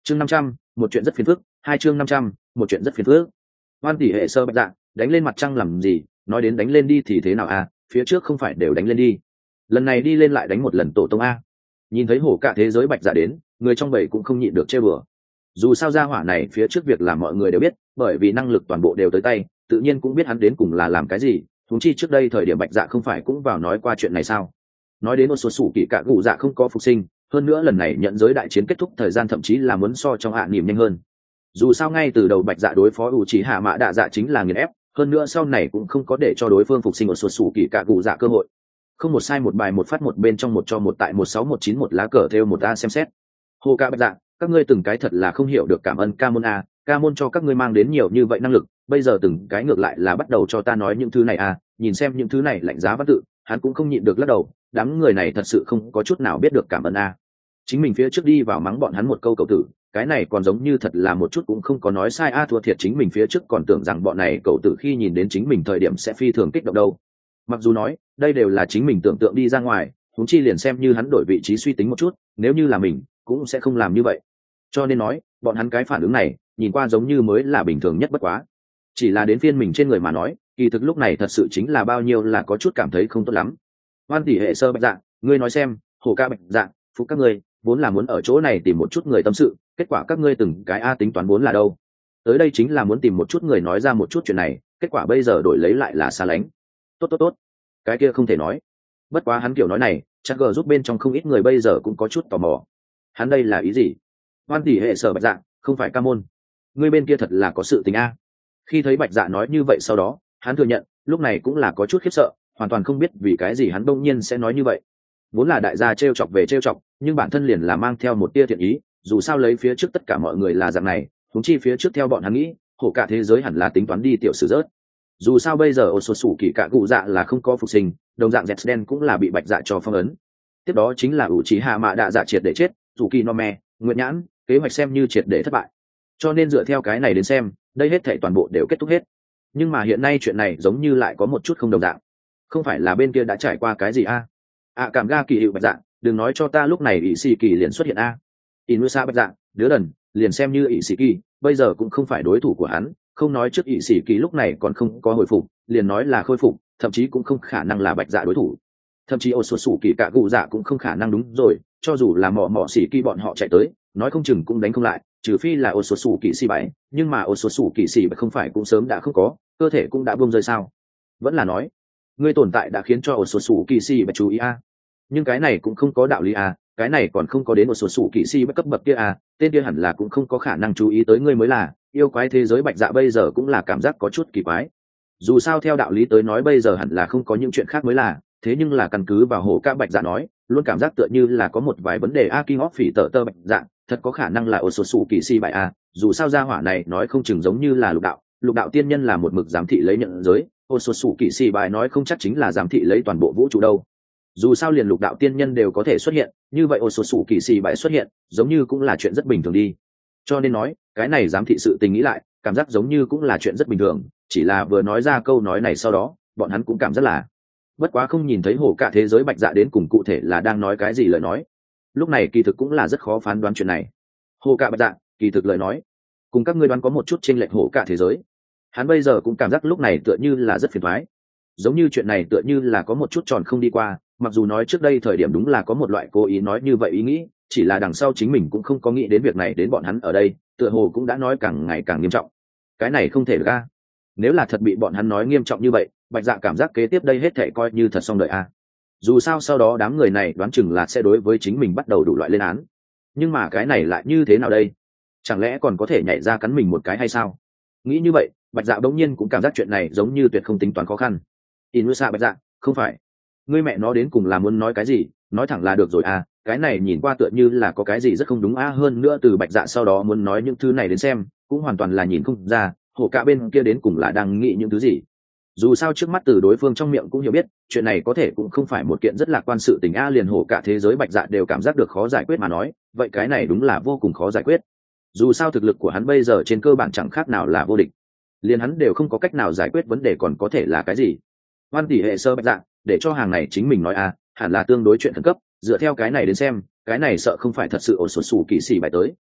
chương 500, một chuyện rất phiền phức. Hai chương 500, một chuyện rất phiền phức. Hoan tỷ hệ sơ bạch dạ, đánh lên mặt trăng làm gì, nói đến đánh lên đi thì thế nào à, phía trước không phải đều đánh lên đi, lần này đi lên lại đánh một lần tổ tông a. Nhìn thấy hổ cả thế giới bạch dạ đến, người trong bầy cũng không nhịn được trêu bừa. Dù sao gia hỏa này phía trước việc làm mọi người đều biết, bởi vì năng lực toàn bộ đều tới tay, tự nhiên cũng biết hắn đến cùng là làm cái gì. Huống chi trước đây thời điểm bạch dạ không phải cũng vào nói qua chuyện này sao? Nói đến một số sủ kỳ cả gù dạ không có phục sinh, hơn nữa lần này nhận giới đại chiến kết thúc thời gian thậm chí là muốn so trong hạ niềm nhanh hơn. Dù sao ngay từ đầu bạch dạ đối phó u chỉ hạ mã đạ dạ chính là nghiền ép, hơn nữa sau này cũng không có để cho đối phương phục sinh một số sủ kỳ cả gù dạ cơ hội. Không một sai một bài một phát một bên trong một cho một tại 16191 lá cờ theo một a xem xét. Hồ ca bạch dạ, các ngươi từng cái thật là không hiểu được cảm ơn ca môn a, ca môn cho các ngươi mang đến nhiều như vậy năng lực, bây giờ từng cái ngược lại là bắt đầu cho ta nói những thứ này a, nhìn xem những thứ này lạnh giá văn tự, hắn cũng không nhịn được lắc đầu, đám người này thật sự không có chút nào biết được cảm ơn a. Chính mình phía trước đi vào mắng bọn hắn một câu cầu tử, cái này còn giống như thật là một chút cũng không có nói sai a, thua thiệt chính mình phía trước còn tưởng rằng bọn này cầu tử khi nhìn đến chính mình thời điểm sẽ phi thường kích động đâu. Mặc dù nói đây đều là chính mình tưởng tượng đi ra ngoài, huống chi liền xem như hắn đổi vị trí suy tính một chút, nếu như là mình cũng sẽ không làm như vậy. Cho nên nói bọn hắn cái phản ứng này nhìn qua giống như mới là bình thường nhất bất quá, chỉ là đến phiên mình trên người mà nói, kỳ thực lúc này thật sự chính là bao nhiêu là có chút cảm thấy không tốt lắm. Hoan tỷ hệ sơ bạch dạ, ngươi nói xem, hổ ca bạch dạ, phục các ngươi vốn là muốn ở chỗ này tìm một chút người tâm sự, kết quả các ngươi từng cái a tính toán vốn là đâu, tới đây chính là muốn tìm một chút người nói ra một chút chuyện này, kết quả bây giờ đổi lấy lại là xa lánh. Tốt, cái kia không thể nói. Bất quá hắn kiểu nói này chắc gờ giúp bên trong không ít người bây giờ cũng có chút tò mò, hắn đây là ý gì? Hoan tỷ hệ sở bạch dạ, không phải ca môn, ngươi bên kia thật là có sự tình a. Khi thấy bạch dạ nói như vậy sau đó, hắn thừa nhận lúc này cũng là có chút khiếp sợ, hoàn toàn không biết vì cái gì hắn đông nhiên sẽ nói như vậy. Vốn là đại gia trêu chọc về trêu chọc, nhưng bản thân liền là mang theo một tia thiện ý, dù sao lấy phía trước tất cả mọi người là dạng này, thúng chi phía trước theo bọn hắn nghĩ hổ cả thế giới hẳn là tính toán đi tiểu sử rớt. Dù sao bây giờ ở số sủ kỳ cả cụ dạ là không có phục sinh, đồng dạng dẹt đen cũng là bị bạch dạ cho phong ấn. Tiếp đó chính là ủ trí hạ mạ đạ dạ triệt để chết, dù kỳ no me nguyện nhãn kế hoạch xem như triệt để thất bại. Cho nên dựa theo cái này đến xem, đây hết thảy toàn bộ đều kết thúc hết. Nhưng mà hiện nay chuyện này giống như lại có một chút không đồng dạng. Không phải là bên kia đã trải qua cái gì a? Cảm ga kỳ hiệu bạch dạ, đừng nói cho ta lúc này ỷ sĩ kỳ liền xuất hiện a. Inusa bạch dạ, đứa đần, liền xem như ỷ sĩ kỳ bây giờ cũng không phải đối thủ của hắn, không nói trước ỷ sĩ kỳ lúc này còn không có hồi phục, liền nói là khôi phục thậm chí cũng không khả năng là bạch dạ đối thủ. Thậm chí ô sột sủ kỳ cả cụ dạ cũng không khả năng, đúng rồi, cho dù là mỏ xỉ kỳ bọn họ chạy tới nói không chừng cũng đánh không lại, trừ phi là ô sột sủ kỳ xì bảy, nhưng mà ô sột sủ kỳ xì bảy không phải cũng sớm đã không có, cơ thể cũng đã buông rơi sao? Vẫn là nói ngươi tồn tại đã khiến cho ô sột sủ kỳ xì bảy chú ý a. Nhưng cái này cũng không có đạo lý a, cái này còn không có đến một số sủ kỵ sĩ bất cấp bậc kia à, tên kia hẳn là cũng không có khả năng chú ý tới ngươi mới là. Yêu quái thế giới bạch dạ bây giờ cũng là cảm giác có chút kỳ quái. Dù sao theo đạo lý tới nói bây giờ hẳn là không có những chuyện khác mới là, thế nhưng là căn cứ vào hổ ca bạch dạ nói, luôn cảm giác tựa như là có một vài vấn đề a. King of phỉ tờ tơ bạch dạ, thật có khả năng là ở số sủ kỵ sĩ bại a. Dù sao gia hỏa này nói không chừng giống như là lục đạo tiên nhân là một mực giám thị lấy nhận giới, ở số sủ kỵ sĩ bại nói không chắc chính là giám thị lấy toàn bộ vũ trụ đâu. Dù sao liền lục đạo tiên nhân đều có thể xuất hiện, như vậy ô số sủ kỳ xì bại xuất hiện giống như cũng là chuyện rất bình thường đi. Cho nên nói cái này giám thị sự tình nghĩ lại, cảm giác giống như cũng là chuyện rất bình thường, chỉ là vừa nói ra câu nói này sau đó bọn hắn cũng cảm giác là bất quá không nhìn thấy hổ cả thế giới bạch dạ đến cùng cụ thể là đang nói cái gì lời nói. Lúc này kỳ thực cũng là rất khó phán đoán chuyện này. Hổ cả bạch dạ kỳ thực lời nói cùng các ngươi đoán có một chút chênh lệch. Hổ cả thế giới hắn bây giờ cũng cảm giác lúc này tựa như là rất phiền toái, giống như chuyện này tựa như là có một chút tròn không đi qua. Mặc dù nói trước đây thời điểm đúng là có một loại cố ý nói như vậy ý nghĩ, chỉ là đằng sau chính mình cũng không có nghĩ đến việc này đến bọn hắn ở đây tựa hồ cũng đã nói càng ngày càng nghiêm trọng. Cái này không thể được a. Nếu là thật bị bọn hắn nói nghiêm trọng như vậy, bạch dạ cảm giác kế tiếp đây hết thể coi như thật xong đời a. Dù sao sau đó đám người này đoán chừng là sẽ đối với chính mình bắt đầu đủ loại lên án. Nhưng mà cái này lại như thế nào đây? Chẳng lẽ còn có thể nhảy ra cắn mình một cái hay sao? Nghĩ như vậy bạch dạ bỗng nhiên cũng cảm giác chuyện này giống như tuyệt không tính toán khó khăn. Inusa bạch dạ, không phải, ngươi mẹ nó đến cùng là muốn nói cái gì, nói thẳng là được rồi à, cái này nhìn qua tựa như là có cái gì rất không đúng à. Hơn nữa từ bạch dạ sau đó muốn nói những thứ này đến xem cũng hoàn toàn là nhìn không ra hổ cả bên kia đến cùng là đang nghĩ những thứ gì. Dù sao trước mắt từ đối phương trong miệng cũng hiểu biết chuyện này có thể cũng không phải một kiện rất lạc quan sự tình a. Liền hổ cả thế giới bạch dạ đều cảm giác được khó giải quyết mà nói, vậy cái này đúng là vô cùng khó giải quyết. Dù sao thực lực của hắn bây giờ trên cơ bản chẳng khác nào là vô địch, liền hắn đều không có cách nào giải quyết vấn đề còn có thể là cái gì. Hoan tỷ hệ sơ bạch dạ, để cho hàng này chính mình nói à, hẳn là tương đối chuyện khẩn cấp, dựa theo cái này đến xem cái này sợ không phải thật sự ổ sột sủ kỳ xì bài tới.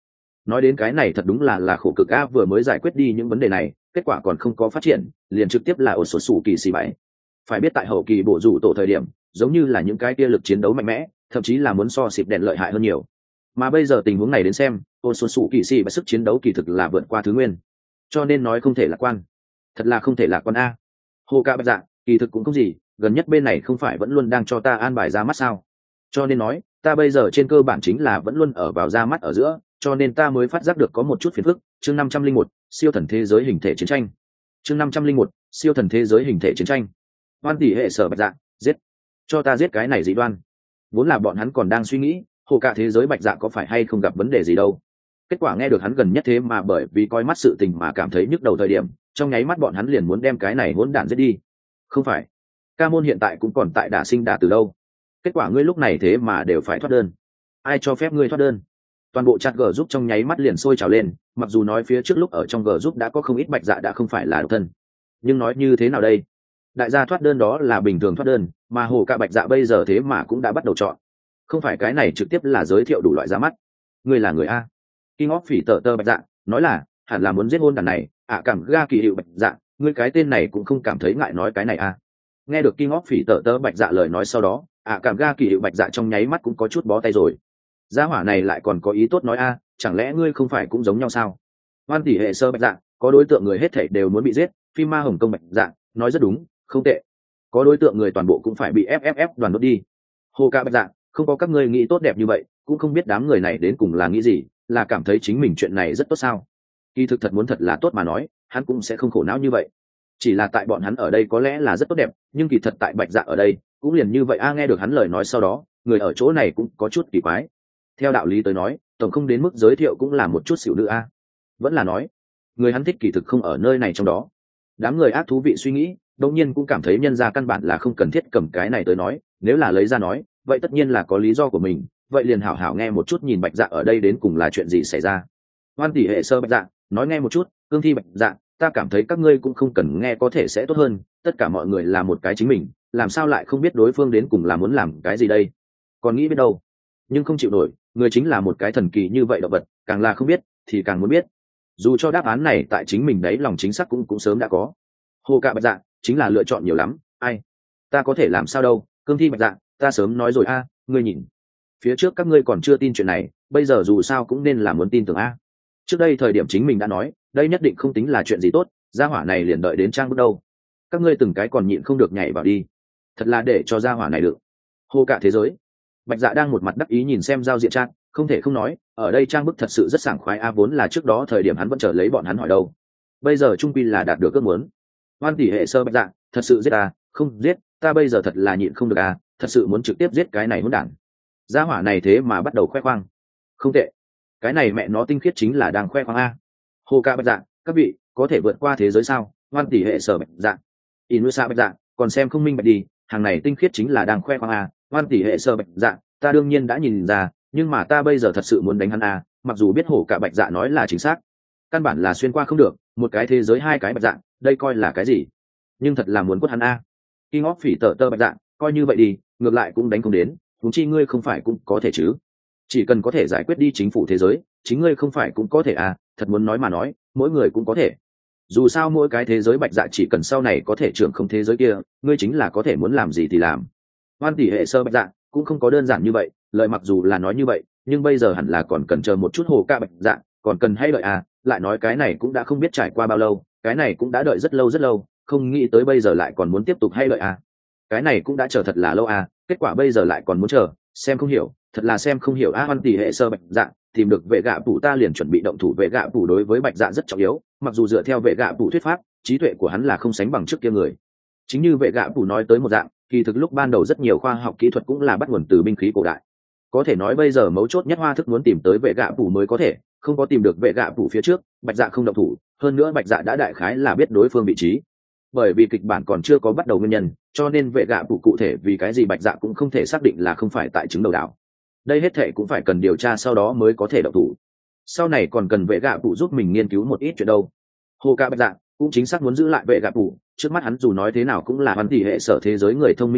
nói đến cái này thật đúng là khổ cực a, vừa mới giải quyết đi những vấn đề này kết quả còn không có phát triển liền trực tiếp là ổn sổ sủ kỳ xì bảy. Phải biết tại hậu kỳ bổ rủ tổ thời điểm giống như là những cái kia lực chiến đấu mạnh mẽ thậm chí là muốn so xịp đèn lợi hại hơn nhiều, mà bây giờ tình huống này đến xem ổn sổ sủ kỳ xì và sức chiến đấu kỳ thực là vượt qua thứ nguyên, cho nên nói không thể lạc quan, thật là không thể lạc quan a. Hồ ca bạch dạ kỳ thực cũng không gì, gần nhất bên này không phải vẫn luôn đang cho ta an bài ra mắt sao, cho nên nói ta bây giờ trên cơ bản chính là vẫn luôn ở vào ra mắt ở giữa, cho nên ta mới phát giác được có một chút phiền phức. Chương 501, siêu thần thế giới hình thể chiến tranh. Chương 501, siêu thần thế giới hình thể chiến tranh. Hoan tỷ hệ sở bạch dạ, giết, cho ta giết cái này dị đoan. Vốn là bọn hắn còn đang suy nghĩ hồ cả thế giới bạch dạ có phải hay không gặp vấn đề gì đâu, kết quả nghe được hắn gần nhất thế mà bởi vì coi mắt sự tình mà cảm thấy nhức đầu thời điểm, trong nháy mắt bọn hắn liền muốn đem cái này hỗn đản giết đi. Không phải, ca môn hiện tại cũng còn tại đả sinh đả từ đâu, kết quả ngươi lúc này thế mà đều phải thoát đơn, ai cho phép ngươi thoát đơn? Toàn bộ chat g giúp trong nháy mắt liền sôi trào lên, mặc dù nói phía trước lúc ở trong g giúp đã có không ít bạch dạ đã không phải là độc thân, nhưng nói như thế nào đây, đại gia thoát đơn đó là bình thường thoát đơn, mà hồ cả bạch dạ bây giờ thế mà cũng đã bắt đầu chọn, không phải cái này trực tiếp là giới thiệu đủ loại ra mắt. Ngươi là người a? King of phỉ tờ tơ bạch dạ nói là hẳn là muốn giết hôn đàn này cảm ga kỳ hiệu bạch dạ, ngươi cái tên này cũng không cảm thấy ngại nói cái này a? Nghe được King of phỉ tờ tơ bạch dạ lời nói sau đó cảm ga kỳ hiệu bạch dạ trong nháy mắt cũng có chút bó tay rồi. Gia hỏa này lại còn có ý tốt nói a, chẳng lẽ ngươi không phải cũng giống nhau sao? Hoan tỷ hệ sơ bạch dạ có đối tượng người hết thảy đều muốn bị giết, phim ma hồng công bạch dạ nói rất đúng, không tệ, có đối tượng người toàn bộ cũng phải bị fff đoàn đốt đi. Hồ ca bạch dạ không có các ngươi nghĩ tốt đẹp như vậy, cũng không biết đám người này đến cùng là nghĩ gì, là cảm thấy chính mình chuyện này rất tốt sao? Kỳ thực thật muốn thật là tốt mà nói hắn cũng sẽ không khổ não như vậy, chỉ là tại bọn hắn ở đây có lẽ là rất tốt đẹp, nhưng kỳ thật tại bạch dạ ở đây cũng liền như vậy a. Nghe được hắn lời nói sau đó người ở chỗ này cũng có chút kỳ quái, theo đạo lý tới nói tổng không đến mức giới thiệu cũng là một chút xỉu nữ a, vẫn là nói người hắn thích kỳ thực không ở nơi này trong đó. Đám người ác thú vị suy nghĩ đột nhiên cũng cảm thấy nhân ra căn bản là không cần thiết cầm cái này tới nói, nếu là lấy ra nói vậy tất nhiên là có lý do của mình, vậy liền hảo hảo nghe một chút nhìn bạch dạ ở đây đến cùng là chuyện gì xảy ra. Hoan tỷ hệ sơ bạch dạ nói nghe một chút, cương thi bạch dạ ta cảm thấy các ngươi cũng không cần nghe có thể sẽ tốt hơn, tất cả mọi người là một cái chính mình, làm sao lại không biết đối phương đến cùng là muốn làm cái gì đây, còn nghĩ biết đâu, nhưng không chịu nổi, người chính là một cái thần kỳ như vậy động vật, càng là không biết thì càng muốn biết, dù cho đáp án này tại chính mình đấy lòng chính xác cũng sớm đã có. Hồ cạ bạch dạ chính là lựa chọn nhiều lắm, ai ta có thể làm sao đâu, cương thi bạch dạ ta sớm nói rồi a, ngươi nhìn phía trước các ngươi còn chưa tin chuyện này, bây giờ dù sao cũng nên là muốn tin tưởng a. Trước đây thời điểm chính mình đã nói đây nhất định không tính là chuyện gì tốt, gia hỏa này liền đợi đến trang bước đâu, các ngươi từng cái còn nhịn không được nhảy vào đi, thật là để cho gia hỏa này được. Hồ cả thế giới bạch dạ đang một mặt đắc ý nhìn xem giao diện trang, không thể không nói ở đây trang bức thật sự rất sảng khoái a, vốn là trước đó thời điểm hắn vẫn chờ lấy bọn hắn hỏi đâu, bây giờ trung quy là đạt được ước muốn. Hoan tỷ hệ sơ bạch dạ thật sự giết ta, không giết ta bây giờ thật là nhịn không được a, thật sự muốn trực tiếp giết cái này hỗn đản. Gia hỏa này thế mà bắt đầu khoe khoang, không tệ, cái này mẹ nó tinh khiết chính là đang khoe khoang a. Hồ ca bạch dạ các vị có thể vượt qua thế giới sao? Hoan tỷ hệ sở bạch dạ inusa bạch dạ còn xem không minh bạch đi, hàng này tinh khiết chính là đang khoe khoang a. Hoan tỷ hệ sở bạch dạ ta đương nhiên đã nhìn ra, nhưng mà ta bây giờ thật sự muốn đánh hắn a, mặc dù biết hổ cả bạch dạ nói là chính xác, căn bản là xuyên qua không được, một cái thế giới hai cái bạch dạ đây coi là cái gì, nhưng thật là muốn quất hắn a. King of phỉ tờ tơ bạch dạ coi như vậy đi, ngược lại cũng đánh không đến, huống chi ngươi không phải cũng có thể chứ, chỉ cần có thể giải quyết đi chính phủ thế giới chính ngươi không phải cũng có thể à, thật muốn nói mà nói mỗi người cũng có thể, dù sao mỗi cái thế giới bạch dạ chỉ cần sau này có thể trưởng không thế giới kia, ngươi chính là có thể muốn làm gì thì làm. Hoan tỷ hệ sơ bạch dạ cũng không có đơn giản như vậy, lợi mặc dù là nói như vậy nhưng bây giờ hẳn là còn cần chờ một chút hồ ca bạch dạ, còn cần hay đợi à, lại nói cái này cũng đã không biết trải qua bao lâu, cái này cũng đã đợi rất lâu, không nghĩ tới bây giờ lại còn muốn tiếp tục hay đợi à, cái này cũng đã chờ thật là lâu à, kết quả bây giờ lại còn muốn chờ, xem không hiểu, thật là xem không hiểu a. Hoan tỷ hệ sơ bạch dạ tìm được vệ gạ phủ ta liền chuẩn bị động thủ, vệ gạ phủ đối với bạch dạ rất trọng yếu, mặc dù dựa theo vệ gạ phủ thuyết pháp trí tuệ của hắn là không sánh bằng trước kia người, chính như vệ gạ phủ nói tới một dạng, kỳ thực lúc ban đầu rất nhiều khoa học kỹ thuật cũng là bắt nguồn từ binh khí cổ đại, có thể nói bây giờ mấu chốt nhất hoa thức muốn tìm tới vệ gạ phủ mới có thể, không có tìm được vệ gạ phủ phía trước bạch dạ không động thủ, hơn nữa bạch dạ đã đại khái là biết đối phương vị trí, bởi vì kịch bản còn chưa có bắt đầu nguyên nhân cho nên vệ gạ phủ cụ thể vì cái gì bạch dạ cũng không thể xác định là không phải tại trứng đầu đảo, đây hết thệ cũng phải cần điều tra sau đó mới có thể động thủ, sau này còn cần vệ gạ phủ giúp mình nghiên cứu một ít chuyện đâu. Hồ ca bạch dạ cũng chính xác muốn giữ lại vệ gạ phủ, trước mắt hắn dù nói thế nào cũng là hoàn tỷ hệ sở thế giới người thông minh nhất,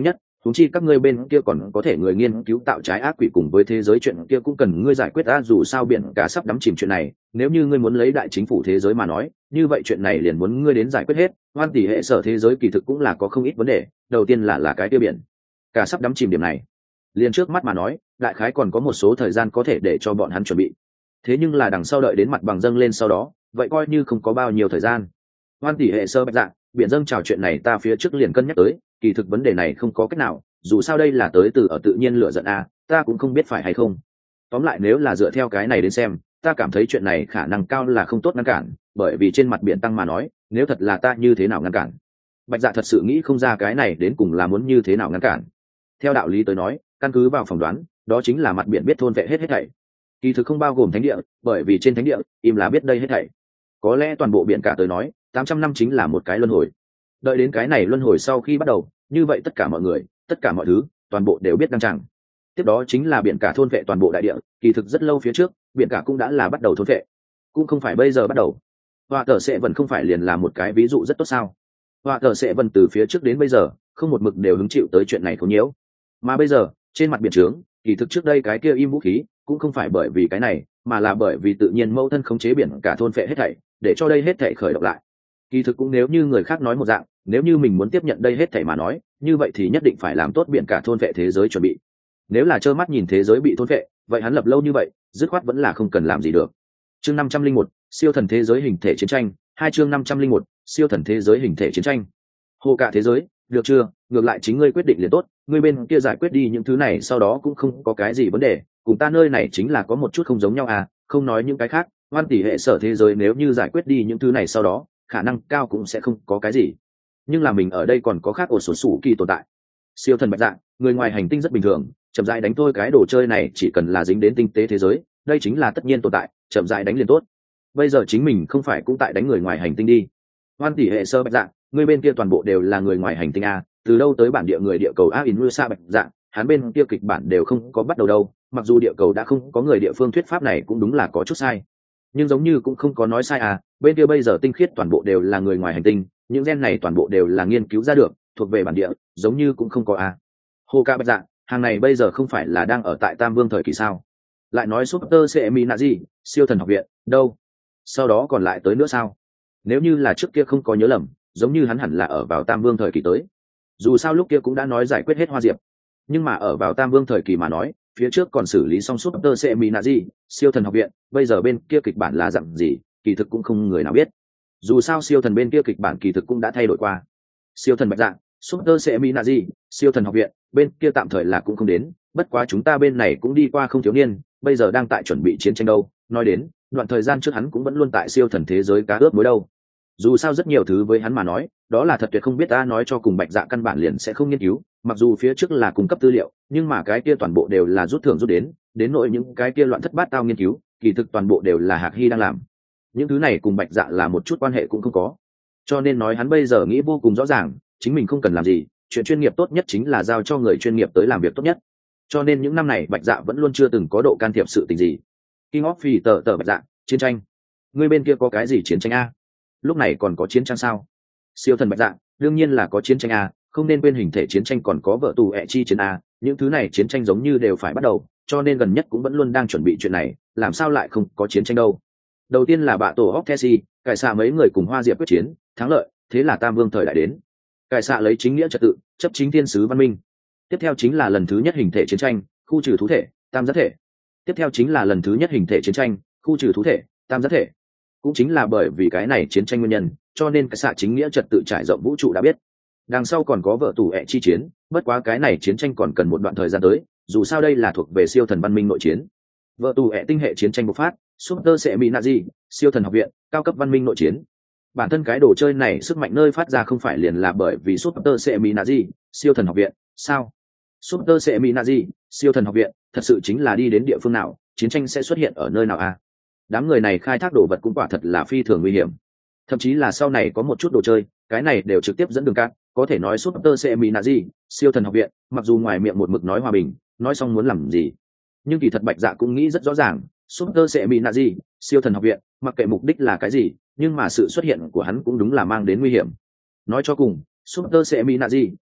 huống chi các ngươi bên kia còn có thể người nghiên cứu tạo trái ác quỷ cùng với thế giới chuyện kia cũng cần ngươi giải quyết a, dù sao biển cả sắp đắm chìm chuyện này, nếu như ngươi muốn lấy đại chính phủ thế giới mà nói, như vậy chuyện này liền muốn ngươi đến giải quyết hết. Hoan tỷ hệ sở thế giới kỳ thực cũng là có không ít vấn đề, đầu tiên là cái tiêu biển cả sắp đắm chìm điểm này, liền trước mắt mà nói, đại khái còn có một số thời gian có thể để cho bọn hắn chuẩn bị. Thế nhưng là đằng sau đợi đến mặt bằng dâng lên sau đó, vậy coi như không có bao nhiêu thời gian. Hoan tỷ hệ sơ bạch dạ, biển dâng trào chuyện này ta phía trước liền cân nhắc tới, kỳ thực vấn đề này không có cách nào, dù sao đây là tới từ ở tự nhiên lửa giận a, ta cũng không biết phải hay không. Tóm lại nếu là dựa theo cái này đến xem, ta cảm thấy chuyện này khả năng cao là không tốt ngăn cản, bởi vì trên mặt biển tăng mà nói, nếu thật là ta như thế nào ngăn cản. Bạch dạ thật sự nghĩ không ra cái này đến cùng là muốn như thế nào ngăn cản. Theo đạo lý tới nói, căn cứ vào phỏng đoán, đó chính là mặt biển biết thôn vệ hết thảy. Kỳ thực không bao gồm thánh địa, bởi vì trên thánh địa im là biết đây hết thảy. Có lẽ toàn bộ biển cả tới nói 800 năm chính là một cái luân hồi. Đợi đến cái này luân hồi sau khi bắt đầu, như vậy tất cả mọi người, tất cả mọi thứ, toàn bộ đều biết đăng tràng. Tiếp đó chính là biển cả thôn vệ toàn bộ đại địa, kỳ thực rất lâu phía trước, biển cả cũng đã là bắt đầu thôn vệ, cũng không phải bây giờ bắt đầu. Họa tờ sẽ vẫn không phải liền là một cái ví dụ rất tốt sao? Họa tờ sẽ vẫn từ phía trước đến bây giờ, không một mực đều hứng chịu tới chuyện này khốn nhiễu. Mà bây giờ, trên mặt biển trướng, kỳ thực trước đây cái kia im vũ khí, cũng không phải bởi vì cái này, mà là bởi vì tự nhiên mâu thân khống chế biển cả thôn phệ hết thảy, để cho đây hết thảy khởi động lại. Kỳ thực cũng nếu như người khác nói một dạng, nếu như mình muốn tiếp nhận đây hết thảy mà nói, như vậy thì nhất định phải làm tốt biển cả thôn phệ thế giới chuẩn bị. Nếu là trơ mắt nhìn thế giới bị thôn phệ, vậy hắn lập lâu như vậy, dứt khoát vẫn là không cần làm gì được. Chương 501, siêu thần thế giới hình thể chiến tranh, 2 chương 501, siêu thần thế giới hình thể chiến tranh. Hồ cả thế giới, được chưa? Ngược lại chính ngươi quyết định liền tốt, ngươi bên kia giải quyết đi những thứ này sau đó cũng không có cái gì vấn đề, cùng ta nơi này chính là có một chút không giống nhau à, không nói những cái khác, hoan tỷ hệ sở thế giới nếu như giải quyết đi những thứ này sau đó, khả năng cao cũng sẽ không có cái gì. Nhưng là mình ở đây còn có khác ổ sổ sủ kỳ tồn tại. Siêu thần bạch dạng, người ngoài hành tinh rất bình thường, chậm rãi đánh thôi cái đồ chơi này chỉ cần là dính đến tinh tế thế giới, đây chính là tất nhiên tồn tại, chậm rãi đánh liền tốt. Bây giờ chính mình không phải cũng tại đánh người ngoài hành tinh đi. Hoan tỷ hệ sơ bạch dạng, người bên kia toàn bộ đều là người ngoài hành tinh a, từ đâu tới bản địa người địa cầu a Inusa bạch dạng, hắn bên kia kịch bản đều không có bắt đầu đâu, mặc dù địa cầu đã không có người địa phương thuyết pháp này cũng đúng là có chút sai, nhưng giống như cũng không có nói sai à, bên kia bây giờ tinh khiết toàn bộ đều là người ngoài hành tinh, những gen này toàn bộ đều là nghiên cứu ra được, thuộc về bản địa, giống như cũng không có à. Hồ ca bạch dạng, hàng này bây giờ không phải là đang ở tại Tam Vương thời kỳ sao? Lại nói Super Seminazi, siêu thần học viện, đâu? Sau đó còn lại tới nữa sao? Nếu như là trước kia không có nhớ lầm, giống như hắn hẳn là ở vào Tam Vương thời kỳ tới. Dù sao lúc kia cũng đã nói giải quyết hết Hoa Diệp, nhưng mà ở vào Tam Vương thời kỳ mà nói, phía trước còn xử lý xong Super Seminazi, siêu thần học viện, bây giờ bên kia kịch bản là dặn gì, kỳ thực cũng không người nào biết. Dù sao siêu thần bên kia kịch bản kỳ thực cũng đã thay đổi qua. Siêu thần bạch dạng, Super Seminazi, siêu thần học viện, bên kia tạm thời là cũng không đến, bất quá chúng ta bên này cũng đi qua không thiếu niên, bây giờ đang tại chuẩn bị chiến tranh đâu. Nói đến, đoạn thời gian trước hắn cũng vẫn luôn tại siêu thần thế giới cá ướp mối đâu. Dù sao rất nhiều thứ với hắn mà nói, đó là thật tuyệt không biết, ta nói cho cùng bạch dạ căn bản liền sẽ không nghiên cứu, mặc dù phía trước là cung cấp tư liệu, nhưng mà cái kia toàn bộ đều là rút thưởng rút đến nỗi những cái kia loạn thất bát tao nghiên cứu, kỳ thực toàn bộ đều là Hạc Hy đang làm. Những thứ này cùng bạch dạ là một chút quan hệ cũng không có, cho nên nói hắn bây giờ nghĩ vô cùng rõ ràng, chính mình không cần làm gì, chuyện chuyên nghiệp tốt nhất chính là giao cho người chuyên nghiệp tới làm việc tốt nhất. Cho nên những năm này bạch dạ vẫn luôn chưa từng có độ can thiệp sự tình gì. King of Phi tờ bạch dạ, chiến tranh. Người bên kia có cái gì chiến tranh a? Lúc này còn có chiến tranh sao? Siêu thần bạch dạ, đương nhiên là có chiến tranh a, không nên quên hình thể chiến tranh còn có vợ tù ẹ chi chiến a, những thứ này chiến tranh giống như đều phải bắt đầu, cho nên gần nhất cũng vẫn luôn đang chuẩn bị chuyện này, làm sao lại không có chiến tranh đâu. Đầu tiên là bạ tổ Hoctesi, cải xạ mấy người cùng Hoa Diệp quyết chiến, thắng lợi, thế là Tam Vương thời đại đến. Cải xạ lấy chính nghĩa trật tự, chấp chính thiên sứ văn minh. Tiếp theo chính là lần thứ nhất hình thể chiến tranh, khu trừ thú thể, tam giác thể. Tiếp theo chính là lần thứ nhất hình thể chiến tranh, khu trừ thú thể, tam giác thể. Cũng chính là bởi vì cái này chiến tranh nguyên nhân, cho nên cái xạ chính nghĩa trật tự trải rộng vũ trụ đã biết. Đằng sau còn có vợ tù ẹ chi chiến, bất quá cái này chiến tranh còn cần một đoạn thời gian tới, dù sao đây là thuộc về siêu thần văn minh nội chiến. Vợ tù ẹ tinh hệ chiến tranh bộc phát, Super Seminazi, siêu thần học viện, cao cấp văn minh nội chiến. Bản thân cái đồ chơi này sức mạnh nơi phát ra không phải liền là bởi vì Super Seminazi, siêu thần học viện, sao? Super Seminazi, siêu thần học viện, thật sự chính là đi đến địa phương nào, chiến tranh sẽ xuất hiện ở nơi nào à? Đám người này khai thác đồ vật cũng quả thật là phi thường nguy hiểm. Thậm chí là sau này có một chút đồ chơi, cái này đều trực tiếp dẫn đường cát, có thể nói Super Seminazi, siêu thần học viện, mặc dù ngoài miệng một mực nói hòa bình, nói xong muốn làm gì, nhưng kỳ thật bạch dạ cũng nghĩ rất rõ ràng, Super Seminazi, siêu thần học viện, mặc kệ mục đích là cái gì, nhưng mà sự xuất hiện của hắn cũng đúng là mang đến nguy hiểm. Nói cho cùng, Super Seminazi,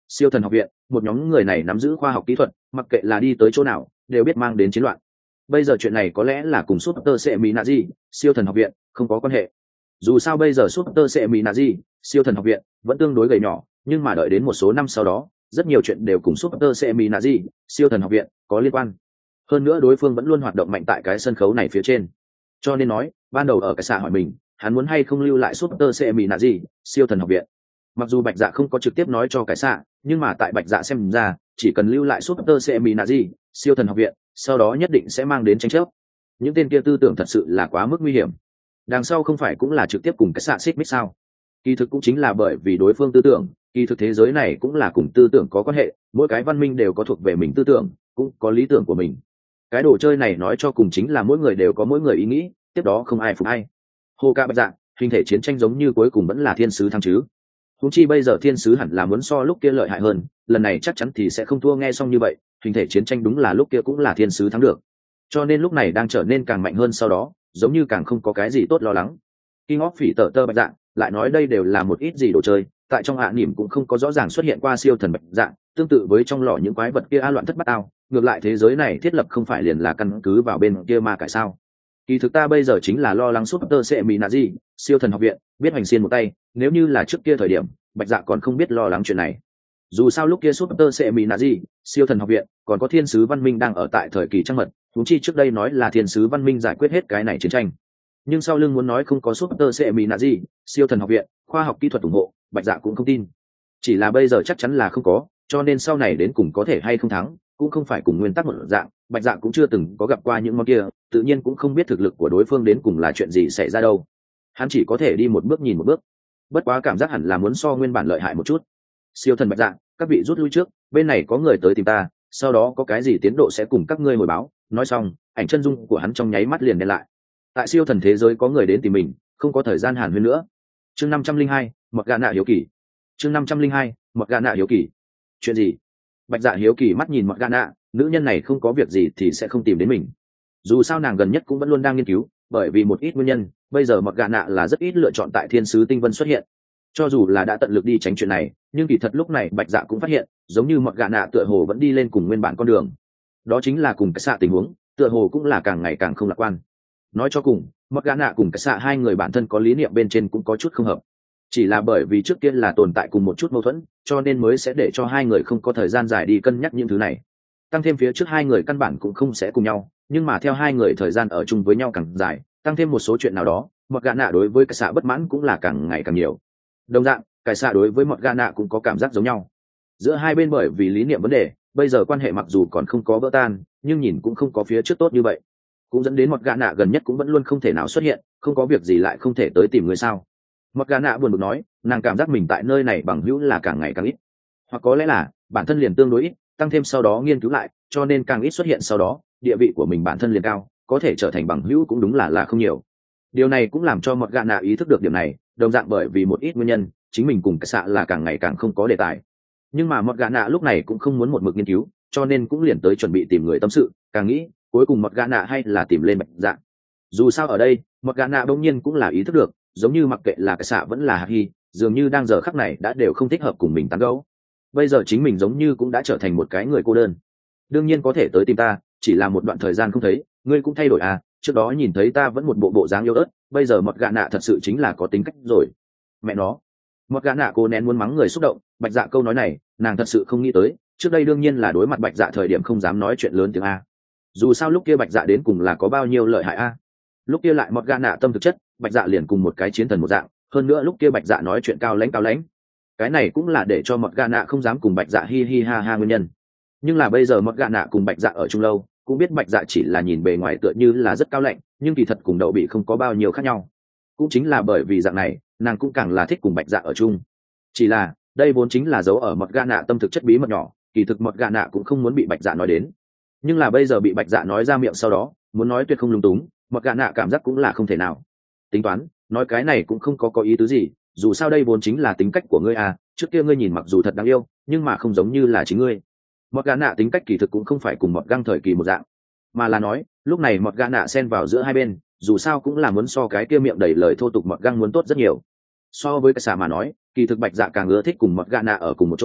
Siêu thần học viện, một nhóm người này nắm giữ khoa học kỹ thuật, mặc kệ là đi tới chỗ nào đều biết mang đến chiến loạn. Bây giờ chuyện này có lẽ là cùng Super Seminazi, siêu thần học viện không có quan hệ. Dù sao bây giờ Super Seminazi, siêu thần học viện vẫn tương đối gầy nhỏ, nhưng mà đợi đến một số năm sau đó, rất nhiều chuyện đều cùng Super Seminazi, siêu thần học viện có liên quan. Hơn nữa đối phương vẫn luôn hoạt động mạnh tại cái sân khấu này phía trên. Cho nên nói, ban đầu ở cái xã hỏi mình, hắn muốn hay không lưu lại Super Seminazi, siêu thần học viện. Mặc dù Bạch Dạ không có trực tiếp nói cho cái xã, nhưng mà tại Bạch Dạ xem ra, chỉ cần lưu lại Super Seminazi, siêu thần học viện, sau đó nhất định sẽ mang đến tranh chấp. Những tên kia tư tưởng thật sự là quá mức nguy hiểm. Đằng sau không phải cũng là trực tiếp cùng cái xã xích mích sao? Kỳ thực cũng chính là bởi vì đối phương tư tưởng, kỳ thực thế giới này cũng là cùng tư tưởng có quan hệ, mỗi cái văn minh đều có thuộc về mình tư tưởng, cũng có lý tưởng của mình. Cái đồ chơi này nói cho cùng chính là mỗi người đều có mỗi người ý nghĩ, tiếp đó không ai phục ai. Hồ Ca Bạch Dạ, hình thể chiến tranh giống như cuối cùng vẫn là thiên sứ thắng chứ. Huống chi bây giờ thiên sứ hẳn là muốn so lúc kia lợi hại hơn, lần này chắc chắn thì sẽ không thua. Nghe xong như vậy, hình thể chiến tranh đúng là lúc kia cũng là thiên sứ thắng được. Cho nên lúc này đang trở nên càng mạnh hơn, sau đó giống như càng không có cái gì tốt lo lắng. King of Phỉ Tở Tơ Bạch Dạ lại nói đây đều là một ít gì đồ chơi, tại trong hạ niệm cũng không có rõ ràng xuất hiện qua siêu thần Bạch Dạ, tương tự với trong lọ những quái vật kia loạn thất bát ao, ngược lại thế giới này thiết lập không phải liền là căn cứ vào bên kia ma cải sao? Kỳ thực ta bây giờ chính là lo lắng Super Seminazi, siêu thần học viện biết hoành xiên một tay, nếu như là trước kia thời điểm, Bạch Dạ còn không biết lo lắng chuyện này. Dù sao lúc kia Super Seminazi, siêu thần học viện còn có thiên sứ văn minh đang ở tại thời kỳ trăng mật, huống chi trước đây nói là thiên sứ văn minh giải quyết hết cái này chiến tranh. Nhưng sau lưng muốn nói không có Super Seminazi, siêu thần học viện, khoa học kỹ thuật ủng hộ, Bạch Dạ cũng không tin. Chỉ là bây giờ chắc chắn là không có, cho nên sau này đến cùng có thể hay không thắng, cũng không phải cùng nguyên tắc một dạng. Bạch Dạ cũng chưa từng có gặp qua những món kia, tự nhiên cũng không biết thực lực của đối phương đến cùng là chuyện gì xảy ra đâu. Hắn chỉ có thể đi một bước nhìn một bước. Bất quá cảm giác hẳn là muốn so nguyên bản lợi hại một chút. Siêu thần Bạch Dạ, các vị rút lui trước, bên này có người tới tìm ta, sau đó có cái gì tiến độ sẽ cùng các ngươi hồi báo. Nói xong, ảnh chân dung của hắn trong nháy mắt liền đen lại. Tại siêu thần thế giới có người đến tìm mình, không có thời gian hàn huyên nữa. Chương 502, Mọt Gà Nạ hiếu kỳ. Chương 502, Mọt Gà Nạ hiếu kỳ. Chuyện gì? Bạch Dạ hiếu kỳ mắt nhìn Mọt Gà Nạ, nữ nhân này không có việc gì thì sẽ không tìm đến mình. Dù sao nàng gần nhất cũng vẫn luôn đang nghiên cứu, bởi vì một ít nguyên nhân, bây giờ Mọt Gà Nạ là rất ít lựa chọn tại thiên sứ tinh vân xuất hiện. Cho dù là đã tận lực đi tránh chuyện này, nhưng kỳ thật lúc này Bạch Dạ cũng phát hiện, giống như Mọt Gà Nạ tựa hồ vẫn đi lên cùng nguyên bản con đường. Đó chính là cùng cái xạ tình huống, tựa hồ cũng là càng ngày càng không lạc quan. Nói cho cùng, Mọt Gà Nạ cùng cái xạ hai người bản thân có lý niệm bên trên cũng có chút không hợp. Chỉ là bởi vì trước kia là tồn tại cùng một chút mâu thuẫn, cho nên mới sẽ để cho hai người không có thời gian dài đi cân nhắc những thứ này. Tăng thêm phía trước hai người căn bản cũng không sẽ cùng nhau, nhưng mà theo hai người thời gian ở chung với nhau càng dài, tăng thêm một số chuyện nào đó, Mọt Gà Nạ đối với cái xạ bất mãn cũng là càng ngày càng nhiều. Đồng dạng, cái xạ đối với Mọt Gà Nạ cũng có cảm giác giống nhau. Giữa hai bên bởi vì lý niệm vấn đề, bây giờ quan hệ mặc dù còn không có vỡ tan, nhưng nhìn cũng không có phía trước tốt như vậy. Cũng dẫn đến Mọt Gà Nạ gần nhất cũng vẫn luôn không thể nào xuất hiện, không có việc gì lại không thể tới tìm người sao? Mọt Gà Nạ buồn bực nói, nàng cảm giác mình tại nơi này bằng hữu là càng ngày càng ít, hoặc có lẽ là bản thân liền tương đối ít, tăng thêm sau đó nghiên cứu lại, cho nên càng ít xuất hiện, sau đó địa vị của mình bản thân liền cao, có thể trở thành bằng hữu cũng đúng là không nhiều. Điều này cũng làm cho Mọt Gà Nạ ý thức được điểm này, đồng dạng bởi vì một ít nguyên nhân, chính mình cùng cái xạ là càng ngày càng không có đề tài. Nhưng mà Mọt Gà Nạ lúc này cũng không muốn một mực nghiên cứu, cho nên cũng liền tới chuẩn bị tìm người tâm sự, càng nghĩ cuối cùng Mọt Gà Nạ hay là tìm lên Bạch Dạ. Dù sao ở đây Mọt Gà Nạ đông nhiên cũng là ý thức được, giống như mặc kệ là cái xạ vẫn là Hạc Hy, dường như đang giờ khắc này đã đều không thích hợp cùng mình tán gẫu. Bây giờ chính mình giống như cũng đã trở thành một cái người cô đơn. Đương nhiên có thể tới tìm ta, chỉ là một đoạn thời gian không thấy, ngươi cũng thay đổi à, trước đó nhìn thấy ta vẫn một bộ dáng yếu ớt, bây giờ Mọt Gà Nạ thật sự chính là có tính cách rồi. Mẹ nó. Mọt Gà Nạ cố nén muốn mắng người xúc động, Bạch Dạ câu nói này, nàng thật sự không nghĩ tới, trước đây đương nhiên là đối mặt Bạch Dạ thời điểm không dám nói chuyện lớn tiếng a. Dù sao lúc kia Bạch Dạ đến cùng là có bao nhiêu lợi hại a. Lúc kia lại Mọt Gà Nạ tâm thực chất, Bạch Dạ liền cùng một cái chiến thần một dạng, hơn nữa lúc kia Bạch Dạ nói chuyện cao lãnh. Cái này cũng là để cho Mọt Gà Nạ không dám cùng Bạch Dạ hi hi ha ha nguyên nhân. Nhưng là bây giờ Mọt Gà Nạ cùng Bạch Dạ ở chung lâu, cũng biết Bạch Dạ chỉ là nhìn bề ngoài tựa như là rất cao lãnh, nhưng kỳ thật cùng Đậu Bị không có bao nhiêu khác nhau. Cũng chính là bởi vì dạng này, nàng cũng càng là thích cùng Bạch Dạ ở chung. Chỉ là đây vốn chính là dấu ở Mọt Gà Nạ tâm thực chất bí mật nhỏ, kỳ thực Mọt Gà Nạ cũng không muốn bị Bạch Dạ nói đến. Nhưng là bây giờ bị Bạch Dạ nói ra miệng, sau đó muốn nói tuyệt không lung túng, Mọt Gà Nạ cảm giác cũng là không thể nào. Tính toán nói cái này cũng không có ý tứ gì, dù sao đây vốn chính là tính cách của ngươi à, trước kia ngươi nhìn mặc dù thật đáng yêu, nhưng mà không giống như là chính ngươi. Mọt Gà Nạ tính cách kỳ thực cũng không phải cùng Mọt Găng thời kỳ một dạng, mà là nói lúc này Mọt Gà Nạ xen vào giữa hai bên, dù sao cũng là muốn so cái kia miệng đầy lời thô tục Mọt Găng muốn tốt rất nhiều. So với cái xà mà nói, kỳ thực Bạch Dạ càng ưa thích cùng Mọt Gà Nạ ở cùng một chỗ,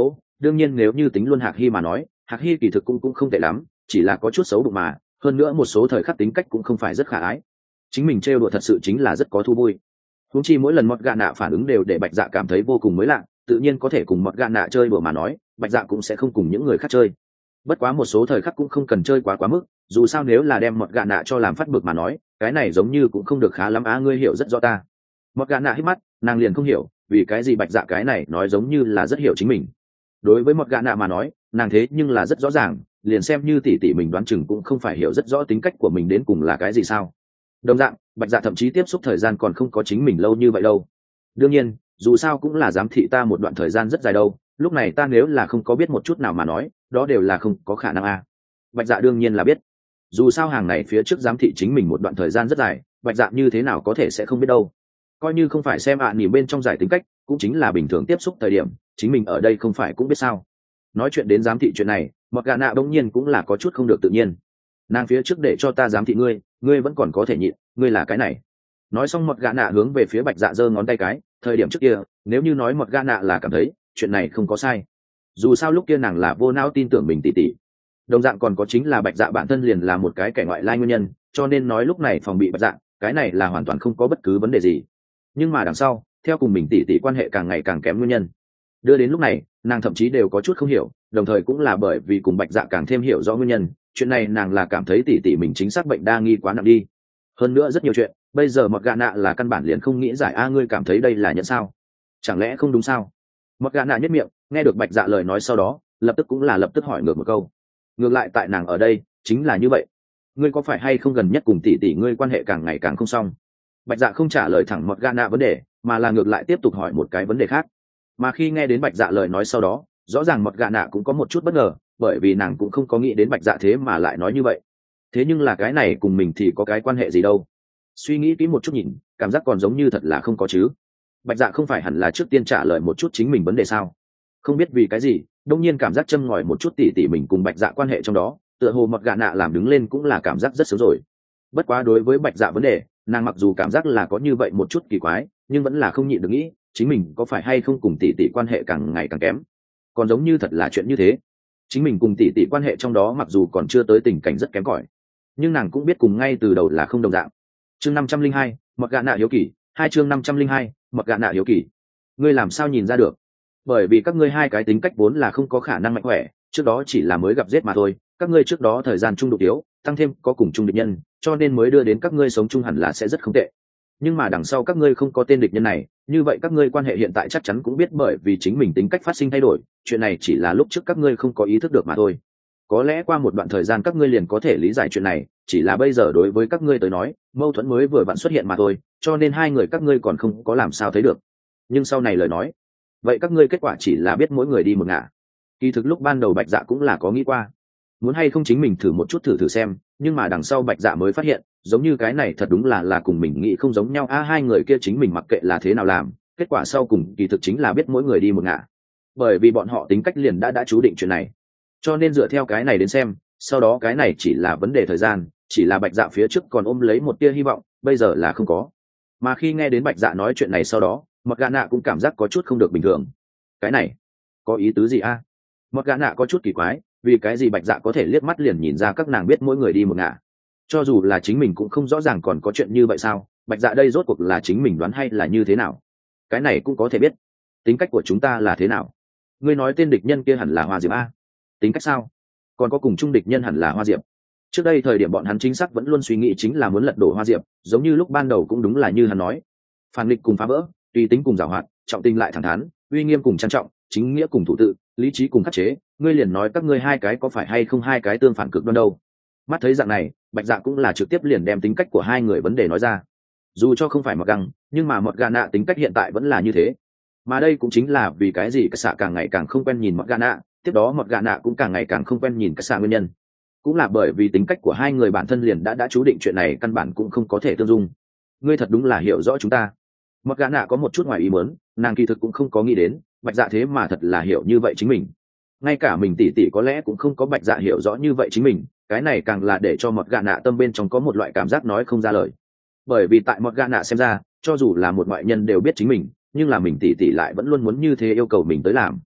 đương nhiên nếu như tính luôn Hạc Hy mà nói, Hạc Hy kỳ thực cũng không tệ lắm, chỉ là có chút xấu bụng mà, hơn nữa một số thời khắc tính cách cũng không phải rất khả ái. Chính mình trêu đùa thật sự chính là rất có thú vui. Huống chi mỗi lần Morgana phản ứng đều để Bạch Dạ cảm thấy vô cùng mới lạ, tự nhiên có thể cùng Morgana chơi đùa mà nói, Bạch Dạ cũng sẽ không cùng những người khác chơi. Bất quá một số thời khắc cũng không cần chơi quá mức, dù sao nếu là đem Morgana cho làm phát bực mà nói, cái này giống như cũng không được khá lắm á, ngươi hiểu rất rõ ta. Morgana hít mắt, nàng liền không hiểu, vì cái gì Bạch Dạ cái này nói giống như là rất hiểu chính mình. Đối với Morgana mà nói, nàng thế nhưng là rất rõ ràng, liền xem như tỷ tỷ mình đoán chừng cũng không phải hiểu rất rõ tính cách của mình đến cùng là cái gì sao. Đồng dạng, Bạch Dạ thậm chí tiếp xúc thời gian còn không có chính mình lâu như vậy đâu. Đương nhiên, dù sao cũng là giám thị ta một đoạn thời gian rất dài đâu, lúc này ta nếu là không có biết một chút nào mà nói, đó đều là không có khả năng a. Bạch Dạ đương nhiên là biết. Dù sao hàng này phía trước giám thị chính mình một đoạn thời gian rất dài, Bạch Dạ như thế nào có thể sẽ không biết đâu. Coi như không phải xem nỉ bên trong giải tính cách, cũng chính là bình thường tiếp xúc thời điểm, chính mình ở đây không phải cũng biết sao. Nói chuyện đến giám thị chuyện này, Morgana bỗng nhiên cũng là có chút không được tự nhiên. Nàng phía trước để cho ta giám thị ngươi, ngươi vẫn còn có thể nhịn, ngươi là cái này. Nói xong Morgana hướng về phía Bạch Dạ giơ ngón tay cái, thời điểm trước kia, nếu như nói Morgana là cảm thấy chuyện này không có sai. Dù sao lúc kia nàng là vô não tin tưởng mình tỷ tỷ. Đồng dạng còn có chính là Bạch Dạ bản thân liền là một cái kẻ ngoại lai nguyên nhân, cho nên nói lúc này phòng bị Bạch Dạ, cái này là hoàn toàn không có bất cứ vấn đề gì. Nhưng mà đằng sau, theo cùng mình tỷ tỷ quan hệ càng ngày càng kém nguyên nhân, đưa đến lúc này, nàng thậm chí đều có chút không hiểu, đồng thời cũng là bởi vì cùng Bạch Dạ càng thêm hiểu rõ nguyên nhân, chuyện này nàng là cảm thấy tỷ tỷ mình chính xác bệnh đa nghi quá nặng đi. Hơn nữa rất nhiều chuyện, bây giờ Morgana là căn bản liền không nghĩ giải ngươi cảm thấy đây là nhận sao? Chẳng lẽ không đúng sao? Morgana nhất miệng, nghe được Bạch Dạ lời nói sau đó, lập tức hỏi ngược một câu. Ngược lại tại nàng ở đây, chính là như vậy. Ngươi có phải hay không gần nhất cùng tỷ tỷ ngươi quan hệ càng ngày càng không xong? Bạch Dạ không trả lời thẳng Morgana vấn đề, mà là ngược lại tiếp tục hỏi một cái vấn đề khác. Mà khi nghe đến Bạch Dạ lời nói sau đó, rõ ràng Morgana cũng có một chút bất ngờ, bởi vì nàng cũng không có nghĩ đến Bạch Dạ thế mà lại nói như vậy. Thế nhưng là cái này cùng mình thì có cái quan hệ gì đâu? Suy nghĩ kỹ một chút nhìn, cảm giác còn giống như thật là không có chứ. Bạch Dạ không phải hẳn là trước tiên trả lời một chút chính mình vấn đề sao? Không biết vì cái gì, đông nhiên cảm giác châm ngòi một chút tỉ mình cùng Bạch Dạ quan hệ trong đó, tựa hồ Morgana làm đứng lên cũng là cảm giác rất sớm rồi. Bất quá đối với Bạch Dạ vấn đề, nàng mặc dù cảm giác là có như vậy một chút kỳ quái, nhưng vẫn là không nhịn được nghĩ, chính mình có phải hay không cùng tỷ quan hệ càng ngày càng kém. Còn giống như thật là chuyện như thế. Chính mình cùng tỷ quan hệ trong đó mặc dù còn chưa tới tình cảnh rất kém cỏi, nhưng nàng cũng biết cùng ngay từ đầu là không đồng dạng. Chương 502, Morgana hiếu kỳ, chương 502, Morgana hiếu kỳ. Ngươi làm sao nhìn ra được? Bởi vì các ngươi hai cái tính cách vốn là không có khả năng mạnh khỏe, trước đó chỉ là mới gặp giết mà thôi, các ngươi trước đó thời gian chung đụng yếu, tăng thêm có cùng chung địch nhân, cho nên mới đưa đến các ngươi sống chung hẳn là sẽ rất không tệ. Nhưng mà đằng sau các ngươi không có tên địch nhân này, như vậy các ngươi quan hệ hiện tại chắc chắn cũng biết bởi vì chính mình tính cách phát sinh thay đổi, chuyện này chỉ là lúc trước các ngươi không có ý thức được mà thôi. Có lẽ qua một đoạn thời gian các ngươi liền có thể lý giải chuyện này, chỉ là bây giờ đối với các ngươi tới nói, mâu thuẫn mới vừa vặn xuất hiện mà thôi, cho nên hai người các ngươi còn không có làm sao thấy được. Nhưng sau này lời nói, vậy các ngươi kết quả chỉ là biết mỗi người đi một ngả. Kỳ thực lúc ban đầu Bạch Dạ cũng là có nghĩ qua, muốn hay không chính mình thử một chút thử xem, nhưng mà đằng sau Bạch Dạ mới phát hiện, giống như cái này thật đúng là cùng mình nghĩ không giống nhau. Hai người kia chính mình mặc kệ là thế nào làm, kết quả sau cùng kỳ thực chính là biết mỗi người đi một ngả, bởi vì bọn họ tính cách liền đã chú định chuyện này. Cho nên dựa theo cái này đến xem, sau đó cái này chỉ là vấn đề thời gian, chỉ là Bạch Dạ phía trước còn ôm lấy một tia hy vọng, bây giờ là không có. Mà khi nghe đến Bạch Dạ nói chuyện này sau đó, Morgana cũng cảm giác có chút không được bình thường. Cái này có ý tứ gì a? Morgana có chút kỳ quái, vì cái gì Bạch Dạ có thể liếc mắt liền nhìn ra các nàng biết mỗi người đi một ngả. Cho dù là chính mình cũng không rõ ràng còn có chuyện như vậy sao? Bạch Dạ đây rốt cuộc là chính mình đoán hay là như thế nào? Cái này cũng có thể biết. Tính cách của chúng ta là thế nào? Ngươi nói tên địch nhân kia hẳn là Hoa Diệp a? Tính cách sao? Còn có cùng chung địch nhân hẳn là Hoa Diệp. Trước đây thời điểm bọn hắn chính xác vẫn luôn suy nghĩ chính là muốn lật đổ Hoa Diệp, giống như lúc ban đầu cũng đúng là như hắn nói. Phản nghịch cùng phá vỡ, tùy tính cùng giàu hoạt, trọng tình lại thẳng thắn, uy nghiêm cùng trang trọng, chính nghĩa cùng thủ tự, lý trí cùng khắc chế. Ngươi liền nói các ngươi hai cái có phải hay không hai cái tương phản cực đoan đâu? Mắt thấy dạng này, Bạch Dạ cũng là trực tiếp liền đem tính cách của hai người vấn đề nói ra. Dù cho không phải Mọt Găng, nhưng mà Morgana tính cách hiện tại vẫn là như thế. Mà đây cũng chính là vì cái gì Cả Xạ càng ngày càng không quen nhìn Morgana, tiếp đó Morgana cũng càng ngày càng không quen nhìn Cả Xạ nguyên nhân. Cũng là bởi vì tính cách của hai người bản thân liền đã chú định chuyện này căn bản cũng không có thể tương dung. Ngươi thật đúng là hiểu rõ chúng ta. Morgana có một chút ngoài ý muốn, nàng kỳ thực cũng không có nghĩ đến Bạch Dạ thế mà thật là hiểu như vậy chính mình. Ngay cả mình tỷ tỷ có lẽ cũng không có Bạch Dạ hiểu rõ như vậy chính mình, cái này càng là để cho Morgana tâm bên trong có một loại cảm giác nói không ra lời. Bởi vì tại Morgana xem ra, cho dù là một ngoại nhân đều biết chính mình, nhưng là mình tỷ tỷ lại vẫn luôn muốn như thế yêu cầu mình tới làm.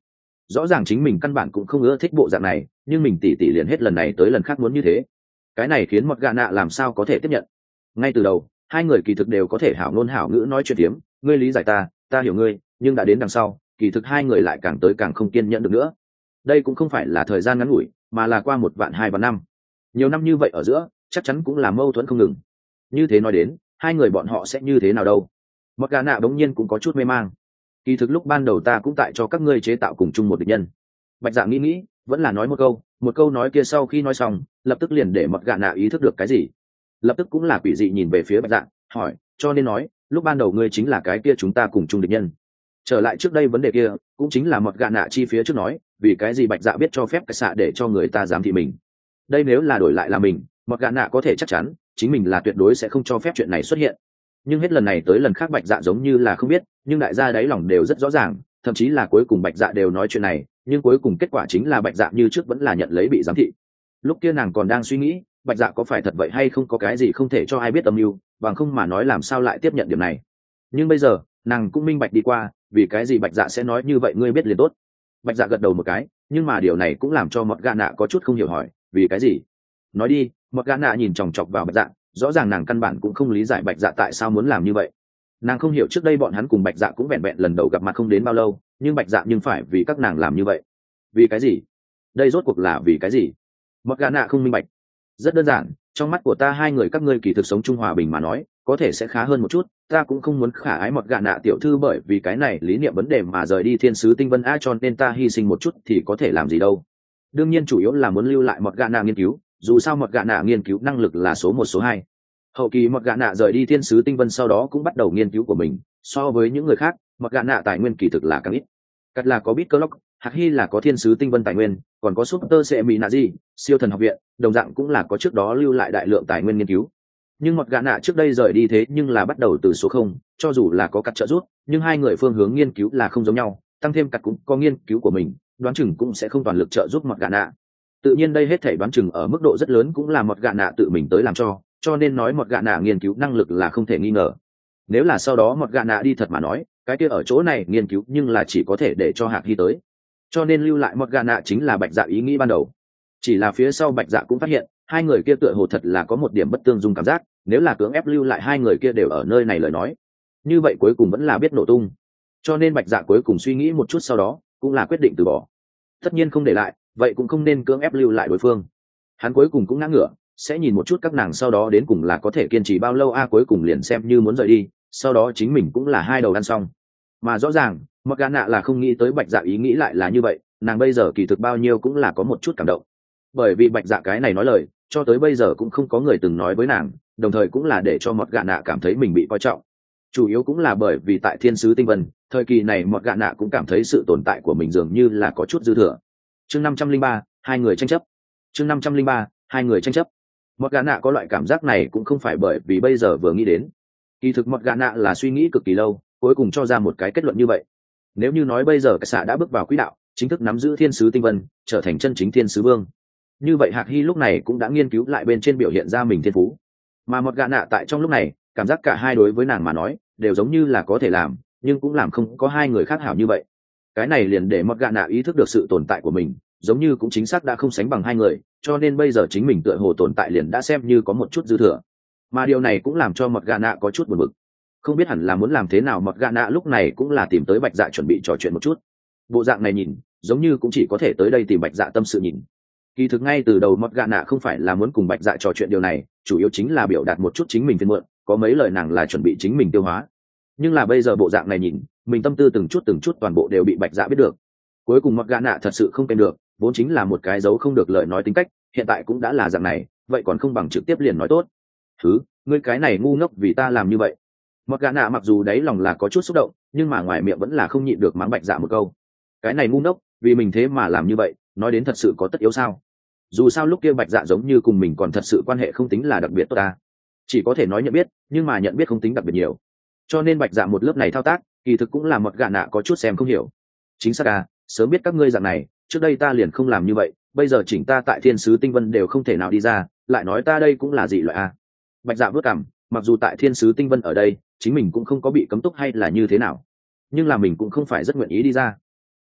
rõ ràng chính mình căn bản cũng không ưa thích bộ dạng này, nhưng mình tỉ tỉ liền hết lần này tới lần khác muốn như thế. Cái này khiến một gạ nạ làm sao có thể tiếp nhận. Ngay từ đầu hai người kỳ thực đều có thể hảo ngôn hảo ngữ nói chuyện tiếm, ngươi lý giải ta, ta hiểu ngươi, nhưng đã đến đằng sau kỳ thực hai người lại càng tới càng không kiên nhẫn được nữa. Đây cũng không phải là thời gian ngắn ngủi, mà là qua 1 vạn 2 vạn năm. Nhiều năm như vậy ở giữa chắc chắn cũng là mâu thuẫn không ngừng. Như thế nói đến hai người bọn họ sẽ như thế nào đâu. Một gã nạ bỗng nhiên cũng có chút mê mang. Kỳ thực lúc ban đầu ta cũng tại cho các ngươi chế tạo cùng chung một địch nhân. Bạch Dạ nghĩ vẫn là nói một câu nói kia sau khi nói xong lập tức liền để một gã nạ ý thức được cái gì. Lập tức cũng là quỷ dị nhìn về phía Bạch Dạ hỏi, cho nên nói lúc ban đầu ngươi chính là cái kia chúng ta cùng chung địch nhân. Trở lại trước đây vấn đề kia cũng chính là một gã nạ chi phía trước nói vì cái gì Bạch Dạ biết cho phép cái xạ để cho người ta giám thị mình. Đây nếu là đổi lại là mình, một gã nạ có thể chắc chắn chính mình là tuyệt đối sẽ không cho phép chuyện này xuất hiện. Nhưng hết lần này tới lần khác Bạch Dạ giống như là không biết, nhưng đại gia đáy lòng đều rất rõ ràng, thậm chí là cuối cùng Bạch Dạ đều nói chuyện này, nhưng cuối cùng kết quả chính là Bạch Dạ như trước vẫn là nhận lấy bị giám thị. Lúc kia nàng còn đang suy nghĩ Bạch Dạ có phải thật vậy hay không, có cái gì không thể cho ai biết âm mưu, bằng không mà nói làm sao lại tiếp nhận điểm này. Nhưng bây giờ nàng cũng minh bạch đi qua vì cái gì Bạch Dạ sẽ nói như vậy, ngươi biết liền tốt. Bạch Dạ gật đầu một cái, nhưng mà điều này cũng làm cho một gã nạ có chút không hiểu, hỏi vì cái gì. Nói đi. Một gã nạ nhìn chòng chọc vào Bạch Dạ, rõ ràng nàng căn bản cũng không lý giải Bạch Dạ tại sao muốn làm như vậy. Nàng không hiểu trước đây bọn hắn cùng Bạch Dạ cũng vẹn vẹn lần đầu gặp mặt không đến bao lâu, nhưng Bạch Dạ nhưng phải vì các nàng làm như vậy. Vì cái gì? Đây rốt cuộc là vì cái gì? Một gã nạ không minh bạch. Rất đơn giản, trong mắt của ta hai người các ngươi kỳ thực sống chung hòa bình mà nói có thể sẽ khá hơn một chút, ta cũng không muốn khả ái một gã nạ tiểu thư bởi vì cái này lý niệm vấn đề mà rời đi thiên sứ tinh vân a, cho nên ta hy sinh một chút thì có thể làm gì đâu. Đương nhiên chủ yếu là muốn lưu lại một gã nạ nghiên cứu, dù sao một gã nạ nghiên cứu năng lực là số 1 số 2. Hậu kỳ một gã nạ rời đi thiên sứ tinh vân sau đó cũng bắt đầu nghiên cứu của mình, so với những người khác một gã nạ tài nguyên kỳ thực là càng ít. Cắt là có Bitclock, Hạc Hy là có thiên sứ tinh vân tài nguyên, còn có Super Seminazi, siêu thần học viện, đồng dạng cũng là có trước đó lưu lại đại lượng tài nguyên nghiên cứu. Nhưng một gã nạ trước đây rời đi thế nhưng là bắt đầu từ số 0, cho dù là có cắt trợ giúp, nhưng hai người phương hướng nghiên cứu là không giống nhau, tăng thêm cắt cũng có nghiên cứu của mình, đoán chừng cũng sẽ không toàn lực trợ giúp một gã nạ. Tự nhiên đây hết thảy đoán chừng ở mức độ rất lớn cũng là một gã nạ tự mình tới làm cho nên nói một gã nạ nghiên cứu năng lực là không thể nghi ngờ. Nếu là sau đó một gã nạ đi thật mà nói, cái kia ở chỗ này nghiên cứu nhưng là chỉ có thể để cho Hạc Hy tới. Cho nên lưu lại một gã nạ chính là Bạch Dạ ý nghĩ ban đầu. Chỉ là phía sau Bạch Dạ cũng phát hiện hai người kia tựa hồ thật là có một điểm bất tương dung cảm giác, nếu là cưỡng ép lưu lại hai người kia đều ở nơi này lời nói, như vậy cuối cùng vẫn là biết nổ tung. Cho nên Bạch Dạ cuối cùng suy nghĩ một chút sau đó cũng là quyết định từ bỏ. Tất nhiên không để lại, vậy cũng không nên cưỡng ép lưu lại đối phương. Hắn cuối cùng cũng ngã ngửa, sẽ nhìn một chút các nàng sau đó đến cùng là có thể kiên trì bao lâu a, cuối cùng liền xem như muốn rời đi, sau đó chính mình cũng là hai đầu ăn xong. Mà rõ ràng một gã nạ là không nghĩ tới Bạch Dạ ý nghĩ lại là như vậy, nàng bây giờ kỳ thực bao nhiêu cũng là có một chút cảm động, bởi vì Bạch Dạ cái này nói lời cho tới bây giờ cũng không có người từng nói với nàng, đồng thời cũng là để cho một gã nạ cảm thấy mình bị coi trọng. Chủ yếu cũng là bởi vì tại thiên sứ tinh vân thời kỳ này một gã nạ cũng cảm thấy sự tồn tại của mình dường như là có chút dư thừa. Chương 503, hai người tranh chấp. Chương 503, hai người tranh chấp. Một gã nạ có loại cảm giác này cũng không phải bởi vì bây giờ vừa nghĩ đến, kỳ thực một gã nạ là suy nghĩ cực kỳ lâu, cuối cùng cho ra một cái kết luận như vậy. Nếu như nói bây giờ cái xạ đã bước vào quỹ đạo, chính thức nắm giữ thiên sứ tinh vân, trở thành chân chính thiên sứ vương, như vậy Hạc Hy lúc này cũng đã nghiên cứu lại bên trên biểu hiện ra mình thiên phú. Mà một gã nạ tại trong lúc này cảm giác cả hai đối với nàng mà nói đều giống như là có thể làm, nhưng cũng làm không có hai người khác hảo như vậy. Cái này liền để một gã nạ ý thức được sự tồn tại của mình giống như cũng chính xác đã không sánh bằng hai người, cho nên bây giờ chính mình tựa hồ tồn tại liền đã xem như có một chút dư thừa. Mà điều này cũng làm cho một gã nạ có chút buồn bực, không biết hẳn là muốn làm thế nào. Một gã nạ lúc này cũng là tìm tới Bạch Dạ chuẩn bị trò chuyện một chút. Bộ dạng này nhìn giống như cũng chỉ có thể tới đây tìm Bạch Dạ tâm sự nhìn. Kỳ thực ngay từ đầu một gã nạ không phải là muốn cùng Bạch Dạ trò chuyện điều này, chủ yếu chính là biểu đạt một chút chính mình phiền muộn, có mấy lời nàng là chuẩn bị chính mình tiêu hóa. Nhưng là bây giờ bộ dạng này nhìn, mình tâm tư từng chút toàn bộ đều bị Bạch Dạ biết được. Cuối cùng một gã nạ thật sự không kèm được, vốn chính là một cái giấu không được lời nói tính cách, hiện tại cũng đã là dạng này, vậy còn không bằng trực tiếp liền nói tốt. Ngươi cái này ngu ngốc vì ta làm như vậy. Một gã nạ mặc dù đáy lòng là có chút xúc động, nhưng mà ngoài miệng vẫn là không nhịn được mắng Bạch Dạ một câu. Cái này ngu ngốc, vì mình thế mà làm như vậy, nói đến thật sự có tất yếu sao? Dù sao lúc kia Bạch Dạ giống như cùng mình còn thật sự quan hệ không tính là đặc biệt tốt ta, chỉ có thể nói nhận biết, nhưng mà nhận biết không tính đặc biệt nhiều. Cho nên Bạch Dạ một lớp này thao tác, kỳ thực cũng là một gã nạ có chút xem không hiểu. Chính xác à, sớm biết các ngươi dạng này, trước đây ta liền không làm như vậy, bây giờ chỉnh ta tại thiên sứ tinh vân đều không thể nào đi ra, lại nói ta đây cũng là dị loại à. Bạch Dạ vớt cằm, mặc dù tại thiên sứ tinh vân ở đây chính mình cũng không có bị cấm túc hay là như thế nào, nhưng là mình cũng không phải rất nguyện ý đi ra.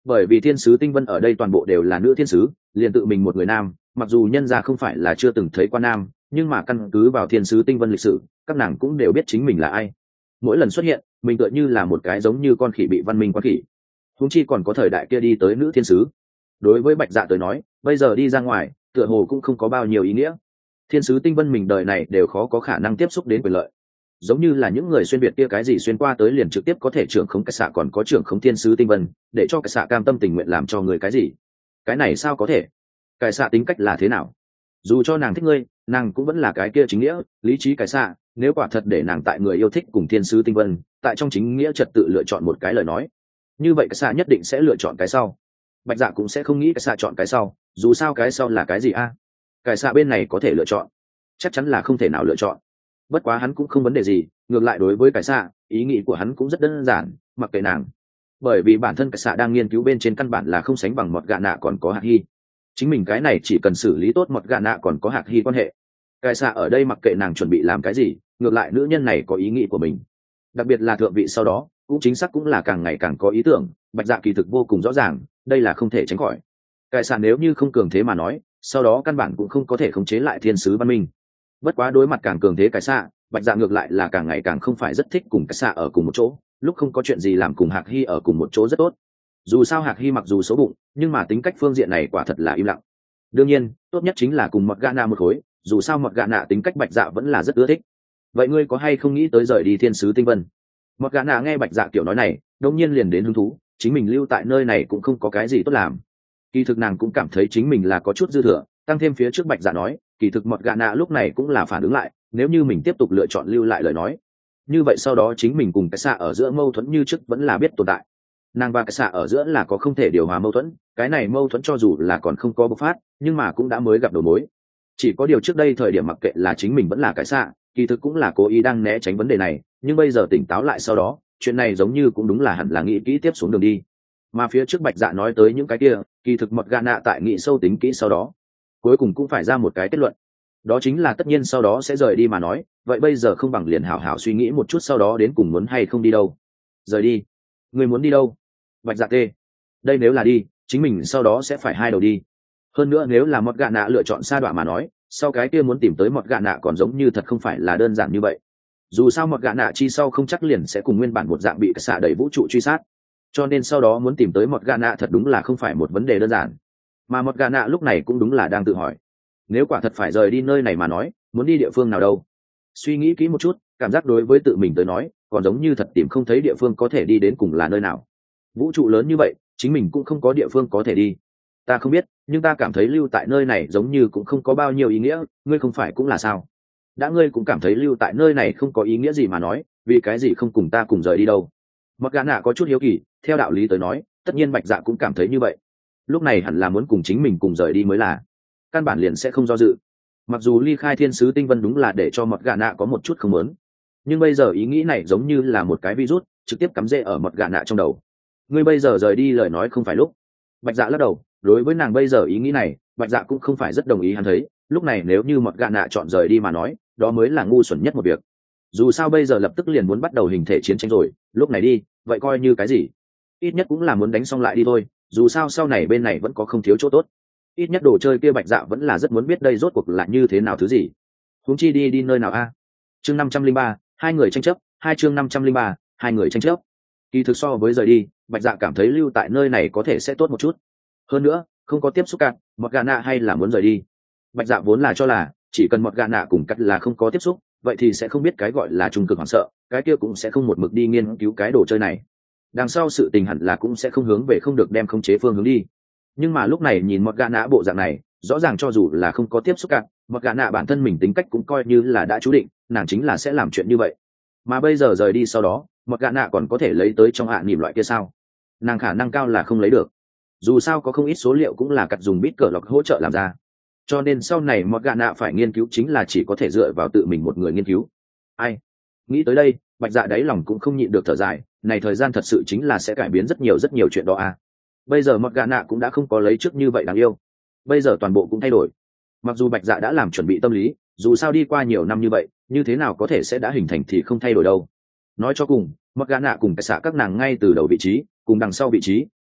bởi vì thiên sứ tinh vân ở đây toàn bộ đều là nữ thiên sứ, liền tự mình một người nam, mặc dù nhân gia không phải là chưa từng thấy qua nam, nhưng mà căn cứ vào thiên sứ tinh vân lịch sử, các nàng cũng đều biết chính mình là ai. Mỗi lần xuất hiện, mình tựa như là một cái giống như con khỉ bị văn minh con khỉ. Huống chi còn có thời đại kia đi tới nữ thiên sứ. Đối với Bạch Dạ tới nói, bây giờ đi ra ngoài, tựa hồ cũng không có bao nhiêu ý nghĩa. Thiên sứ tinh vân mình đời này đều khó có khả năng tiếp xúc đến quyền lợi. Giống như là những người xuyên việt kia cái gì xuyên qua tới liền trực tiếp có thể trưởng khống cái xạ, còn có trưởng khống thiên sứ tinh vân, để cho cái xạ cam tâm tình nguyện làm cho người cái gì? Cái này sao có thể? Cái xạ tính cách là thế nào? Dù cho nàng thích ngươi, nàng cũng vẫn là cái kia chính nghĩa, lý trí cái xạ, nếu quả thật để nàng tại người yêu thích cùng thiên sứ tinh vân, tại trong chính nghĩa trật tự lựa chọn một cái lời nói, như vậy cái xạ nhất định sẽ lựa chọn cái sau. Bạch Dạ cũng sẽ không nghĩ cái xạ chọn cái sau, dù sao cái sau là cái gì a? Cái xạ bên này có thể lựa chọn, chắc chắn là không thể nào lựa chọn. Bất quá hắn cũng không vấn đề gì, ngược lại đối với cái xạ, ý nghĩ của hắn cũng rất đơn giản, mặc kệ nàng. Bởi vì bản thân cái xạ đang nghiên cứu bên trên căn bản là không sánh bằng mọt gạ nạ còn có hạt hy. Chính mình cái này chỉ cần xử lý tốt mọt gạ nạ còn có hạt hy quan hệ. Cái xạ ở đây mặc kệ nàng chuẩn bị làm cái gì, ngược lại nữ nhân này có ý nghĩ của mình. Đặc biệt là thượng vị sau đó, cũng chính xác cũng là càng ngày càng có ý tưởng. Bạch Dạ kỳ thực vô cùng rõ ràng, đây là không thể tránh khỏi. Cái xạ nếu như không cường thế mà nói, sau đó căn bản cũng không có thể khống chế lại thiên sứ văn minh. Bất quá đối mặt càng cường thế cái xạ, Bạch Dạ ngược lại là càng ngày càng không phải rất thích cùng cái xạ ở cùng một chỗ, lúc không có chuyện gì làm cùng Hạc Hy ở cùng một chỗ rất tốt. Dù sao Hạc Hy mặc dù xấu bụng, nhưng mà tính cách phương diện này quả thật là im lặng. Đương nhiên, tốt nhất chính là cùng Mọt Gạ Nạ một khối, dù sao Mọt Gạ Nạ tính cách Bạch Dạ vẫn là rất ưa thích. Vậy ngươi có hay không nghĩ tới rời đi thiên sứ tinh vân? Mọt Gạ Nạ nghe Bạch Dạ kiểu nói này, đột nhiên liền đến hứng thú, chính mình lưu tại nơi này cũng không có cái gì tốt làm. Kỳ thực nàng cũng cảm thấy chính mình là có chút dư thừa, tăng thêm phía trước Bạch Dạ nói, kỳ thực Mọt Gạ Nạ lúc này cũng là phản ứng lại, nếu như mình tiếp tục lựa chọn lưu lại lời nói, như vậy sau đó chính mình cùng cái xạ ở giữa mâu thuẫn như trước vẫn là biết tồn tại. Nàng và cái xạ ở giữa là có không thể điều hòa mâu thuẫn, cái này mâu thuẫn cho dù là còn không có bộc phát, nhưng mà cũng đã mới gặp đầu mối. Chỉ có điều trước đây thời điểm mặc kệ là chính mình vẫn là cái xạ, kỳ thực cũng là cố ý đang né tránh vấn đề này, nhưng bây giờ tỉnh táo lại sau đó, chuyện này giống như cũng đúng là hẳn là nghĩ kỹ tiếp xuống đường đi. Mà phía trước Bạch Dạ nói tới những cái kia, kỳ thực Mọt Gạ Nạ tại nghĩ sâu tính kỹ sau đó, cuối cùng cũng phải ra một cái kết luận, đó chính là tất nhiên sau đó sẽ rời đi mà nói, vậy bây giờ không bằng liền hảo hảo suy nghĩ một chút sau đó đến cùng muốn hay không đi đâu. Rời đi? Người muốn đi đâu? Bạch Dạ tê. Đây nếu là đi, chính mình sau đó sẽ phải hai đầu đi. Hơn nữa nếu là Mọt Gạ Nạ lựa chọn sa đọa mà nói, sau cái kia muốn tìm tới Mọt Gạ Nạ còn giống như thật không phải là đơn giản như vậy. Dù sao Mọt Gạ Nạ chi sau không chắc liền sẽ cùng nguyên bản một dạng bị xạ đẩy vũ trụ truy sát, cho nên sau đó muốn tìm tới Mọt Gạ Nạ thật đúng là không phải một vấn đề đơn giản. Mà Mọt Gạ Nạ lúc này cũng đúng là đang tự hỏi, nếu quả thật phải rời đi nơi này mà nói, muốn đi địa phương nào đâu? Suy nghĩ kỹ một chút, cảm giác đối với tự mình tới nói, còn giống như thật tìm không thấy địa phương có thể đi đến cùng là nơi nào. Vũ trụ lớn như vậy, chính mình cũng không có địa phương có thể đi. Ta không biết, nhưng ta cảm thấy lưu tại nơi này giống như cũng không có bao nhiêu ý nghĩa, ngươi không phải cũng là sao? Đã ngươi cũng cảm thấy lưu tại nơi này không có ý nghĩa gì mà nói, vì cái gì không cùng ta cùng rời đi đâu? Mọt Gạ Nạ có chút hiếu kỳ, theo đạo lý tới nói, tất nhiên Bạch Dạ cũng cảm thấy như vậy. Lúc này hẳn là muốn cùng chính mình cùng rời đi mới là. Căn bản liền sẽ không do dự. Mặc dù ly khai thiên sứ tinh vân đúng là để cho Mọt Gạ Nạ có một chút không muốn, nhưng bây giờ ý nghĩ này giống như là một cái virus trực tiếp cắm rễ ở Mọt Gạ Nạ trong đầu. Ngươi bây giờ rời đi lời nói không phải lúc. Bạch Dạ lắc đầu, đối với nàng bây giờ ý nghĩ này, Bạch Dạ cũng không phải rất đồng ý. Hắn thấy lúc này nếu như Mọt Gạ Nạ chọn rời đi mà nói, đó mới là ngu xuẩn nhất một việc. Dù sao bây giờ lập tức liền muốn bắt đầu hình thể chiến tranh rồi, lúc này đi vậy coi như cái gì, ít nhất cũng là muốn đánh xong lại đi thôi. Dù sao sau này bên này vẫn có không thiếu chỗ tốt, ít nhất đồ chơi kia Bạch Dạ vẫn là rất muốn biết đây rốt cuộc là như thế nào thứ gì. Huống chi đi nơi nào a? Chương 503, hai người tranh chấp. Chương 503, hai người tranh chấp. Kỳ thực so với rời đi, Bạch Dạ cảm thấy lưu tại nơi này có thể sẽ tốt một chút. Hơn nữa, không có tiếp xúc cạn, Mọt Gạ Nạ hay là muốn rời đi. Bạch Dạ vốn là cho là chỉ cần Mọt Gạ Nạ cùng cắt là không có tiếp xúc, vậy thì sẽ không biết cái gọi là trung cực hoảng sợ, cái kia cũng sẽ không một mực đi nghiên cứu cái đồ chơi này. Đằng sau sự tình hẳn là cũng sẽ không hướng về không được đem khống chế phương hướng đi. Nhưng mà lúc này nhìn Mọt Gạ Nạ bộ dạng này, rõ ràng cho dù là không có tiếp xúc cạn, Mọt Gạ Nạ bản thân mình tính cách cũng coi như là đã chú định, nàng chính là sẽ làm chuyện như vậy. Mà bây giờ rời đi sau đó, Mọt Gạ Nạ còn có thể lấy tới trong hạ niệm loại kia sao? Nàng khả năng cao là không lấy được. Dù sao có không ít số liệu cũng là cắt dùng bit cờ lọc hỗ trợ làm ra, cho nên sau này Mọt Gạ Nạ phải nghiên cứu chính là chỉ có thể dựa vào tự mình một người nghiên cứu. Ai nghĩ tới đây, Bạch Dạ đáy lòng cũng không nhịn được thở dài, này thời gian thật sự chính là sẽ cải biến rất nhiều chuyện đó à. Bây giờ Mọt Gạ Nạ cũng đã không có lấy trước như vậy đáng yêu, bây giờ toàn bộ cũng thay đổi. Mặc dù Bạch Dạ đã làm chuẩn bị tâm lý, dù sao đi qua nhiều năm như vậy, như thế nào có thể sẽ đã hình thành thì không thay đổi đâu. Nói cho cùng, Mọt Gạ Nạ cùng cái xạ các nàng ngay từ đầu vị trí cùng đằng sau vị trí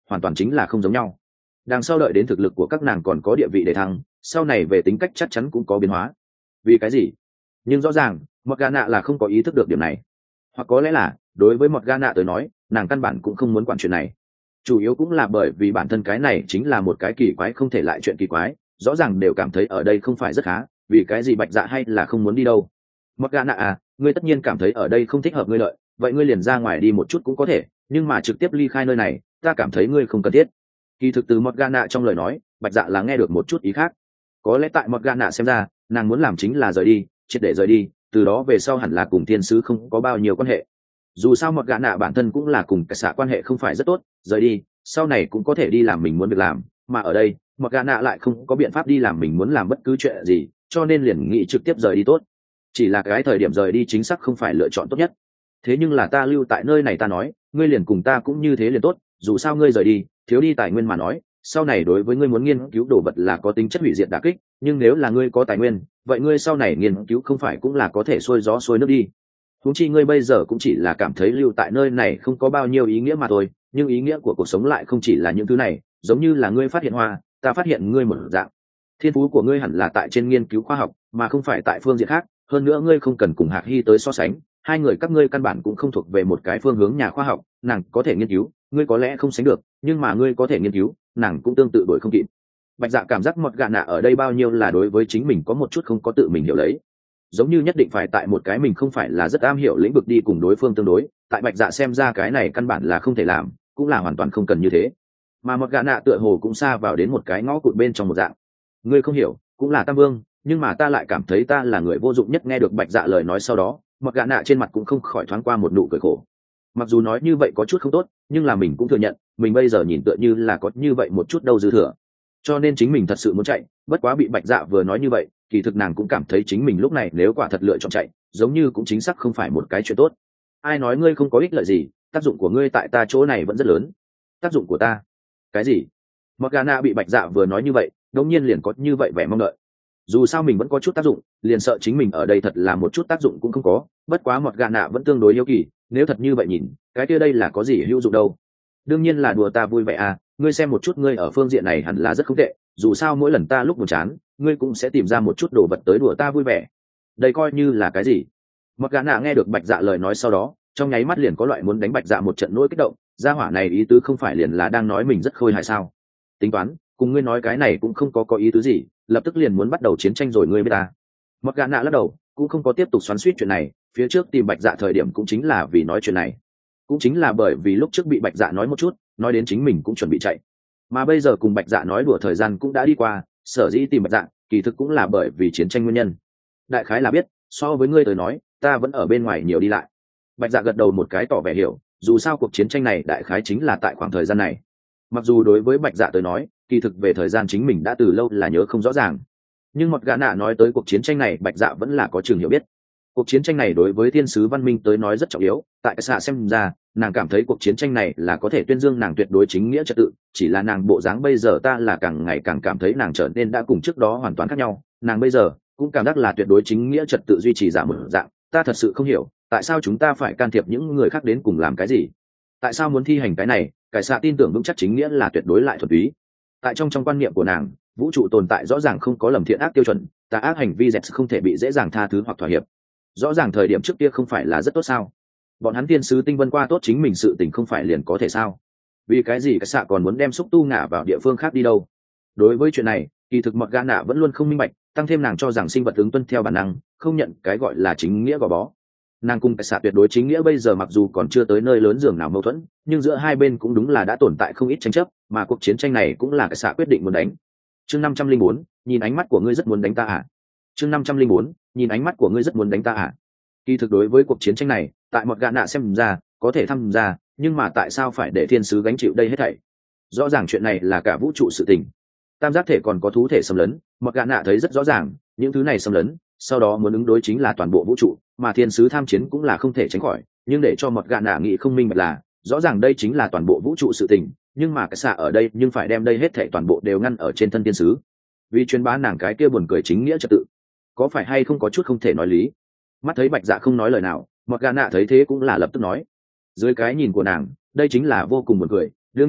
hoàn toàn chính là không giống nhau. Đằng sau đợi đến thực lực của các nàng còn có địa vị để thăng, sau này về tính cách chắc chắn cũng có biến hóa. Vì cái gì? Nhưng rõ ràng Morgana là không có ý thức được điểm này, hoặc có lẽ là đối với Morgana tới nói, nàng căn bản cũng không muốn quản chuyện này. Chủ yếu cũng là bởi vì bản thân cái này chính là một cái kỳ quái không thể lại chuyện kỳ quái, rõ ràng đều cảm thấy ở đây không phải rất khá, vì cái gì Bạch Dạ hay là không muốn đi đâu. Morgana à, ngươi tất nhiên cảm thấy ở đây không thích hợp ngươi lợi, vậy ngươi liền ra ngoài đi một chút cũng có thể, nhưng mà trực tiếp ly khai nơi này, ta cảm thấy ngươi không cần thiết. Kỳ thực từ Morgana trong lời nói, Bạch Dạ là nghe được một chút ý khác. Có lẽ tại Morgana xem ra, nàng muốn làm chính là rời đi, triệt để rời đi, từ đó về sau hẳn là cùng thiên sứ không có bao nhiêu quan hệ. Dù sao Morgana bản thân cũng là cùng cái xã quan hệ không phải rất tốt, rời đi, sau này cũng có thể đi làm mình muốn việc làm, mà ở đây, Morgana lại không có biện pháp đi làm mình muốn làm bất cứ chuyện gì, cho nên liền nghĩ trực tiếp rời đi tốt. Chỉ là cái thời điểm rời đi chính xác không phải lựa chọn tốt nhất. Thế nhưng là ta lưu tại nơi này, ta nói, ngươi liền cùng ta cũng như thế liền tốt, dù sao ngươi rời đi, thiếu đi tài nguyên mà nói, sau này đối với ngươi muốn nghiên cứu đồ vật là có tính chất hủy diệt đả kích, nhưng nếu là ngươi có tài nguyên, vậy ngươi sau này nghiên cứu không phải cũng là có thể xuôi gió xuôi nước đi. Huống chi ngươi bây giờ cũng chỉ là cảm thấy lưu tại nơi này không có bao nhiêu ý nghĩa mà thôi, nhưng ý nghĩa của cuộc sống lại không chỉ là những thứ này, giống như là ngươi phát hiện hoa, ta phát hiện ngươi một dạng. Thiên phú của ngươi hẳn là tại trên nghiên cứu khoa học, mà không phải tại phương diện khác, hơn nữa ngươi không cần cùng Hạc Hy tới so sánh, hai người các ngươi căn bản cũng không thuộc về một cái phương hướng nhà khoa học, nàng có thể nghiên cứu, ngươi có lẽ không sánh được, nhưng mà ngươi có thể nghiên cứu, nàng cũng tương tự đổi không kịp. Bạch Dạ cảm giác Morgana ở đây bao nhiêu là đối với chính mình có một chút không có tự mình hiểu lấy, giống như nhất định phải tại một cái mình không phải là rất am hiểu lĩnh vực đi cùng đối phương tương đối, tại Bạch Dạ xem ra cái này căn bản là không thể làm, cũng là hoàn toàn không cần như thế. Mà Morgana tựa hồ cũng xa vào đến một cái ngõ cụt bên trong một dạng. Ngươi không hiểu, cũng là Tam Vương, nhưng mà ta lại cảm thấy ta là người vô dụng nhất. Nghe được Bạch Dạ lời nói sau đó, Morgana trên mặt cũng không khỏi thoáng qua một nụ cười khổ. Mặc dù nói như vậy có chút không tốt, nhưng là mình cũng thừa nhận, mình bây giờ nhìn tựa như là có như vậy một chút đâu dư thừa. Cho nên chính mình thật sự muốn chạy, bất quá bị Bạch Dạ vừa nói như vậy, kỳ thực nàng cũng cảm thấy chính mình lúc này nếu quả thật lựa chọn chạy, giống như cũng chính xác không phải một cái chuyện tốt. Ai nói ngươi không có ích lợi gì, tác dụng của ngươi tại ta chỗ này vẫn rất lớn. Tác dụng của ta? Cái gì? Morgana bị Bạch Dạ vừa nói như vậy, đột nhiên liền có như vậy vẻ mong đợi. Dù sao mình vẫn có chút tác dụng, liền sợ chính mình ở đây thật là một chút tác dụng cũng không có, bất quá Morgana vẫn tương đối hiếu kỳ, nếu thật như vậy nhìn, cái kia đây là có gì hữu dụng đâu. Đương nhiên là đùa ta vui vẻ à, ngươi xem một chút, ngươi ở phương diện này hẳn là rất không tệ, dù sao mỗi lần ta lúc buồn chán, ngươi cũng sẽ tìm ra một chút đồ vật tới đùa ta vui vẻ. Đây coi như là cái gì? Morgana nghe được Bạch Dạ lời nói sau đó, trong nháy mắt liền có loại muốn đánh Bạch Dạ một trận nỗi kích động, gia hỏa này ý tứ không phải liền là đang nói mình rất khôi hài sao? Tính toán, cùng ngươi nói cái này cũng không có ý tứ gì, lập tức liền muốn bắt đầu chiến tranh rồi ngươi biết ta. Morgana lắc đầu, cũng không có tiếp tục xoắn xuýt chuyện này, phía trước tìm Bạch Dạ thời điểm cũng chính là vì nói chuyện này, cũng chính là bởi vì lúc trước bị Bạch Dạ nói một chút, nói đến chính mình cũng chuẩn bị chạy, mà bây giờ cùng Bạch Dạ nói đùa thời gian cũng đã đi qua, sở dĩ tìm Bạch Dạ kỳ thực cũng là bởi vì chiến tranh nguyên nhân. Đại khái là biết, so với ngươi tới nói, ta vẫn ở bên ngoài nhiều đi lại. Bạch Dạ gật đầu một cái tỏ vẻ hiểu, dù sao cuộc chiến tranh này đại khái chính là tại khoảng thời gian này. Mặc dù đối với Bạch Dạ tới nói, kỳ thực về thời gian chính mình đã từ lâu là nhớ không rõ ràng, nhưng Morgana nói tới cuộc chiến tranh này, Bạch Dạ vẫn là có chừng hiểu biết. Cuộc chiến tranh này đối với thiên sứ văn minh tới nói rất trọng yếu, tại cái xạ xem ra, nàng cảm thấy cuộc chiến tranh này là có thể tuyên dương nàng tuyệt đối chính nghĩa trật tự, chỉ là nàng bộ dáng bây giờ ta là càng ngày càng cảm thấy nàng trở nên đã cùng trước đó hoàn toàn khác nhau, nàng bây giờ cũng cảm giác là tuyệt đối chính nghĩa trật tự duy trì giảm một dạng, ta thật sự không hiểu, tại sao chúng ta phải can thiệp những người khác đến cùng làm cái gì? Tại sao muốn thi hành cái này? Cái xạ tin tưởng vững chắc chính nghĩa là tuyệt đối lại thuần túy. Tại trong quan niệm của nàng, vũ trụ tồn tại rõ ràng không có lầm thiện ác tiêu chuẩn, tà ác hành vi dẹt không thể bị dễ dàng tha thứ hoặc thỏa hiệp. Rõ ràng thời điểm trước kia không phải là rất tốt sao? Bọn hắn thiên sứ tinh vân qua tốt chính mình sự tình không phải liền có thể sao? Vì cái gì cái xạ còn muốn đem xúc tu ngả vào địa phương khác đi đâu? Đối với chuyện này, kỳ thực Morgana vẫn luôn không minh bạch, tăng thêm nàng cho rằng sinh vật ứng tuân theo bản năng, không nhận cái gọi là chính nghĩa gò bó. Nàng cùng cái xạ tuyệt đối chính nghĩa bây giờ mặc dù còn chưa tới nơi lớn giường nào mâu thuẫn, nhưng giữa hai bên cũng đúng là đã tồn tại không ít tranh chấp, mà cuộc chiến tranh này cũng là cái xạ quyết định muốn đánh. Chương 504, nhìn ánh mắt của ngươi rất muốn đánh ta à? Chương 504, nhìn ánh mắt của ngươi rất muốn đánh ta à? Kỳ thực đối với cuộc chiến tranh này, tại Morgana xem ra, có thể tham gia, nhưng mà tại sao phải để thiên sứ gánh chịu đây hết thảy? Rõ ràng chuyện này là cả vũ trụ sự tình. Tam giác thể còn có thú thể xâm lấn, Morgana thấy rất rõ ràng, những thứ này xâm lấn, sau đó muốn ứng đối chính là toàn bộ vũ trụ, mà thiên sứ tham chiến cũng là không thể tránh khỏi, nhưng để cho Morgana nghĩ không minh bạch là, rõ ràng đây chính là toàn bộ vũ trụ sự tình, nhưng mà cái xạ ở đây nhưng phải đem đây hết thảy toàn bộ đều ngăn ở trên thân thiên sứ. Vì truyền bá nàng cái kia buồn cười chính nghĩa trật tự, có phải hay không có chút không thể nói lý? Mắt thấy Bạch Dạ không nói lời nào, Morgana thấy thế cũng là lập tức nói. Dưới cái nhìn của nàng, đây chính là vô cùng buồn cười, đương nhiên,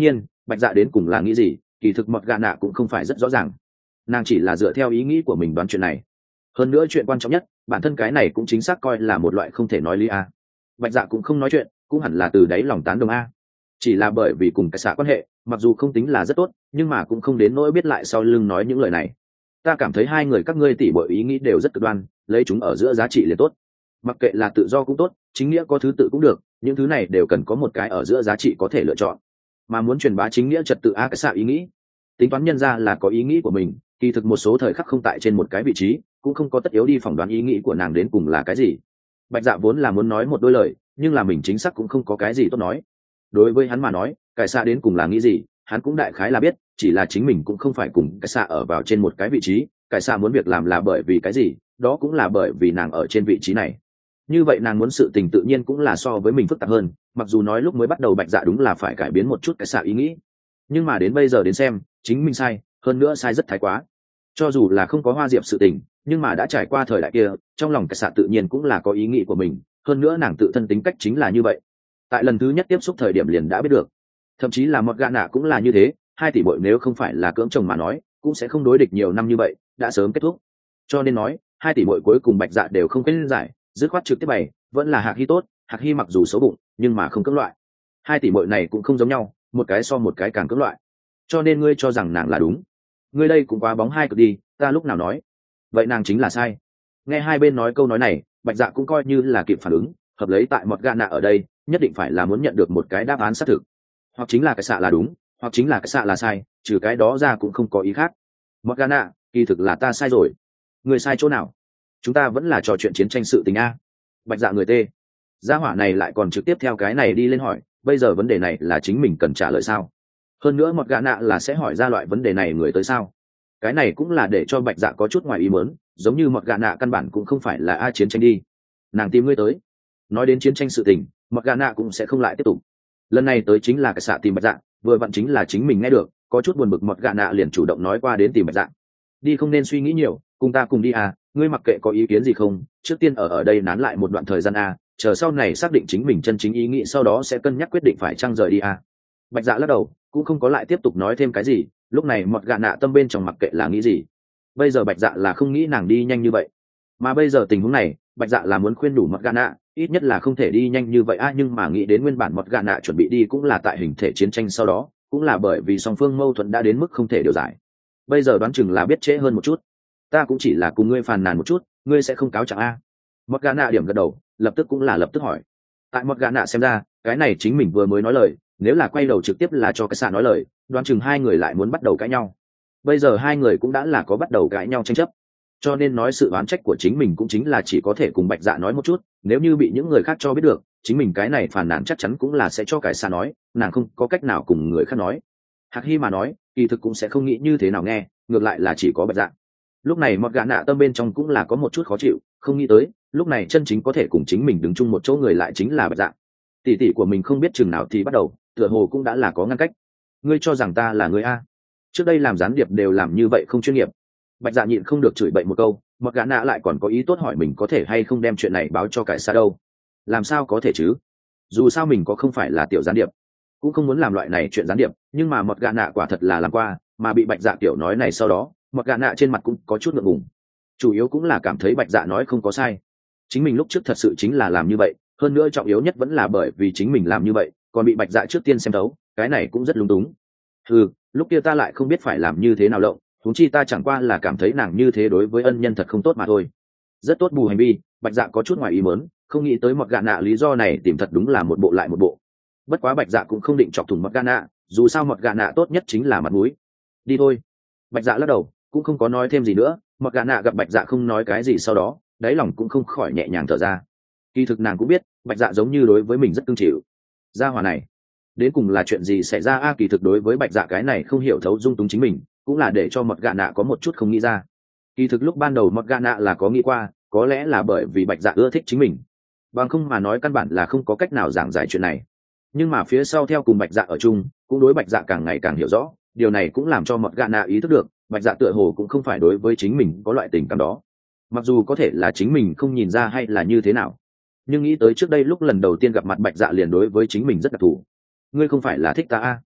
bạch dạ đến cùng là nghĩ gì, kỳ thực mọt gạ nạ cũng không phải rất rõ ràng. Nàng chỉ là dựa theo ý nghĩ của mình đoán chuyện này. Hơn nữa chuyện quan trọng nhất, bản thân cái này cũng chính xác coi là một loại không thể nói lý a. Bạch dạ cũng không nói chuyện, cũng hẳn là từ đáy lòng tán đồng a. Chỉ là bởi vì cùng cái xạ quan hệ, mặc dù không tính là rất tốt, nhưng mà cũng không đến nỗi biết lại sau lưng nói những lời này. Ta cảm thấy hai người các ngươi tỉ mọi ý nghĩ đều rất cực đoan, lấy chúng ở giữa giá trị liền tốt. Mặc kệ là tự do cũng tốt, chính nghĩa có thứ tự cũng được, những thứ này đều cần có một cái ở giữa giá trị có thể lựa chọn. Mà muốn truyền bá chính nghĩa trật tự a cái xạ ý nghĩ, tính toán nhân ra là có ý nghĩ của mình, kỳ thực một số thời khắc không tại trên một cái vị trí, cũng không có tất yếu đi phỏng đoán ý nghĩ của nàng đến cùng là cái gì. Bạch dạ vốn là muốn nói một đôi lời, nhưng là mình chính xác cũng không có cái gì tốt nói. Đối với hắn mà nói, cái xạ đến cùng là nghĩ gì, hắn cũng đại khái là biết, chỉ là chính mình cũng không phải cùng cái xạ ở vào trên một cái vị trí. Cái xạ muốn việc làm là bởi vì cái gì, đó cũng là bởi vì nàng ở trên vị trí này. Như vậy nàng muốn sự tình tự nhiên cũng là so với mình phức tạp hơn, mặc dù nói lúc mới bắt đầu bạch dạ đúng là phải cải biến một chút cái xạ ý nghĩ, nhưng mà đến bây giờ đến xem chính mình sai, hơn nữa sai rất thái quá. Cho dù là không có hoa diệp sự tình, nhưng mà đã trải qua thời đại kia, trong lòng cái xạ tự nhiên cũng là có ý nghĩ của mình, hơn nữa nàng tự thân tính cách chính là như vậy. Tại lần thứ nhất tiếp xúc thời điểm liền đã biết được, thậm chí là một gã nạ cũng là như thế, hai tỷ bội nếu không phải là cưỡng chồng mà nói cũng sẽ không đối địch nhiều năm như vậy, đã sớm kết thúc. Cho nên nói hai tỷ bội cuối cùng bạch dạ đều không kết giải, dứt khoát trực tiếp bày vẫn là hạc hy tốt. Hạc hy mặc dù xấu bụng nhưng mà không cưỡng loại, hai tỷ bội này cũng không giống nhau, một cái so một cái càng cưỡng loại. Cho nên ngươi cho rằng nàng là đúng, ngươi đây cũng quá bóng hai cực đi, ta lúc nào nói vậy nàng chính là sai. Nghe hai bên nói câu nói này, bạch dạ cũng coi như là kịp phản ứng, hợp lấy tại một gã nạ ở đây nhất định phải là muốn nhận được một cái đáp án xác thực, hoặc chính là cái xạ là đúng, hoặc chính là cái xạ là sai, trừ cái đó ra cũng không có ý khác. Một gã nạ, kỳ thực là ta sai rồi. Người sai chỗ nào? Chúng ta vẫn là trò chuyện chiến tranh sự tình a. Bạch dạ người tê gia hỏa này lại còn trực tiếp theo cái này đi lên hỏi, bây giờ vấn đề này là chính mình cần trả lời sao? Hơn nữa một gã nạ là sẽ hỏi ra loại vấn đề này người tới sao? Cái này cũng là để cho bạch dạ có chút ngoài ý muốn, giống như một gã nạ căn bản cũng không phải là a chiến tranh đi, nàng tìm ngươi tới. Nói đến chiến tranh sự tình, một gã nạ cũng sẽ không lại tiếp tục. Lần này tới chính là cái xạ tìm bạch dạ, vừa vặn chính là chính mình nghe được, có chút buồn bực, một gã nạ liền chủ động nói qua đến tìm bạch dạ. Đi không nên suy nghĩ nhiều, cùng ta cùng đi à, ngươi mặc kệ có ý kiến gì không, trước tiên ở đây nán lại một đoạn thời gian à, chờ sau này xác định chính mình chân chính ý nghĩ sau đó sẽ cân nhắc quyết định phải chăng rời đi à. Bạch dạ lắc đầu, cũng không có lại tiếp tục nói thêm cái gì, lúc này một gã nạ tâm bên trong mặc kệ là nghĩ gì. Bây giờ bạch dạ là không nghĩ nàng đi nhanh như vậy, mà bây giờ tình huống này bạch dạ là muốn khuyên đủ một gã nạ, ít nhất là không thể đi nhanh như vậy à, nhưng mà nghĩ đến nguyên bản một gã nạ chuẩn bị đi cũng là tại hình thể chiến tranh sau đó, cũng là bởi vì song phương mâu thuẫn đã đến mức không thể điều giải. Bây giờ đoán chừng là biết trễ hơn một chút, ta cũng chỉ là cùng ngươi phàn nàn một chút, ngươi sẽ không cáo trạng a. Một gã nạ điểm gật đầu, lập tức cũng là lập tức hỏi. Tại một gã nạ xem ra cái này chính mình vừa mới nói lời, nếu là quay đầu trực tiếp là cho cái xạ nói lời, đoán chừng hai người lại muốn bắt đầu cãi nhau. Bây giờ hai người cũng đã là có bắt đầu cãi nhau tranh chấp, cho nên nói sự oán trách của chính mình cũng chính là chỉ có thể cùng bạch dạ nói một chút, nếu như bị những người khác cho biết được, chính mình cái này phàn nàn chắc chắn cũng là sẽ cho cái xạ nói, nàng không có cách nào cùng người khác nói. Hạc Hy mà nói kỳ thực cũng sẽ không nghĩ như thế nào nghe, ngược lại là chỉ có bạch dạ. Lúc này một gã nạ tâm bên trong cũng là có một chút khó chịu, không nghĩ tới lúc này chân chính có thể cùng chính mình đứng chung một chỗ người lại chính là bạch dạ. Tỷ tỷ của mình không biết chừng nào thì bắt đầu tựa hồ cũng đã là có ngăn cách. Ngươi cho rằng ta là người a? Trước đây làm gián điệp đều làm như vậy không chuyên nghiệp. Bạch dạ nhịn không được chửi bậy một câu, một gã nạ lại còn có ý tốt hỏi mình có thể hay không đem chuyện này báo cho cải xa đâu. Làm sao có thể chứ, dù sao mình có không phải là tiểu gián điệp, cũng không muốn làm loại này chuyện gián điệp, nhưng mà một gã nạ quả thật là làm qua, mà bị bạch dạ tiểu nói này sau đó một gã nạ trên mặt cũng có chút ngượng ngùng, chủ yếu cũng là cảm thấy bạch dạ nói không có sai, chính mình lúc trước thật sự chính là làm như vậy, hơn nữa trọng yếu nhất vẫn là bởi vì chính mình làm như vậy còn bị bạch dạ trước tiên xem thấu, cái này cũng rất lung túng. Lúc kia ta lại không biết phải làm như thế nào lộng, huống chi ta chẳng qua là cảm thấy nàng như thế đối với ân nhân thật không tốt mà thôi. Rất tốt bù hành vi, bạch dạ có chút ngoài ý muốn, không nghĩ tới một gã nạ lý do này tìm thật đúng là một bộ lại một bộ. Bất quá bạch dạ cũng không định chọc thủng một gã nạ, dù sao một gã nạ tốt nhất chính là mặt mũi. Đi thôi. Bạch dạ lắc đầu, cũng không có nói thêm gì nữa. Một gã nạ gặp bạch dạ không nói cái gì sau đó đáy lòng cũng không khỏi nhẹ nhàng thở ra. Kỳ thực nàng cũng biết bạch dạ giống như đối với mình rất cưng chịu. Gia hỏa này đến cùng là chuyện gì xảy ra a? Kỳ thực đối với bạch dạ cái này không hiểu thấu dung túng chính mình cũng là để cho một gã nạ có một chút không nghĩ ra. Kỳ thực lúc ban đầu một gã nạ là có nghĩ qua, có lẽ là bởi vì bạch dạ ưa thích chính mình, bằng không mà nói căn bản là không có cách nào giảng giải chuyện này. Nhưng mà phía sau theo cùng bạch dạ ở chung, cũng đối bạch dạ càng ngày càng hiểu rõ, điều này cũng làm cho một gã nạ ý thức được bạch dạ tựa hồ cũng không phải đối với chính mình có loại tình cảm đó, mặc dù có thể là chính mình không nhìn ra hay là như thế nào, nhưng nghĩ tới trước đây lúc lần đầu tiên gặp mặt bạch dạ liền đối với chính mình rất đặc thù. Ngươi không phải là thích ta a?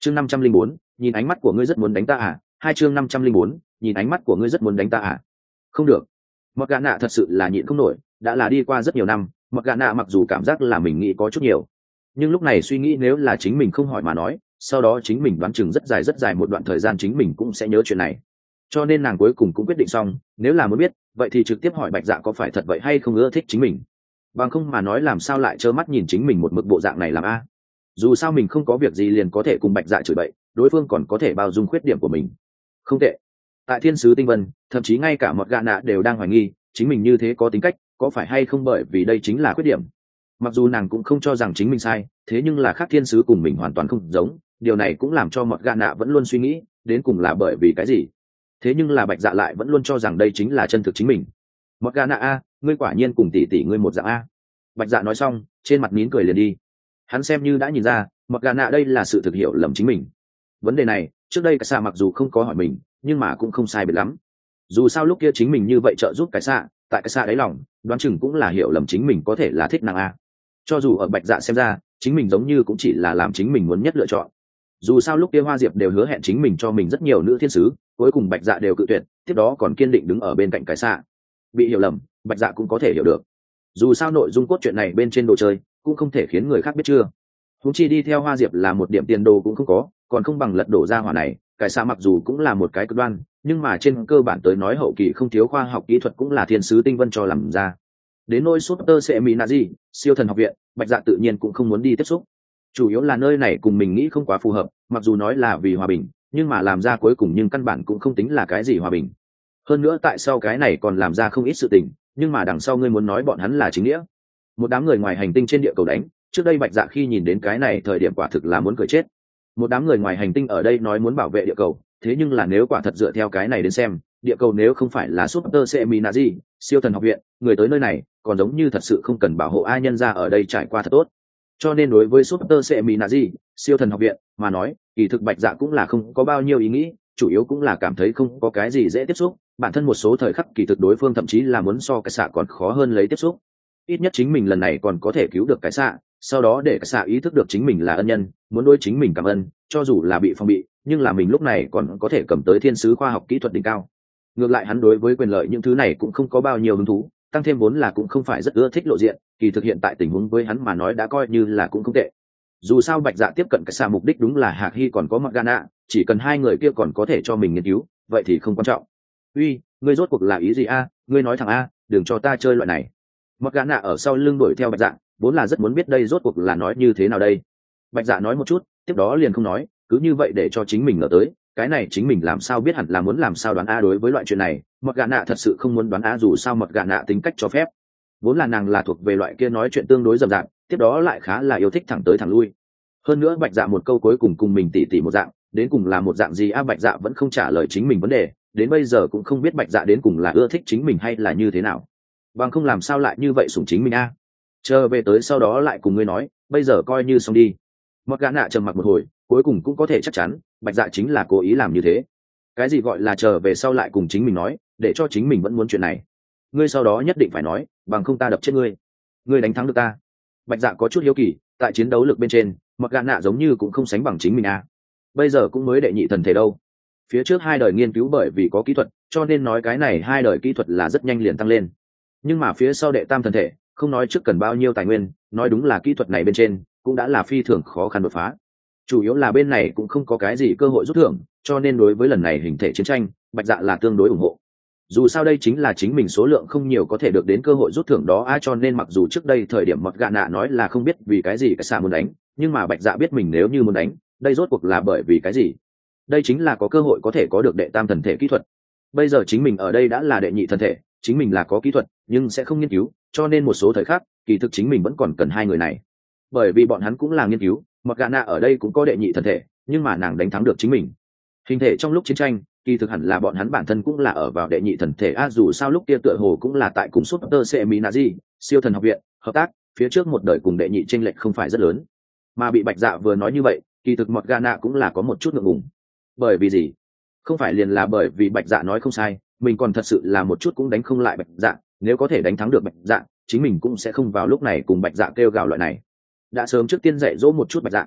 Chương 504, nhìn ánh mắt của ngươi rất muốn đánh ta à? Hai chương 504, nhìn ánh mắt của ngươi rất muốn đánh ta à? Không được. Mọt gà nạ thật sự là nhịn không nổi, đã là đi qua rất nhiều năm, mọt gà nạ mặc dù cảm giác là mình nghĩ có chút nhiều, nhưng lúc này suy nghĩ nếu là chính mình không hỏi mà nói, sau đó chính mình đoán chừng rất dài một đoạn thời gian chính mình cũng sẽ nhớ chuyện này. Cho nên nàng cuối cùng cũng quyết định xong, nếu là muốn biết, vậy thì trực tiếp hỏi Bạch Dạ có phải thật vậy hay không ưa thích chính mình. Bằng không mà nói làm sao lại trơ mắt nhìn chính mình một mực bộ dạng này làm a? Dù sao mình không có việc gì liền có thể cùng Bạch Dạ chửi bậy, đối phương còn có thể bao dung khuyết điểm của mình. Không tệ. Tại Thiên sứ Tinh Vân, thậm chí ngay cả một gã nạ đều đang hoài nghi, chính mình như thế có tính cách, có phải hay không bởi vì đây chính là khuyết điểm. Mặc dù nàng cũng không cho rằng chính mình sai, thế nhưng là khác thiên sứ cùng mình hoàn toàn không giống, điều này cũng làm cho một gã nạ vẫn luôn suy nghĩ, đến cùng là bởi vì cái gì. Thế nhưng là Bạch Dạ lại vẫn luôn cho rằng đây chính là chân thực chính mình. Một gã nạ a, ngươi quả nhiên cùng tỷ tỷ ngươi một dạng a. Bạch Dạ nói xong, trên mặt nín cười liền đi. Hắn xem như đã nhìn ra, một gã nạ đây là sự thực hiểu lầm chính mình. Vấn đề này, trước đây cái xạ mặc dù không có hỏi mình, nhưng mà cũng không sai biệt lắm. Dù sao lúc kia chính mình như vậy trợ giúp cái xạ, tại cái xạ đáy lòng, đoán chừng cũng là hiểu lầm chính mình có thể là thích nàng a. Cho dù ở Bạch Dạ xem ra, chính mình giống như cũng chỉ là làm chính mình muốn nhất lựa chọn. Dù sao lúc kia Hoa Diệp đều hứa hẹn chính mình cho mình rất nhiều nữ thiên sứ, cuối cùng Bạch Dạ đều cự tuyệt, tiếp đó còn kiên định đứng ở bên cạnh cái xạ. Bị hiểu lầm, Bạch Dạ cũng có thể hiểu được. Dù sao nội dung cốt truyện này bên trên đồ chơi cũng không thể khiến người khác biết chưa. Huống chi đi theo Hoa Diệp là một điểm tiền đồ cũng không có, còn không bằng lật đổ ra hỏa này. Cái xạ mặc dù cũng là một cái cực đoan, nhưng mà trên cơ bản tới nói hậu kỳ không thiếu khoa học kỹ thuật cũng là thiên sứ Tinh Vân cho làm ra. Đến nỗi Super Seminazi, siêu thần học viện, Bạch Dạ tự nhiên cũng không muốn đi tiếp xúc. Chủ yếu là nơi này cùng mình nghĩ không quá phù hợp, mặc dù nói là vì hòa bình, nhưng mà làm ra cuối cùng nhưng căn bản cũng không tính là cái gì hòa bình. Hơn nữa tại sao cái này còn làm ra không ít sự tình, nhưng mà đằng sau ngươi muốn nói bọn hắn là chính nghĩa. Một đám người ngoài hành tinh trên địa cầu đánh, trước đây Bạch Dạ khi nhìn đến cái này thời điểm quả thực là muốn cười chết. Một đám người ngoài hành tinh ở đây nói muốn bảo vệ địa cầu, thế nhưng là nếu quả thật dựa theo cái này đến xem, địa cầu nếu không phải là Super Seminazi, siêu thần học viện, người tới nơi này, còn giống như thật sự không cần bảo hộ ai nhân ra ở đây trải qua thật tốt. Cho nên đối với Super Seminazi, siêu thần học viện mà nói, kỳ thực Bạch Dạ cũng là không có bao nhiêu ý nghĩ, chủ yếu cũng là cảm thấy không có cái gì dễ tiếp xúc, bản thân một số thời khắc kỳ thực đối phương thậm chí là muốn so cái xạ còn khó hơn lấy tiếp xúc. Ít nhất chính mình lần này còn có thể cứu được cái xạ, sau đó để cái xạ ý thức được chính mình là ân nhân, muốn đối chính mình cảm ơn, cho dù là bị phong bị, nhưng là mình lúc này còn có thể cầm tới thiên sứ khoa học kỹ thuật đỉnh cao. Ngược lại hắn đối với quyền lợi những thứ này cũng không có bao nhiêu hứng thú, tăng thêm vốn là cũng không phải rất ưa thích lộ diện, kỳ thực hiện tại tình huống với hắn mà nói đã coi như là cũng không tệ. Dù sao Bạch Dạ tiếp cận cái xạ mục đích đúng là Hạc Hy còn có Morgana, chỉ cần hai người kia còn có thể cho mình nghiên cứu, vậy thì không quan trọng. Uy, ngươi rốt cuộc là ý gì a? Ngươi nói thẳng a, đừng cho ta chơi loại này. Morgana ở sau lưng đuổi theo Bạch Dạ, vốn là rất muốn biết đây rốt cuộc là nói như thế nào đây. Bạch Dạ nói một chút, tiếp đó liền không nói, cứ như vậy để cho chính mình ngờ tới, cái này chính mình làm sao biết hẳn là muốn làm sao đoán a. Đối với loại chuyện này, Morgana thật sự không muốn đoán a, dù sao Morgana tính cách cho phép. Vốn là nàng là thuộc về loại kia nói chuyện tương đối rậm rạp, tiếp đó lại khá là yêu thích thẳng tới thẳng lui. Hơn nữa Bạch Dạ một câu cuối cùng cùng mình tỉ một dạng, đến cùng là một dạng gì a? Bạch Dạ vẫn không trả lời chính mình vấn đề, đến bây giờ cũng không biết Bạch Dạ đến cùng là ưa thích chính mình hay là như thế nào. Bằng không làm sao lại như vậy sủng chính mình a. Chờ về tới sau đó lại cùng ngươi nói, bây giờ coi như xong đi. Morgana trầm mặc một hồi, cuối cùng cũng có thể chắc chắn, Bạch Dạ chính là cố ý làm như thế. Cái gì gọi là chờ về sau lại cùng chính mình nói, để cho chính mình vẫn muốn chuyện này. Ngươi sau đó nhất định phải nói, bằng không ta đập chết ngươi. Ngươi đánh thắng được ta. Bạch Dạ có chút hiếu kỳ, tại chiến đấu lực bên trên, Morgana giống như cũng không sánh bằng chính mình a. Bây giờ cũng mới đệ nhị thần thể đâu. Phía trước hai đời nghiên cứu bởi vì có kỹ thuật, cho nên nói cái này hai đời kỹ thuật là rất nhanh liền tăng lên. Nhưng mà phía sau đệ tam thần thể, không nói trước cần bao nhiêu tài nguyên, nói đúng là kỹ thuật này bên trên cũng đã là phi thường khó khăn đột phá. Chủ yếu là bên này cũng không có cái gì cơ hội rút thưởng, cho nên đối với lần này hình thể chiến tranh, Bạch Dạ là tương đối ủng hộ. Dù sao đây chính là chính mình số lượng không nhiều có thể được đến cơ hội rút thưởng đó cho nên mặc dù trước đây thời điểm Morgana nói là không biết vì cái gì cái xạ muốn đánh, nhưng mà Bạch Dạ biết mình nếu như muốn đánh, đây rốt cuộc là bởi vì cái gì. Đây chính là có cơ hội có thể có được đệ tam thần thể kỹ thuật. Bây giờ chính mình ở đây đã là đệ nhị thần thể, chính mình là có kỹ thuật nhưng sẽ không nghiên cứu, cho nên một số thời khắc kỳ thực chính mình vẫn còn cần hai người này, bởi vì bọn hắn cũng là nghiên cứu. Morgana ở đây cũng có đệ nhị thần thể, nhưng mà nàng đánh thắng được chính mình. Hình thể trong lúc chiến tranh kỳ thực hẳn là bọn hắn bản thân cũng là ở vào đệ nhị thần thể dù sao lúc kia tựa hồ cũng là tại cùng Super Seminazi, siêu thần học viện hợp tác, phía trước một đời cùng đệ nhị chênh lệch không phải rất lớn. Mà bị Bạch Dạ vừa nói như vậy, kỳ thực Morgana cũng là có một chút ngượng ngùng. Bởi vì gì? Không phải liền là bởi vì Bạch Dạ nói không sai, mình còn thật sự là một chút cũng đánh không lại Bạch Dạ, nếu có thể đánh thắng được Bạch Dạ, chính mình cũng sẽ không vào lúc này cùng Bạch Dạ kêu gào loại này. Đã sớm trước tiên dạy dỗ một chút Bạch Dạ.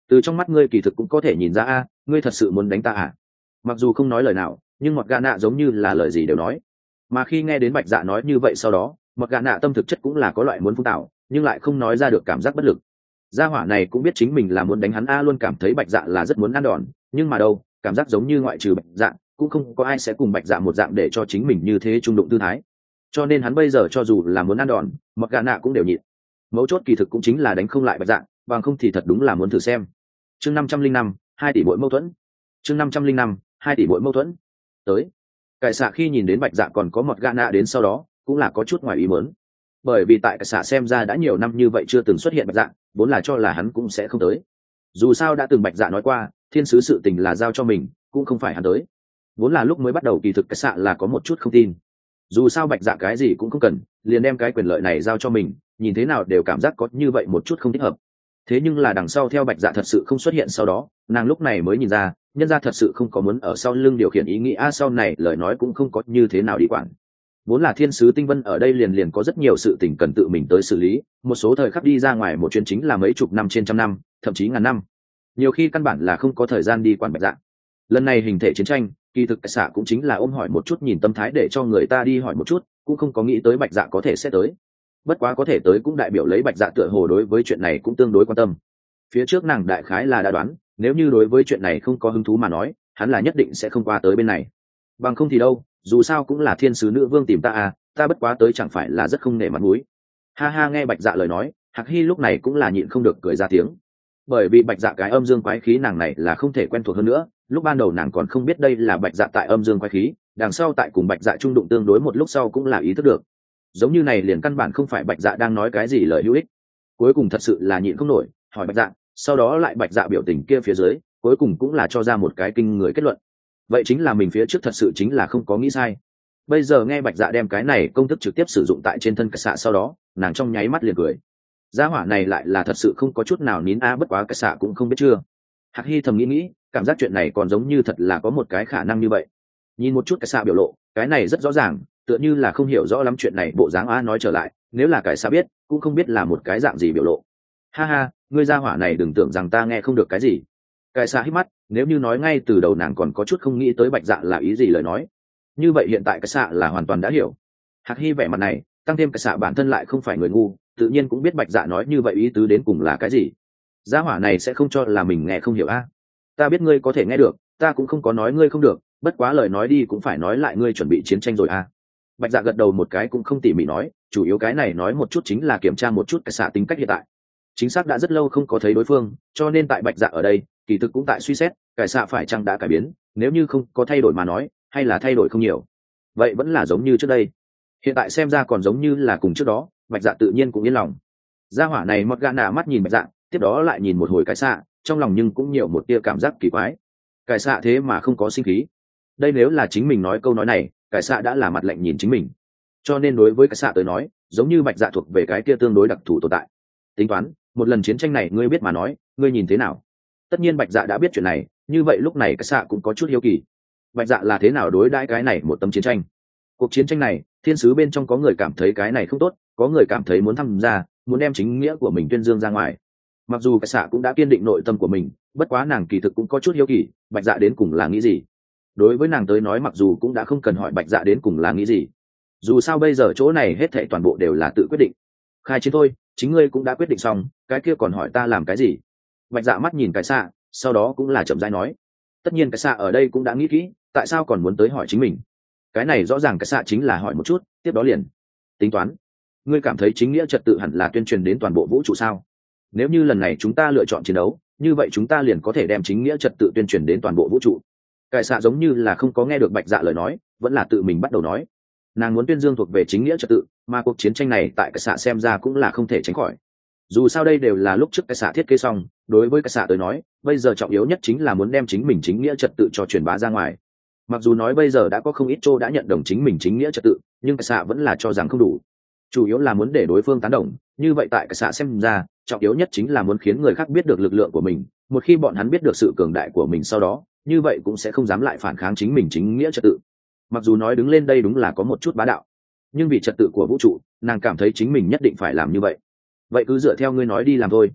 từ trong mắt ngươi kỳ thực cũng có thể nhìn ra a, ngươi thật sự muốn đánh ta à? Mặc dù không nói lời nào, nhưng mọt gà nạ giống như là lời gì đều nói. Mà khi nghe đến bạch dạ nói như vậy sau đó, mọt gà nạ tâm thực chất cũng là có loại muốn phun tạo, nhưng lại không nói ra được cảm giác bất lực. Gia hỏa này cũng biết chính mình là muốn đánh hắn a, luôn cảm thấy bạch dạ là rất muốn ăn đòn, nhưng mà đâu, cảm giác giống như ngoại trừ bạch dạ cũng không có ai sẽ cùng bạch dạ một dạng để cho chính mình như thế trung đụng tư thái. Cho nên hắn bây giờ cho dù là muốn ăn đòn, mọt gà nạ cũng đều nhịn. Mấu chốt kỳ thực cũng chính là đánh không lại bạch dạ, bằng không thì thật đúng là muốn thử xem. Chương 505, 2 tỷ bội mâu thuẫn. Chương 505, 2 tỷ bội mâu thuẫn. Tới. Cải xạ khi nhìn đến bạch dạ còn có mọt gà nạ đến sau đó, cũng là có chút ngoài ý muốn. Bởi vì tại cải xạ xem ra đã nhiều năm như vậy chưa từng xuất hiện bạch dạ, vốn là cho là hắn cũng sẽ không tới. Dù sao đã từng bạch dạ nói qua, thiên sứ sự tình là giao cho mình, cũng không phải hắn tới. Vốn là lúc mới bắt đầu kỳ thực cải xạ là có một chút không tin. Dù sao bạch dạ cái gì cũng không cần, liền đem cái quyền lợi này giao cho mình, nhìn thế nào đều cảm giác có như vậy một chút không thích hợp. Thế nhưng là đằng sau theo bạch dạ thật sự không xuất hiện sau đó, nàng lúc này mới nhìn ra, nhân ra thật sự không có muốn ở sau lưng điều khiển ý nghĩ sau này lời nói cũng không có như thế nào đi quản. Vốn là thiên sứ tinh vân ở đây liền có rất nhiều sự tình cần tự mình tới xử lý, một số thời khắc đi ra ngoài một chuyến chính là mấy chục năm trên trăm năm, thậm chí ngàn năm. Nhiều khi căn bản là không có thời gian đi quản bạch dạ. Lần này hình thể chiến tranh, kỳ thực xạ cũng chính là ôm hỏi một chút nhìn tâm thái để cho người ta đi hỏi một chút, cũng không có nghĩ tới bạch dạ có thể sẽ tới. Bất quá có thể tới cũng đại biểu lấy bạch dạ tựa hồ đối với chuyện này cũng tương đối quan tâm. Phía trước nàng đại khái là đã đoán, nếu như đối với chuyện này không có hứng thú mà nói, hắn là nhất định sẽ không qua tới bên này. Bằng không thì đâu, dù sao cũng là thiên sứ nữ vương tìm ta à, ta bất quá tới chẳng phải là rất không nể mặt mũi. Ha ha, nghe bạch dạ lời nói, Hạc Hy lúc này cũng là nhịn không được cười ra tiếng. Bởi vì bạch dạ cái âm dương quái khí nàng này là không thể quen thuộc hơn nữa, lúc ban đầu nàng còn không biết đây là bạch dạ tại âm dương quái khí, đằng sau tại cùng bạch dạ trung đụng tương đối một lúc sau cũng là ý thức được. Giống như này liền căn bản không phải bạch dạ đang nói cái gì lời hữu ích. Cuối cùng thật sự là nhịn không nổi, hỏi bạch dạ, sau đó lại bạch dạ biểu tình kia phía dưới, cuối cùng cũng là cho ra một cái kinh người kết luận. Vậy chính là mình phía trước thật sự chính là không có nghĩ sai. Bây giờ nghe bạch dạ đem cái này công thức trực tiếp sử dụng tại trên thân cải xạ sau đó, nàng trong nháy mắt liền cười. Gia hỏa này lại là thật sự không có chút nào nín bất quá cải xạ cũng không biết chưa. Hạc Hy thầm nghĩ, cảm giác chuyện này còn giống như thật là có một cái khả năng như vậy. Nhìn một chút cải xạ biểu lộ, cái này rất rõ ràng, tựa như là không hiểu rõ lắm chuyện này bộ dáng nói trở lại, nếu là cải xạ biết, cũng không biết là một cái dạng gì biểu lộ. Ha ha, ngươi gia hỏa này đừng tưởng rằng ta nghe không được cái gì. Cải xạ hít mắt, nếu như nói ngay từ đầu nàng còn có chút không nghĩ tới bạch dạ là ý gì lời nói, như vậy hiện tại cải xạ là hoàn toàn đã hiểu. Hạc Hy vẻ mặt này, tăng thêm cải xạ bản thân lại không phải người ngu, tự nhiên cũng biết bạch dạ nói như vậy ý tứ đến cùng là cái gì. Gia hỏa này sẽ không cho là mình nghe không hiểu a. Ta biết ngươi có thể nghe được, ta cũng không có nói ngươi không được, bất quá lời nói đi cũng phải nói lại ngươi chuẩn bị chiến tranh rồi a. Bạch dạ gật đầu một cái cũng không tỉ mỉ nói, chủ yếu cái này nói một chút chính là kiểm tra một chút cải xạ tính cách hiện tại. Chính xác đã rất lâu không có thấy đối phương, cho nên tại bạch dạ ở đây kỳ thực cũng tại suy xét cải xạ phải chăng đã cải biến, nếu như không có thay đổi mà nói, hay là thay đổi không nhiều, vậy vẫn là giống như trước đây. Hiện tại xem ra còn giống như là cùng trước đó, bạch dạ tự nhiên cũng yên lòng. Gia hỏa này mọt gà nạ mắt nhìn bạch dạ, tiếp đó lại nhìn một hồi cải xạ, trong lòng nhưng cũng nhiều một tia cảm giác kỳ quái. Cải xạ thế mà không có sinh khí, đây nếu là chính mình nói câu nói này, cải xạ đã là mặt lạnh nhìn chính mình. Cho nên đối với cải xạ tới nói, giống như bạch dạ thuộc về cái kia tương đối đặc thù tồn tại. Tính toán một lần chiến tranh này ngươi biết mà nói, ngươi nhìn thế nào? Tất nhiên bạch dạ đã biết chuyện này, như vậy lúc này cải xạ cũng có chút hiếu kỳ, bạch dạ là thế nào đối đãi cái này một tấm chiến tranh. Cuộc chiến tranh này, thiên sứ bên trong có người cảm thấy cái này không tốt, có người cảm thấy muốn tham gia, muốn đem chính nghĩa của mình tuyên dương ra ngoài. Mặc dù cải xạ cũng đã kiên định nội tâm của mình, bất quá nàng kỳ thực cũng có chút hiếu kỳ, bạch dạ đến cùng là nghĩ gì. Đối với nàng tới nói mặc dù cũng đã không cần hỏi bạch dạ đến cùng là nghĩ gì, dù sao bây giờ chỗ này hết thảy toàn bộ đều là tự quyết định. Khai chiến thôi, chính ngươi cũng đã quyết định xong, cái kia còn hỏi ta làm cái gì? Bạch dạ mắt nhìn cải xạ, sau đó cũng là chậm rãi nói. Tất nhiên cải xạ ở đây cũng đã nghĩ kỹ, tại sao còn muốn tới hỏi chính mình? Cái này rõ ràng cải xạ chính là hỏi một chút, tiếp đó liền tính toán. Ngươi cảm thấy chính nghĩa trật tự hẳn là tuyên truyền đến toàn bộ vũ trụ sao? Nếu như lần này chúng ta lựa chọn chiến đấu, như vậy chúng ta liền có thể đem chính nghĩa trật tự tuyên truyền đến toàn bộ vũ trụ. Cải xạ giống như là không có nghe được bạch dạ lời nói, vẫn là tự mình bắt đầu nói. Nàng muốn tuyên dương thuộc về chính nghĩa trật tự, mà cuộc chiến tranh này tại cải xạ xem ra cũng là không thể tránh khỏi. Dù sao đây đều là lúc trước cải xạ thiết kế xong, đối với cải xạ tới nói, bây giờ trọng yếu nhất chính là muốn đem chính mình chính nghĩa trật tự cho truyền bá ra ngoài. Mặc dù nói bây giờ đã có không ít châu đã nhận đồng chính mình chính nghĩa trật tự, nhưng cải xạ vẫn là cho rằng không đủ. Chủ yếu là muốn để đối phương tán đồng, như vậy tại cải xạ xem ra, trọng yếu nhất chính là muốn khiến người khác biết được lực lượng của mình, một khi bọn hắn biết được sự cường đại của mình sau đó, như vậy cũng sẽ không dám lại phản kháng chính mình chính nghĩa trật tự. Mặc dù nói đứng lên đây đúng là có một chút bá đạo, nhưng vì trật tự của vũ trụ, nàng cảm thấy chính mình nhất định phải làm như vậy. Vậy cứ dựa theo ngươi nói đi làm thôi.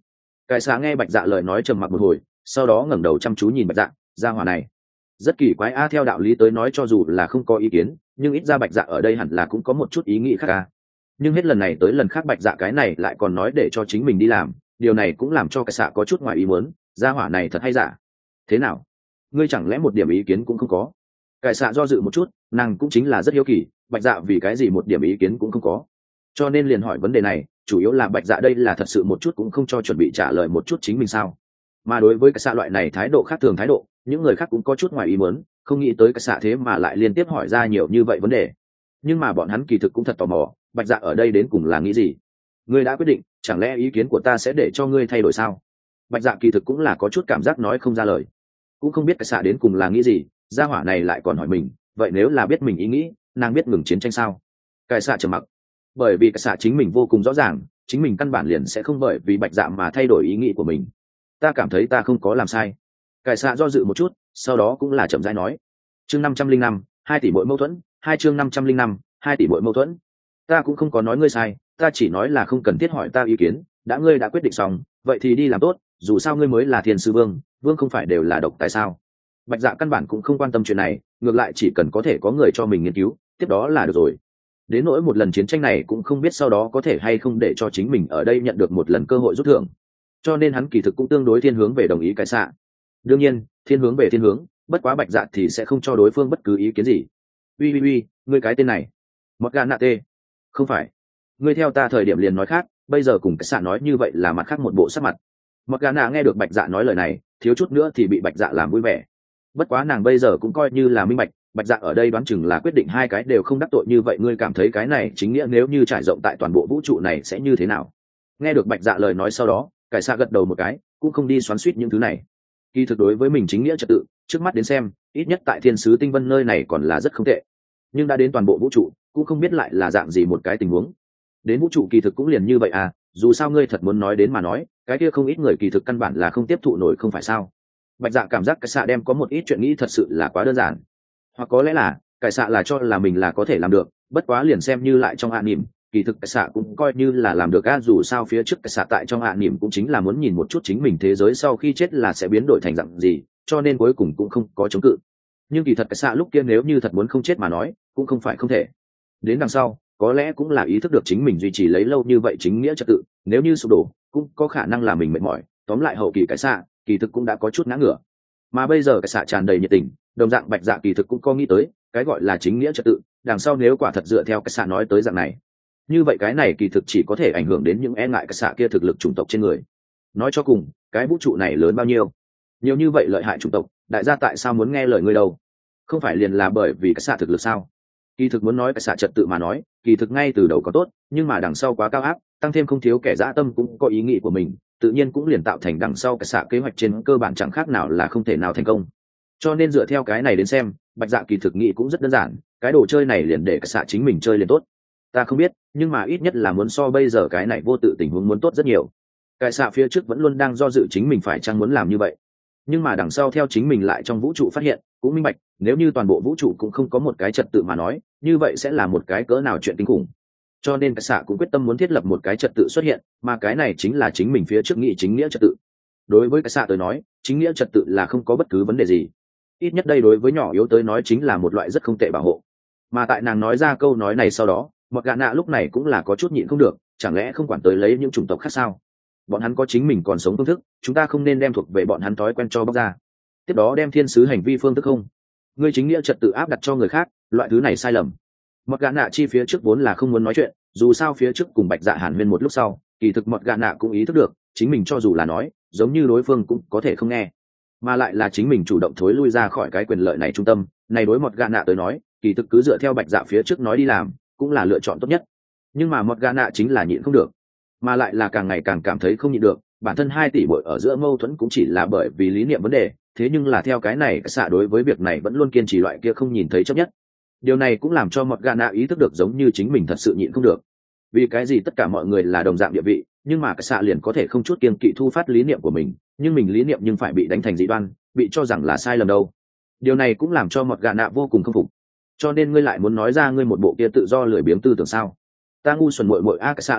Cải xạ nghe bạch dạ lời nói trầm mặc một hồi, sau đó ngẩng đầu chăm chú nhìn bạch dạ. Gia hỏa này rất kỳ quái a, theo đạo lý tới nói cho dù là không có ý kiến, nhưng ít ra bạch dạ ở đây hẳn là cũng có một chút ý nghĩ khác a. Nhưng hết lần này tới lần khác bạch dạ cái này lại còn nói để cho chính mình đi làm, điều này cũng làm cho cải xạ có chút ngoài ý muốn. Gia hỏa này thật hay giả? Thế nào, ngươi chẳng lẽ một điểm ý kiến cũng không có? Cải xạ do dự một chút, nàng cũng chính là rất hiếu kỳ, bạch dạ vì cái gì một điểm ý kiến cũng không có, cho nên liền hỏi vấn đề này. Chủ yếu là bạch dạ đây là thật sự một chút cũng không cho chuẩn bị trả lời một chút chính mình sao? Mà đối với cái xạ loại này thái độ khác thường thái độ, những người khác cũng có chút ngoài ý muốn, không nghĩ tới cái xạ thế mà lại liên tiếp hỏi ra nhiều như vậy vấn đề. Nhưng mà bọn hắn kỳ thực cũng thật tò mò, bạch dạ ở đây đến cùng là nghĩ gì? Ngươi đã quyết định, chẳng lẽ ý kiến của ta sẽ để cho ngươi thay đổi sao? Bạch dạ kỳ thực cũng là có chút cảm giác nói không ra lời, cũng không biết cái xạ đến cùng là nghĩ gì. Gia hỏa này lại còn hỏi mình, vậy nếu là biết mình ý nghĩ, nàng biết ngừng chiến tranh sao? Cái xạ trầm mặc, bởi vì cái xạ chính mình vô cùng rõ ràng, chính mình căn bản liền sẽ không bởi vì bạch dạ mà thay đổi ý nghĩ của mình. Ta cảm thấy ta không có làm sai. Cải xạ do dự một chút, sau đó cũng là chậm rãi nói. Chương 505, 2 tỷ mỗi mâu thuẫn. Chương 505, 2 tỷ mỗi mâu thuẫn. Ta cũng không có nói ngươi sai, ta chỉ nói là không cần thiết hỏi ta ý kiến, đã ngươi đã quyết định xong, vậy thì đi làm tốt, dù sao ngươi mới là thiên sư vương, vương không phải đều là độc tại sao? Bạch dạ căn bản cũng không quan tâm chuyện này, ngược lại chỉ cần có thể có người cho mình nghiên cứu, tiếp đó là được rồi. Đến nỗi một lần chiến tranh này cũng không biết sau đó có thể hay không để cho chính mình ở đây nhận được một lần cơ hội rút thưởng, cho nên hắn kỳ thực cũng tương đối thiên hướng về đồng ý cái xạ. Đương nhiên thiên hướng về thiên hướng, bất quá bạch dạ thì sẽ không cho đối phương bất cứ ý kiến gì. Uy, ngươi cái tên này mọt gà nạ tê? Không phải, ngươi theo ta thời điểm liền nói khác, bây giờ cùng cái xạ nói như vậy là mặt khác một bộ sắc mặt. Mọt gà nạ nghe được bạch dạ nói lời này, thiếu chút nữa thì bị bạch dạ làm vui vẻ. Bất quá nàng bây giờ cũng coi như là minh bạch, bạch dạ ở đây đoán chừng là quyết định hai cái đều không đắc tội. Như vậy ngươi cảm thấy cái này chính nghĩa nếu như trải rộng tại toàn bộ vũ trụ này sẽ như thế nào? Nghe được bạch dạ lời nói sau đó, cải xạ gật đầu một cái, cũng không đi xoắn suýt những thứ này. Kỳ thực đối với mình chính nghĩa trật tự, trước mắt đến xem, ít nhất tại thiên sứ tinh vân nơi này còn là rất không tệ. Nhưng đã đến toàn bộ vũ trụ, cũng không biết lại là dạng gì một cái tình huống. Đến vũ trụ kỳ thực cũng liền như vậy à, dù sao ngươi thật muốn nói đến mà nói, cái kia không ít người kỳ thực căn bản là không tiếp thụ nổi không phải sao? Bạch dạ cảm giác cái xạ đem có một ít chuyện nghĩ thật sự là quá đơn giản, hoặc có lẽ là cái xạ là cho là mình là có thể làm được, bất quá liền xem như lại trong hạ niệm, kỳ thực cái xạ cũng coi như là làm được á. Dù sao phía trước cái xạ tại trong hạ niệm cũng chính là muốn nhìn một chút chính mình thế giới sau khi chết là sẽ biến đổi thành dạng gì, cho nên cuối cùng cũng không có chống cự. Nhưng kỳ thật cái xạ lúc kia nếu như thật muốn không chết mà nói, cũng không phải không thể. Đến đằng sau có lẽ cũng là ý thức được chính mình duy trì lấy lâu như vậy chính nghĩa trật tự, nếu như sụp đổ cũng có khả năng là mình mệt mỏi. Tóm lại hậu kỳ cái xạ kỳ thực cũng đã có chút ngã ngửa, mà bây giờ cái xạ tràn đầy nhiệt tình, đồng dạng bạch dạ kỳ thực cũng có nghĩ tới cái gọi là chính nghĩa trật tự đằng sau nếu quả thật dựa theo cái xạ nói tới dạng này, như vậy cái này kỳ thực chỉ có thể ảnh hưởng đến những e ngại cái xạ kia thực lực chủng tộc trên người. Nói cho cùng cái vũ trụ này lớn bao nhiêu, nhiều như vậy lợi hại chủng tộc, đại gia tại sao muốn nghe lời ngươi đâu? Không phải liền là bởi vì cái xạ thực lực sao? Kỳ thực muốn nói cái xạ trật tự mà nói, kỳ thực ngay từ đầu có tốt, nhưng mà đằng sau quá cao áp, tăng thêm không thiếu kẻ dã tâm cũng có ý nghĩ của mình, tự nhiên cũng liền tạo thành đằng sau cái xạ kế hoạch trên cơ bản chẳng khác nào là không thể nào thành công. Cho nên dựa theo cái này đến xem, bạch dạ kỳ thực nghĩ cũng rất đơn giản, cái đồ chơi này liền để cái xạ chính mình chơi liền tốt. Ta không biết, nhưng mà ít nhất là muốn so bây giờ cái này vô tự tình huống muốn tốt rất nhiều. Cái xạ phía trước vẫn luôn đang do dự chính mình phải chăng muốn làm như vậy, nhưng mà đằng sau theo chính mình lại trong vũ trụ phát hiện, cũng minh bạch, nếu như toàn bộ vũ trụ cũng không có một cái trật tự mà nói, như vậy sẽ là một cái cỡ nào chuyện kinh khủng. Cho nên cái xạ cũng quyết tâm muốn thiết lập một cái trật tự xuất hiện, mà cái này chính là chính mình phía trước nghĩ chính nghĩa trật tự. Đối với cái xạ tới nói, chính nghĩa trật tự là không có bất cứ vấn đề gì, ít nhất đây đối với nhỏ yếu tới nói chính là một loại rất không tệ bảo hộ. Mà tại nàng nói ra câu nói này sau đó, một gã nạ lúc này cũng là có chút nhịn không được, chẳng lẽ không quản tới lấy những chủng tộc khác sao? Bọn hắn có chính mình còn sống phương thức, chúng ta không nên đem thuộc về bọn hắn thói quen cho bóc ra, tiếp đó đem thiên sứ hành vi phương thức không? Ngươi chính nghĩa trật tự áp đặt cho người khác, loại thứ này sai lầm. Một gã nạ chi phía trước vốn là không muốn nói chuyện, dù sao phía trước cùng bạch dạ hàn huyên một lúc sau, kỳ thực một gã nạ cũng ý thức được chính mình cho dù là nói giống như đối phương cũng có thể không nghe, mà lại là chính mình chủ động thối lui ra khỏi cái quyền lợi này trung tâm này. Đối một gã nạ tới nói, kỳ thực cứ dựa theo bạch dạ phía trước nói đi làm cũng là lựa chọn tốt nhất. Nhưng mà một gã nạ chính là nhịn không được, mà lại là càng ngày càng cảm thấy không nhịn được. Bản thân 2 tỷ bội ở giữa mâu thuẫn cũng chỉ là bởi vì lý niệm vấn đề, thế nhưng là theo cái này cái xạ đối với việc này vẫn luôn kiên trì loại kia không nhìn thấy chấp nhất. Điều này cũng làm cho một gã nạ ý thức được giống như chính mình thật sự nhịn không được. Vì cái gì tất cả mọi người là đồng dạng địa vị, nhưng mà cái xạ liền có thể không chút kiêng kỵ thu phát lý niệm của mình, nhưng mình lý niệm nhưng phải bị đánh thành dị đoan, bị cho rằng là sai lầm đâu. Điều này cũng làm cho một gã nạ vô cùng không phục. Cho nên ngươi lại muốn nói ra ngươi một bộ kia tự do lười biếng tư tưởng sao? Ta ngu xuẩn muội muội a. Cái xạ lắc đầu,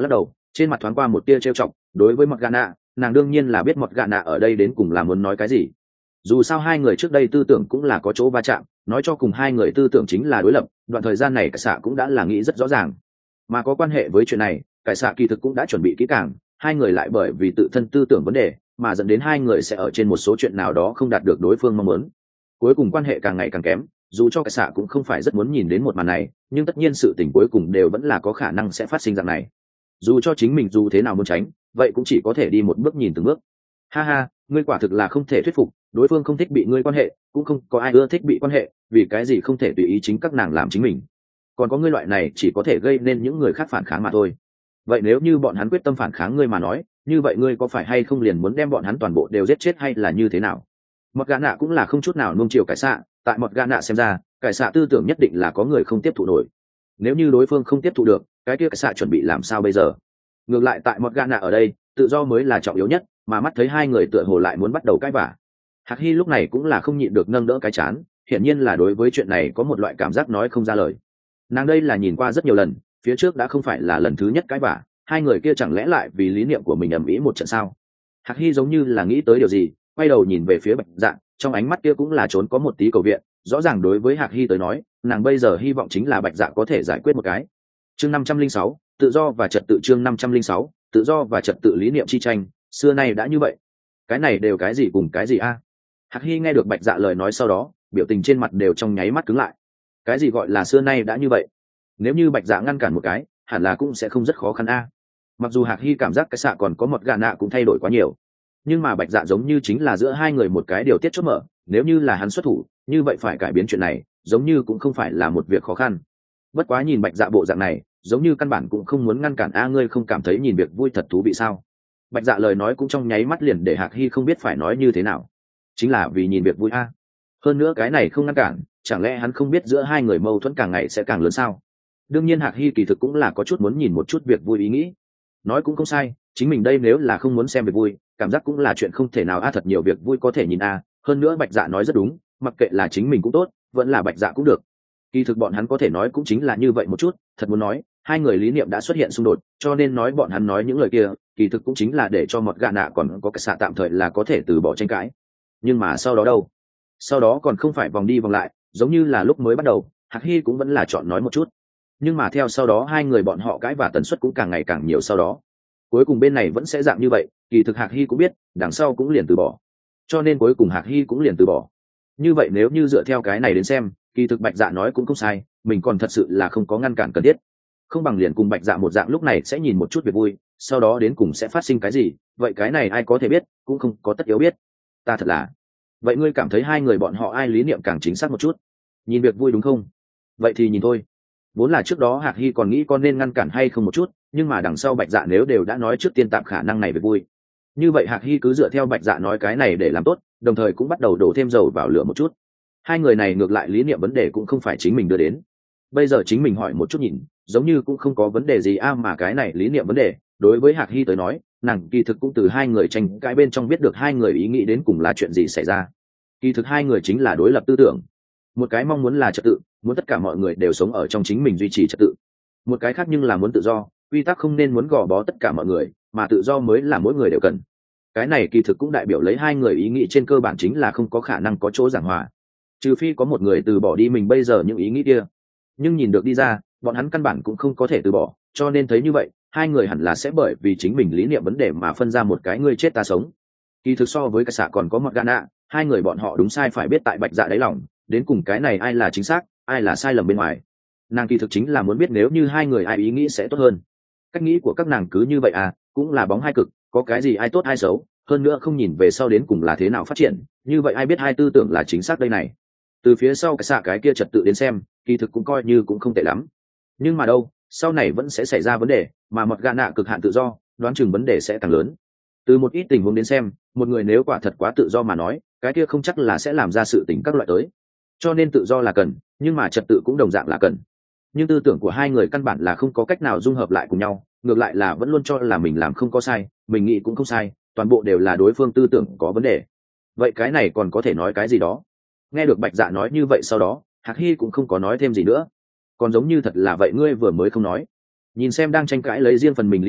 trên mặt thoáng qua một tia trêu chọc. Đối với mọt gà nạ, nàng đương nhiên là biết mọt gà nạ ở đây đến cùng là muốn nói cái gì. Dù sao hai người trước đây tư tưởng cũng là có chỗ va chạm, nói cho cùng hai người tư tưởng chính là đối lập. Đoạn thời gian này cải xạ cũng đã là nghĩ rất rõ ràng, mà có quan hệ với chuyện này cải xạ kỳ thực cũng đã chuẩn bị kỹ càng. Hai người lại bởi vì tự thân tư tưởng vấn đề mà dẫn đến hai người sẽ ở trên một số chuyện nào đó không đạt được đối phương mong muốn, cuối cùng quan hệ càng ngày càng kém. Dù cho cải xạ cũng không phải rất muốn nhìn đến một màn này, nhưng tất nhiên sự tình cuối cùng đều vẫn là có khả năng sẽ phát sinh dạng này. Dù cho chính mình dù thế nào muốn tránh, vậy cũng chỉ có thể đi một bước nhìn từng bước. Ha ha, ngươi quả thực là không thể thuyết phục, đối phương không thích bị ngươi quan hệ, cũng không có ai ưa thích bị quan hệ, vì cái gì không thể tùy ý chính các nàng làm chính mình. Còn có ngươi loại này chỉ có thể gây nên những người khác phản kháng mà thôi. Vậy nếu như bọn hắn quyết tâm phản kháng ngươi mà nói, như vậy ngươi có phải hay không liền muốn đem bọn hắn toàn bộ đều giết chết hay là như thế nào? Mọt gà nạ cũng là không chút nào nuông chiều cải xạ. Tại mọt gà nạ xem ra, cải xạ tư tưởng nhất định là có người không tiếp thụ nổi. Nếu như đối phương không tiếp thụ được, cái kia cải xạ chuẩn bị làm sao bây giờ? Ngược lại tại mọt gà nạ ở đây, tự do mới là trọng yếu nhất, mà mắt thấy hai người tựa hồ lại muốn bắt đầu cãi vã. Hạc Hi lúc này cũng là không nhịn được nâng đỡ cái chán, hiển nhiên là đối với chuyện này có một loại cảm giác nói không ra lời. Nàng đây là nhìn qua rất nhiều lần, phía trước đã không phải là lần thứ nhất cãi vã, hai người kia chẳng lẽ lại vì lý niệm của mình ầm ĩ một trận sao? Hạc Hi giống như là nghĩ tới điều gì, quay đầu nhìn về phía Bạch Dạ, trong ánh mắt kia cũng là trốn có một tí cầu viện. Rõ ràng đối với Hạc Hi tới nói, nàng bây giờ hy vọng chính là Bạch Dạ có thể giải quyết một cái. Chương 506, tự do và trật tự. Chương 506, tự do và trật tự lý niệm chi tranh, xưa nay đã như vậy. Cái này đều cái gì cùng cái gì a? Hạc Hi nghe được Bạch Dạ lời nói sau đó, biểu tình trên mặt đều trong nháy mắt cứng lại. Cái gì gọi là xưa nay đã như vậy? Nếu như Bạch Dạ ngăn cản một cái, hẳn là cũng sẽ không rất khó khăn a. Mặc dù Hạc Hi cảm giác cái xạ còn có một gà nạ cũng thay đổi quá nhiều, nhưng mà Bạch Dạ giống như chính là giữa hai người một cái điều tiết chốt mở. Nếu như là hắn xuất thủ, như vậy phải cải biến chuyện này, giống như cũng không phải là một việc khó khăn. Bất quá nhìn Bạch Dạ bộ dạng này, giống như căn bản cũng không muốn ngăn cản a. Ngươi không cảm thấy nhìn việc vui thật thú vị sao? Bạch Dạ lời nói cũng trong nháy mắt liền để Hạc Hi không biết phải nói như thế nào. Chính là vì nhìn việc vui a. Hơn nữa cái này không ngăn cản, chẳng lẽ hắn không biết giữa hai người mâu thuẫn càng ngày sẽ càng lớn sao? Đương nhiên Hạc Hi kỳ thực cũng là có chút muốn nhìn một chút việc vui ý nghĩ. Nói cũng không sai, chính mình đây nếu là không muốn xem việc vui, cảm giác cũng là chuyện không thể nào a. Thật nhiều việc vui có thể nhìn a. Hơn nữa Bạch Dạ nói rất đúng, mặc kệ là chính mình cũng tốt, vẫn là Bạch Dạ cũng được. Kỳ thực bọn hắn có thể nói cũng chính là như vậy một chút. Thật muốn nói, hai người lý niệm đã xuất hiện xung đột, cho nên nói bọn hắn nói những lời kia, kỳ thực cũng chính là để cho một gã nạ còn có cái xạ tạm thời là có thể từ bỏ tranh cãi. Nhưng mà sau đó đâu? Sau đó còn không phải vòng đi vòng lại, giống như là lúc mới bắt đầu, Hạc Hi cũng vẫn là chọn nói một chút. Nhưng mà theo sau đó hai người bọn họ cãi và tần suất cũng càng ngày càng nhiều, sau đó cuối cùng bên này vẫn sẽ dạng như vậy. Kỳ thực Hạc Hi cũng biết đằng sau cũng liền từ bỏ, cho nên cuối cùng Hạc Hi cũng liền từ bỏ. Như vậy nếu như dựa theo cái này đến xem, kỳ thực Bạch Dạ nói cũng không sai, mình còn thật sự là không có ngăn cản cần thiết. Không bằng liền cùng Bạch Dạ một dạng, lúc này sẽ nhìn một chút việc vui, sau đó đến cùng sẽ phát sinh cái gì, vậy cái này ai có thể biết, cũng không có tất yếu biết. Ta thật là. Vậy ngươi cảm thấy hai người bọn họ ai lý niệm càng chính xác một chút? Nhìn việc vui đúng không? Vậy thì nhìn thôi. Vốn là trước đó Hạc Hi còn nghĩ con nên ngăn cản hay không một chút, nhưng mà đằng sau Bạch Dạ nếu đều đã nói trước tiên tạm khả năng này về vui, như vậy Hạc Hi cứ dựa theo Bạch Dạ nói cái này để làm tốt, đồng thời cũng bắt đầu đổ thêm dầu vào lửa một chút. Hai người này ngược lại lý niệm vấn đề cũng không phải chính mình đưa đến, bây giờ chính mình hỏi một chút nhìn, giống như cũng không có vấn đề gì a. Mà cái này lý niệm vấn đề đối với Hạc Hi tới nói, nàng kỳ thực cũng từ hai người tranh cãi bên trong biết được hai người ý nghĩ đến cùng là chuyện gì xảy ra. Kỳ thực hai người chính là đối lập tư tưởng, một cái mong muốn là trật tự, muốn tất cả mọi người đều sống ở trong chính mình duy trì trật tự, một cái khác nhưng là muốn tự do, quy tắc không nên muốn gò bó tất cả mọi người, mà tự do mới là mỗi người đều cần. Cái này kỳ thực cũng đại biểu lấy hai người ý nghĩ trên cơ bản chính là không có khả năng có chỗ giảng hòa, trừ phi có một người từ bỏ đi mình bây giờ những ý nghĩ kia. Nhưng nhìn được đi ra, bọn hắn căn bản cũng không có thể từ bỏ, cho nên thấy như vậy hai người hẳn là sẽ bởi vì chính mình lý niệm vấn đề mà phân ra một cái ngươi chết ta sống. Kỳ thực so với cái xạ còn có một gã nạ, hai người bọn họ đúng sai phải biết tại Bạch Dạ đáy lòng, đến cùng cái này ai là chính xác, ai là sai lầm bên ngoài. Nàng kỳ thực chính là muốn biết nếu như hai người ai ý nghĩ sẽ tốt hơn. Cách nghĩ của các nàng cứ như vậy à, cũng là bóng hai cực, có cái gì ai tốt ai xấu, hơn nữa không nhìn về sau đến cùng là thế nào phát triển, như vậy ai biết hai tư tưởng là chính xác đây này. Từ phía sau cái xạ cái kia trật tự đến xem, kỳ thực cũng coi như cũng không tệ lắm. Nhưng mà đâu, sau này vẫn sẽ xảy ra vấn đề, mà một gã nạ cực hạn tự do, đoán chừng vấn đề sẽ càng lớn. Từ một ít tình huống đến xem, một người nếu quả thật quá tự do mà nói, cái kia không chắc là sẽ làm ra sự tình các loại tới. Cho nên tự do là cần, nhưng mà trật tự cũng đồng dạng là cần. Nhưng tư tưởng của hai người căn bản là không có cách nào dung hợp lại cùng nhau, ngược lại là vẫn luôn cho là mình làm không có sai, mình nghĩ cũng không sai, toàn bộ đều là đối phương tư tưởng có vấn đề. Vậy cái này còn có thể nói cái gì đó? Nghe được Bạch Dạ nói như vậy sau đó, Hạc Hi cũng không có nói thêm gì nữa. Còn giống như thật là vậy ngươi vừa mới không nói. Nhìn xem đang tranh cãi lấy riêng phần mình lý niệm,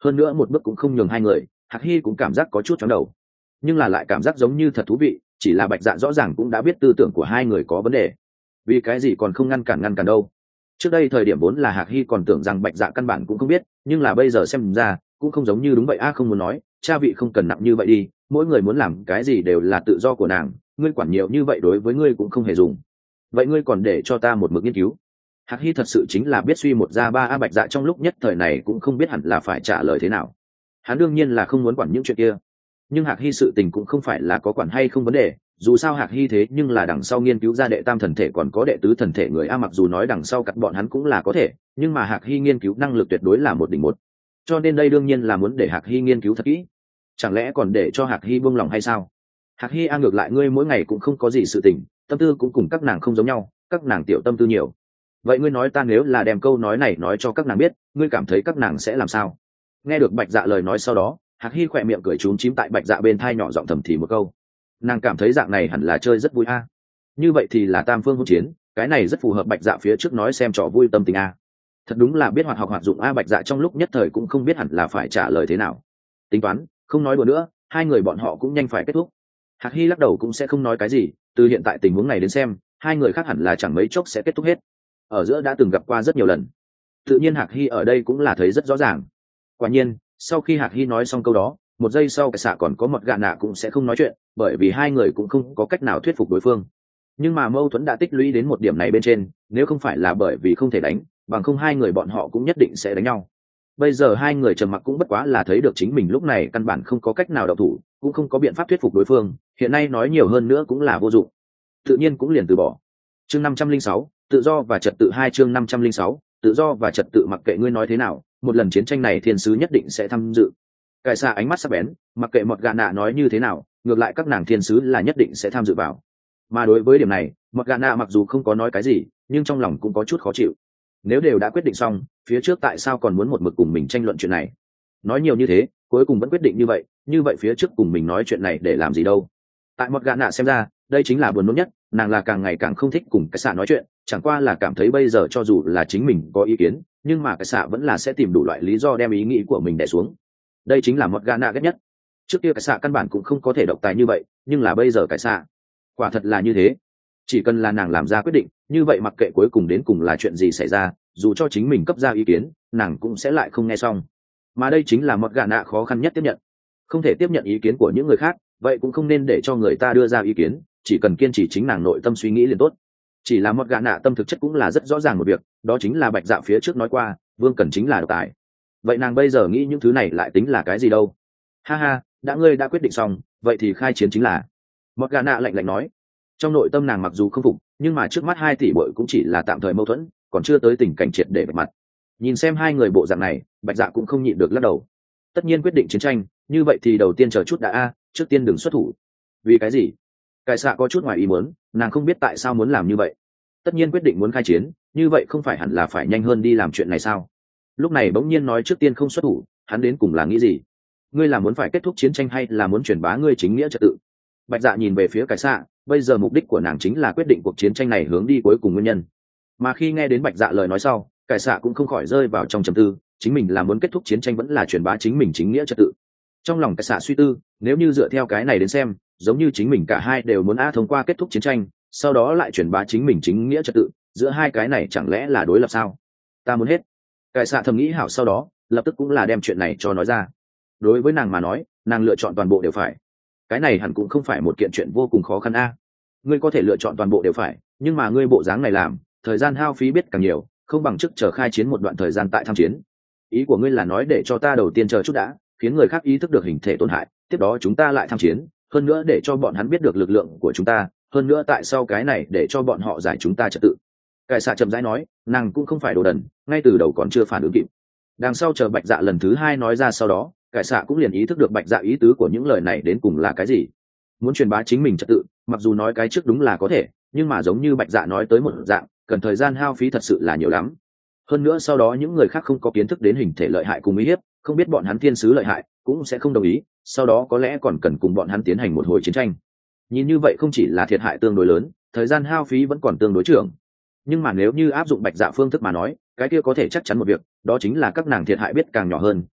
hơn nữa một bước cũng không nhường hai người. Hạc Hy cũng cảm giác có chút chóng đầu, nhưng là lại cảm giác giống như thật thú vị, chỉ là Bạch Dạ rõ ràng cũng đã biết tư tưởng của hai người có vấn đề, vì cái gì còn không ngăn cản đâu. Trước đây thời điểm vốn là Hạc Hy còn tưởng rằng Bạch Dạ căn bản cũng không biết, nhưng là bây giờ xem ra cũng không giống như đúng vậy. Không muốn nói cha vị không cần nặng như vậy đi, mỗi người muốn làm cái gì đều là tự do của nàng, ngươi quản nhiều như vậy đối với ngươi cũng không hề dùng. Vậy ngươi còn để cho ta một mực nghiên cứu? Hạc Hy thật sự chính là biết suy một ra ba. Bạch Dạ trong lúc nhất thời này cũng không biết hẳn là phải trả lời thế nào. Hắn đương nhiên là không muốn quản những chuyện kia, nhưng Hạc Hy sự tình cũng không phải là có quản hay không vấn đề, dù sao Hạc Hy thế nhưng là đằng sau nghiên cứu ra đệ tam thần thể còn có đệ tứ thần thể người mặc dù nói đằng sau cắt bọn hắn cũng là có thể, nhưng mà Hạc Hy nghiên cứu năng lực tuyệt đối là một đỉnh một, cho nên đây đương nhiên là muốn để Hạc Hy nghiên cứu thật kỹ. Chẳng lẽ còn để cho Hạc Hy buông lòng hay sao? Hạc Hy ngược lại ngươi mỗi ngày cũng không có gì sự tình, tâm tư cũng cùng các nàng không giống nhau, các nàng tiểu tâm tư nhiều. Vậy ngươi nói ta nếu là đem câu nói này nói cho các nàng biết, ngươi cảm thấy các nàng sẽ làm sao? Nghe được Bạch Dạ lời nói sau đó, Hạc Hy khỏe miệng cười trúng chím tại Bạch Dạ bên thai nhỏ giọng thầm thì một câu. Nàng cảm thấy dạng này hẳn là chơi rất vui a. Như vậy thì là tam phương hỗn chiến, cái này rất phù hợp Bạch Dạ phía trước nói xem trò vui tâm tình a. Thật đúng là biết hoạt học hoạt dụng a. Bạch Dạ trong lúc nhất thời cũng không biết hẳn là phải trả lời thế nào. Tính toán, không nói đùa nữa, hai người bọn họ cũng nhanh phải kết thúc. Hạc Hy lắc đầu cũng sẽ không nói cái gì, từ hiện tại tình huống này đến xem, hai người khác hẳn là chẳng mấy chốc sẽ kết thúc hết. Ở giữa đã từng gặp qua rất nhiều lần, tự nhiên Hạc Hy ở đây cũng là thấy rất rõ ràng. Quả nhiên, sau khi Hạc Hy nói xong câu đó, một giây sau cái xạ còn có một gạ nạ cũng sẽ không nói chuyện, bởi vì hai người cũng không có cách nào thuyết phục đối phương. Nhưng mà mâu thuẫn đã tích lũy đến một điểm này bên trên, nếu không phải là bởi vì không thể đánh, bằng không hai người bọn họ cũng nhất định sẽ đánh nhau. Bây giờ hai người trầm mặc cũng bất quá là thấy được chính mình lúc này căn bản không có cách nào động thủ, cũng không có biện pháp thuyết phục đối phương, hiện nay nói nhiều hơn nữa cũng là vô dụng, tự nhiên cũng liền từ bỏ. Chương 506, tự do và trật tự. 2 chương 506, tự do và trật tự. Mặc kệ ngươi nói thế nào, một lần chiến tranh này thiên sứ nhất định sẽ tham dự. Cải xạ ánh mắt sắc bén, mặc kệ một gạ nạ nói như thế nào, ngược lại các nàng thiên sứ là nhất định sẽ tham dự vào. Mà đối với điểm này, một gạ nạ mặc dù không có nói cái gì, nhưng trong lòng cũng có chút khó chịu. Nếu đều đã quyết định xong, phía trước tại sao còn muốn một mực cùng mình tranh luận chuyện này? Nói nhiều như thế, cuối cùng vẫn quyết định như vậy phía trước cùng mình nói chuyện này để làm gì đâu? Tại một gạ nạ xem ra, đây chính là buồn nôn nhất, nàng là càng ngày càng không thích cùng cái xạ nói chuyện, chẳng qua là cảm thấy bây giờ cho dù là chính mình có ý kiến, nhưng mà cái xạ vẫn là sẽ tìm đủ loại lý do đem ý nghĩ của mình đè xuống. Đây chính là một gạ nạ ghét nhất. Trước kia cái xạ căn bản cũng không có thể độc tài như vậy, nhưng là bây giờ cái xạ quả thật là như thế. Chỉ cần là nàng làm ra quyết định, như vậy mặc kệ cuối cùng đến cùng là chuyện gì xảy ra, dù cho chính mình cấp ra ý kiến, nàng cũng sẽ lại không nghe xong. Mà đây chính là một gạ nạ khó khăn nhất tiếp nhận. Không thể tiếp nhận ý kiến của những người khác, vậy cũng không nên để cho người ta đưa ra ý kiến, chỉ cần kiên trì chính nàng nội tâm suy nghĩ liền tốt. Chỉ là một gạ nạ tâm thực chất cũng là rất rõ ràng một việc, đó chính là Bạch Dạ phía trước nói qua, Vương Cần chính là độc tài. Vậy nàng bây giờ nghĩ những thứ này lại tính là cái gì đâu? Ha ha, ngươi đã quyết định xong, vậy thì khai chiến chính là. Một gạ nạ lạnh lạnh nói. Trong nội tâm nàng mặc dù không phục, nhưng mà trước mắt hai tỷ bội cũng chỉ là tạm thời mâu thuẫn, còn chưa tới tình cảnh triệt để bạch mặt. Nhìn xem hai người bộ dạng này, Bạch Dạ cũng không nhịn được lắc đầu. Tất nhiên quyết định chiến tranh, như vậy thì đầu tiên chờ chút đã trước tiên đừng xuất thủ. Vì cái gì? Cải xạ có chút ngoài ý muốn, nàng không biết tại sao muốn làm như vậy. Tất nhiên quyết định muốn khai chiến, như vậy không phải hẳn là phải nhanh hơn đi làm chuyện này sao? Lúc này bỗng nhiên nói trước tiên không xuất thủ, hắn đến cùng là nghĩ gì? Ngươi là muốn phải kết thúc chiến tranh hay là muốn truyền bá ngươi chính nghĩa trật tự? Bạch Dạ nhìn về phía Cải xạ, bây giờ mục đích của nàng chính là quyết định cuộc chiến tranh này hướng đi cuối cùng nguyên nhân. Mà khi nghe đến Bạch Dạ lời nói sau, Cải xạ cũng không khỏi rơi vào trong trầm tư, chính mình là muốn kết thúc chiến tranh vẫn là truyền bá chính mình chính nghĩa trật tự. Trong lòng Cải xạ suy tư, nếu như dựa theo cái này đến xem, giống như chính mình cả hai đều muốn thông qua kết thúc chiến tranh, sau đó lại truyền bá chính mình chính nghĩa trật tự, giữa hai cái này chẳng lẽ là đối lập sao? Ta muốn hết. Cải xạ thầm nghĩ hảo, sau đó lập tức cũng là đem chuyện này cho nói ra. Đối với nàng mà nói, nàng lựa chọn toàn bộ đều phải. Cái này hẳn cũng không phải một kiện chuyện vô cùng khó khăn ngươi có thể lựa chọn toàn bộ đều phải, nhưng mà ngươi bộ dáng này làm, thời gian hao phí biết càng nhiều, không bằng trước chờ khai chiến một đoạn thời gian tại tham chiến. Ý của ngươi là nói để cho ta đầu tiên chờ chút đã, khiến người khác ý thức được hình thể tổn hại, tiếp đó chúng ta lại tham chiến, hơn nữa để cho bọn hắn biết được lực lượng của chúng ta, hơn nữa tại sau cái này để cho bọn họ giải chúng ta trật tự. Cải xạ chậm rãi nói, nàng cũng không phải đồ đần, ngay từ đầu còn chưa phản ứng kịp. Đằng sau chờ Bạch Dạ lần thứ hai nói ra sau đó, Cải xạ cũng liền ý thức được Bạch Dạ ý tứ của những lời này đến cùng là cái gì. Muốn truyền bá chính mình trật tự, mặc dù nói cái trước đúng là có thể, nhưng mà giống như Bạch Dạ nói tới một dạng, cần thời gian hao phí thật sự là nhiều lắm. Hơn nữa sau đó những người khác không có kiến thức đến hình thể lợi hại cùng uy hiếp, không biết bọn hắn thiên sứ lợi hại, cũng sẽ không đồng ý, sau đó có lẽ còn cần cùng bọn hắn tiến hành một hồi chiến tranh. Nhìn như vậy không chỉ là thiệt hại tương đối lớn, thời gian hao phí vẫn còn tương đối trưởng. Nhưng mà nếu như áp dụng Bạch Dạ phương thức mà nói, cái kia có thể chắc chắn một việc, đó chính là các nàng thiệt hại biết càng nhỏ hơn,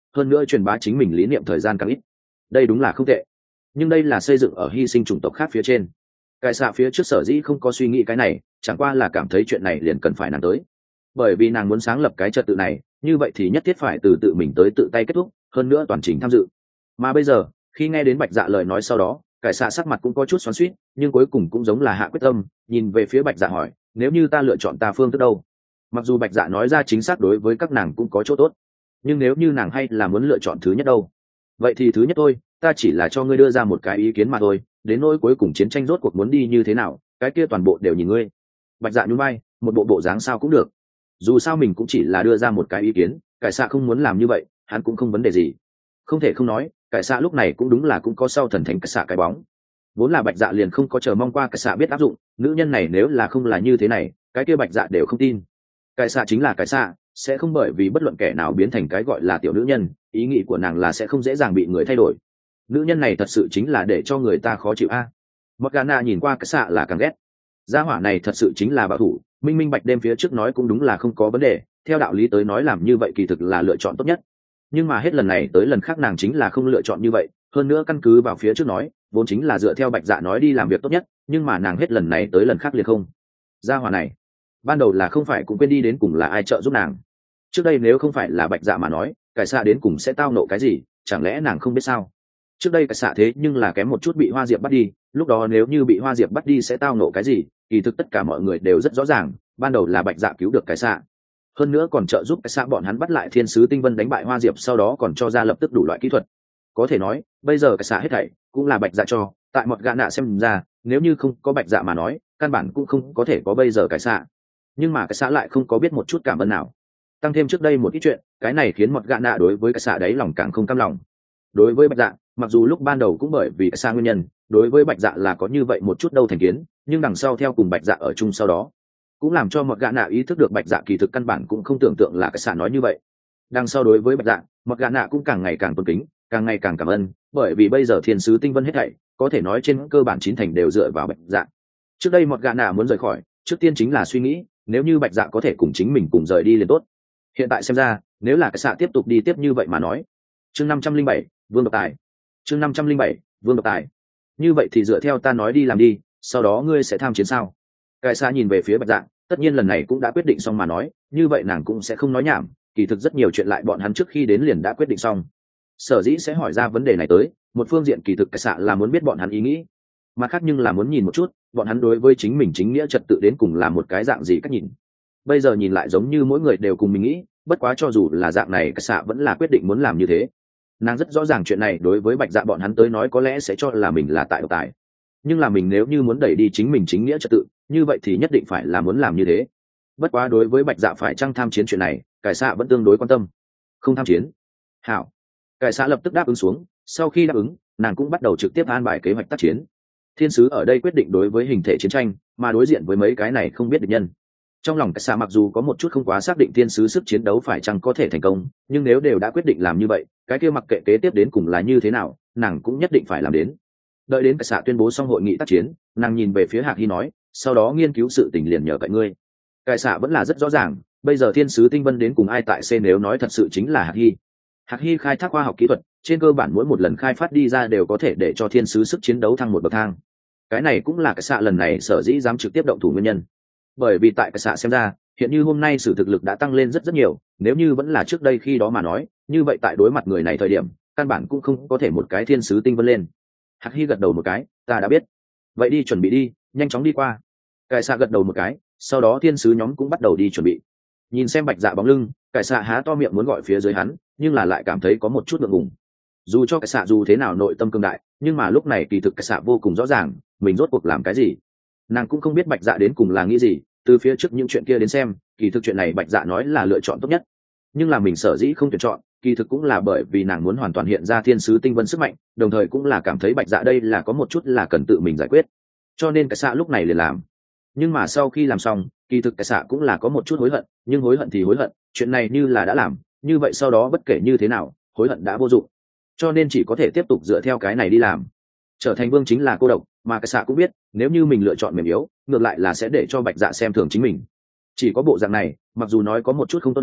hơn nữa truyền bá chính mình lý niệm thời gian càng ít. Đây đúng là không tệ, nhưng đây là xây dựng ở hy sinh chủng tộc khác phía trên. Cải xạ phía trước sở dĩ không có suy nghĩ cái này, chẳng qua là cảm thấy chuyện này liền cần phải nàng tới, bởi vì nàng muốn sáng lập cái trật tự này, như vậy thì nhất thiết phải từ tự mình tới tự tay kết thúc, hơn nữa toàn trình tham dự. Mà bây giờ khi nghe đến Bạch Dạ lời nói sau đó, cải xạ sắc mặt cũng có chút xoắn xuýt, nhưng cuối cùng cũng giống là hạ quyết tâm, nhìn về phía Bạch Dạ hỏi, nếu như ta lựa chọn ta phương thức đâu? Mặc dù Bạch Dạ nói ra chính xác đối với các nàng cũng có chỗ tốt, nhưng nếu như nàng hay là muốn lựa chọn thứ nhất đâu, vậy thì thứ nhất thôi, ta chỉ là cho ngươi đưa ra một cái ý kiến mà thôi, đến nỗi cuối cùng chiến tranh rốt cuộc muốn đi như thế nào, cái kia toàn bộ đều nhìn ngươi. Bạch Dạ nhún vai, một bộ dáng sao cũng được, dù sao mình cũng chỉ là đưa ra một cái ý kiến, cải xạ không muốn làm như vậy hắn cũng không vấn đề gì. Không thể không nói, cải xạ lúc này cũng đúng là cũng có sau thần thánh cải xạ cái bóng, vốn là Bạch Dạ liền không có chờ mong qua cải xạ biết áp dụng, nữ nhân này nếu là không là như thế này, cái kia Bạch Dạ đều không tin. Cải xạ chính là cải xạ, sẽ không bởi vì bất luận kẻ nào biến thành cái gọi là tiểu nữ nhân, ý nghĩ của nàng là sẽ không dễ dàng bị người thay đổi. Nữ nhân này thật sự chính là để cho người ta khó chịu a. Morgana nhìn qua cải xạ là càng ghét, gia hỏa này thật sự chính là bảo thủ, minh bạch đêm phía trước nói cũng đúng là không có vấn đề, theo đạo lý tới nói làm như vậy kỳ thực là lựa chọn tốt nhất, nhưng mà hết lần này tới lần khác nàng chính là không lựa chọn như vậy, hơn nữa căn cứ vào phía trước nói vốn chính là dựa theo Bạch Dạ nói đi làm việc tốt nhất, nhưng mà nàng hết lần này tới lần khác liền không. Gia hỏa này ban đầu là không phải cũng quên đi đến cùng là ai trợ giúp nàng. Trước đây nếu không phải là Bạch Dạ mà nói cải xạ đến cùng sẽ tao nộ cái gì, chẳng lẽ nàng không biết sao? Trước đây cải xạ thế nhưng là kém một chút bị Hoa Diệp bắt đi, lúc đó nếu như bị Hoa Diệp bắt đi sẽ tao nộ cái gì, kỳ thực tất cả mọi người đều rất rõ ràng, ban đầu là Bạch Dạ cứu được cải xạ, hơn nữa còn trợ giúp cải xạ bọn hắn bắt lại thiên sứ tinh vân đánh bại Hoa Diệp, sau đó còn cho ra lập tức đủ loại kỹ thuật. Có thể nói bây giờ cải xạ hết thảy cũng là Bạch Dạ cho, tại Morgana xem ra nếu như không có Bạch Dạ mà nói căn bản cũng không có thể có bây giờ cải xạ, nhưng mà cải xạ lại không có biết một chút cảm ơn nào. Tăng thêm trước đây một ít chuyện, cái này khiến Morgana đối với cải xạ đấy lòng càng không cam lòng. Đối với Bạch Dạ, mặc dù lúc ban đầu cũng bởi vì cải xạ nguyên nhân, đối với Bạch Dạ là có như vậy một chút đâu thành kiến, nhưng đằng sau theo cùng Bạch Dạ ở chung sau đó cũng làm cho Morgana ý thức được Bạch Dạ kỳ thực căn bản cũng không tưởng tượng là cải xạ nói như vậy. Đằng sau đối với Bạch Dạ, Morgana cũng càng ngày càng tôn kính, càng ngày càng cảm ơn, bởi vì bây giờ thiên sứ tinh vân hết thảy có thể nói trên cơ bản chín thành đều dựa vào Bạch Dạ. Trước đây Morgana muốn rời khỏi, trước tiên chính là suy nghĩ nếu như Bạch Dạ có thể cùng chính mình cùng rời đi liền tốt. Hiện tại xem ra nếu là cải xạ tiếp tục đi tiếp như vậy mà nói. Chương 507, Vương độc tài. Chương 507, Vương độc tài. Như vậy thì dựa theo ta nói đi làm đi, sau đó ngươi sẽ tham chiến sao? Cải xạ nhìn về phía Bạch Dạ, tất nhiên lần này cũng đã quyết định xong mà nói, như vậy nàng cũng sẽ không nói nhảm, kỳ thực rất nhiều chuyện lại bọn hắn trước khi đến liền đã quyết định xong. Sở dĩ sẽ hỏi ra vấn đề này tới, một phương diện kỳ thực cải xạ là muốn biết bọn hắn ý nghĩ, mà khác nhưng là muốn nhìn một chút bọn hắn đối với chính mình chính nghĩa trật tự đến cùng là một cái dạng gì cách nhìn. Bây giờ nhìn lại giống như mỗi người đều cùng mình nghĩ, bất quá cho dù là dạng này cải xạ vẫn là quyết định muốn làm như thế. Nàng rất rõ ràng chuyện này đối với Bạch Dạ bọn hắn tới nói có lẽ sẽ cho là mình là tại độc tài, nhưng là mình nếu như muốn đẩy đi chính mình chính nghĩa trật tự, như vậy thì nhất định phải là muốn làm như thế. Bất quá đối với Bạch Dạ phải chăng tham chiến chuyện này, cải xạ vẫn tương đối quan tâm. Không tham chiến. Hảo. Cải xạ lập tức đáp ứng xuống, sau khi đáp ứng nàng cũng bắt đầu trực tiếp an bài kế hoạch tác chiến. Thiên sứ ở đây quyết định đối với hình thể chiến tranh, mà đối diện với mấy cái này không biết địch nhân. Trong lòng cải xạ mặc dù có một chút không quá xác định thiên sứ sức chiến đấu phải chăng có thể thành công, nhưng nếu đều đã quyết định làm như vậy, cái kia mặc kệ kế tiếp đến cùng là như thế nào, nàng cũng nhất định phải làm đến. Đợi đến cải xạ tuyên bố xong hội nghị tác chiến, nàng nhìn về phía Hạc Hy nói, sau đó nghiên cứu sự tình liền nhờ cậy ngươi. Cải xạ vẫn là rất rõ ràng, bây giờ thiên sứ tinh vân đến cùng ai tại C, nếu nói thật sự chính là Hạc Hy. Hạc Hy khai thác khoa học kỹ thuật, trên cơ bản mỗi một lần khai phát đi ra đều có thể để cho thiên sứ sức chiến đấu thăng một bậc thang. Cái này cũng là cải xạ lần này sở dĩ dám trực tiếp động thủ nguyên nhân, bởi vì tại cải xạ xem ra hiện như hôm nay sử thực lực đã tăng lên rất nhiều, nếu như vẫn là trước đây khi đó mà nói, như vậy tại đối mặt người này thời điểm căn bản cũng không có thể một cái thiên sứ tinh vân lên. Hạc Hy gật đầu một cái, ta đã biết, vậy đi chuẩn bị đi, nhanh chóng đi qua. Cải xạ gật đầu một cái, sau đó thiên sứ nhóm cũng bắt đầu đi chuẩn bị. Nhìn xem Bạch Dạ bóng lưng, cải xạ há to miệng muốn gọi phía dưới hắn, nhưng là lại cảm thấy có một chút ngượng ngùng. Dù cho cải xạ dù thế nào nội tâm cường đại, nhưng mà lúc này kỳ thực cải xạ vô cùng rõ ràng mình rốt cuộc làm cái gì. Nàng cũng không biết Bạch Dạ đến cùng là nghĩ gì, từ phía trước những chuyện kia đến xem kỳ thực chuyện này Bạch Dạ nói là lựa chọn tốt nhất, nhưng là mình sở dĩ không tuyển chọn kỳ thực cũng là bởi vì nàng muốn hoàn toàn hiện ra thiên sứ tinh vân sức mạnh, đồng thời cũng là cảm thấy Bạch Dạ đây là có một chút là cần tự mình giải quyết, cho nên cái xạ lúc này liền làm. Nhưng mà sau khi làm xong kỳ thực cái xạ cũng là có một chút hối hận, nhưng hối hận thì hối hận, chuyện này như là đã làm như vậy sau đó bất kể như thế nào hối hận đã vô dụng, cho nên chỉ có thể tiếp tục dựa theo cái này đi làm. Trở thành vương chính là cô độc, mà cái xạ cũng biết nếu như mình lựa chọn mềm yếu ngược lại là sẽ để cho Bạch Dạ xem thường chính mình. Chỉ có bộ dạng này mặc dù nói có một chút không tốt lắm,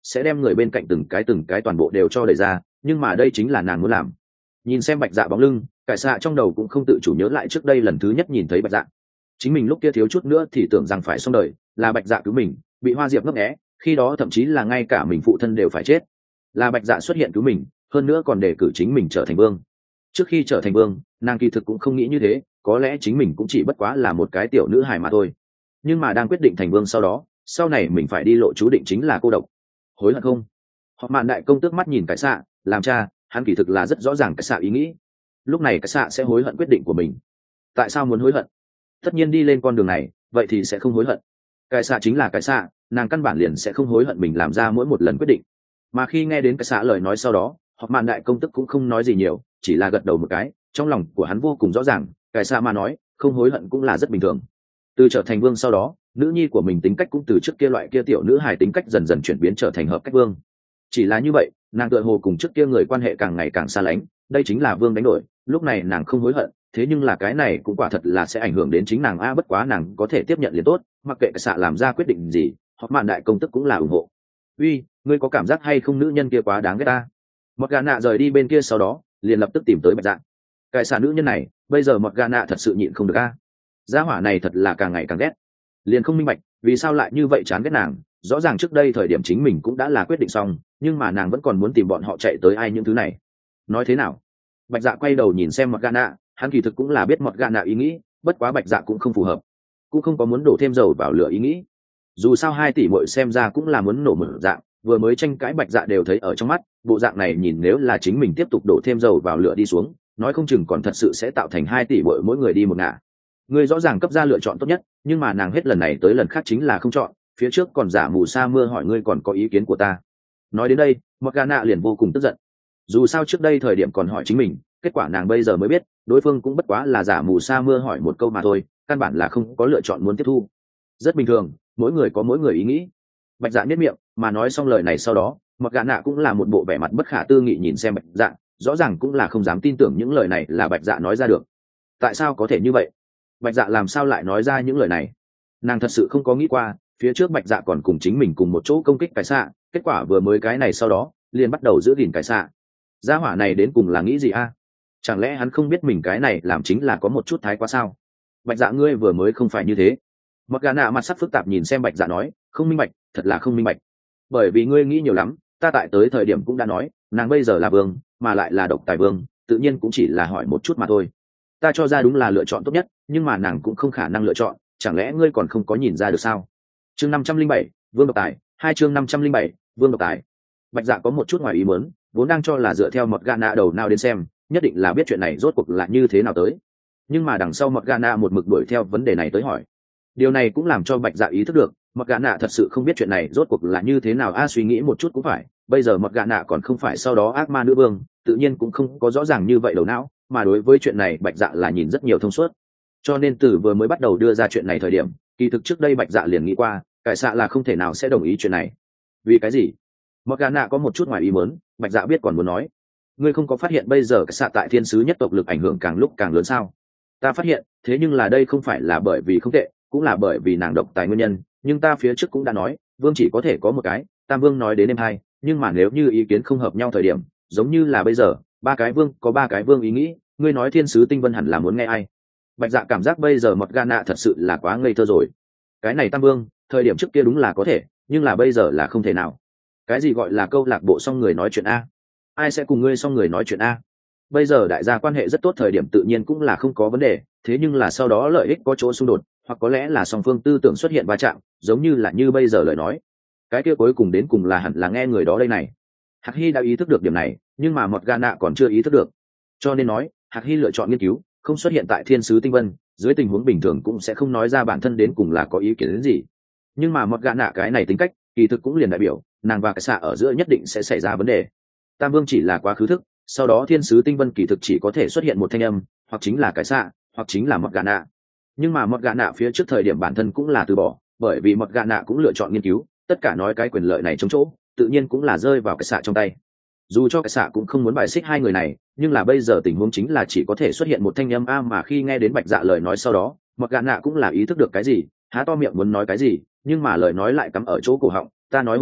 sẽ đem người bên cạnh từng cái toàn bộ đều cho đẩy ra, nhưng mà đây chính là nàng muốn làm. Nhìn xem bạch dạ bóng lưng, cải xạ trong đầu cũng không tự chủ nhớ lại trước đây lần thứ nhất nhìn thấy bạch dạ. Chính mình lúc kia thiếu chút nữa thì tưởng rằng phải xong đời, là bạch dạ cứu mình, bị hoa diệp ngấp nghé, khi đó thậm chí là ngay cả mình phụ thân đều phải chết. Là bạch dạ xuất hiện cứu mình, hơn nữa còn đề cử chính mình trở thành vương. Trước khi trở thành vương, nàng kỳ thực cũng không nghĩ như thế, có lẽ chính mình cũng chỉ bất quá là một cái tiểu nữ hài mà thôi. Nhưng mà đang quyết định thành vương sau đó, sau này mình phải đi lộ chú định chính là cô độc. Hối hận không? Họ Mạn đại công tước mắt nhìn cái xạ, làm cha, hắn kỳ thực là rất rõ ràng cái xạ ý nghĩ. Lúc này cái xạ sẽ hối hận quyết định của mình. Tại sao muốn hối hận? Tất nhiên đi lên con đường này, vậy thì sẽ không hối hận. Cái xạ chính là cái xạ, nàng căn bản liền sẽ không hối hận mình làm ra mỗi một lần quyết định. Mà khi nghe đến cái xạ lời nói sau đó, Họ Mạn đại công tước cũng không nói gì nhiều, chỉ là gật đầu một cái. Trong lòng của hắn vô cùng rõ ràng, cái xạ mà nói, không hối hận cũng là rất bình thường. Từ trở thành vương sau đó, nữ nhi của mình tính cách cũng từ trước kia loại kia tiểu nữ hài tính cách dần dần chuyển biến trở thành hợp cách vương. Chỉ là như vậy, nàng tựa hồ cùng trước kia người quan hệ càng ngày càng xa lánh, đây chính là vương đánh đổi. Lúc này nàng không hối hận, thế nhưng là cái này cũng quả thật là sẽ ảnh hưởng đến chính nàng bất quá nàng có thể tiếp nhận liền tốt, mặc kệ cái xạ làm ra quyết định gì, Hoặc Mạn đại công tức cũng là ủng hộ. Uy, ngươi có cảm giác hay không nữ nhân kia quá đáng ghét ta? Một gà nạ rời đi bên kia sau đó, liền lập tức tìm tới bạch dạ. Cái xạ nữ nhân này, bây giờ một gà nạ thật sự nhịn không được gia hỏa này thật là càng ngày càng ghét, liền không minh bạch vì sao lại như vậy chán ghét nàng. Rõ ràng trước đây thời điểm chính mình cũng đã là quyết định xong, nhưng mà nàng vẫn còn muốn tìm bọn họ chạy tới ai những thứ này. Nói thế nào? Bạch dạ quay đầu nhìn xem Mọt Gana, hắn kỳ thực cũng là biết Mọt Gana ý nghĩ, bất quá bạch dạ cũng không phù hợp, cũng không có muốn đổ thêm dầu vào lửa ý nghĩ. Dù sao 2 tỷ muội xem ra cũng là muốn nổ mở dạng, vừa mới tranh cãi bạch dạ đều thấy ở trong mắt, bộ dạng này nhìn nếu là chính mình tiếp tục đổ thêm dầu vào lửa đi xuống, nói không chừng còn thật sự sẽ tạo thành 2 tỷ muội mỗi người đi một ngả. Người rõ ràng cấp ra lựa chọn tốt nhất, nhưng mà nàng hết lần này tới lần khác chính là không chọn, phía trước còn giả mù sa mưa hỏi ngươi còn có ý kiến của ta. Nói đến đây, Morgana liền vô cùng tức giận. Dù sao trước đây thời điểm còn hỏi chính mình, kết quả nàng bây giờ mới biết, đối phương cũng bất quá là giả mù sa mưa hỏi một câu mà thôi, căn bản là không có lựa chọn muốn tiếp thu. Rất bình thường, mỗi người có mỗi người ý nghĩ. Bạch Dạ nhếch miệng, mà nói xong lời này sau đó, Morgana cũng là một bộ vẻ mặt bất khả tư nghị nhìn xem Bạch Dạ, rõ ràng cũng là không dám tin tưởng những lời này là Bạch Dạ nói ra được. Tại sao có thể như vậy? Bạch Dạ làm sao lại nói ra những lời này? Nàng thật sự không có nghĩ qua, phía trước Bạch Dạ còn cùng chính mình cùng một chỗ công kích cái xạ, kết quả vừa mới cái này sau đó liền bắt đầu giữ gìn cái xạ. Gia hỏa này đến cùng là nghĩ gì chẳng lẽ hắn không biết mình cái này làm chính là có một chút thái quá sao? Bạch Dạ ngươi vừa mới không phải như thế. Morgana mặt sắc phức tạp nhìn xem Bạch Dạ nói, không minh bạch, thật là không minh bạch. Bởi vì ngươi nghĩ nhiều lắm, ta tại tới thời điểm cũng đã nói, nàng bây giờ là vương, mà lại là độc tài vương, tự nhiên cũng chỉ là hỏi một chút mà thôi. Ta cho ra đúng là lựa chọn tốt nhất, nhưng mà nàng cũng không khả năng lựa chọn, chẳng lẽ ngươi còn không có nhìn ra được sao? Chương 507, vương độc tài, 2 chương 507, vương độc tài. Bạch Dạ có một chút ngoài ý muốn, vốn đang cho là dựa theo Morgana đầu nào đến xem, nhất định là biết chuyện này rốt cuộc là như thế nào tới. Nhưng mà đằng sau Morgana một mực đuổi theo vấn đề này tới hỏi. Điều này cũng làm cho Bạch Dạ ý thức được, Morgana thật sự không biết chuyện này rốt cuộc là như thế nào suy nghĩ một chút cũng phải, bây giờ Morgana còn không phải sau đó ác ma nữ vương, tự nhiên cũng không có rõ ràng như vậy đầu não, mà đối với chuyện này Bạch Dạ là nhìn rất nhiều thông suốt. Cho nên từ vừa mới bắt đầu đưa ra chuyện này thời điểm, kỳ thực trước đây Bạch Dạ liền nghĩ qua, cải xạ là không thể nào sẽ đồng ý chuyện này. Vì cái gì? Morgana có một chút ngoài ý muốn, Bạch Dạ biết còn muốn nói. Ngươi không có phát hiện bây giờ cải xạ tại thiên sứ nhất tộc lực ảnh hưởng càng lúc càng lớn sao? Ta phát hiện, thế nhưng là đây không phải là bởi vì không tệ, cũng là bởi vì nàng độc tài nguyên nhân, nhưng ta phía trước cũng đã nói, vương chỉ có thể có một cái, Tam Vương nói đến em hai, nhưng mà nếu như ý kiến không hợp nhau thời điểm, giống như là bây giờ, 3 cái vương có 3 cái vương ý nghĩ, ngươi nói thiên sứ tinh vân hẳn là muốn nghe ai? Bạch Dạ cảm giác bây giờ Morgana thật sự là quá ngây thơ rồi. Cái này Tam Vương, thời điểm trước kia đúng là có thể, nhưng là bây giờ là không thể nào. Cái gì gọi là câu lạc bộ song người nói chuyện ai sẽ cùng ngươi song người nói chuyện bây giờ đại gia quan hệ rất tốt thời điểm tự nhiên cũng là không có vấn đề, thế nhưng là sau đó lợi ích có chỗ xung đột, hoặc có lẽ là song phương tư tưởng xuất hiện va chạm, giống như là như bây giờ lời nói, cái kia cuối cùng đến cùng là hẳn là nghe người đó đây này. Hạc Hy đã ý thức được điểm này, nhưng mà Morgana còn chưa ý thức được, cho nên nói Hạc Hy lựa chọn nghiên cứu, không xuất hiện tại thiên sứ tinh vân, dưới tình huống bình thường cũng sẽ không nói ra bản thân đến cùng là có ý kiến đến gì. Nhưng mà Morgana cái này tính cách, kỳ thực cũng liền đại biểu nàng và cái xạ ở giữa nhất định sẽ xảy ra vấn đề. Tam Vương chỉ là quá khứ thức, sau đó thiên sứ tinh vân kỳ thực chỉ có thể xuất hiện một thanh âm, hoặc chính là cái xạ, hoặc chính là Morgana. Nhưng mà Morgana phía trước thời điểm bản thân cũng là từ bỏ, bởi vì Morgana cũng lựa chọn nghiên cứu, tất cả nói cái quyền lợi này chống chỗ, tự nhiên cũng là rơi vào cái xạ trong tay. Dù cho cái xạ cũng không muốn bài xích hai người này, nhưng là bây giờ tình huống chính là chỉ có thể xuất hiện một thanh âm mà khi nghe đến Bạch Dạ lời nói sau đó, Morgana cũng là ý thức được cái gì, há to miệng muốn nói cái gì, nhưng mà lời nói lại cắm ở chỗ cổ họng. Ta nói hồi lâu,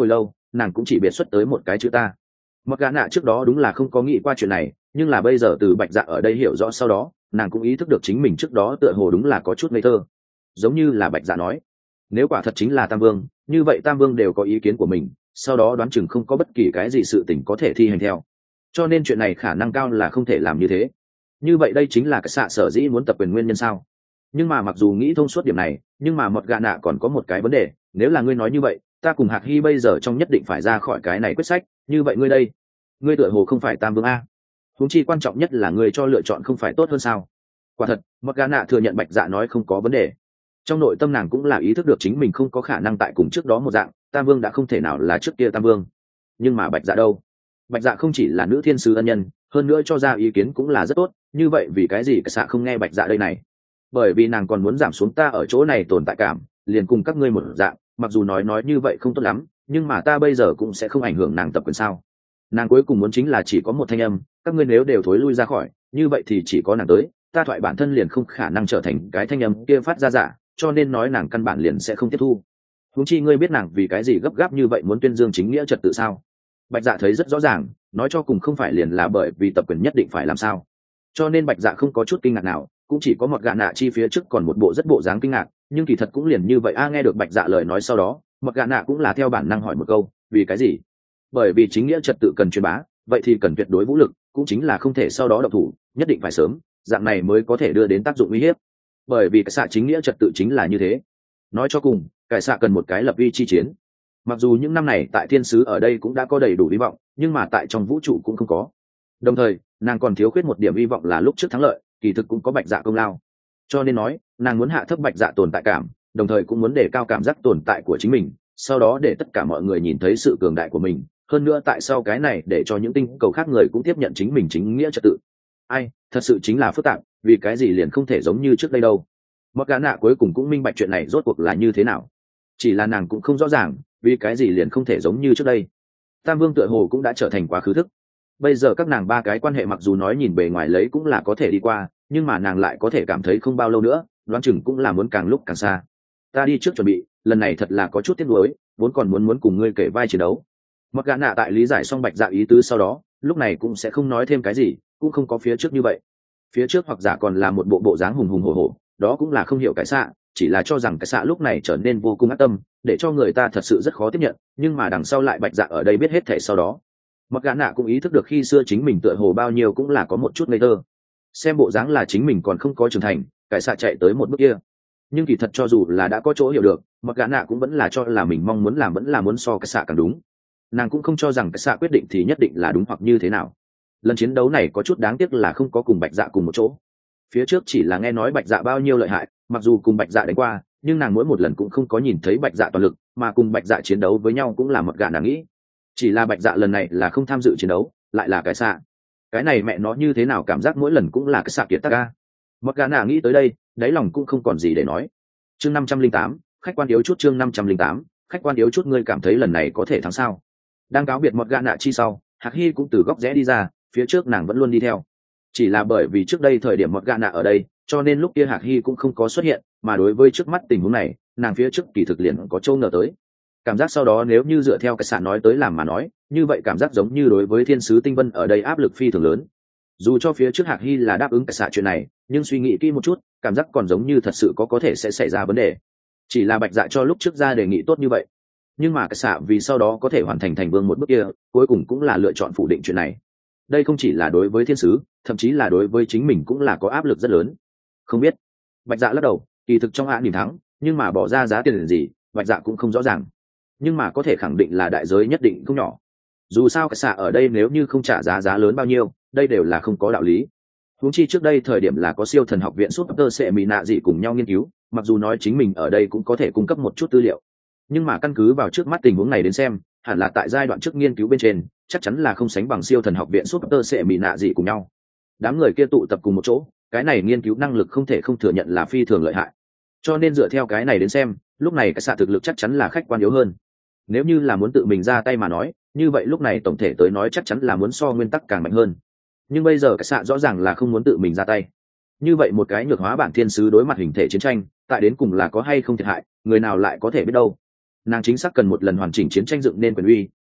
nàng cũng chỉ biệt xuất tới một cái chữ ta. Mặc gà nạ trước đó đúng là không có nghĩ qua chuyện này, nhưng là bây giờ từ bạch dạ ở đây hiểu rõ sau đó, nàng cũng ý thức được chính mình trước đó tựa hồ đúng là có chút ngây thơ. Giống như là bạch dạ nói, nếu quả thật chính là tam vương, như vậy tam vương đều có ý kiến của mình, sau đó đoán chừng không có bất kỳ cái gì sự tình có thể thi hành theo, cho nên chuyện này khả năng cao là không thể làm như thế. Như vậy đây chính là cái xạ sở dĩ muốn tập quyền nguyên nhân sao? Nhưng mà mặc dù nghĩ thông suốt điểm này, nhưng mà mọt gà nạ còn có một cái vấn đề, nếu là ngươi nói như vậy, ta cùng hạc hy bây giờ trong nhất định phải ra khỏi cái này quyết sách, như vậy ngươi đây, ngươi tựa hồ không phải tam vương a. Huống chi quan trọng nhất là ngươi cho lựa chọn không phải tốt hơn sao? Quả thật, mọt gà nạ thừa nhận bạch dạ nói không có vấn đề. Trong nội tâm nàng cũng là ý thức được chính mình không có khả năng tại cùng trước đó một dạng, tam vương đã không thể nào là trước kia tam vương. Nhưng mà bạch dạ đâu? Bạch dạ không chỉ là nữ thiên sứ ân nhân, hơn nữa cho ra ý kiến cũng là rất tốt, như vậy vì cái gì cái xạ không nghe bạch dạ đây này? Bởi vì nàng còn muốn giảm xuống ta ở chỗ này tồn tại cảm, liền cùng các ngươi một dạng, mặc dù nói như vậy không tốt lắm, nhưng mà ta bây giờ cũng sẽ không ảnh hưởng nàng tập quyền sao? Nàng cuối cùng muốn chính là chỉ có một thanh âm, các ngươi nếu đều thối lui ra khỏi, như vậy thì chỉ có nàng tới, ta thoại bản thân liền không khả năng trở thành cái thanh âm kia phát ra giả, cho nên nói nàng căn bản liền sẽ không tiếp thu. Huống chi ngươi biết nàng vì cái gì gấp gáp như vậy muốn tuyên dương chính nghĩa trật tự sao? Bạch dạ thấy rất rõ ràng, nói cho cùng không phải liền là bởi vì tập quyền nhất định phải làm sao, cho nên bạch dạ không có chút kinh ngạc nào, cũng chỉ có một gạ nạ chi phía trước còn một bộ rất bộ dáng kinh ngạc, nhưng kỳ thật cũng liền như vậy a. Nghe được bạch dạ lời nói sau đó, một gạ nạ cũng là theo bản năng hỏi một câu, vì cái gì? Bởi vì chính nghĩa trật tự cần truyền bá, vậy thì cần tuyệt đối vũ lực, cũng chính là không thể sau đó động thủ, nhất định phải sớm, dạng này mới có thể đưa đến tác dụng uy hiếp. Bởi vì cái xạ chính nghĩa trật tự chính là như thế. Nói cho cùng, cái xạ cần một cái lập uy chi chiến. Mặc dù những năm này tại thiên sứ ở đây cũng đã có đầy đủ hy vọng, nhưng mà tại trong vũ trụ cũng không có. Đồng thời nàng còn thiếu khuyết một điểm hy vọng là lúc trước thắng lợi kỳ thực cũng có bạch dạ công lao, cho nên nói nàng muốn hạ thấp bạch dạ tồn tại cảm, đồng thời cũng muốn đề cao cảm giác tồn tại của chính mình, sau đó để tất cả mọi người nhìn thấy sự cường đại của mình, hơn nữa tại sau cái này để cho những tinh cầu khác người cũng tiếp nhận chính mình chính nghĩa trật tự. Ai thật sự chính là phức tạp, vì cái gì liền không thể giống như trước đây đâu. Mặc gã nạ cuối cùng cũng minh bạch chuyện này rốt cuộc là như thế nào, chỉ là nàng cũng không rõ ràng vì cái gì liền không thể giống như trước đây. Tam vương tựa hồ cũng đã trở thành quá khứ thức, bây giờ các nàng ba cái quan hệ mặc dù nói nhìn bề ngoài lấy cũng là có thể đi qua, nhưng mà nàng lại có thể cảm thấy không bao lâu nữa đoán chừng cũng là muốn càng lúc càng xa. Ta đi trước chuẩn bị, lần này thật là có chút tiếc nuối, vốn còn muốn cùng ngươi kể vai chiến đấu. Mặc gã nạ tại lý giải xong bạch dạ ý tứ sau đó, lúc này cũng sẽ không nói thêm cái gì, cũng không có phía trước như vậy. Phía trước hoặc giả còn là một bộ dáng hùng hùng hổ hổ, đó cũng là không hiểu cái xạ, chỉ là cho rằng cái xạ lúc này trở nên vô cùng ác tâm, để cho người ta thật sự rất khó tiếp nhận. Nhưng mà đằng sau lại bạch dạ ở đây biết hết thể sau đó, mặc gã nạ cũng ý thức được khi xưa chính mình tựa hồ bao nhiêu cũng là có một chút ngây thơ, xem bộ dáng là chính mình còn không có trưởng thành, cái xạ chạy tới một bước kia. Nhưng kỳ thật cho dù là đã có chỗ hiểu được, mặc gã nạ cũng vẫn là cho là mình mong muốn làm vẫn là muốn so cái xạ càng đúng. Nàng cũng không cho rằng cái xạ quyết định thì nhất định là đúng hoặc như thế nào. Lần chiến đấu này có chút đáng tiếc là không có cùng bạch dạ cùng một chỗ. Phía trước chỉ là nghe nói bạch dạ bao nhiêu lợi hại, mặc dù cùng bạch dạ đánh qua, nhưng nàng mỗi một lần cũng không có nhìn thấy bạch dạ toàn lực, mà cùng bạch dạ chiến đấu với nhau cũng là một gã nàng nghĩ. Chỉ là bạch dạ lần này là không tham dự chiến đấu, lại là cái xạ, cái này mẹ nó như thế nào cảm giác mỗi lần cũng là cái xạ kiệt tác ca. Một gã nàng nghĩ tới đây, đáy lòng cũng không còn gì để nói. Chương 508, khách quan yếu chút. Chương 508, khách quan yếu chút. Ngươi cảm thấy lần này có thể thắng sao? Đang cáo biệt một gã nạ chi sau, Hạc Hy cũng từ góc rẽ đi ra, phía trước nàng vẫn luôn đi theo. Chỉ là bởi vì trước đây thời điểm một gã nạ ở đây, cho nên lúc kia Hạc Hy cũng không có xuất hiện, mà đối với trước mắt tình huống này, nàng phía trước kỳ thực liền có châu ngờ tới. Cảm giác sau đó nếu như dựa theo cái xạ nói tới làm mà nói, như vậy cảm giác giống như đối với thiên sứ tinh vân ở đây áp lực phi thường lớn. Dù cho phía trước Hạc Hy là đáp ứng cái xạ chuyện này, nhưng suy nghĩ kỹ một chút, cảm giác còn giống như thật sự có thể sẽ xảy ra vấn đề. Chỉ là bạch dạ cho lúc trước ra đề nghị tốt như vậy, nhưng mà cái xạ vì sau đó có thể hoàn thành thành vương một bước kia, cuối cùng cũng là lựa chọn phủ định chuyện này. Đây không chỉ là đối với thiên sứ, thậm chí là đối với chính mình cũng là có áp lực rất lớn. Không biết, bạch dạ lắc đầu, kỳ thực trong hạ điểm thắng, nhưng mà bỏ ra giá tiền gì, bạch dạ cũng không rõ ràng. Nhưng mà có thể khẳng định là đại giới nhất định không nhỏ. Dù sao cái xạ ở đây nếu như không trả giá lớn bao nhiêu, đây đều là không có đạo lý. Huống chi trước đây thời điểm là có siêu thần học viện Super sẽ mỹ nạ gì cùng nhau nghiên cứu, mặc dù nói chính mình ở đây cũng có thể cung cấp một chút tư liệu, nhưng mà căn cứ vào trước mắt tình huống này đến xem, hẳn là tại giai đoạn trước nghiên cứu bên trên, chắc chắn là không sánh bằng siêu thần học viện Super sẽ mỹ nạ gì cùng nhau. Đám người kia tụ tập cùng một chỗ, cái này nghiên cứu năng lực không thể không thừa nhận là phi thường lợi hại. Cho nên dựa theo cái này đến xem, lúc này cái xạ thực lực chắc chắn là khách quan yếu hơn. Nếu như là muốn tự mình ra tay mà nói, như vậy lúc này tổng thể tới nói chắc chắn là muốn so nguyên tắc càng mạnh hơn. Nhưng bây giờ cái xạ rõ ràng là không muốn tự mình ra tay. Như vậy một cái nhược hóa bản thiên sứ đối mặt hình thể chiến tranh, tại đến cùng là có hay không thiệt hại, người nào lại có thể biết đâu. Nàng chính xác cần một lần hoàn chỉnh chiến tranh dựng nên quyền uy,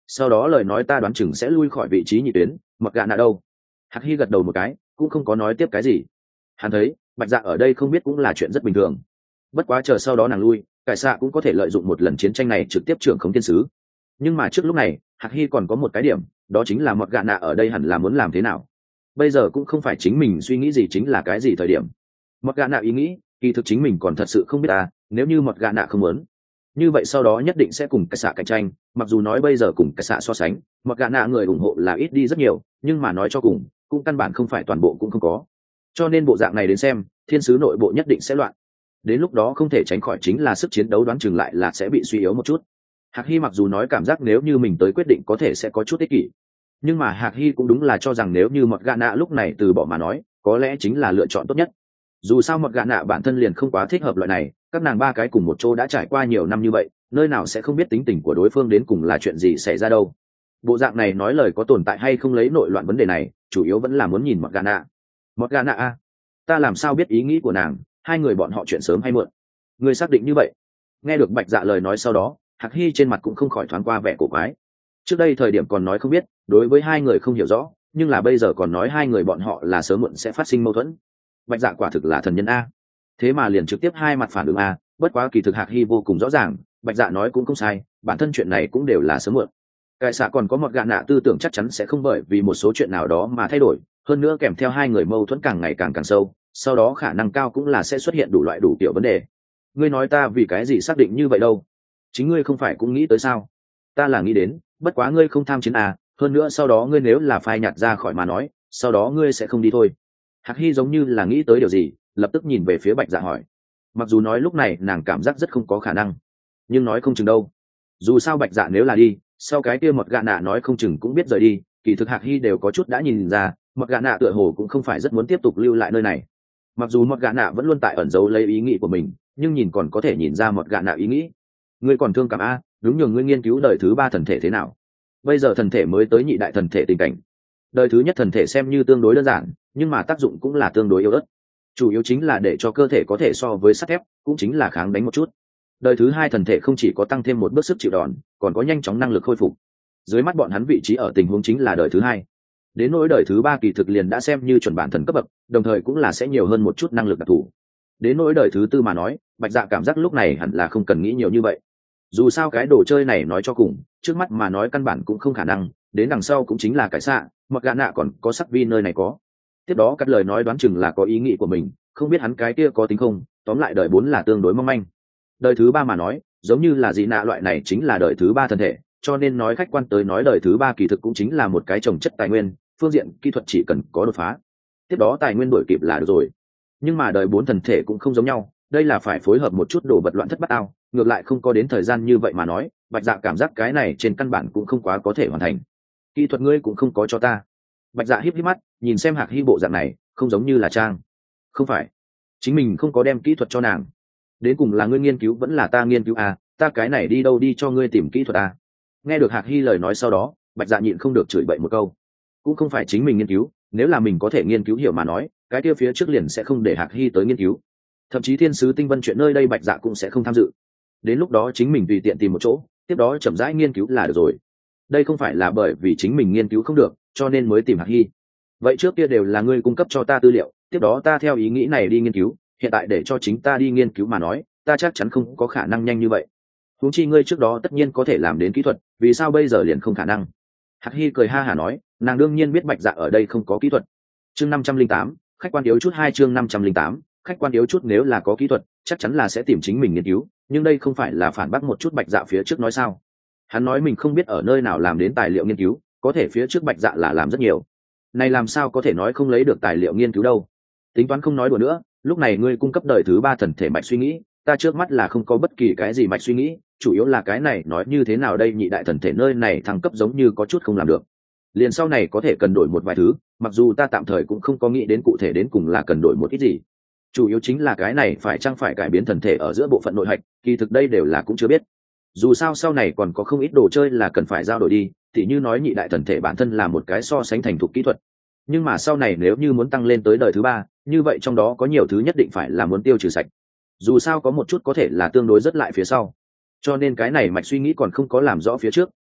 sau đó lời nói ta đoán chừng sẽ lui khỏi vị trí nhị tuyến. Mặc gạ nạ đâu? Hạc Hy gật đầu một cái, cũng không có nói tiếp cái gì. Hắn thấy bạch dạ ở đây không biết cũng là chuyện rất bình thường. Bất quá chờ sau đó nàng lui, cải xạ cũng có thể lợi dụng một lần chiến tranh này trực tiếp trưởng khống thiên sứ. Nhưng mà trước lúc này Hạc Hy còn có một cái điểm, đó chính là Mặc gạ nạ ở đây hẳn là muốn làm thế nào. Bây giờ cũng không phải chính mình suy nghĩ gì chính là cái gì thời điểm. Mặc gạ nạ ý nghĩ kỳ thực chính mình còn thật sự không biết nếu như Mặc gạ nạ không muốn, như vậy sau đó nhất định sẽ cùng cái xạ cạnh tranh. Mặc dù nói bây giờ cùng cái xạ so sánh Mặc gạ nạ người ủng hộ là ít đi rất nhiều, nhưng mà nói cho cùng cũng căn bản không phải toàn bộ cũng không có. Cho nên bộ dạng này đến xem thiên sứ nội bộ nhất định sẽ loạn, đến lúc đó không thể tránh khỏi chính là sức chiến đấu đoán chừng lại là sẽ bị suy yếu một chút. Hạc Hy mặc dù nói cảm giác nếu như mình tới quyết định có thể sẽ có chút ích kỷ, nhưng mà Hạc Hy cũng đúng là cho rằng nếu như Mặc gạ nạ lúc này từ bỏ mà nói có lẽ chính là lựa chọn tốt nhất. Dù sao Mặc gạ nạ bản thân liền không quá thích hợp loại này, các nàng ba cái cùng một chỗ đã trải qua nhiều năm như vậy, nơi nào sẽ không biết tính tình của đối phương đến cùng là chuyện gì xảy ra đâu. Bộ dạng này nói lời có tồn tại hay không lấy nội loạn vấn đề này, chủ yếu vẫn là muốn nhìn Mặc gạ nạ. Mặc gạ nạ ta làm sao biết ý nghĩ của nàng, hai người bọn họ chuyện sớm hay muộn. Người xác định như vậy? Nghe được bạch dạ lời nói sau đó Hạc Hy trên mặt cũng không khỏi thoáng qua vẻ cổ quái. Trước đây thời điểm còn nói không biết, đối với hai người không hiểu rõ, nhưng là bây giờ còn nói hai người bọn họ là sớm muộn sẽ phát sinh mâu thuẫn. Bạch dạ quả thực là thần nhân thế mà liền trực tiếp hai mặt phản ứng bất quá kỳ thực Hạc Hy vô cùng rõ ràng, bạch dạ nói cũng không sai, bản thân chuyện này cũng đều là sớm muộn. Cải xạ còn có một gạ nạ tư tưởng chắc chắn sẽ không bởi vì một số chuyện nào đó mà thay đổi, hơn nữa kèm theo hai người mâu thuẫn càng ngày càng sâu, sau đó khả năng cao cũng là sẽ xuất hiện đủ loại đủ kiểu vấn đề. Ngươi nói ta vì cái gì xác định như vậy đâu? Chính ngươi không phải cũng nghĩ tới sao? Ta là nghĩ đến, bất quá ngươi không tham chiến hơn nữa sau đó ngươi nếu là phai nhạt ra khỏi mà nói, sau đó ngươi sẽ không đi thôi. Hạc Hy giống như là nghĩ tới điều gì, lập tức nhìn về phía bạch dạ hỏi. Mặc dù nói lúc này nàng cảm giác rất không có khả năng, nhưng nói không chừng đâu. Dù sao bạch dạ nếu là đi, sau cái kia một gạ nạ nói không chừng cũng biết rời đi. Kỳ thực Hạc Hy đều có chút đã nhìn ra, một gạ nạ tựa hồ cũng không phải rất muốn tiếp tục lưu lại nơi này. Mặc dù một gạ nạ vẫn luôn tại ẩn giấu lấy ý nghĩ của mình, nhưng nhìn còn có thể nhìn ra một gạ nạ ý nghĩ. Ngươi còn thương cảm đúng nhường ngươi nghiên cứu đời thứ ba thần thể thế nào. Bây giờ thần thể mới tới nhị đại thần thể tình cảnh, đời thứ nhất thần thể xem như tương đối đơn giản, nhưng mà tác dụng cũng là tương đối yếu ớt, chủ yếu chính là để cho cơ thể có thể so với sắt thép, cũng chính là kháng đánh một chút. Đời thứ hai thần thể không chỉ có tăng thêm một bước sức chịu đòn, còn có nhanh chóng năng lực khôi phục. Dưới mắt bọn hắn vị trí ở tình huống chính là đời thứ hai. Đến nỗi đời thứ ba kỳ thực liền đã xem như chuẩn bản thần cấp bậc, đồng thời cũng là sẽ nhiều hơn một chút năng lực đặc thù. Đến nỗi đời thứ tư mà nói, bạch dạ cảm giác lúc này hẳn là không cần nghĩ nhiều như vậy. Dù sao cái đồ chơi này nói cho cùng, trước mắt mà nói căn bản cũng không khả năng, đến đằng sau cũng chính là cái xạ, mặc gạ nạ còn có sắc vi nơi này có. Tiếp đó cắt lời nói đoán chừng là có ý nghĩ của mình, không biết hắn cái kia có tính không, tóm lại đời bốn là tương đối mong manh. Đời thứ ba mà nói, giống như là dị nạ loại này chính là đời thứ ba thân thể, cho nên nói khách quan tới nói đời thứ ba kỳ thực cũng chính là một cái trồng chất tài nguyên, phương diện kỹ thuật chỉ cần có đột phá, tiếp đó tài nguyên đổi kịp là được rồi. Nhưng mà đời bốn thần thể cũng không giống nhau, đây là phải phối hợp một chút đồ vật loạn thất bát ao, ngược lại không có đến thời gian như vậy mà nói, bạch dạ cảm giác cái này trên căn bản cũng không quá có thể hoàn thành. Kỹ thuật ngươi cũng không có cho ta. Bạch dạ híp híp mắt nhìn xem Hạc Hy bộ dạng này không giống như là trang. Không phải chính mình không có đem kỹ thuật cho nàng, đến cùng là ngươi nghiên cứu vẫn là ta nghiên cứu ta cái này đi đâu đi cho ngươi tìm kỹ thuật Nghe được Hạc Hy lời nói sau đó, bạch dạ nhịn không được chửi bậy một câu. Cũng không phải chính mình nghiên cứu, nếu là mình có thể nghiên cứu hiểu mà nói, cái kia phía trước liền sẽ không để Hạc Hy tới nghiên cứu, thậm chí thiên sứ tinh vân chuyện nơi đây bạch dạ cũng sẽ không tham dự. Đến lúc đó chính mình tùy tiện tìm một chỗ, tiếp đó chậm rãi nghiên cứu là được rồi. Đây không phải là bởi vì chính mình nghiên cứu không được cho nên mới tìm Hạc Hy. Vậy trước kia đều là ngươi cung cấp cho ta tư liệu, tiếp đó ta theo ý nghĩ này đi nghiên cứu, hiện tại để cho chính ta đi nghiên cứu mà nói, ta chắc chắn không có khả năng nhanh như vậy. Huống chi ngươi trước đó tất nhiên có thể làm đến kỹ thuật, vì sao bây giờ liền không khả năng? Hạc Hy cười ha hả nói, nàng đương nhiên biết bạch dạ ở đây không có kỹ thuật. Chương 508, khách quan yếu chút. Chương 508, khách quan yếu chút. Nếu là có kỹ thuật chắc chắn là sẽ tìm chính mình nghiên cứu, nhưng đây không phải là phản bác một chút bạch dạ phía trước nói sao. Hắn nói mình không biết ở nơi nào làm đến tài liệu nghiên cứu, có thể phía trước bạch dạ là làm rất nhiều, này làm sao có thể nói không lấy được tài liệu nghiên cứu đâu. Tính toán không nói đùa nữa, lúc này ngươi cung cấp đời thứ ba thần thể mạch suy nghĩ, ta trước mắt là không có bất kỳ cái gì mạch suy nghĩ, chủ yếu là cái này nói như thế nào đây, nhị đại thần thể nơi này thăng cấp giống như có chút không làm được, liền sau này có thể cần đổi một vài thứ, mặc dù ta tạm thời cũng không có nghĩ đến cụ thể đến cùng là cần đổi một ít gì. Chủ yếu chính là cái này phải chăng phải cải biến thần thể ở giữa bộ phận nội hạch, kỳ thực đây đều là cũng chưa biết. Dù sao sau này còn có không ít đồ chơi là cần phải giao đổi đi, thì như nói nhị đại thần thể bản thân là một cái so sánh thành thục kỹ thuật, nhưng mà sau này nếu như muốn tăng lên tới đời thứ ba, như vậy trong đó có nhiều thứ nhất định phải là muốn tiêu trừ sạch, dù sao có một chút có thể là tương đối rất lại phía sau, cho nên cái này mạch suy nghĩ còn không có làm rõ phía trước,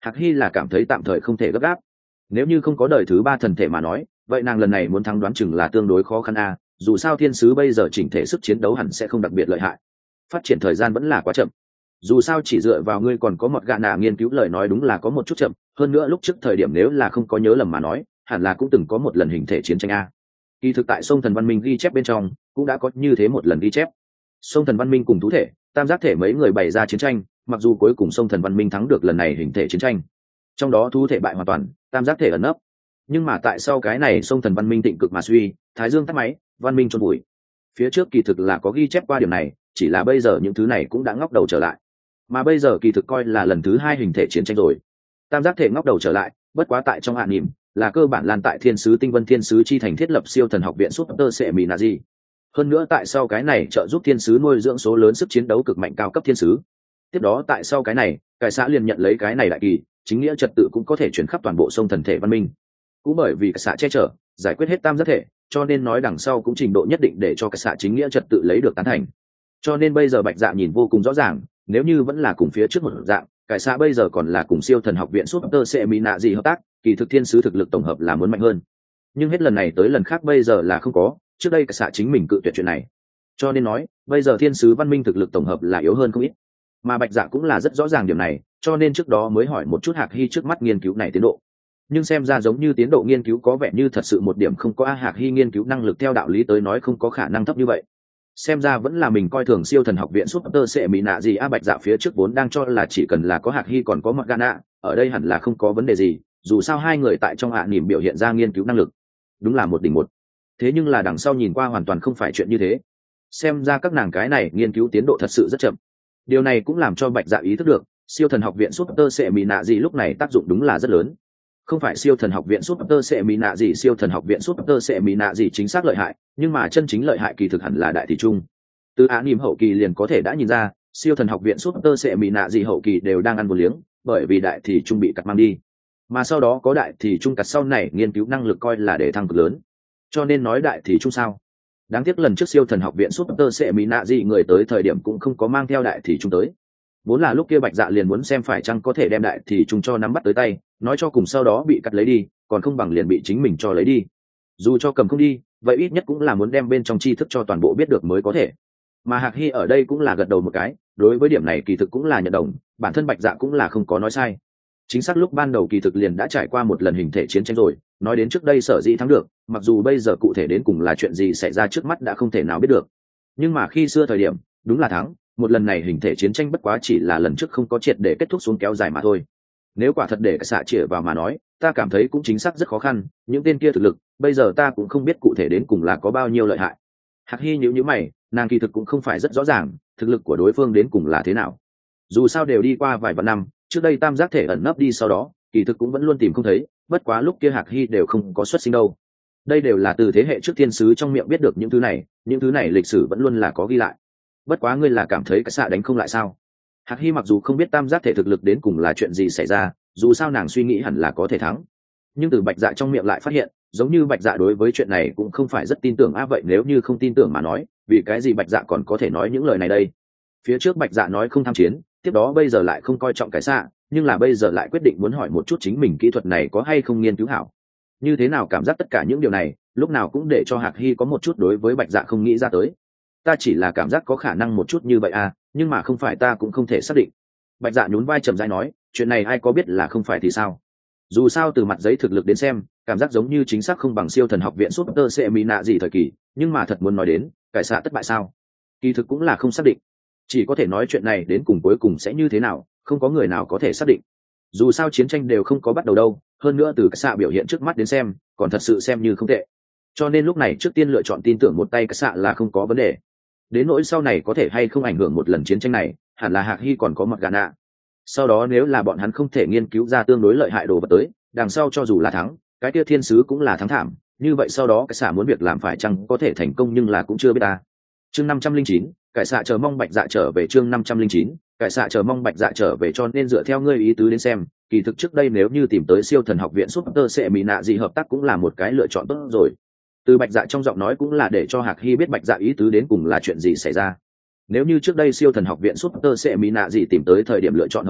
Hạc Hy là cảm thấy tạm thời không thể gấp gáp. Nếu như không có đời thứ 3 thần thể mà nói, vậy nàng lần này muốn thắng đoán chừng là tương đối khó khăn a. Dù sao thiên sứ bây giờ chỉnh thể sức chiến đấu hẳn sẽ không đặc biệt lợi hại, phát triển thời gian vẫn là quá chậm. Dù sao chỉ dựa vào ngươi còn có một gạ nạ nghiên cứu lời nói đúng là có một chút chậm. Hơn nữa lúc trước thời điểm nếu là không có nhớ lầm mà nói, hẳn là cũng từng có một lần hình thể chiến tranh a. Kỳ thực tại sông thần văn minh ghi chép bên trong cũng đã có như thế một lần ghi chép. Sông thần văn minh cùng thú thể, tam giác thể mấy người bày ra chiến tranh, mặc dù cuối cùng sông thần văn minh thắng được lần này hình thể chiến tranh, trong đó thú thể bại hoàn toàn, tam giác thể ẩn nấp. Nhưng mà tại sau cái này sông thần văn minh tịnh cực mà suy, thái dương tắt máy, văn minh chôn bụi. Phía trước kỳ thực là có ghi chép qua điểm này, chỉ là bây giờ những thứ này cũng đã ngóc đầu trở lại. Mà bây giờ kỳ thực coi là lần thứ 2 hình thể chiến tranh rồi. Tam giác thể ngóc đầu trở lại, bất quá tại trong hạ niệm là cơ bản lan tại thiên sứ tinh vân thiên sứ chi thành thiết lập siêu thần học viện Super Seminary. Hơn nữa tại sau cái này trợ giúp thiên sứ nuôi dưỡng số lớn sức chiến đấu cực mạnh cao cấp thiên sứ. Tiếp đó tại sau cái này, cải xã liền nhận lấy cái này đại kỳ, chính nghĩa trật tự cũng có thể chuyển khắp toàn bộ sông thần thể văn minh. Cũng bởi vì cải xã che chở, giải quyết hết tam giác thể, cho nên nói đằng sau cũng trình độ nhất định để cho cải xã chính nghĩa trật tự lấy được tán thành. Cho nên bây giờ Bạch Dạ nhìn vô cùng rõ ràng, nếu như vẫn là cùng phía trước một dạng, cải xã bây giờ còn là cùng siêu thần học viện Super Seminary hợp tác, kỳ thực thiên sứ thực lực tổng hợp là muốn mạnh hơn. Nhưng hết lần này tới lần khác bây giờ là không có, trước đây cải xã chính mình cự tuyệt chuyện này. Cho nên nói, bây giờ thiên sứ văn minh thực lực tổng hợp là yếu hơn không ít. Mà Bạch Dạ cũng là rất rõ ràng điểm này, cho nên trước đó mới hỏi một chút Hạc Hy trước mắt nghiên cứu này tiến độ. Nhưng xem ra giống như tiến độ nghiên cứu có vẻ như thật sự một điểm không có Hạc Hy nghiên cứu năng lực theo đạo lý tới nói không có khả năng thấp như vậy. Xem ra vẫn là mình coi thường siêu thần học viện Super Seminary Bạch Dạ phía trước vốn đang cho là chỉ cần là có Hạc Hy còn có Morgana, ở đây hẳn là không có vấn đề gì, dù sao hai người tại trong hạ niệm biểu hiện ra nghiên cứu năng lực, đúng là một đỉnh một. Thế nhưng là đằng sau nhìn qua hoàn toàn không phải chuyện như thế. Xem ra các nàng cái này nghiên cứu tiến độ thật sự rất chậm. Điều này cũng làm cho Bạch Dạ ý thức được, siêu thần học viện Super Seminary lúc này tác dụng đúng là rất lớn. Không phải siêu thần học viện Super Seminary, siêu thần học viện Super Seminary chính xác lợi hại, nhưng mà chân chính lợi hại kỳ thực hẳn là đại thị trung. Từ án niệm hậu kỳ liền có thể đã nhìn ra, siêu thần học viện Super Seminary hậu kỳ đều đang ăn một liếng, bởi vì đại thị trung bị cắt mang đi. Mà sau đó có đại thị trung cắt sau này nghiên cứu năng lực coi là để thăng cực lớn. Cho nên nói đại thị trung sao? Đáng tiếc lần trước siêu thần học viện Super Seminary người tới thời điểm cũng không có mang theo đại thị trung tới. Vốn là lúc kia Bạch Dạ liền muốn xem phải chăng có thể đem đại thị trung cho nắm bắt tới tay, nói cho cùng sau đó bị cắt lấy đi, còn không bằng liền bị chính mình cho lấy đi. Dù cho cầm không đi, vậy ít nhất cũng là muốn đem bên trong tri thức cho toàn bộ biết được mới có thể. Mà Hạc Hy ở đây cũng là gật đầu một cái, đối với điểm này kỳ thực cũng là nhận đồng, bản thân Bạch Dạ cũng là không có nói sai. Chính xác lúc ban đầu kỳ thực liền đã trải qua một lần hình thể chiến tranh rồi, nói đến trước đây sở dĩ thắng được, mặc dù bây giờ cụ thể đến cùng là chuyện gì xảy ra trước mắt đã không thể nào biết được. Nhưng mà khi xưa thời điểm, đúng là thắng, một lần này hình thể chiến tranh bất quá chỉ là lần trước không có triệt để kết thúc xuống kéo dài mà thôi. Nếu quả thật để xạ chĩa vào mà nói, ta cảm thấy cũng chính xác rất khó khăn, những tên kia thực lực, bây giờ ta cũng không biết cụ thể đến cùng là có bao nhiêu lợi hại. Hạc Hy nhíu mày, nàng kỳ thực cũng không phải rất rõ ràng, thực lực của đối phương đến cùng là thế nào. Dù sao đều đi qua vài vạn năm, trước đây tam giác thể ẩn nấp đi sau đó, kỳ thực cũng vẫn luôn tìm không thấy, bất quá lúc kia Hạc Hy đều không có xuất sinh đâu. Đây đều là từ thế hệ trước thiên sứ trong miệng biết được những thứ này lịch sử vẫn luôn là có ghi lại. Bất quá ngươi là cảm thấy cái xạ đánh không lại sao? Hạc Hy mặc dù không biết tam giác thể thực lực đến cùng là chuyện gì xảy ra, dù sao nàng suy nghĩ hẳn là có thể thắng, nhưng từ Bạch Dạ trong miệng lại phát hiện, giống như Bạch Dạ đối với chuyện này cũng không phải rất tin tưởng. Vậy nếu như không tin tưởng mà nói, vì cái gì Bạch Dạ còn có thể nói những lời này đây? Phía trước Bạch Dạ nói không tham chiến, tiếp đó bây giờ lại không coi trọng cái xạ, nhưng là bây giờ lại quyết định muốn hỏi một chút chính mình kỹ thuật này có hay không nghiên cứu hảo. Như thế nào cảm giác tất cả những điều này, lúc nào cũng để cho Hạc Hy có một chút đối với Bạch Dạ không nghĩ ra tới. Ta chỉ là cảm giác có khả năng một chút như vậy à, nhưng mà không phải ta cũng không thể xác định. Bạch Dạ nhún vai trầm rãi nói, chuyện này ai có biết là không phải thì sao? Dù sao từ mặt giấy thực lực đến xem, cảm giác giống như chính xác không bằng siêu thần học viện Super Seminary thời kỳ, nhưng mà thật muốn nói đến, cải xạ thất bại sao? Kỳ thực cũng là không xác định. Chỉ có thể nói chuyện này đến cùng cuối cùng sẽ như thế nào, không có người nào có thể xác định. Dù sao chiến tranh đều không có bắt đầu đâu, hơn nữa từ cải xạ biểu hiện trước mắt đến xem, còn thật sự xem như không tệ. Cho nên lúc này trước tiên lựa chọn tin tưởng một tay cải xạ là không có vấn đề. Đến nỗi sau này có thể hay không ảnh hưởng một lần chiến tranh này, hẳn là Hạc Hy còn có mặt gà nạ. Sau đó nếu là bọn hắn không thể nghiên cứu ra tương đối lợi hại đồ vật tới, đằng sau cho dù là thắng, cái kia thiên sứ cũng là thắng thảm, như vậy sau đó cái xạ muốn việc làm phải chăng có thể thành công nhưng là cũng chưa biết ta. Chương 509, cải xạ chờ mong Bạch Dạ trở về. Chương 509, cải xạ chờ mong Bạch Dạ trở về. Cho nên dựa theo ngươi ý tứ đến xem, kỳ thực trước đây nếu như tìm tới siêu thần học viện Super Seminary hợp tác cũng là một cái lựa chọn tốt rồi. Từ Bạch Dạ trong giọng nói cũng là để cho Hạc Hy biết Bạch Dạ ý tứ đến cùng là chuyện gì xảy ra. Nếu như trước đây siêu thần học viện Super Seminary tìm tới thời điểm lựa chọn hợp tác,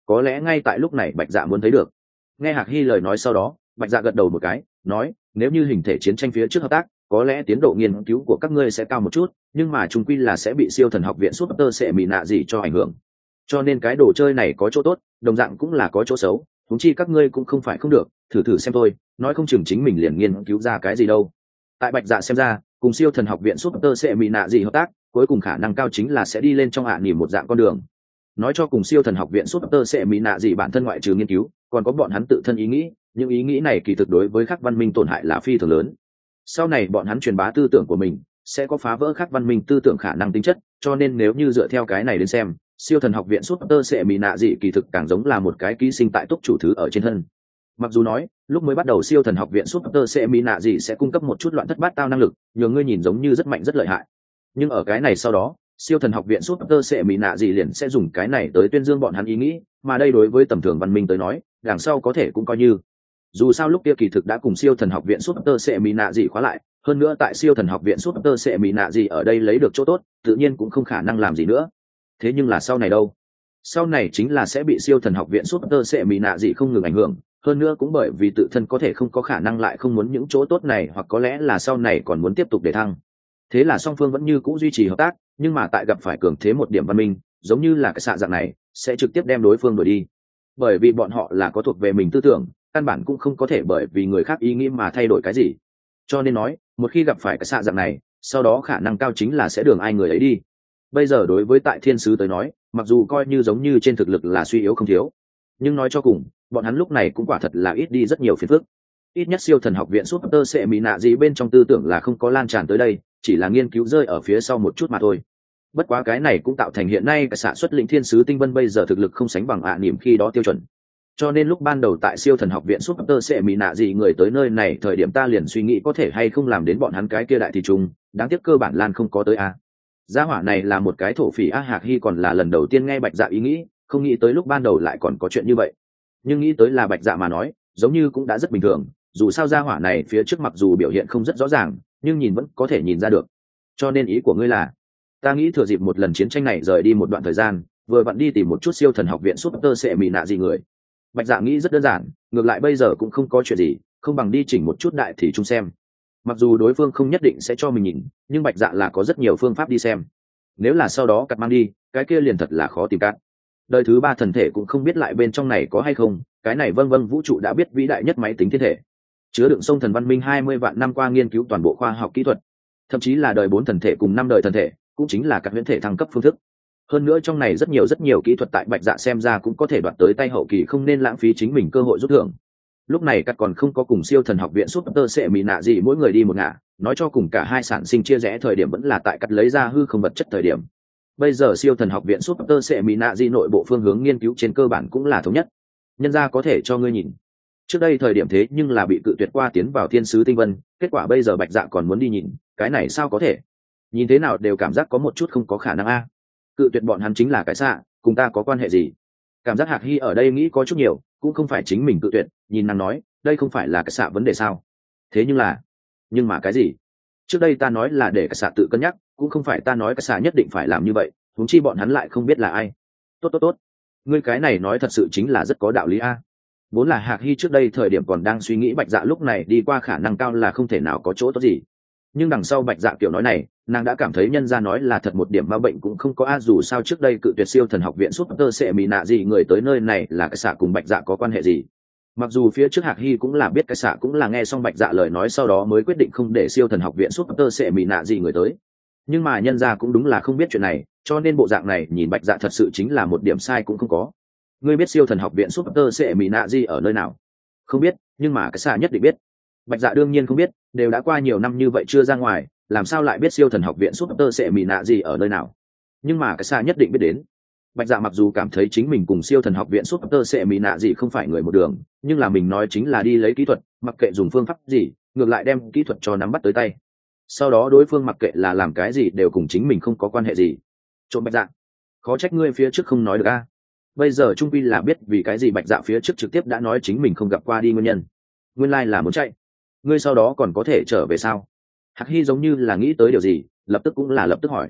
có lẽ ngay tại lúc này bạch dạ muốn thấy được. Nghe Hạc Hy lời nói sau đó, bạch dạ gật đầu một cái, nói nếu như hình thể chiến tranh phía trước hợp tác, có lẽ tiến độ nghiên cứu của các ngươi sẽ cao một chút, nhưng mà chung quy là sẽ bị siêu thần học viện Super sẽ mì nạ gì cho ảnh hưởng. Cho nên cái đồ chơi này có chỗ tốt, đồng dạng cũng là có chỗ xấu, huống chi các ngươi cũng không phải không được, thử thử xem thôi, nói không chừng chính mình liền nghiên cứu ra cái gì đâu. Tại bạch dạ xem ra, cùng siêu thần học viện Super sẽ mì nạ gì hợp tác, cuối cùng khả năng cao chính là sẽ đi lên trong nỉm một dạng con đường. Nói cho cùng siêu thần học viện Super sẽ mì nạ gì bản thân ngoại trừ nghiên cứu, còn có bọn hắn tự thân ý nghĩ, những ý nghĩ này kỳ thực đối với khắc văn minh tổn hại là phi thường lớn. Sau này bọn hắn truyền bá tư tưởng của mình, sẽ có phá vỡ khắc văn minh tư tưởng khả năng tính chất, cho nên nếu như dựa theo cái này đến xem, siêu thần học viện Super sẽ mì nạ gì kỳ thực càng giống là một cái ký sinh tại túc chủ thứ ở trên thân. Mặc dù nói lúc mới bắt đầu siêu thần học viện Super sẽ mì nạ gì sẽ cung cấp một chút loạn thất bát tao năng lực, nhờ ngươi nhìn giống như rất mạnh rất lợi hại, nhưng ở cái này sau đó siêu thần học viện Super sẽ mì nạ gì liền sẽ dùng cái này tới tuyên dương bọn hắn ý nghĩ, mà đây đối với tầm thường văn minh tới nói, đằng sau có thể cũng coi như. Dù sao lúc kia kỳ thực đã cùng siêu thần học viện Super sẽ mì nạ gì khóa lại, hơn nữa tại siêu thần học viện Super sẽ mì nạ gì ở đây lấy được chỗ tốt, tự nhiên cũng không khả năng làm gì nữa. Thế nhưng là sau này đâu? Sau này chính là sẽ bị siêu thần học viện Super sẽ mì nạ gì không ngừng ảnh hưởng, hơn nữa cũng bởi vì tự thân có thể không có khả năng lại không muốn những chỗ tốt này, hoặc có lẽ là sau này còn muốn tiếp tục để thăng. Thế là song phương vẫn như cũ duy trì hợp tác, nhưng mà tại gặp phải cường thế một điểm văn minh, giống như là cái xạ dạng này, sẽ trực tiếp đem đối phương đuổi đi. Bởi vì bọn họ là có thuộc về mình tư tưởng, căn bản cũng không có thể bởi vì người khác ý nghĩ mà thay đổi cái gì. Cho nên nói, một khi gặp phải cái xạ dạng này, sau đó khả năng cao chính là sẽ đường ai người ấy đi. Bây giờ đối với tại thiên sứ tới nói, mặc dù coi như giống như trên thực lực là suy yếu không thiếu, nhưng nói cho cùng, bọn hắn lúc này cũng quả thật là ít đi rất nhiều phiền phức. Ít nhất siêu thần học viện Super sẽ mì nạ gì bên trong tư tưởng là không có lan tràn tới đây, chỉ là nghiên cứu rơi ở phía sau một chút mà thôi. Bất quá cái này cũng tạo thành hiện nay cái xạ xuất lĩnh thiên sứ tinh vân bây giờ thực lực không sánh bằng nỉm khi đó tiêu chuẩn. Cho nên lúc ban đầu tại siêu thần học viện Super sẽ mì nạ gì người tới nơi này thời điểm ta liền suy nghĩ có thể hay không làm đến bọn hắn cái kia đại thị trung, đáng tiếc cơ bản lan không có tới Gia hỏa này là một cái thổ phỉ Hạc Hy còn là lần đầu tiên nghe bạch dạ ý nghĩ, không nghĩ tới lúc ban đầu lại còn có chuyện như vậy. Nhưng nghĩ tới là bạch dạ mà nói, giống như cũng đã rất bình thường, dù sao gia hỏa này phía trước mặc dù biểu hiện không rất rõ ràng, nhưng nhìn vẫn có thể nhìn ra được. Cho nên ý của ngươi là, ta nghĩ thừa dịp một lần chiến tranh này rời đi một đoạn thời gian, vừa vặn đi tìm một chút siêu thần học viện Super sẽ mì nạ gì người. Bạch dạ nghĩ rất đơn giản, ngược lại bây giờ cũng không có chuyện gì, không bằng đi chỉnh một chút đại thì chung xem. Mặc dù đối phương không nhất định sẽ cho mình nhìn, nhưng bạch dạ là có rất nhiều phương pháp đi xem. Nếu là sau đó cắt mang đi, cái kia liền thật là khó tìm cắt. Đời thứ 3 thần thể cũng không biết lại bên trong này có hay không, cái này vâng vũ trụ đã biết vĩ đại nhất máy tính thiên thể, chứa đựng sông thần văn minh 20 vạn năm qua nghiên cứu toàn bộ khoa học kỹ thuật, thậm chí là đời 4 thần thể cùng 5 đời thần thể, cũng chính là các huyễn thể thăng cấp phương thức. Hơn nữa trong này rất nhiều kỹ thuật tại bạch dạ xem ra cũng có thể đoạt tới tay hậu kỳ, không nên lãng phí chính mình cơ hội rút thưởng. Lúc này cắt còn không có cùng siêu thần học viện Super sẽ mì nạ gì mỗi người đi một ngả, nói cho cùng cả hai sản sinh chia rẽ thời điểm vẫn là tại cắt lấy ra hư không vật chất thời điểm. Bây giờ siêu thần học viện Super sẽ mì nạ gì nội bộ phương hướng nghiên cứu trên cơ bản cũng là thống nhất. Nhân ra có thể cho ngươi nhìn. Trước đây thời điểm thế nhưng là bị cự tuyệt qua tiến vào thiên sứ tinh vân, kết quả bây giờ bạch dạ còn muốn đi nhìn, cái này sao có thể? Nhìn thế nào đều cảm giác có một chút không có khả năng Cự tuyệt bọn hắn chính là cái xạ, cùng ta có quan hệ gì? Cảm giác Hạc Hy ở đây nghĩ có chút nhiều, cũng không phải chính mình cự tuyệt, nhìn nàng nói, đây không phải là cái xạ vấn đề sao? Thế nhưng mà cái gì? Trước đây ta nói là để cái xạ tự cân nhắc, cũng không phải ta nói cái xạ nhất định phải làm như vậy, huống chi bọn hắn lại không biết là ai. Tốt, ngươi cái này nói thật sự chính là rất có đạo lý Vốn là Hạc Hy trước đây thời điểm còn đang suy nghĩ bạch dạ lúc này đi qua khả năng cao là không thể nào có chỗ tốt gì, nhưng đằng sau bạch dạ kiểu nói này, nàng đã cảm thấy nhân ra nói là thật một điểm ma bệnh cũng không có dù sao trước đây cự tuyệt siêu thần học viện Super sẽ mì nạ gì người tới nơi này là cái xạ cùng bạch dạ có quan hệ gì. Mặc dù phía trước Hạc Hy cũng là biết cái xạ cũng là nghe xong bạch dạ lời nói sau đó mới quyết định không để siêu thần học viện Super sẽ mì nạ gì người tới, nhưng mà nhân ra cũng đúng là không biết chuyện này, cho nên bộ dạng này nhìn bạch dạ thật sự chính là một điểm sai cũng không có. Ngươi biết siêu thần học viện Super sẽ mì nạ gì ở nơi nào? Không biết, nhưng mà cái xạ nhất định biết. Bạch dạ đương nhiên không biết, đều đã qua nhiều năm như vậy chưa ra ngoài, làm sao lại biết siêu thần học viện Super sẽ mì nạ gì ở nơi nào? Nhưng mà cái xạ nhất định biết đến. Bạch dạ mặc dù cảm thấy chính mình cùng siêu thần học viện Super sẽ mì nạ gì không phải người một đường, nhưng là mình nói chính là đi lấy kỹ thuật, mặc kệ dùng phương pháp gì, ngược lại đem kỹ thuật cho nắm bắt tới tay. Sau đó đối phương mặc kệ là làm cái gì đều cùng chính mình không có quan hệ gì. Trộm bạch dạ, khó trách ngươi phía trước không nói được Bây giờ trung quy là biết vì cái gì bạch dạ phía trước trực tiếp đã nói chính mình không gặp qua đi nguyên nhân. Nguyên lai là muốn chạy. Ngươi sau đó còn có thể trở về sao? Hạc Hy giống như là nghĩ tới điều gì, lập tức hỏi.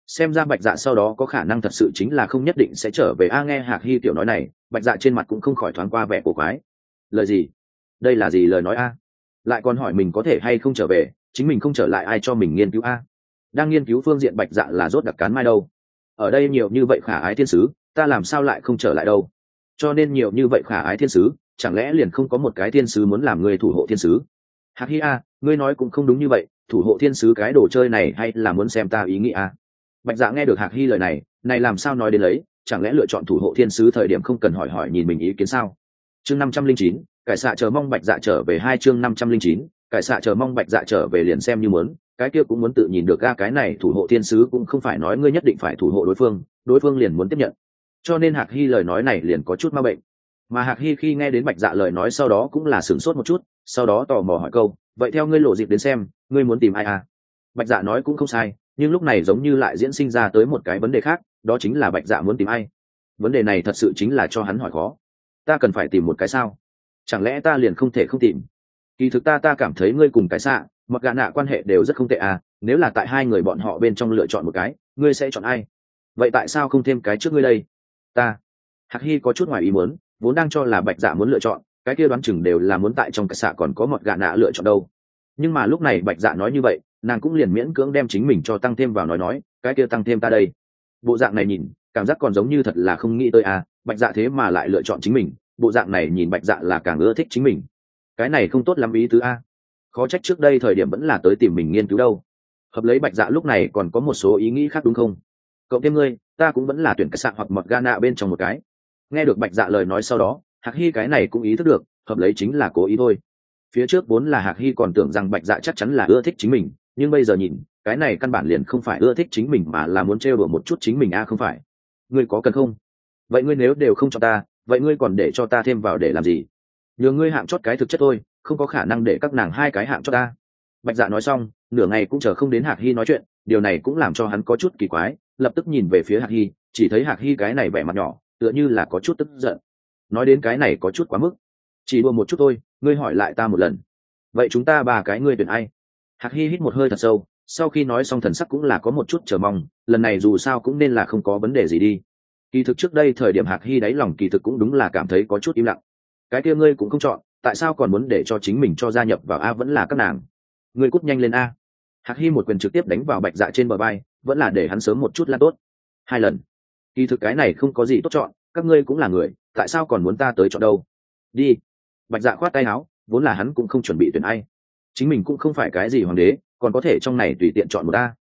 xem ra bạch dạ sau đó có khả năng thật sự chính là không nhất định sẽ trở về a. Nghe Hạc Hy tiểu nói này, bạch dạ trên mặt cũng không khỏi thoáng qua vẻ cổ quái. Lời gì? Đây là gì lời nói a? Lại còn hỏi mình có thể hay không trở về, chính mình không trở lại ai cho mình nghiên cứu a? Đang nghiên cứu phương diện bạch dạ là rốt đặc cán mai đâu. Ở đây nhiều như vậy khả ái thiên sứ, ta làm sao lại không trở lại đâu? Cho nên nhiều như vậy khả ái thiên sứ, chẳng lẽ liền không có một cái thiên sứ muốn làm người thủ hộ thiên sứ? Hạc Hy a, ngươi nói cũng không đúng như vậy, thủ hộ thiên sứ cái đồ chơi này hay là muốn xem ta ý nghĩ a? Bạch dạ nghe được Hạc Hy lời này, này làm sao nói đến lấy, chẳng lẽ lựa chọn thủ hộ thiên sứ thời điểm không cần hỏi hỏi nhìn mình ý kiến sao? Chương 509, cải xạ chờ mong bạch dạ trở về. 2 chương 509, cải xạ chờ mong bạch dạ trở về liền xem như muốn, cái kia cũng muốn tự nhìn được ga, cái này thủ hộ thiên sứ cũng không phải nói ngươi nhất định phải thủ hộ đối phương liền muốn tiếp nhận. Cho nên Hạc Hy lời nói này liền có chút ma bệnh. Mà Hạc Hy khi nghe đến bạch dạ lời nói sau đó cũng là sửng sốt một chút, sau đó tò mò hỏi câu, vậy theo ngươi lộ dịp đến xem, ngươi muốn tìm ai à? Bạch dạ nói cũng không sai, nhưng lúc này giống như lại diễn sinh ra tới một cái vấn đề khác, đó chính là bạch dạ muốn tìm ai. Vấn đề này thật sự chính là cho hắn hỏi khó. Ta cần phải tìm một cái sao? Chẳng lẽ ta liền không thể không tìm? Kỳ thực ta cảm thấy ngươi cùng cái xạ mặc gạ nạ quan hệ đều rất không tệ à, nếu là tại hai người bọn họ bên trong lựa chọn một cái, ngươi sẽ chọn ai? Vậy tại sao không thêm cái trước ngươi đây? Ta. Hạc Hy có chút ngoài ý muốn, vốn đang cho là bạch dạ muốn lựa chọn, cái kia đoán chừng đều là muốn tại trong cái xạ còn có một gạ nạ lựa chọn đâu. Nhưng mà lúc này bạch dạ nói như vậy, nàng cũng liền miễn cưỡng đem chính mình cho tăng thêm vào nói cái kia tăng thêm ta đây. Bộ dạng này nhìn cảm giác còn giống như thật là không nghĩ tới à, bạch dạ thế mà lại lựa chọn chính mình, bộ dạng này nhìn bạch dạ là càng ưa thích chính mình. Cái này không tốt lắm ý tứ a. Khó trách trước đây thời điểm vẫn là tới tìm mình nghiên cứu đâu. Hợp lấy bạch dạ lúc này còn có một số ý nghĩ khác đúng không? Cộng thêm ngươi, ta cũng vẫn là tuyển cái sạn hoặc mọt gana bên trong một cái. Nghe được bạch dạ lời nói sau đó, Hạc Hy cái này cũng ý thức được, hợp lấy chính là cố ý thôi. Phía trước vốn là Hạc Hy còn tưởng rằng bạch dạ chắc chắn là ưa thích chính mình, nhưng bây giờ nhìn, cái này căn bản liền không phải ưa thích chính mình mà là muốn trêu đùa một chút chính mình a. Không phải? Ngươi có cần không? Vậy ngươi nếu đều không cho ta, vậy ngươi còn để cho ta thêm vào để làm gì? Nhờ ngươi hạng chót cái thực chất thôi, không có khả năng để các nàng hai cái hạng cho ta. Bạch dạ nói xong, nửa ngày cũng chờ không đến Hạc Hy nói chuyện, điều này cũng làm cho hắn có chút kỳ quái, lập tức nhìn về phía Hạc Hy, chỉ thấy Hạc Hy cái này vẻ mặt nhỏ, tựa như là có chút tức giận. Nói đến cái này có chút quá mức. Chỉ đùa một chút thôi, ngươi hỏi lại ta một lần. Vậy chúng ta ba cái ngươi tuyển ai? Hạc Hy hít một hơi thật sâu, sau khi nói xong thần sắc cũng là có một chút chờ mong, lần này dù sao cũng nên là không có vấn đề gì đi. Kỳ thực trước đây thời điểm Hạc Hy đáy lòng kỳ thực cũng đúng là cảm thấy có chút im lặng. Cái kia ngươi cũng không chọn, tại sao còn muốn để cho chính mình cho gia nhập vào a? Vẫn là các nàng. Ngươi cút nhanh lên a. Hạc Hy một quyền trực tiếp đánh vào bạch dạ trên bờ vai, vẫn là để hắn sớm một chút là tốt. 2 lần. Kỳ thực cái này không có gì tốt chọn, các ngươi cũng là người, tại sao còn muốn ta tới chọn đâu? Đi. Bạch dạ khoát tay áo, vốn là hắn cũng không chuẩn bị tuyển ai, chính mình cũng không phải cái gì hoàng đế, còn có thể trong này tùy tiện chọn một a.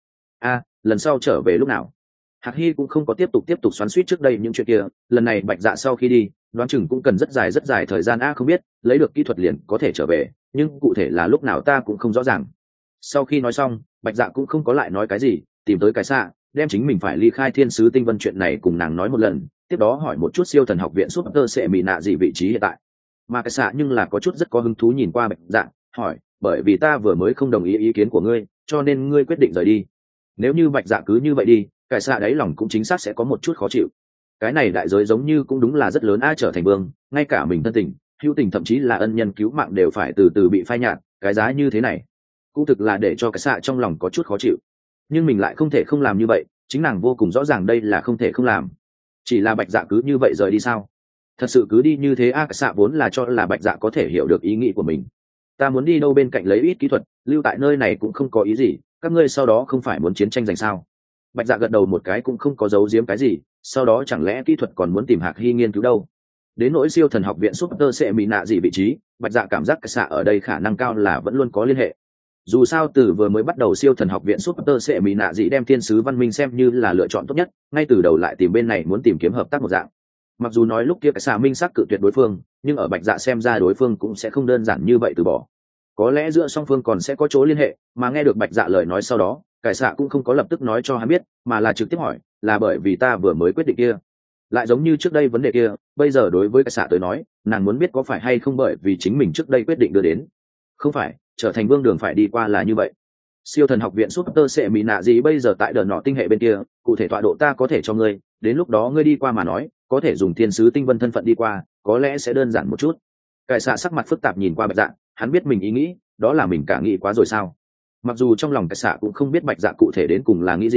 Lần sau trở về lúc nào? Hạc Hy cũng không có tiếp tục xoắn xuýt trước đây những chuyện kia, lần này bạch dạ sau khi đi, đoán chừng cũng cần rất dài thời gian a, không biết lấy được kỹ thuật liền có thể trở về, nhưng cụ thể là lúc nào ta cũng không rõ ràng. Sau khi nói xong, bạch dạ cũng không có lại nói cái gì, tìm tới cái xạ, đem chính mình phải ly khai thiên sứ tinh vân chuyện này cùng nàng nói một lần, tiếp đó hỏi một chút siêu thần học viện súp tơ sẽ bị nạ gì vị trí hiện tại. Mà cái xạ nhưng là có chút rất có hứng thú nhìn qua bạch dạ, hỏi, bởi vì ta vừa mới không đồng ý kiến của ngươi, cho nên ngươi quyết định rời đi. Nếu như bạch dạ cứ như vậy đi, cái xạ đáy lòng cũng chính xác sẽ có một chút khó chịu. Cái này đại giới giống như cũng đúng là rất lớn a, trở thành vương, ngay cả mình thân tình, hữu tình thậm chí là ân nhân cứu mạng đều phải từ từ bị phai nhạt, cái giá như thế này cũng thực là để cho cái xạ trong lòng có chút khó chịu. Nhưng mình lại không thể không làm như vậy, chính nàng vô cùng rõ ràng đây là không thể không làm. Chỉ là bạch dạ cứ như vậy rời đi sao? Thật sự cứ đi như thế a? Cái xạ vốn là cho là bạch dạ có thể hiểu được ý nghĩ của mình. Ta muốn đi đâu bên cạnh lấy ít kỹ thuật, lưu tại nơi này cũng không có ý gì, các ngươi sau đó không phải muốn chiến tranh giành sao? Bạch dạ gật đầu một cái, cũng không có giấu giếm cái gì, sau đó chẳng lẽ kỹ thuật còn muốn tìm Hạc Hy nghiên cứu đâu? Đến nỗi siêu thần học viện Super sẽ bị nạ gì vị trí, bạch dạ cảm giác cái xạ ở đây khả năng cao là vẫn luôn có liên hệ. Dù sao từ vừa mới bắt đầu siêu thần học viện Super sẽ bị nạ gì đem thiên sứ văn minh xem như là lựa chọn tốt nhất, ngay từ đầu lại tìm bên này muốn tìm kiếm hợp tác một dạng. Mặc dù nói lúc kia cái xạ minh xác cự tuyệt đối phương, nhưng ở bạch dạ xem ra đối phương cũng sẽ không đơn giản như vậy từ bỏ. Có lẽ giữa song phương còn sẽ có chỗ liên hệ, mà nghe được bạch dạ lời nói sau đó, cải xạ cũng không có lập tức nói cho hắn biết, mà là trực tiếp hỏi, là bởi vì ta vừa mới quyết định kia. Lại giống như trước đây vấn đề kia, bây giờ đối với cải xạ tới nói, nàng muốn biết có phải hay không bởi vì chính mình trước đây quyết định đưa đến. Không phải, trở thành vương đường phải đi qua là như vậy. Siêu thần học viện Super sẽ mỹ nạ gì bây giờ tại đờ nọ tinh hệ bên kia, cụ thể tọa độ ta có thể cho ngươi, đến lúc đó ngươi đi qua mà nói, có thể dùng thiên sứ tinh vân thân phận đi qua, có lẽ sẽ đơn giản một chút. Cải xạ sắc mặt phức tạp nhìn qua bạch dạ, hắn biết mình ý nghĩ, đó là mình cả nghĩ quá rồi sao? Mặc dù trong lòng cải xạ cũng không biết bạch dạ cụ thể đến cùng là nghĩ gì,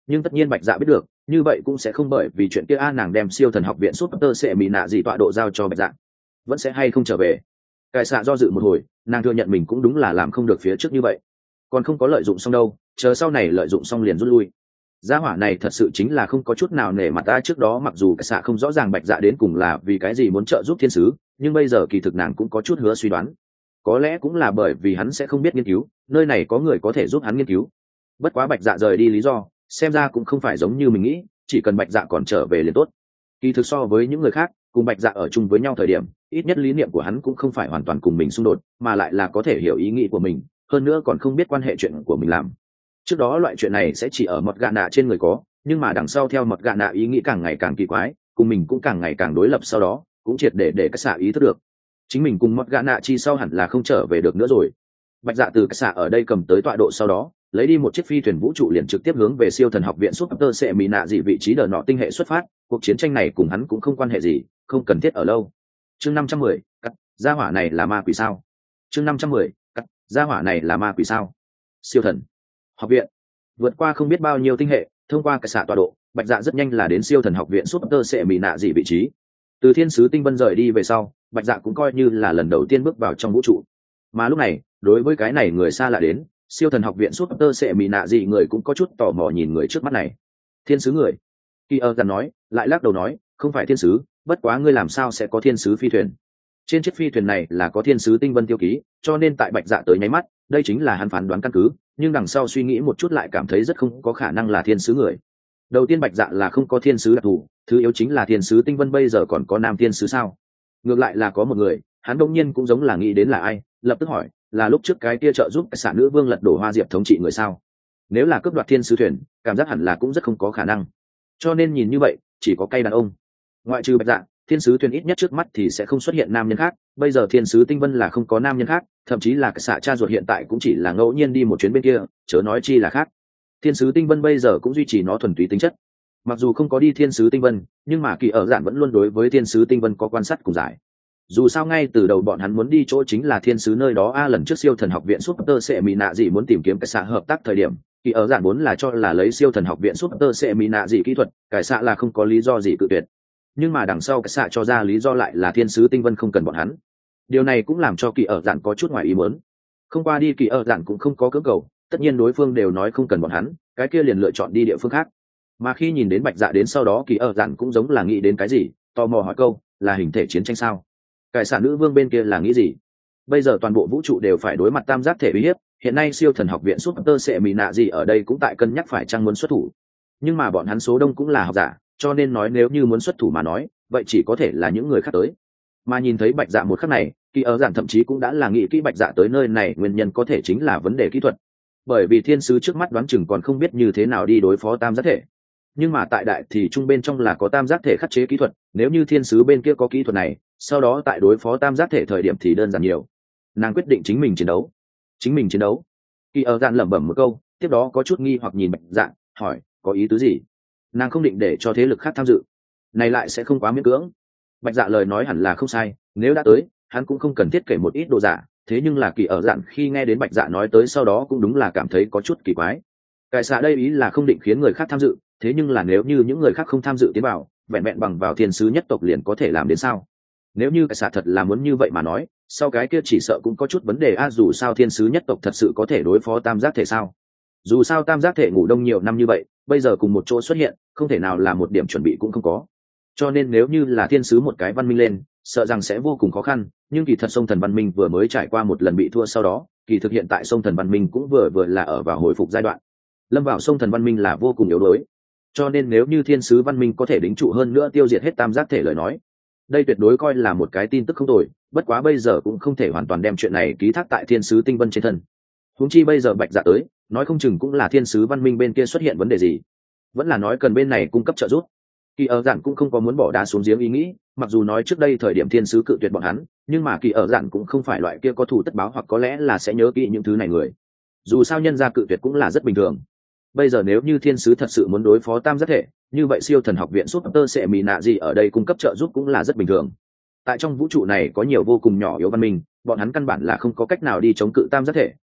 nhưng tất nhiên bạch dạ biết được, như vậy cũng sẽ không bởi vì chuyện kia nàng đem siêu thần học viện Super sẽ mỹ nạ gì tọa độ giao cho bạch dạ, vẫn sẽ hay không trở về. Cải xạ do dự một hồi, nàng thừa nhận mình cũng đúng là làm không được phía trước như vậy, còn không có lợi dụng xong đâu, chờ sau này lợi dụng xong liền rút lui. Gia hỏa này thật sự chính là không có chút nào nể mặt ta. Trước đó mặc dù cải xạ không rõ ràng bạch dạ đến cùng là vì cái gì muốn trợ giúp thiên sứ, nhưng bây giờ kỳ thực nàng cũng có chút hứa suy đoán, có lẽ cũng là bởi vì hắn sẽ không biết nghiên cứu, nơi này có người có thể giúp hắn nghiên cứu. Bất quá bạch dạ rời đi lý do xem ra cũng không phải giống như mình nghĩ, chỉ cần bạch dạ còn trở về liền tốt. Kỳ thực so với những người khác, cùng bạch dạ ở chung với nhau thời điểm, ít nhất lý niệm của hắn cũng không phải hoàn toàn cùng mình xung đột, mà lại là có thể hiểu ý nghĩ của mình, hơn nữa còn không biết quan hệ chuyện của mình làm. Trước đó loại chuyện này sẽ chỉ ở mọt gạ nạ trên người có, nhưng mà đằng sau theo mọt gạ nạ ý nghĩ càng ngày càng kỳ quái, cùng mình cũng càng ngày càng đối lập, sau đó cũng triệt để các xạ ý thức được chính mình cùng mọt gạ nạ chi sau hẳn là không trở về được nữa rồi. Bạch dạ từ các xạ ở đây cầm tới tọa độ sau đó, lấy đi một chiếc phi thuyền vũ trụ liền trực tiếp hướng về siêu thần học viện Super sẽ mỹ nạ dị vị trí đờ nọ tinh hệ xuất phát. Cuộc chiến tranh này cùng hắn cũng không quan hệ gì, không cần thiết ở lâu. Chương 510, cắt, gia hỏa này là ma quỷ sao? Chương 510, cắt, gia hỏa này là ma quỷ sao? Siêu thần học viện vượt qua không biết bao nhiêu tinh hệ, thông qua cái xạ tọa độ, bạch dạ rất nhanh là đến siêu thần học viện Super sẽ mỹ nạ dị vị trí. Từ thiên sứ tinh vân rời đi về sau, bạch dạ cũng coi như là lần đầu tiên bước vào trong vũ trụ. Mà lúc này, đối với cái này người xa lạ đến, siêu thần học viện Super sẽ mỹ nạ dị người cũng có chút tò mò nhìn người trước mắt này. Thiên sứ người? Kỳ ơ dằn nói, lại lắc đầu nói, không phải thiên sứ, bất quá ngươi làm sao sẽ có thiên sứ phi thuyền? Trên chiếc phi thuyền này là có thiên sứ tinh vân tiêu ký, cho nên tại bạch dạ tới nháy mắt, đây chính là hắn phán đoán căn cứ, nhưng đằng sau suy nghĩ một chút lại cảm thấy rất không có khả năng là thiên sứ người. Đầu tiên bạch dạ là không có thiên sứ đặc thù, thứ yếu chính là thiên sứ tinh vân bây giờ còn có nam thiên sứ sao? Ngược lại là có một người, hắn đông nhiên cũng giống là nghĩ đến là ai, lập tức hỏi, là lúc trước cái kia trợ giúp xạ nữ vương lật đổ Hoa Diệp thống trị người sao? Nếu là cướp đoạt thiên sứ thuyền, cảm giác hẳn là cũng rất không có khả năng. Cho nên nhìn như vậy, chỉ có cây đàn ông. Ngoại trừ bạch dạ, thiên sứ thuyền ít nhất trước mắt thì sẽ không xuất hiện nam nhân khác. Bây giờ thiên sứ tinh vân là không có nam nhân khác, thậm chí là xạ cha ruột hiện tại cũng chỉ là ngẫu nhiên đi một chuyến bên kia, chớ nói chi là khác. Thiên sứ tinh vân bây giờ cũng duy trì nó thuần túy tính chất. Mặc dù không có đi thiên sứ tinh vân, nhưng mà kỳ ở giản vẫn luôn đối với thiên sứ tinh vân có quan sát cùng giải. Dù sao ngay từ đầu bọn hắn muốn đi chỗ chính là thiên sứ nơi đó lần trước siêu thần học viện Super sẽ mỹ nạ dị muốn tìm kiếm cái xạ hợp tác thời điểm, kỳ ở giản muốn là cho là lấy siêu thần học viện Super sẽ mỹ nạ dị kỹ thuật, cái xạ là không có lý do gì cự tuyệt. Nhưng mà đằng sau cái xạ cho ra lý do lại là thiên sứ tinh vân không cần bọn hắn. Điều này cũng làm cho kỳ ở giản có chút ngoài ý muốn. Không qua đi kỳ ở giản cũng không có cưỡng cầu, tất nhiên đối phương đều nói không cần bọn hắn, cái kia liền lựa chọn đi địa phương khác. Mà khi nhìn đến bạch dạ đến sau đó kỳ ở giản cũng giống là nghĩ đến cái gì, tò mò hỏi câu, là hình thể chiến tranh sao? Cải xạ nữ vương bên kia là nghĩ gì? Bây giờ toàn bộ vũ trụ đều phải đối mặt tam giác thể uy hiếp, hiện nay siêu thần học viện Super sẽ mỹ nạ gì ở đây cũng tại cân nhắc phải chăng muốn xuất thủ. Nhưng mà bọn hắn số đông cũng là học giả, cho nên nói nếu như muốn xuất thủ mà nói, vậy chỉ có thể là những người khác tới. Mà nhìn thấy bạch dạ một khắc này, kỳ ở giản thậm chí cũng đã là nghĩ kỹ bạch dạ tới nơi này nguyên nhân có thể chính là vấn đề kỹ thuật. Bởi vì thiên sứ trước mắt đoán chừng còn không biết như thế nào đi đối phó tam giác thể. Nhưng mà tại đại thì trung bên trong là có tam giác thể khắc chế kỹ thuật, nếu như thiên sứ bên kia có kỹ thuật này, sau đó tại đối phó tam giác thể thời điểm thì đơn giản nhiều. Nàng quyết định chính mình chiến đấu. Chính mình chiến đấu? Kỳ ở dạn lẩm bẩm một câu, tiếp đó có chút nghi hoặc nhìn bạch dạ, hỏi, có ý tứ gì? Nàng không định để cho thế lực khác tham dự, này lại sẽ không quá miễn cưỡng. Bạch dạ lời nói hẳn là không sai, nếu đã tới, hắn cũng không cần thiết kể một ít đồ giả. Thế nhưng là kỳ ở dạn khi nghe đến bạch dạ nói tới sau đó cũng đúng là cảm thấy có chút kỳ quái. Cải xạ đây ý là không định khiến người khác tham dự, thế nhưng là nếu như những người khác không tham dự tiến vào, vẹn vẹn bằng vào thiên sứ nhất tộc liền có thể làm đến sao? Nếu như cải xạ thật là muốn như vậy mà nói, sau cái kia chỉ sợ cũng có chút vấn đề dù sao thiên sứ nhất tộc thật sự có thể đối phó tam giác thể sao? Dù sao tam giác thể ngủ đông nhiều năm như vậy, bây giờ cùng một chỗ xuất hiện, không thể nào là một điểm chuẩn bị cũng không có. Cho nên nếu như là thiên sứ một cái văn minh lên, sợ rằng sẽ vô cùng khó khăn, nhưng kỳ thật sông thần văn minh vừa mới trải qua một lần bị thua sau đó, kỳ thực hiện tại sông thần văn minh cũng vừa là ở vào hồi phục giai đoạn. Lâm vào sông thần văn minh là vô cùng yếu đuối, cho nên nếu như thiên sứ văn minh có thể đính trụ hơn nữa tiêu diệt hết tam giác thể lời nói, đây tuyệt đối coi là một cái tin tức không tồi. Bất quá bây giờ cũng không thể hoàn toàn đem chuyện này ký thác tại thiên sứ tinh vân trên thân. Huống chi bây giờ bạch dạ tới, nói không chừng cũng là thiên sứ văn minh bên kia xuất hiện vấn đề gì, vẫn là nói cần bên này cung cấp trợ giúp. Kỳ ở giản cũng không có muốn bỏ đá xuống giếng ý nghĩ, mặc dù nói trước đây thời điểm thiên sứ cự tuyệt bọn hắn, nhưng mà kỳ ở giản cũng không phải loại kia có thù tất báo hoặc có lẽ là sẽ nhớ kỹ những thứ này người. Dù sao nhân gia cự tuyệt cũng là rất bình thường. Bây giờ nếu như thiên sứ thật sự muốn đối phó tam giác thể, như vậy siêu thần học viện Super sẽ mỹ nạ gì ở đây cung cấp trợ giúp cũng là rất bình thường. Tại trong vũ trụ này có nhiều vô cùng nhỏ yếu văn minh, bọn hắn căn bản là không có cách nào đi chống cự tam giác thể,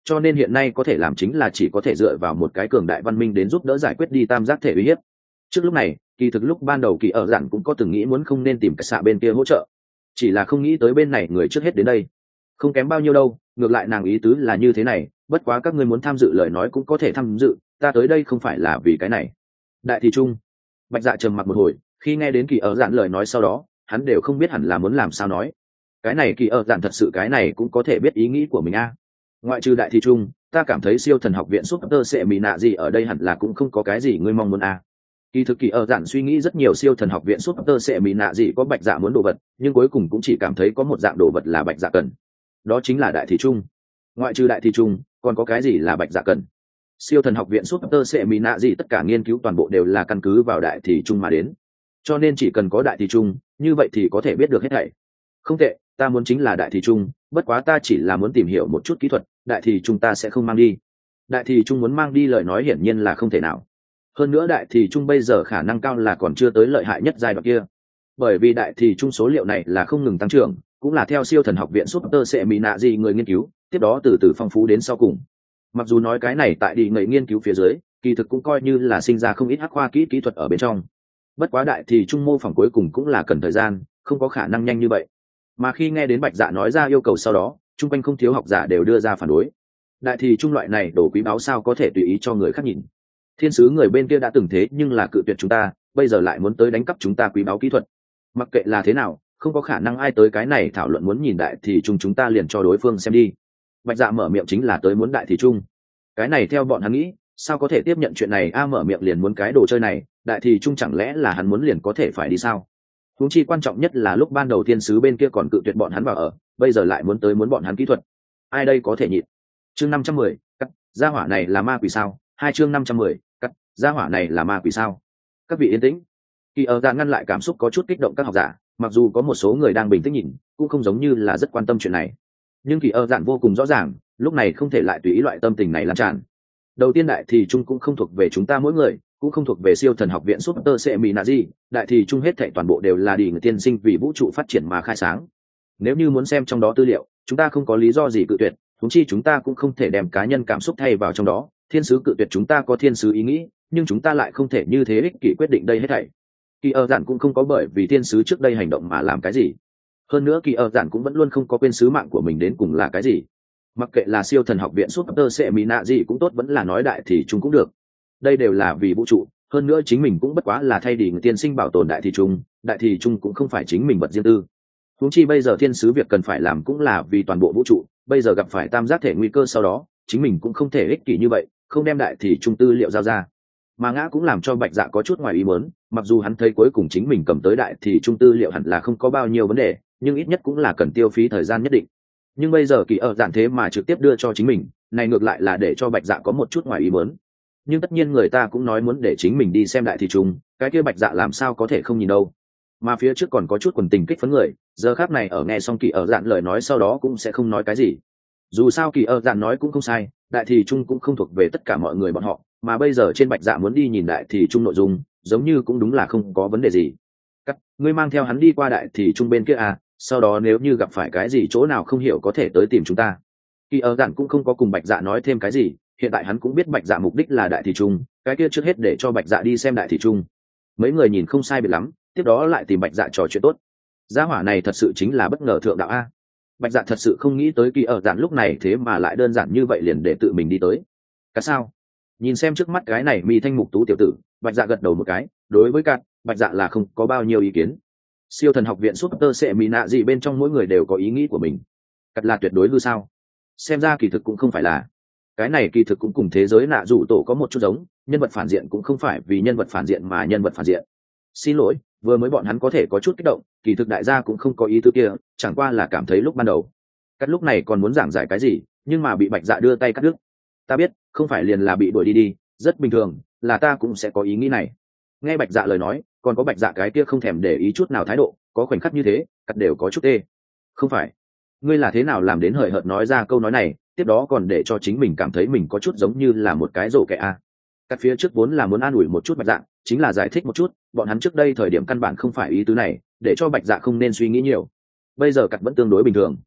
cho nên hiện nay có thể làm chính là chỉ có thể dựa vào một cái cường đại văn minh đến giúp đỡ giải quyết đi tam giác thể uy hiếp. Trước lúc này kỳ thực lúc ban đầu kỳ ở dạn cũng có từng nghĩ muốn không nên tìm cái xạ bên kia hỗ trợ, chỉ là không nghĩ tới bên này người trước hết đến đây. Không kém bao nhiêu đâu, ngược lại nàng ý tứ là như thế này, bất quá các ngươi muốn tham dự lời nói cũng có thể tham dự, ta tới đây không phải là vì cái này. Đại thì trung. Bạch Dạ trầm mặc một hồi, khi nghe đến kỳ ở dạn lời nói sau đó hắn đều không biết hẳn là muốn làm sao nói. Cái này kỳ ở dạn thật sự cái này cũng có thể biết ý nghĩ của mình a. Ngoại trừ đại thì trung, ta cảm thấy siêu thần học viện Super sẽ mỹ nạ gì ở đây hẳn là cũng không có cái gì ngươi mong muốn a. Kỳ thực kỳ ở dạn suy nghĩ rất nhiều siêu thần học viện Super sẽ mỹ nạ gì có Bạch Dạ muốn đồ vật, nhưng cuối cùng cũng chỉ cảm thấy có một dạng đồ vật là Bạch Dạ cần, đó chính là đại thì trung. Ngoại trừ đại thì trung, còn có cái gì là Bạch Dạ cần? Siêu thần học viện Super sẽ mỹ nạ gì tất cả nghiên cứu toàn bộ đều là căn cứ vào đại thì trung mà đến, cho nên chỉ cần có đại thì trung, như vậy thì có thể biết được hết thảy. Không tệ, ta muốn chính là đại thì trung, bất quá ta chỉ là muốn tìm hiểu một chút kỹ thuật, đại thì trung ta sẽ không mang đi. Đại thì trung muốn mang đi lời nói hiển nhiên là không thể nào. Hơn nữa đại thì trung bây giờ khả năng cao là còn chưa tới lợi hại nhất giai đoạn kia, bởi vì đại thì trung số liệu này là không ngừng tăng trưởng, cũng là theo siêu thần học viện Super sẽ mỹ nạ gì người nghiên cứu, tiếp đó từ từ phong phú đến sau cùng. Mặc dù nói cái này tại đi ngậy nghiên cứu phía dưới, kỳ thực cũng coi như là sinh ra không ít hắc khoa kỹ thuật ở bên trong. Bất quá đại thì trung mô phỏng cuối cùng cũng là cần thời gian, không có khả năng nhanh như vậy. Mà khi nghe đến Bạch Dạ nói ra yêu cầu sau đó, chung quanh không thiếu học giả đều đưa ra phản đối. Đại thì trung loại này đồ quý báu sao có thể tùy ý cho người khác nhìn? Thiên sứ người bên kia đã từng thế nhưng là cự tuyệt chúng ta, bây giờ lại muốn tới đánh cắp chúng ta quý báu kỹ thuật. Mặc kệ là thế nào, không có khả năng ai tới cái này thảo luận muốn nhìn đại thì trung chúng ta liền cho đối phương xem đi. Bạch Dạ mở miệng chính là tới muốn đại thì trung. Cái này theo bọn hắn nghĩ, sao có thể tiếp nhận chuyện này mở miệng liền muốn cái đồ chơi này, đại thì trung chẳng lẽ là hắn muốn liền có thể phải đi sao? Huống chi quan trọng nhất là lúc ban đầu thiên sứ bên kia còn cự tuyệt bọn hắn vào ở, bây giờ lại muốn tới muốn bọn hắn kỹ thuật. Ai đây có thể nhịn? Chương 510, cắt, gia hỏa này là ma quỷ sao? Hai chương 510, cắt, gia hỏa này là ma quỷ sao? Các vị yên tĩnh. Kỳ ở dạn ngăn lại cảm xúc có chút kích động các học giả, mặc dù có một số người đang bình tĩnh nhìn, cũng không giống như là rất quan tâm chuyện này. Nhưng kỳ ở dạn vô cùng rõ ràng, lúc này không thể lại tùy ý loại tâm tình này lan tràn. Đầu tiên đại thì trung cũng không thuộc về chúng ta mỗi người, cũng không thuộc về siêu thần học viện Super sẽ mỹ nạ gì, đại thì trung hết thảy toàn bộ đều là đi người tiên sinh vì vũ trụ phát triển mà khai sáng. Nếu như muốn xem trong đó tư liệu, chúng ta không có lý do gì cự tuyệt, huống chi chúng ta cũng không thể đem cá nhân cảm xúc thay vào trong đó. Thiên sứ cự tuyệt chúng ta có thiên sứ ý nghĩ, nhưng chúng ta lại không thể như thế ích kỷ quyết định đây hết thảy. Kỳ ở dạn cũng không có bởi vì thiên sứ trước đây hành động mà làm cái gì. Hơn nữa kỳ ở dạn cũng vẫn luôn không có quên sứ mạng của mình đến cùng là cái gì. Mặc kệ là siêu thần học viện Super sẽ mỹ nạ gì cũng tốt, vẫn là nói đại thì trung cũng được, đây đều là vì vũ trụ. Hơn nữa chính mình cũng bất quá là thay đi người tiên sinh bảo tồn đại thì trung cũng không phải chính mình bật riêng tư. Huống chi bây giờ thiên sứ việc cần phải làm cũng là vì toàn bộ vũ trụ, bây giờ gặp phải tam giác thể nguy cơ sau đó, chính mình cũng không thể ích kỷ như vậy, không đem đại thì trung tư liệu giao ra. Mà ngã cũng làm cho Bạch Dạ có chút ngoài ý muốn, mặc dù hắn thấy cuối cùng chính mình cầm tới đại thì trung tư liệu hẳn là không có bao nhiêu vấn đề, nhưng ít nhất cũng là cần tiêu phí thời gian nhất định. Nhưng bây giờ kỳ ở dạn thế mà trực tiếp đưa cho chính mình, này ngược lại là để cho Bạch Dạ có một chút ngoài ý muốn. Nhưng tất nhiên người ta cũng nói muốn để chính mình đi xem đại thì trung, cái kia Bạch Dạ làm sao có thể không nhìn đâu. Mà phía trước còn có chút quần tình kích phấn người, giờ khác này ở nghe xong kỳ ở dạn lời nói sau đó cũng sẽ không nói cái gì. Dù sao kỳ ở dạn nói cũng không sai, đại thì trung cũng không thuộc về tất cả mọi người bọn họ, mà bây giờ trên Bạch Dạ muốn đi nhìn đại thì trung nội dung, giống như cũng đúng là không có vấn đề gì. Cắt, ngươi mang theo hắn đi qua đại thì trung bên kia à, sau đó nếu như gặp phải cái gì chỗ nào không hiểu có thể tới tìm chúng ta. Kỳ ở dạn cũng không có cùng Bạch Dạ nói thêm cái gì, hiện tại hắn cũng biết Bạch Dạ mục đích là đại thì trung, cái kia trước hết để cho Bạch Dạ đi xem đại thì trung. Mấy người nhìn không sai biệt lắm, tiếp đó lại tìm Bạch Dạ trò chuyện tốt. Gia hỏa này thật sự chính là bất ngờ thượng đạo a. Bạch Dạ thật sự không nghĩ tới kỳ ở dạn lúc này thế mà lại đơn giản như vậy liền để tự mình đi tới. Cả sao? Nhìn xem trước mắt cái này mi thanh mục tú tiểu tử, Bạch Dạ gật đầu một cái, đối với Cát, Bạch Dạ là không có bao nhiêu ý kiến. Siêu thần học viện Super sẽ mỹ nạ gì bên trong mỗi người đều có ý nghĩ của mình. Cát là tuyệt đối hư sao? Xem ra kỳ thực cũng không phải là. Cái này kỳ thực cũng cùng thế giới nạ rủ tổ có một chút giống, nhân vật phản diện cũng không phải vì nhân vật phản diện mà nhân vật phản diện. Xin lỗi, vừa mới bọn hắn có thể có chút kích động, kỳ thực đại gia cũng không có ý tứ kia, chẳng qua là cảm thấy lúc ban đầu Cát lúc này còn muốn giảng giải cái gì, nhưng mà bị Bạch Dạ đưa tay cắt đứt. Ta biết, không phải liền là bị đuổi đi, rất bình thường, là ta cũng sẽ có ý nghĩ này. Nghe Bạch Dạ lời nói, còn có Bạch Dạ cái kia không thèm để ý chút nào thái độ, có khoảnh khắc như thế, Cát đều có chút tê. Không phải, ngươi là thế nào làm đến hời hợt nói ra câu nói này, tiếp đó còn để cho chính mình cảm thấy mình có chút giống như là một cái rổ kẻ a. Cát phía trước vốn là muốn an ủi một chút Bạch Dạ, chính là giải thích một chút, bọn hắn trước đây thời điểm căn bản không phải ý tứ này, để cho Bạch Dạ không nên suy nghĩ nhiều. Bây giờ Cát vẫn tương đối bình thường.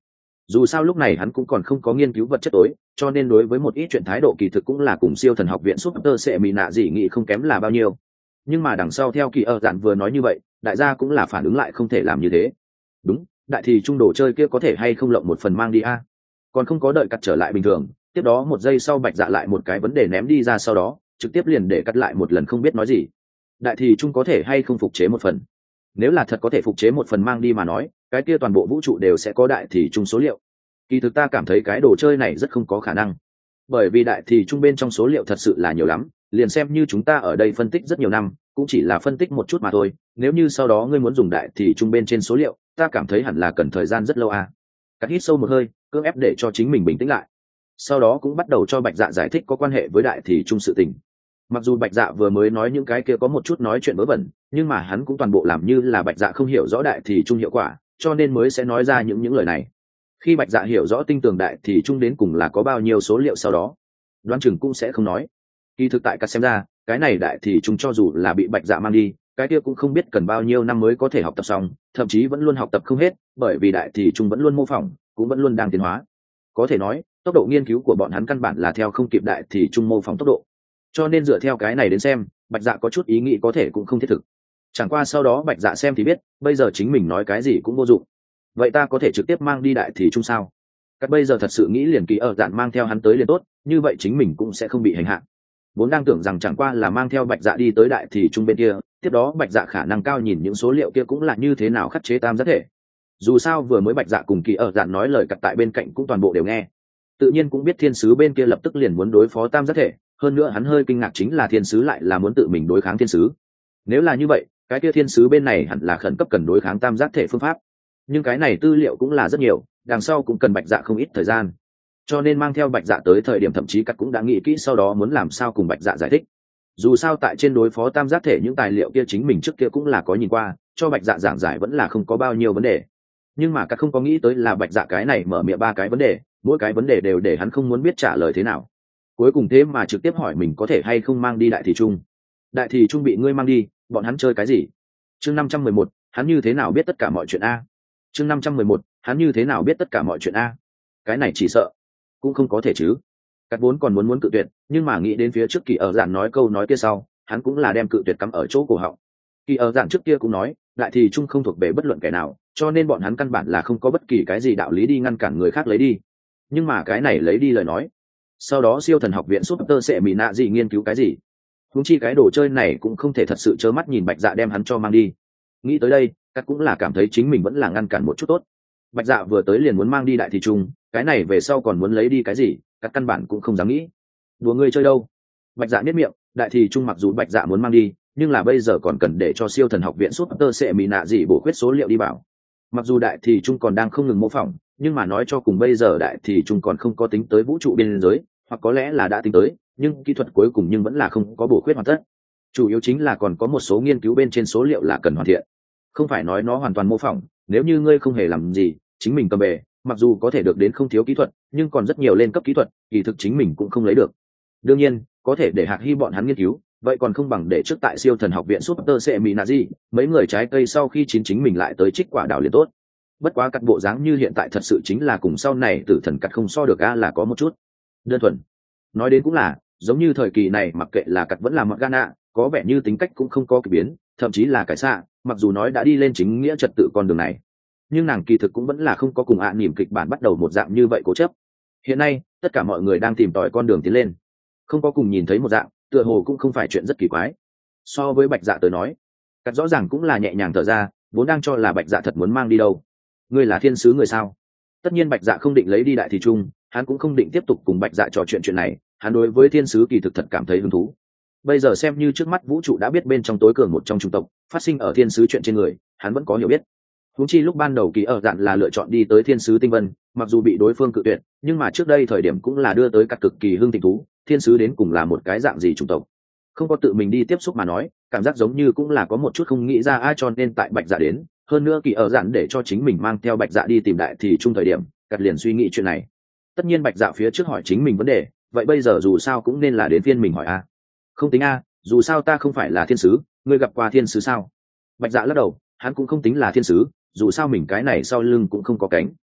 Dù sao lúc này hắn cũng còn không có nghiên cứu vật chất tối, cho nên đối với một ít chuyện thái độ kỳ thực cũng là cùng siêu thần học viện Super sẽ mỹ nạ gì nghĩ không kém là bao nhiêu. Nhưng mà đằng sau theo kỳ ở dạn vừa nói như vậy, đại gia cũng là phản ứng lại không thể làm như thế. Đúng, đại thì trung đồ chơi kia có thể hay không lộng một phần mang đi a? Còn không có đợi cắt trở lại bình thường, tiếp đó một giây sau Bạch Dạ lại một cái vấn đề ném đi ra, sau đó trực tiếp liền để cắt lại một lần không biết nói gì. Đại thì trung có thể hay không phục chế một phần? Nếu là thật có thể phục chế một phần mang đi mà nói, cái kia toàn bộ vũ trụ đều sẽ có đại thì trung số liệu. Kỳ thực ta cảm thấy cái đồ chơi này rất không có khả năng, bởi vì đại thì trung bên trong số liệu thật sự là nhiều lắm, liền xem như chúng ta ở đây phân tích rất nhiều năm cũng chỉ là phân tích một chút mà thôi. Nếu như sau đó ngươi muốn dùng đại thì trung bên trên số liệu, ta cảm thấy hẳn là cần thời gian rất lâu à. Cắt hít sâu một hơi, cưỡng ép để cho chính mình bình tĩnh lại, sau đó cũng bắt đầu cho Bạch Dạ giải thích có quan hệ với đại thì trung sự tình. Mặc dù Bạch Dạ vừa mới nói những cái kia có một chút nói chuyện vớ vẩn, nhưng mà hắn cũng toàn bộ làm như là Bạch Dạ không hiểu rõ đại thì trung hiệu quả, cho nên mới sẽ nói ra những lời này. Khi Bạch Dạ hiểu rõ tinh tường đại thì trung đến cùng là có bao nhiêu số liệu sau đó, đoán chừng cũng sẽ không nói. Kỳ thực tại các xem ra, cái này đại thì trung cho dù là bị Bạch Dạ mang đi, cái kia cũng không biết cần bao nhiêu năm mới có thể học tập xong, thậm chí vẫn luôn học tập không hết, bởi vì đại thì trung vẫn luôn mô phỏng, cũng vẫn luôn đang tiến hóa. Có thể nói, tốc độ nghiên cứu của bọn hắn căn bản là theo không kịp đại thì trung mô phỏng tốc độ. Cho nên dựa theo cái này đến xem, Bạch Dạ có chút ý nghĩ có thể cũng không thiết thực. Chẳng qua sau đó Bạch Dạ xem thì biết, bây giờ chính mình nói cái gì cũng vô dụng. Vậy ta có thể trực tiếp mang đi đại thì trung sao? Các bây giờ thật sự nghĩ liền kỳ ở dạn mang theo hắn tới liền tốt, như vậy chính mình cũng sẽ không bị hành hạ. Vốn đang tưởng rằng chẳng qua là mang theo Bạch Dạ đi tới đại thì trung bên kia, tiếp đó Bạch Dạ khả năng cao nhìn những số liệu kia cũng là như thế nào khắc chế tam giác thể. Dù sao vừa mới Bạch Dạ cùng kỳ ở dạn nói lời cặt tại bên cạnh cũng toàn bộ đều nghe, tự nhiên cũng biết thiên sứ bên kia lập tức liền muốn đối phó tam giác thể. Hơn nữa hắn hơi kinh ngạc chính là thiên sứ lại là muốn tự mình đối kháng thiên sứ. Nếu là như vậy, cái kia thiên sứ bên này hẳn là khẩn cấp cần đối kháng tam giác thể phương pháp. Nhưng cái này tư liệu cũng là rất nhiều, đằng sau cũng cần Bạch Dạ không ít thời gian, cho nên mang theo Bạch Dạ tới thời điểm thậm chí cắt cũng đã nghĩ kỹ sau đó muốn làm sao cùng Bạch Dạ giải thích. Dù sao tại trên đối phó tam giác thể những tài liệu kia chính mình trước kia cũng là có nhìn qua, cho Bạch Dạ giảng giải vẫn là không có bao nhiêu vấn đề. Nhưng mà cắt không có nghĩ tới là Bạch Dạ cái này mở miệng ba cái vấn đề, mỗi cái vấn đề đều để hắn không muốn biết trả lời thế nào. Cuối cùng thế mà trực tiếp hỏi mình có thể hay không mang đi đại thì trung. Đại thì trung bị ngươi mang đi, bọn hắn chơi cái gì? Chương 511, hắn như thế nào biết tất cả mọi chuyện a? Chương 511, hắn như thế nào biết tất cả mọi chuyện a? Cái này chỉ sợ cũng không có thể chứ. Cắt vốn còn muốn cự tuyệt, nhưng mà nghĩ đến phía trước kỳ ở giản nói câu nói kia sau, hắn cũng là đem cự tuyệt cắm ở chỗ cổ họng. Kỳ ở giản trước kia cũng nói, đại thì trung không thuộc về bất luận kẻ nào, cho nên bọn hắn căn bản là không có bất kỳ cái gì đạo lý đi ngăn cản người khác lấy đi. Nhưng mà cái này lấy đi lời nói, sau đó siêu thần học viện Super sẽ mỹ nạ gì nghiên cứu cái gì? Huống chi cái đồ chơi này cũng không thể thật sự trơ mắt nhìn Bạch Dạ đem hắn cho mang đi. Nghĩ tới đây, cắt cũng là cảm thấy chính mình vẫn là ngăn cản một chút tốt. Bạch Dạ vừa tới liền muốn mang đi đại thì trung, cái này về sau còn muốn lấy đi cái gì, các căn bản cũng không dám nghĩ. Đùa ngươi chơi đâu? Bạch Dạ nhếch miệng, đại thì trung mặc dù Bạch Dạ muốn mang đi, nhưng là bây giờ còn cần để cho siêu thần học viện Super sẽ mỹ nạ gì bổ khuyết số liệu đi bảo. Mặc dù đại thì trung còn đang không ngừng mô phỏng, nhưng mà nói cho cùng bây giờ đại thì trung còn không có tính tới vũ trụ biên giới, hoặc có lẽ là đã tính tới, nhưng kỹ thuật cuối cùng nhưng vẫn là không có bổ khuyết hoàn tất. Chủ yếu chính là còn có một số nghiên cứu bên trên số liệu là cần hoàn thiện. Không phải nói nó hoàn toàn mô phỏng, nếu như ngươi không hề làm gì, chính mình cầm bề, mặc dù có thể được đến không thiếu kỹ thuật, nhưng còn rất nhiều lên cấp kỹ thuật, kỳ thực chính mình cũng không lấy được. Đương nhiên, có thể để Hạc Hy bọn hắn nghiên cứu, vậy còn không bằng để trước tại siêu thần học viện Super sẽ mỹ nạ gì, mấy người trái cây sau khi chín chính mình lại tới trích quả đào liền tốt. Bất quá cắt bộ dáng như hiện tại thật sự chính là cùng sau này tử thần cắt không so được a, là có một chút đơn thuần. Nói đến cũng là, giống như thời kỳ này mặc kệ là cắt vẫn là mặc Gana, có vẻ như tính cách cũng không có kỳ biến, thậm chí là cải xạ, mặc dù nói đã đi lên chính nghĩa trật tự con đường này, nhưng nàng kỳ thực cũng vẫn là không có cùng niềm kịch bản bắt đầu một dạng như vậy cố chấp. Hiện nay tất cả mọi người đang tìm tòi con đường tiến lên, không có cùng nhìn thấy một dạng, tựa hồ cũng không phải chuyện rất kỳ quái. So với Bạch Dạ tới nói, cắt rõ ràng cũng là nhẹ nhàng thở ra, vốn đang cho là Bạch Dạ thật muốn mang đi đâu. Ngươi là thiên sứ người sao? Tất nhiên Bạch Dạ không định lấy đi đại thì trung, hắn cũng không định tiếp tục cùng Bạch Dạ trò chuyện này, hắn đối với thiên sứ kỳ thực thật cảm thấy hứng thú. Bây giờ xem như trước mắt vũ trụ đã biết bên trong tối cường một trong chủng tộc phát sinh ở thiên sứ chuyện trên người, hắn vẫn có hiểu biết. Huống chi lúc ban đầu kỳ ở dạn là lựa chọn đi tới thiên sứ tinh vân, mặc dù bị đối phương cự tuyệt, nhưng mà trước đây thời điểm cũng là đưa tới các cực kỳ hưng tình thú, thiên sứ đến cùng là một cái dạng gì chủng tộc. Không có tự mình đi tiếp xúc mà nói, cảm giác giống như cũng là có một chút không nghĩ ra ai, cho nên tại Bạch Dạ đến, hơn nữa kỳ ở dạn để cho chính mình mang theo Bạch Dạ đi tìm đại thì chung thời điểm, cắt liền suy nghĩ chuyện này. Tất nhiên Bạch Dạ phía trước hỏi chính mình vấn đề, vậy bây giờ dù sao cũng nên là đến phiên mình hỏi a. Không tính a, dù sao ta không phải là thiên sứ, ngươi gặp qua thiên sứ sao? Bạch Dạ lắc đầu, hắn cũng không tính là thiên sứ, dù sao mình cái này sau lưng cũng không có cánh.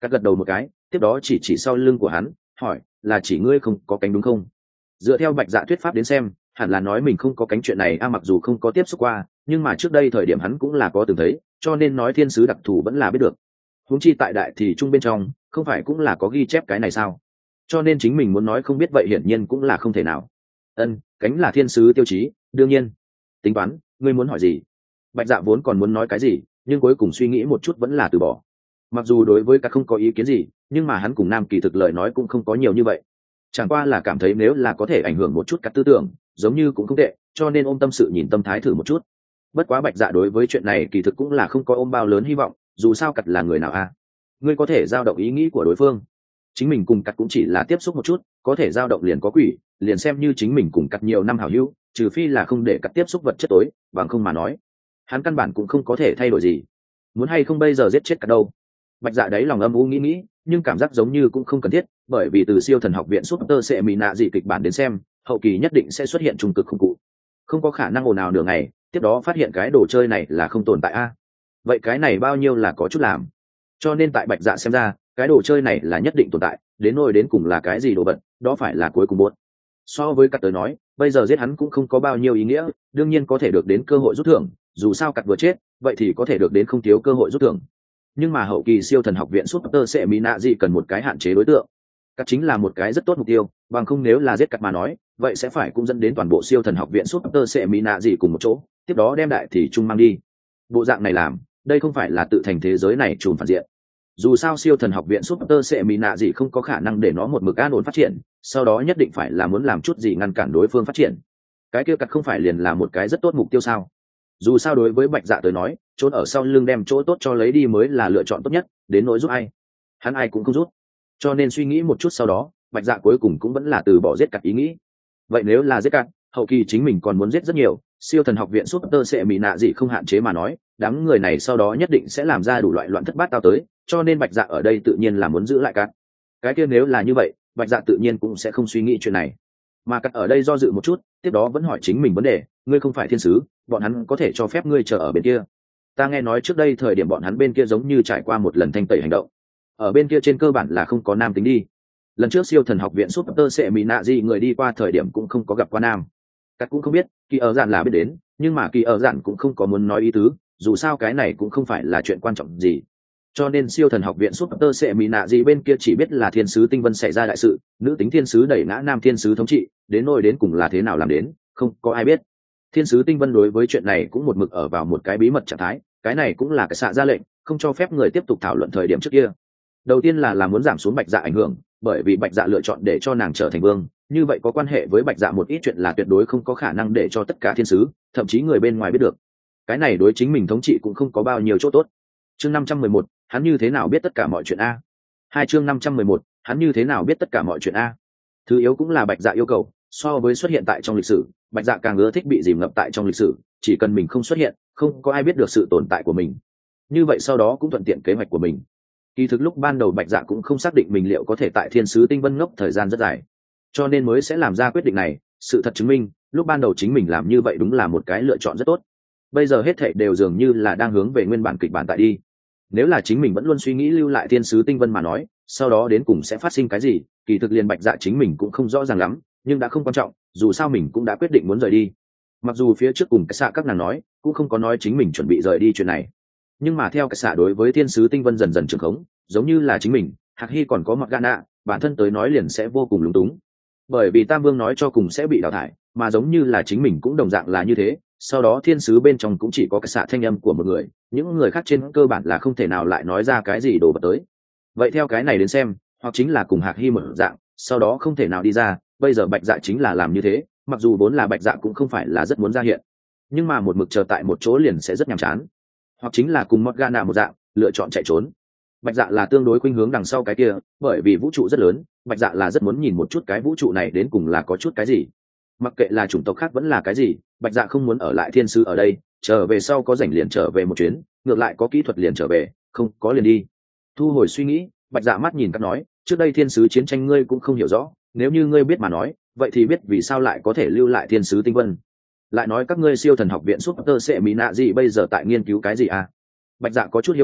Cắt gật đầu một cái, tiếp đó chỉ sau lưng của hắn, hỏi, là chỉ ngươi không có cánh đúng không? Dựa theo Bạch Dạ thuyết pháp đến xem, hẳn là nói mình không có cánh chuyện này mặc dù không có tiếp xúc qua, nhưng mà trước đây thời điểm hắn cũng là có từng thấy, cho nên nói thiên sứ đặc thù vẫn là biết được. Huống chi tại đại thì trung bên trong, không phải cũng là có ghi chép cái này sao? Cho nên chính mình muốn nói không biết vậy hiển nhiên cũng là không thể nào. Cánh là thiên sứ tiêu chí, đương nhiên. Tính toán, ngươi muốn hỏi gì? Bạch Dạ vốn còn muốn nói cái gì, nhưng cuối cùng suy nghĩ một chút vẫn là từ bỏ. Mặc dù đối với cả không có ý kiến gì, nhưng mà hắn cùng Nam Kỳ thực lời nói cũng không có nhiều như vậy. Chẳng qua là cảm thấy nếu là có thể ảnh hưởng một chút các tư tưởng, giống như cũng không tệ, cho nên ôm tâm sự nhìn tâm thái thử một chút. Bất quá Bạch Dạ đối với chuyện này kỳ thực cũng là không có ôm bao lớn hy vọng, dù sao cặt là người nào ngươi có thể dao động ý nghĩ của đối phương. Chính mình cùng cặt cũng chỉ là tiếp xúc một chút, có thể dao động liền có quỷ, liền xem như chính mình cùng cặt nhiều năm hảo hữu, trừ phi là không để cặt tiếp xúc vật chất tối, bằng không mà nói, hắn căn bản cũng không có thể thay đổi gì. Muốn hay không bây giờ giết chết cặt đâu? Bạch Dạ đấy lòng âm u nghĩ, nhưng cảm giác giống như cũng không cần thiết, bởi vì từ siêu thần học viện Super sẽ mỹ nạ dị kịch bản đến xem, hậu kỳ nhất định sẽ xuất hiện trung cực khủng cụ, không có khả năng ồn ào nửa ngày, tiếp đó phát hiện cái đồ chơi này là không tồn tại vậy cái này bao nhiêu là có chút làm. Cho nên tại Bạch Dạ xem ra, cái đồ chơi này là nhất định tồn tại, đến nỗi đến cùng là cái gì đồ vật, đó phải là cuối cùng buốt. So với cắt tới nói, bây giờ giết hắn cũng không có bao nhiêu ý nghĩa, đương nhiên có thể được đến cơ hội rút thưởng, dù sao cắt vừa chết, vậy thì có thể được đến không thiếu cơ hội rút thưởng. Nhưng mà hậu kỳ siêu thần học viện Super sẽ mỹ nạ gì cần một cái hạn chế đối tượng. Cắt chính là một cái rất tốt mục tiêu, bằng không nếu là giết cắt mà nói, vậy sẽ phải cũng dẫn đến toàn bộ siêu thần học viện Super sẽ mỹ nạ gì cùng một chỗ, tiếp đó đem đại thì trung mang đi. Bộ dạng này làm, đây không phải là tự thành thế giới này trùm phản diện. Dù sao siêu thần học viện Super sẽ mỹ nạ gì không có khả năng để nó một mực an ổn phát triển, sau đó nhất định phải là muốn làm chút gì ngăn cản đối phương phát triển. Cái kia cắt không phải liền là một cái rất tốt mục tiêu sao? Dù sao đối với Bạch Dạ tới nói, trốn ở sau lưng đem chỗ tốt cho lấy đi mới là lựa chọn tốt nhất, đến nỗi giúp ai, hắn ai cũng không giúp. Cho nên suy nghĩ một chút sau đó, Bạch Dạ cuối cùng cũng vẫn là từ bỏ giết cắt ý nghĩ. Vậy nếu là giết cắt, hậu kỳ chính mình còn muốn giết rất nhiều, siêu thần học viện Super sẽ mỹ nạ gì không hạn chế mà nói, đám người này sau đó nhất định sẽ làm ra đủ loại loạn thất bát tao tới, cho nên Bạch Dạ ở đây tự nhiên là muốn giữ lại cắt. Cái kia nếu là như vậy, Bạch Dạ tự nhiên cũng sẽ không suy nghĩ chuyện này. Mà cắt ở đây do dự một chút, tiếp đó vẫn hỏi chính mình vấn đề, ngươi không phải thiên sứ, bọn hắn có thể cho phép ngươi chờ ở bên kia. Ta nghe nói trước đây thời điểm bọn hắn bên kia giống như trải qua một lần thanh tẩy hành động, ở bên kia trên cơ bản là không có nam tính đi. Lần trước siêu thần học viện Super sẽ mỹ nạ gì người đi qua thời điểm cũng không có gặp qua nam. Cắt cũng không biết, kỳ ở dạn là biết đến, nhưng mà kỳ ở dạn cũng không có muốn nói ý tứ, dù sao cái này cũng không phải là chuyện quan trọng gì. Cho nên siêu thần học viện Super sẽ mỹ nạ gì bên kia chỉ biết là thiên sứ tinh vân xảy ra đại sự, nữ tính thiên sứ đẩy ngã nam thiên sứ thống trị, đến nỗi đến cùng là thế nào làm đến, không có ai biết. Thiên sứ tinh vân đối với chuyện này cũng một mực ở vào một cái bí mật trạng thái, cái này cũng là cái xạ ra lệnh, không cho phép người tiếp tục thảo luận thời điểm trước kia. Đầu tiên là muốn giảm xuống Bạch Dạ ảnh hưởng, bởi vì Bạch Dạ lựa chọn để cho nàng trở thành vương, như vậy có quan hệ với Bạch Dạ một ít chuyện là tuyệt đối không có khả năng để cho tất cả thiên sứ, thậm chí người bên ngoài biết được. Cái này đối chính mình thống trị cũng không có bao nhiêu chỗ tốt. Chương 511, hắn như thế nào biết tất cả mọi chuyện a? Chương 511, hắn như thế nào biết tất cả mọi chuyện a? Thứ yếu cũng là Bạch Dạ yêu cầu, so với xuất hiện tại trong lịch sử, Bạch Dạ càng ưa thích bị dìm ngập tại trong lịch sử, chỉ cần mình không xuất hiện, không có ai biết được sự tồn tại của mình. Như vậy sau đó cũng thuận tiện kế hoạch của mình. Kỳ thực lúc ban đầu Bạch Dạ cũng không xác định mình liệu có thể tại thiên sứ tinh vân ngốc thời gian rất dài, cho nên mới sẽ làm ra quyết định này. Sự thật chứng minh, lúc ban đầu chính mình làm như vậy đúng là một cái lựa chọn rất tốt. Bây giờ hết thảy đều dường như là đang hướng về nguyên bản kịch bản tại đi. Nếu là chính mình vẫn luôn suy nghĩ lưu lại thiên sứ tinh vân mà nói, sau đó đến cùng sẽ phát sinh cái gì, kỳ thực liền Bạch Dạ chính mình cũng không rõ ràng lắm, nhưng đã không quan trọng, dù sao mình cũng đã quyết định muốn rời đi. Mặc dù phía trước cùng cái xạ các nàng nói, cũng không có nói chính mình chuẩn bị rời đi chuyện này, nhưng mà theo cái xạ đối với thiên sứ tinh vân dần dần trưởng khống, giống như là chính mình, Hạc Hy còn có mặc Gana, bản thân tới nói liền sẽ vô cùng lúng túng, bởi vì Tam Vương nói cho cùng sẽ bị đào thải, mà giống như là chính mình cũng đồng dạng là như thế. Sau đó thiên sứ bên trong cũng chỉ có cái xạ thanh âm của một người, những người khác trên cơ bản là không thể nào lại nói ra cái gì đồ vật tới. Vậy theo cái này đến xem, hoặc chính là cùng Hạc Hy một dạng, sau đó không thể nào đi ra. Bây giờ Bạch Dạ chính là làm như thế, mặc dù vốn là Bạch Dạ cũng không phải là rất muốn ra hiện, nhưng mà một mực chờ tại một chỗ liền sẽ rất nhàm chán. Hoặc chính là cùng Morgana một dạng, lựa chọn chạy trốn. Bạch Dạ là tương đối khuynh hướng đằng sau cái kia, bởi vì vũ trụ rất lớn, Bạch Dạ là rất muốn nhìn một chút cái vũ trụ này đến cùng là có chút cái gì. Mặc kệ là chủng tộc khác vẫn là cái gì, Bạch Dạ không muốn ở lại thiên sứ ở đây, trở về sau có rảnh liền trở về một chuyến, ngược lại có kỹ thuật liền trở về, không có liền đi. Thu hồi suy nghĩ, Bạch Dạ mắt nhìn các nói, trước đây thiên sứ chiến tranh ngươi cũng không hiểu rõ, nếu như ngươi biết mà nói, vậy thì biết vì sao lại có thể lưu lại thiên sứ tinh vân. Lại nói các ngươi siêu thần học viện Super sẽ mỹ nạ gì bây giờ tại nghiên cứu cái gì à? Bạch Dạ có chút hiếu kỳ,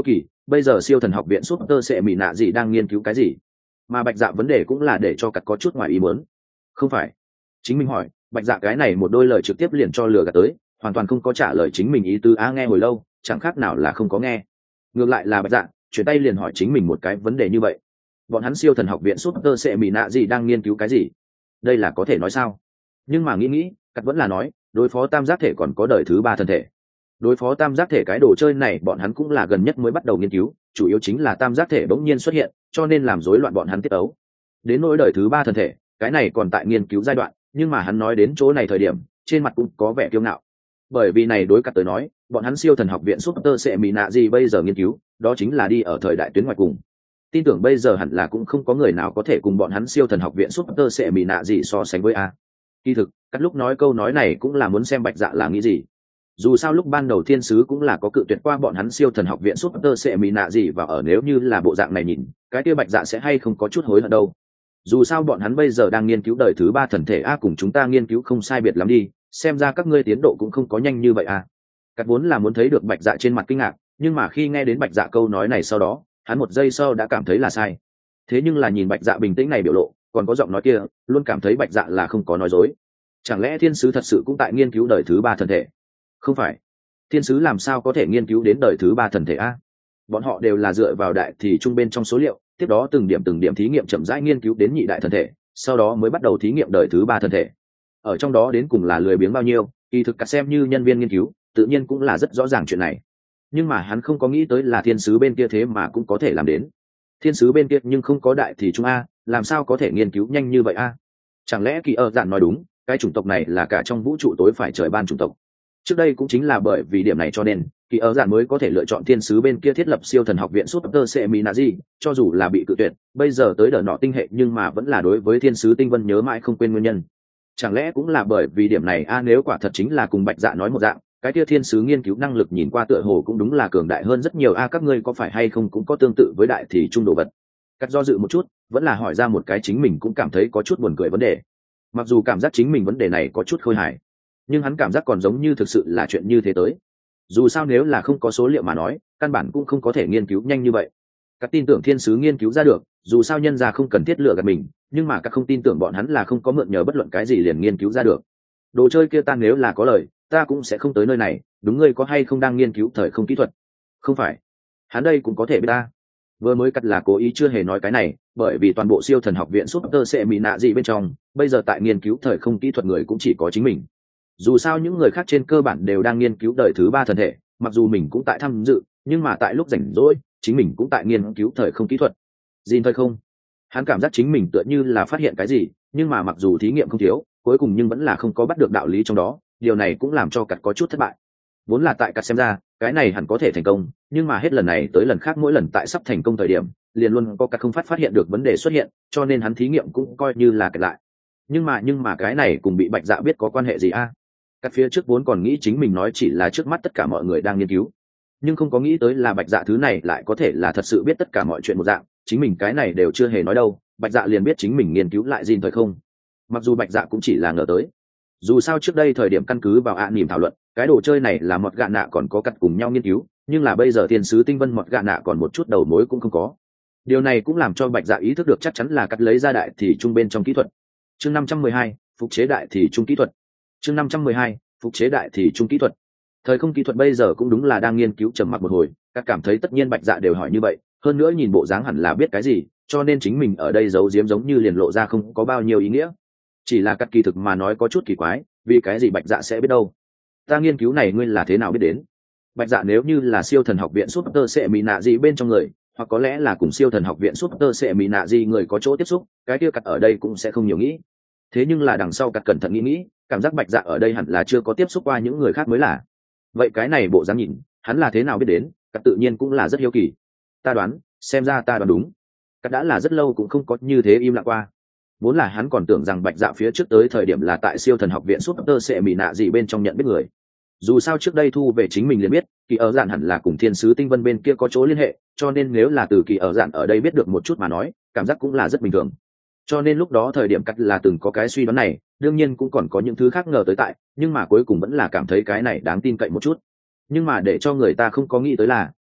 bây giờ siêu thần học viện Super sẽ mỹ nạ gì đang nghiên cứu cái gì? Mà Bạch Dạ vấn đề cũng là để cho cắt có chút ngoài ý muốn. Không phải, chính mình hỏi, Bạch Dạ cái này một đôi lời trực tiếp liền cho lừa gạt tới, hoàn toàn không có trả lời chính mình ý tứ. Nghe hồi lâu chẳng khác nào là không có nghe. Ngược lại là Bạch Dạ chuyển tay liền hỏi chính mình một cái vấn đề như vậy: bọn hắn siêu thần học viện Super sẽ mỹ nạ gì đang nghiên cứu cái gì? Đây là có thể nói sao? Nhưng mà nghĩ cắt vẫn là nói, đối phó tam giác thể còn có đời thứ ba thân thể. Đối phó tam giác thể cái đồ chơi này bọn hắn cũng là gần nhất mới bắt đầu nghiên cứu, chủ yếu chính là tam giác thể bỗng nhiên xuất hiện, cho nên làm rối loạn bọn hắn tiết ấu. Đến nỗi đời thứ ba thân thể, cái này còn tại nghiên cứu giai đoạn, nhưng mà hắn nói đến chỗ này thời điểm trên mặt cũng có vẻ kiêu ngạo, bởi vì này đối cắt tới nói, bọn hắn siêu thần học viện Super sẽ mỹ nạ gì bây giờ nghiên cứu đó chính là đi ở thời đại tuyến ngoài cùng. Tin tưởng bây giờ hẳn là cũng không có người nào có thể cùng bọn hắn siêu thần học viện Super sẽ mỹ nạ gì so sánh với a. Kỳ thực cắt lúc nói câu nói này cũng là muốn xem Bạch Dạ là nghĩ gì. Dù sao lúc ban đầu thiên sứ cũng là có cự tuyệt qua bọn hắn siêu thần học viện Super sẽ mỹ nạ gì, và ở nếu như là bộ dạng này nhìn, cái kia Bạch Dạ sẽ hay không có chút hối hận đâu. Dù sao bọn hắn bây giờ đang nghiên cứu đời thứ ba thần thể cùng chúng ta nghiên cứu không sai biệt lắm đi, xem ra các ngươi tiến độ cũng không có nhanh như vậy Cắt vốn là muốn thấy được Bạch Dạ trên mặt kinh ngạc, nhưng mà khi nghe đến Bạch Dạ câu nói này sau đó, hắn một giây sau đã cảm thấy là sai. Thế nhưng là nhìn Bạch Dạ bình tĩnh này biểu lộ, còn có giọng nói kia, luôn cảm thấy Bạch Dạ là không có nói dối. Chẳng lẽ thiên sứ thật sự cũng tại nghiên cứu đời thứ ba thần thể? Không phải, thiên sứ làm sao có thể nghiên cứu đến đời thứ ba thần thể bọn họ đều là dựa vào đại thì trung bên trong số liệu, tiếp đó từng điểm thí nghiệm chậm rãi nghiên cứu đến nhị đại thần thể, sau đó mới bắt đầu thí nghiệm đời thứ ba thần thể. Ở trong đó đến cùng là lười biếng bao nhiêu, kỳ thực cả xem như nhân viên nghiên cứu tự nhiên cũng là rất rõ ràng chuyện này. Nhưng mà hắn không có nghĩ tới là thiên sứ bên kia thế mà cũng có thể làm đến. Thiên sứ bên kia nhưng không có đại thì trung làm sao có thể nghiên cứu nhanh như vậy chẳng lẽ kỳ ở dạn nói đúng, cái chủng tộc này là cả trong vũ trụ tối phải trời ban chủng tộc? Trước đây cũng chính là bởi vì điểm này cho nên kỳ ở dạn mới có thể lựa chọn thiên sứ bên kia thiết lập siêu thần học viện Super sẽ mỹ nạ gì, cho dù là bị cự tuyệt bây giờ tới đợt nọ tinh hệ nhưng mà vẫn là đối với thiên sứ tinh vân nhớ mãi không quên nguyên nhân. Chẳng lẽ cũng là bởi vì điểm này nếu quả thật chính là cùng Bạch Dạ nói một dạng, cái kia thiên sứ nghiên cứu năng lực nhìn qua tựa hồ cũng đúng là cường đại hơn rất nhiều các ngươi có phải hay không cũng có tương tự với đại thì trung đồ vật? Cắt do dự một chút vẫn là hỏi ra một cái chính mình cũng cảm thấy có chút buồn cười vấn đề. Mặc dù cảm giác chính mình vấn đề này có chút khôi hài, nhưng hắn cảm giác còn giống như thực sự là chuyện như thế tới. Dù sao nếu là không có số liệu mà nói, căn bản cũng không có thể nghiên cứu nhanh như vậy. Các tin tưởng thiên sứ nghiên cứu ra được, dù sao nhân gia không cần thiết lựa gạt mình, nhưng mà các không tin tưởng bọn hắn là không có mượn nhờ bất luận cái gì liền nghiên cứu ra được. Đồ chơi kia ta nếu là có lời, ta cũng sẽ không tới nơi này, đúng ngươi có hay không đang nghiên cứu thời không kỹ thuật? Không phải, hắn đây cũng có thể biết ta. Vừa mới cắt là cố ý chưa hề nói cái này, bởi vì toàn bộ siêu thần học viện Super sẽ mỹ nạ gì bên trong, bây giờ tại nghiên cứu thời không kỹ thuật người cũng chỉ có chính mình. Dù sao những người khác trên cơ bản đều đang nghiên cứu đời thứ ba thần thể, mặc dù mình cũng tại tham dự, nhưng mà tại lúc rảnh rỗi chính mình cũng tại nghiên cứu thời không kỹ thuật. Gìn thời không, hắn cảm giác chính mình tựa như là phát hiện cái gì, nhưng mà mặc dù thí nghiệm không thiếu, cuối cùng nhưng vẫn là không có bắt được đạo lý trong đó. Điều này cũng làm cho cắt có chút thất bại. Vốn là tại cắt xem ra cái này hẳn có thể thành công, nhưng mà hết lần này tới lần khác mỗi lần tại sắp thành công thời điểm liền luôn có cắt không phát hiện được vấn đề xuất hiện, cho nên hắn thí nghiệm cũng coi như là kẹt lại. Nhưng mà cái này cùng bị Bạch Dạ biết có quan hệ gì Cắt phía trước vốn còn nghĩ chính mình nói chỉ là trước mắt tất cả mọi người đang nghiên cứu, nhưng không có nghĩ tới là Bạch Dạ thứ này lại có thể là thật sự biết tất cả mọi chuyện một dạng, chính mình cái này đều chưa hề nói đâu, Bạch Dạ liền biết chính mình nghiên cứu lại gìn thời không. Mặc dù Bạch Dạ cũng chỉ là ngờ tới, dù sao trước đây thời điểm căn cứ vào niềm thảo luận cái đồ chơi này là mọt gạ nạ còn có cắt cùng nhau nghiên cứu, nhưng là bây giờ thiên sứ tinh vân mọt gạ nạ còn một chút đầu mối cũng không có. Điều này cũng làm cho Bạch Dạ ý thức được chắc chắn là cắt lấy ra đại thì trung bên trong kỹ thuật. Chương 512, phục chế đại thì trung kỹ thuật. Chương 512, phục chế đại thì trung kỹ thuật. Thời không kỹ thuật bây giờ cũng đúng là đang nghiên cứu trầm mặc một hồi, các cảm thấy tất nhiên Bạch Dạ đều hỏi như vậy, hơn nữa nhìn bộ dáng hẳn là biết cái gì, cho nên chính mình ở đây giấu giếm giống như liền lộ ra không có bao nhiêu ý nghĩa. Chỉ là cắt kỳ thực mà nói có chút kỳ quái, vì cái gì Bạch Dạ sẽ biết đâu? Ta nghiên cứu này ngươi là thế nào biết đến? Bạch Dạ nếu như là siêu thần học viện Super sẽ mỹ nạ gì bên trong người, hoặc có lẽ là cùng siêu thần học viện Super sẽ mỹ nạ gì người có chỗ tiếp xúc, cái kia cắt ở đây cũng sẽ không nhiều nghĩ. Thế nhưng là đằng sau cắt cẩn thận nghĩ, cảm giác Bạch Dạ ở đây hẳn là chưa có tiếp xúc qua những người khác mới là. Vậy cái này bộ dáng nhìn, hắn là thế nào biết đến? Cắt tự nhiên cũng là rất hiếu kỳ. Ta đoán, xem ra ta đoán đúng. Cắt đã là rất lâu cũng không có như thế im lặng qua. Vốn là hắn còn tưởng rằng Bạch Dạ phía trước tới thời điểm là tại siêu thần học viện Super sẽ mỹ nạ gì bên trong nhận biết người. Dù sao trước đây thu về chính mình liền biết kỳ ở dạn hẳn là cùng thiên sứ tinh vân bên kia có chỗ liên hệ, cho nên nếu là từ kỳ ở dạn ở đây biết được một chút mà nói, cảm giác cũng là rất bình thường. Cho nên lúc đó thời điểm cắt là từng có cái suy đoán này, đương nhiên cũng còn có những thứ khác ngờ tới tại, nhưng mà cuối cùng vẫn là cảm thấy cái này đáng tin cậy một chút. Nhưng mà để cho người ta không có nghĩ tới là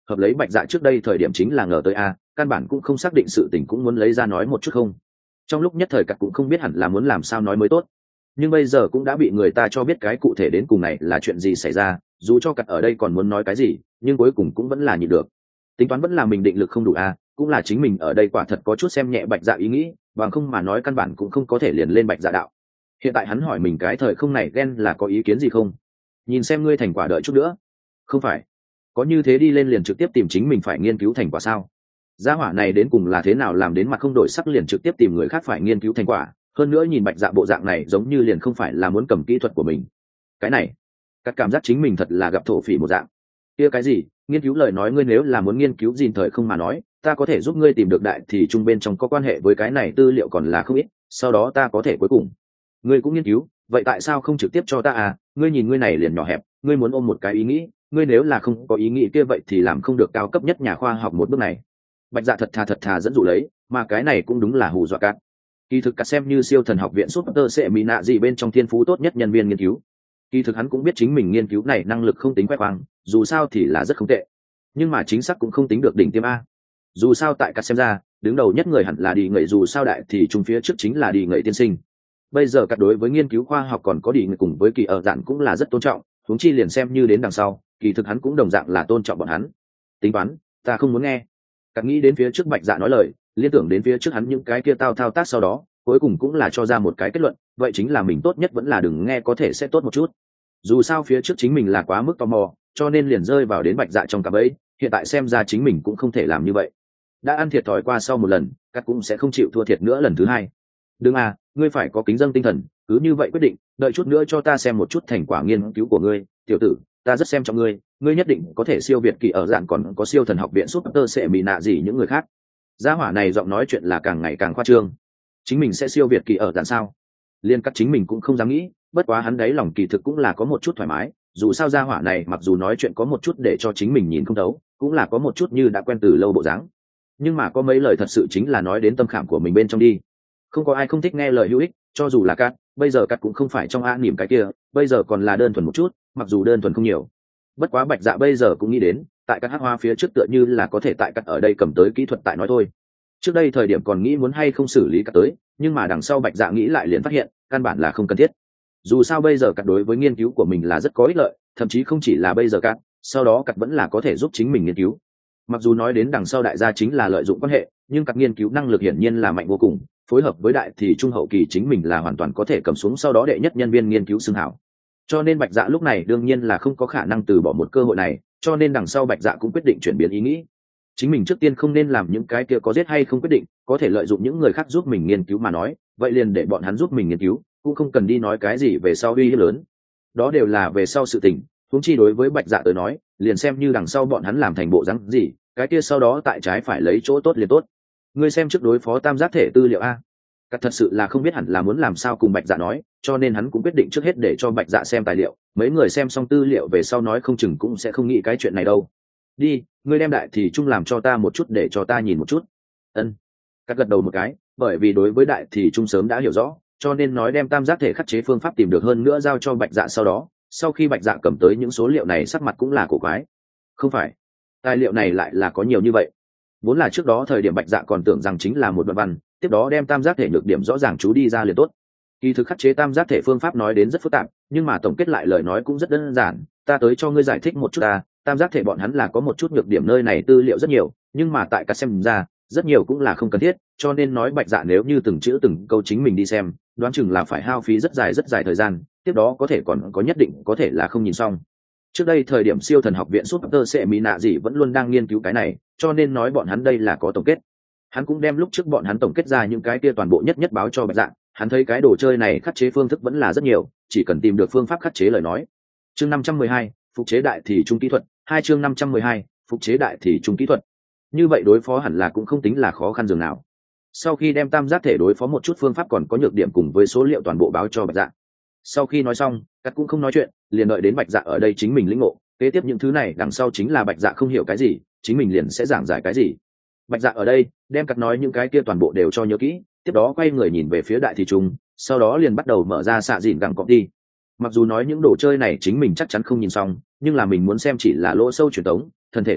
hợp lấy bạch dạ trước đây thời điểm chính là ngờ tới a, căn bản cũng không xác định sự tình cũng muốn lấy ra nói một chút không. Trong lúc nhất thời cắt cũng không biết hẳn là muốn làm sao nói mới tốt, nhưng bây giờ cũng đã bị người ta cho biết cái cụ thể đến cùng này là chuyện gì xảy ra, dù cho cắt ở đây còn muốn nói cái gì nhưng cuối cùng cũng vẫn là nhịn được. Tính toán vẫn là mình định lực không đủ a, cũng là chính mình ở đây quả thật có chút xem nhẹ bạch dạ ý nghĩ, bằng không mà nói căn bản cũng không có thể liền lên bạch dạ đạo. Hiện tại hắn hỏi mình cái thời không này ghen là có ý kiến gì không, nhìn xem ngươi thành quả đợi chút nữa. Không phải có như thế đi lên liền trực tiếp tìm chính mình phải nghiên cứu thành quả sao? Gia hỏa này đến cùng là thế nào làm đến mặt không đổi sắc liền trực tiếp tìm người khác phải nghiên cứu thành quả, hơn nữa nhìn bạch dạ bộ dạng này giống như liền không phải là muốn cầm kỹ thuật của mình. Cái này các cảm giác chính mình thật là gặp thổ phỉ một dạng. Kia cái gì nghiên cứu lời nói, ngươi nếu là muốn nghiên cứu gìn thời không mà nói, ta có thể giúp ngươi tìm được đại thì trung bên trong có quan hệ với cái này tư liệu còn là không ít, sau đó ta có thể cuối cùng ngươi cũng nghiên cứu, vậy tại sao không trực tiếp cho ta à? Ngươi nhìn ngươi này liền nhỏ hẹp, ngươi muốn ôm một cái ý nghĩ, ngươi nếu là không có ý nghĩ kia vậy thì làm không được cao cấp nhất nhà khoa học một bước này. Bạch dạ thật thà dẫn dụ lấy, mà cái này cũng đúng là hù dọa cát. Kỳ thực cát xem như siêu thần học viện Super sẽ mỹ nạ gì bên trong thiên phú tốt nhất nhân viên nghiên cứu. Kỳ thực hắn cũng biết chính mình nghiên cứu này năng lực không tính khoe khoang, dù sao thì là rất không tệ, nhưng mà chính xác cũng không tính được đỉnh tiêm a. Dù sao tại cát xem ra, đứng đầu nhất người hẳn là đi ngậy, dù sao đại thì trung phía trước chính là đi ngậy tiên sinh. Bây giờ cát đối với nghiên cứu khoa học còn có đi ngậy cùng với kỳ ở dạn cũng là rất tôn trọng, huống chi liền xem như đến đằng sau, kỳ thực hắn cũng đồng dạng là tôn trọng bọn hắn. Tính toán, ta không muốn nghe. Cát nghĩ đến phía trước bạch dạ nói lời, liên tưởng đến phía trước hắn những cái kia thao tác sau đó, cuối cùng cũng là cho ra một cái kết luận, vậy chính là mình tốt nhất vẫn là đừng nghe, có thể sẽ tốt một chút. Dù sao phía trước chính mình là quá mức tò mò, cho nên liền rơi vào đến bạch dạ trong cạm bẫy, hiện tại xem ra chính mình cũng không thể làm như vậy. Đã ăn thiệt thòi qua sau một lần, Cát cũng sẽ không chịu thua thiệt nữa lần thứ hai. Đừng à, ngươi phải có kính dâng tinh thần, cứ như vậy quyết định, đợi chút nữa cho ta xem một chút thành quả nghiên cứu của ngươi, tiểu tử, ta rất xem trọng ngươi, ngươi nhất định có thể siêu việt kỳ ở dạng còn có siêu thần học viện Super sẽ mỹ nạ gì những người khác. Gia hỏa này giọng nói chuyện là càng ngày càng khoa trương. Chính mình sẽ siêu việt kỳ ở dạng sao? Liên Cát chính mình cũng không dám nghĩ, bất quá hắn đáy lòng kỳ thực cũng là có một chút thoải mái, dù sao gia hỏa này mặc dù nói chuyện có một chút để cho chính mình nhìn không thấu, cũng là có một chút như đã quen từ lâu bộ dáng. Nhưng mà có mấy lời thật sự chính là nói đến tâm khảm của mình bên trong đi. Không có ai không thích nghe lời hữu ích, cho dù là Cát, bây giờ Cát cũng không phải trong a niệm cái kia, bây giờ còn là đơn thuần một chút, mặc dù đơn thuần không nhiều. Bất quá bạch dạ bây giờ cũng nghĩ đến, tại Cát hắc hoa phía trước tựa như là có thể tại Cát ở đây cầm tới kỹ thuật tại nói thôi. Trước đây thời điểm còn nghĩ muốn hay không xử lý Cát tới, nhưng mà đằng sau bạch dạ nghĩ lại liền phát hiện, căn bản là không cần thiết. Dù sao bây giờ Cát đối với nghiên cứu của mình là rất có ích lợi, thậm chí không chỉ là bây giờ Cát, sau đó Cát vẫn là có thể giúp chính mình nghiên cứu. Mặc dù nói đến đằng sau đại gia chính là lợi dụng quan hệ, nhưng Cát nghiên cứu năng lực hiển nhiên là mạnh vô cùng, phối hợp với đại thì trung hậu kỳ chính mình là hoàn toàn có thể cầm xuống sau đó đệ nhất nhân viên nghiên cứu xưng hảo. Cho nên bạch dạ lúc này đương nhiên là không có khả năng từ bỏ một cơ hội này, cho nên đằng sau bạch dạ cũng quyết định chuyển biến ý nghĩ. Chính mình trước tiên không nên làm những cái kia có giết hay không quyết định, có thể lợi dụng những người khác giúp mình nghiên cứu mà nói, vậy liền để bọn hắn giúp mình nghiên cứu, cũng không cần đi nói cái gì về sau uy hiếp lớn. Đó đều là về sau sự tình, huống chi đối với bạch dạ tới nói, liền xem như đằng sau bọn hắn làm thành bộ rắn gì, cái kia sau đó tại trái phải lấy chỗ tốt liền tốt. Ngươi xem trước đối phó tam giác thể tư liệu a. Cát thật sự là không biết hẳn là muốn làm sao cùng bạch dạ nói, cho nên hắn cũng quyết định trước hết để cho bạch dạ xem tài liệu, mấy người xem xong tư liệu về sau nói không chừng cũng sẽ không nghĩ cái chuyện này đâu. Đi, ngươi đem đại thì trung làm cho ta một chút để cho ta nhìn một chút. Ân. Cát gật đầu một cái, bởi vì đối với đại thì trung sớm đã hiểu rõ, cho nên nói đem tam giác thể khắc chế phương pháp tìm được hơn nữa giao cho bạch dạ sau đó, sau khi bạch dạ cầm tới những số liệu này sắc mặt cũng là cổ quái. Không phải, tài liệu này lại là có nhiều như vậy. Vốn là trước đó thời điểm bạch dạ còn tưởng rằng chính là một đoạn văn, tiếp đó đem tam giác thể nhược điểm rõ ràng chú đi ra liền tốt. Kỳ thực khắc chế tam giác thể phương pháp nói đến rất phức tạp, nhưng mà tổng kết lại lời nói cũng rất đơn giản, ta tới cho ngươi giải thích một chút ta. Tam giác thể bọn hắn là có một chút nhược điểm, nơi này tư liệu rất nhiều, nhưng mà tại Cát xem ra rất nhiều cũng là không cần thiết, cho nên nói bạch dạ nếu như từng chữ từng câu chính mình đi xem, đoán chừng là phải hao phí rất dài thời gian, tiếp đó có thể còn có nhất định có thể là không nhìn xong. Trước đây thời điểm siêu thần học viện Super sẽ mỹ nạ gì vẫn luôn đang nghiên cứu cái này, cho nên nói bọn hắn đây là có tổng kết. Hắn cũng đem lúc trước bọn hắn tổng kết ra những cái kia toàn bộ nhất báo cho bạch dạ, hắn thấy cái đồ chơi này khắc chế phương thức vẫn là rất nhiều, chỉ cần tìm được phương pháp khắc chế lời nói. Chương 512, phục chế đại thì trung kỹ thuật, chương 512, phục chế đại thì trung kỹ thuật. Như vậy đối phó hẳn là cũng không tính là khó khăn dường nào. Sau khi đem tam giác thể đối phó một chút phương pháp còn có nhược điểm cùng với số liệu toàn bộ báo cho bạch dạ. Sau khi nói xong, Cát cũng không nói chuyện, liền đợi đến bạch dạ ở đây chính mình lĩnh ngộ, kế tiếp những thứ này đằng sau chính là bạch dạ không hiểu cái gì, chính mình liền sẽ giảng giải cái gì. Bạch dạ ở đây đem Cát nói những cái kia toàn bộ đều cho nhớ kỹ, tiếp đó quay người nhìn về phía đại thị trung, sau đó liền bắt đầu mở ra xạ dịn gẳng cọp đi. Mặc dù nói những đồ chơi này chính mình chắc chắn không nhìn xong, nhưng là mình muốn xem chỉ là lỗ sâu truyền tống, thần thể thăng cấp,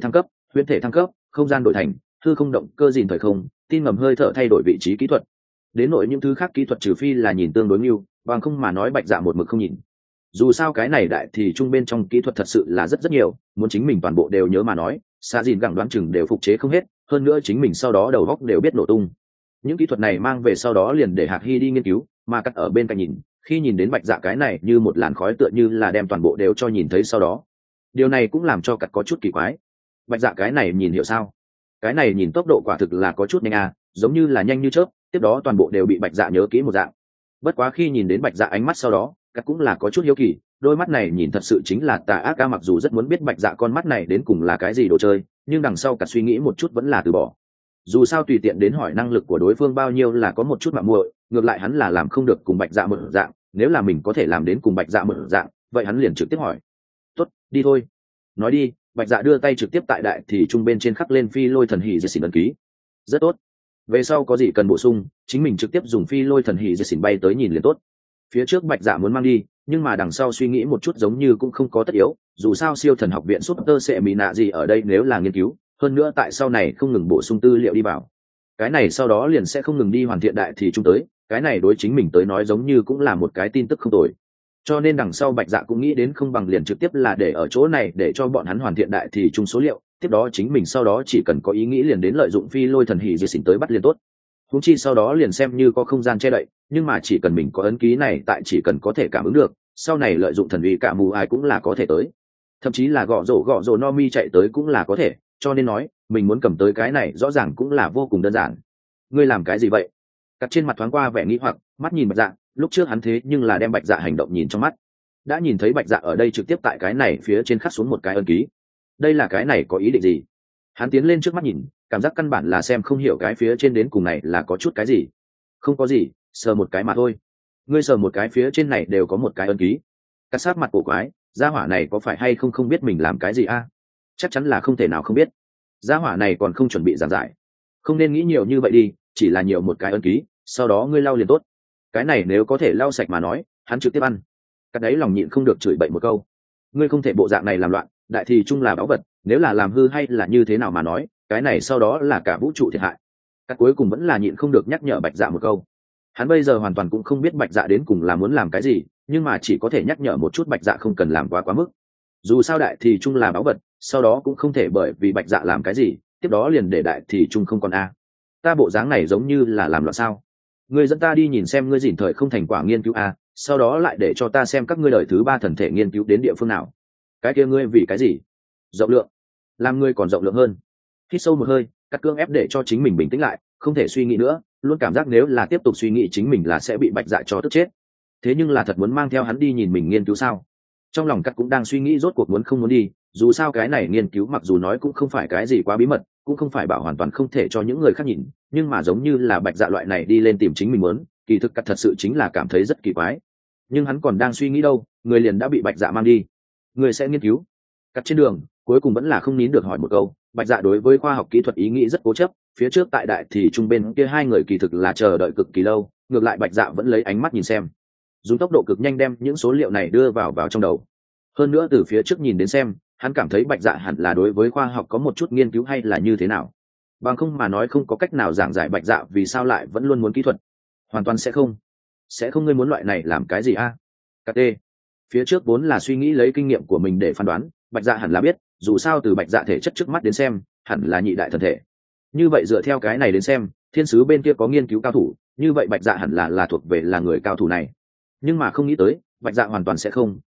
huyễn thể thăng cấp, không gian đổi thành, hư không động cơ gìn thời không, tin ngầm hơi thở thay đổi vị trí kỹ thuật. Đến nội những thứ khác kỹ thuật trừ phi là nhìn tương đối mưu, bằng không mà nói Bạch Dạ một mực không nhìn. Dù sao cái này đại thì trung bên trong kỹ thuật thật sự là rất nhiều, muốn chính mình toàn bộ đều nhớ mà nói, xa dìn gẳng đoán chừng đều phục chế không hết, hơn nữa chính mình sau đó đầu góc đều biết nổ tung. Những kỹ thuật này mang về sau đó liền để Hạc Hy đi nghiên cứu, mà cắt ở bên cạnh nhìn, khi nhìn đến Bạch Dạ cái này như một làn khói tựa như là đem toàn bộ đều cho nhìn thấy sau đó. Điều này cũng làm cho cắt có chút kỳ quái. Bạch Dạ cái này nhìn hiểu sao? Cái này nhìn tốc độ quả thực là có chút nhanh à, giống như là nhanh như chớp, tiếp đó toàn bộ đều bị Bạch Dạ nhớ kỹ một dạng. Bất quá khi nhìn đến Bạch Dạ ánh mắt sau đó, cắt cũng là có chút hiếu kỳ, đôi mắt này nhìn thật sự chính là tà ác ca, mặc dù rất muốn biết Bạch Dạ con mắt này đến cùng là cái gì đồ chơi, nhưng đằng sau cắt suy nghĩ một chút vẫn là từ bỏ. Dù sao tùy tiện đến hỏi năng lực của đối phương bao nhiêu là có một chút mạo muội, ngược lại hắn là làm không được cùng Bạch Dạ một dạng, nếu là mình có thể làm đến cùng Bạch Dạ một dạng, vậy hắn liền trực tiếp hỏi. Tốt, đi thôi. Nói đi, Bạch Dạ đưa tay trực tiếp tại đại thì trung bên trên khắc lên phi lôi thần hỉ diệt xỉn ấn ký. Rất tốt. Về sau có gì cần bổ sung, chính mình trực tiếp dùng phi lôi thần hỉ diệt xỉn bay tới nhìn liền tốt. Phía trước Bạch Dạ muốn mang đi, nhưng mà đằng sau suy nghĩ một chút giống như cũng không có tất yếu, dù sao siêu thần học viện Super sẽ mỹ nạ gì ở đây nếu là nghiên cứu, hơn nữa tại sau này không ngừng bổ sung tư liệu đi vào. Cái này sau đó liền sẽ không ngừng đi hoàn thiện đại thì trung tới, cái này đối chính mình tới nói giống như cũng là một cái tin tức không tồi. Cho nên đằng sau Bạch Dạ cũng nghĩ đến không bằng liền trực tiếp là để ở chỗ này để cho bọn hắn hoàn thiện đại thì trung số liệu, tiếp đó chính mình sau đó chỉ cần có ý nghĩ liền đến lợi dụng phi lôi thần hỉ diệt xỉn tới bắt liền tốt. Huống chi sau đó liền xem như có không gian che đậy, nhưng mà chỉ cần mình có ấn ký này tại chỉ cần có thể cảm ứng được, sau này lợi dụng thần uy cả mù ai cũng là có thể tới. Thậm chí là gõ rổ no mi chạy tới cũng là có thể, cho nên nói mình muốn cầm tới cái này rõ ràng cũng là vô cùng đơn giản. Ngươi làm cái gì vậy? Cắt trên mặt thoáng qua vẻ nghĩ hoặc, mắt nhìn Bạch Dạ, lúc trước hắn thế nhưng là đem Bạch Dạ hành động nhìn trong mắt, đã nhìn thấy Bạch Dạ ở đây trực tiếp tại cái này phía trên khắc xuống một cái ấn ký. Đây là cái này có ý định gì? Hắn tiến lên trước mắt nhìn, cảm giác căn bản là xem không hiểu cái phía trên đến cùng này là có chút cái gì. Không có gì, sờ một cái mà thôi. Ngươi sờ một cái phía trên này đều có một cái ấn ký. Cắt sát mặt cổ quái, gia hỏa này có phải hay không biết mình làm cái gì a? Chắc chắn là không thể nào không biết. Gia hỏa này còn không chuẩn bị giảng giải, không nên nghĩ nhiều như vậy đi, chỉ là nhiều một cái ấn ký, sau đó ngươi lau liền tốt. Cái này nếu có thể lau sạch mà nói, hắn trực tiếp ăn. Cắt đấy lòng nhịn không được chửi bậy một câu. Ngươi không thể bộ dạng này làm loạn, đại thì chung là báu vật, nếu là làm hư hay là như thế nào mà nói, cái này sau đó là cả vũ trụ thiệt hại. Cắt cuối cùng vẫn là nhịn không được nhắc nhở Bạch Dạ một câu. Hắn bây giờ hoàn toàn cũng không biết Bạch Dạ đến cùng là muốn làm cái gì, nhưng mà chỉ có thể nhắc nhở một chút Bạch Dạ không cần làm quá mức. Dù sao đại thì chung là báu vật, sau đó cũng không thể bởi vì Bạch Dạ làm cái gì, tiếp đó liền để đại thì chung không còn a. Ta bộ dáng này giống như là làm loạn sao? Ngươi dẫn ta đi nhìn xem ngươi dỉn thời không thành quả nghiên cứu a, sau đó lại để cho ta xem các ngươi đời thứ 3 thần thể nghiên cứu đến địa phương nào. Cái kia ngươi vì cái gì? Rộng lượng. Làm ngươi còn rộng lượng hơn. Hít sâu một hơi, Cắt cương ép để cho chính mình bình tĩnh lại, không thể suy nghĩ nữa, luôn cảm giác nếu là tiếp tục suy nghĩ chính mình là sẽ bị Bạch Dạ cho tức chết. Thế nhưng là thật muốn mang theo hắn đi nhìn mình nghiên cứu sao? Trong lòng Cắt cũng đang suy nghĩ rốt cuộc muốn không muốn đi, dù sao cái này nghiên cứu mặc dù nói cũng không phải cái gì quá bí mật, cũng không phải bảo hoàn toàn không thể cho những người khác nhìn, nhưng mà giống như là Bạch Dạ loại này đi lên tìm chính mình muốn, kỳ thực Cắt thật sự chính là cảm thấy rất kỳ quái. Nhưng hắn còn đang suy nghĩ đâu, người liền đã bị Bạch Dạ mang đi. Người sẽ nghiên cứu. Cắt trên đường cuối cùng vẫn là không nín được hỏi một câu. Bạch Dạ đối với khoa học kỹ thuật ý nghĩ rất cố chấp, phía trước tại đại thì trung bên kia hai người kỳ thực là chờ đợi cực kỳ lâu, ngược lại Bạch Dạ vẫn lấy ánh mắt nhìn xem, dùng tốc độ cực nhanh đem những số liệu này đưa vào trong đầu. Hơn nữa từ phía trước nhìn đến xem, hắn cảm thấy Bạch Dạ hẳn là đối với khoa học có một chút nghiên cứu hay là như thế nào, bằng không mà nói không có cách nào giảng giải Bạch Dạ vì sao lại vẫn luôn muốn kỹ thuật. Hoàn toàn sẽ không. Ngươi muốn loại này làm cái gì a? KT. Phía trước vốn là suy nghĩ lấy kinh nghiệm của mình để phán đoán, Bạch Dạ hẳn là biết, dù sao từ Bạch Dạ thể chất trước mắt đến xem, hẳn là nhị đại thần thể. Như vậy dựa theo cái này đến xem, thiên sứ bên kia có nghiên cứu cao thủ, như vậy Bạch Dạ hẳn là thuộc về là người cao thủ này. Nhưng mà không nghĩ tới, Bạch Dạ hoàn toàn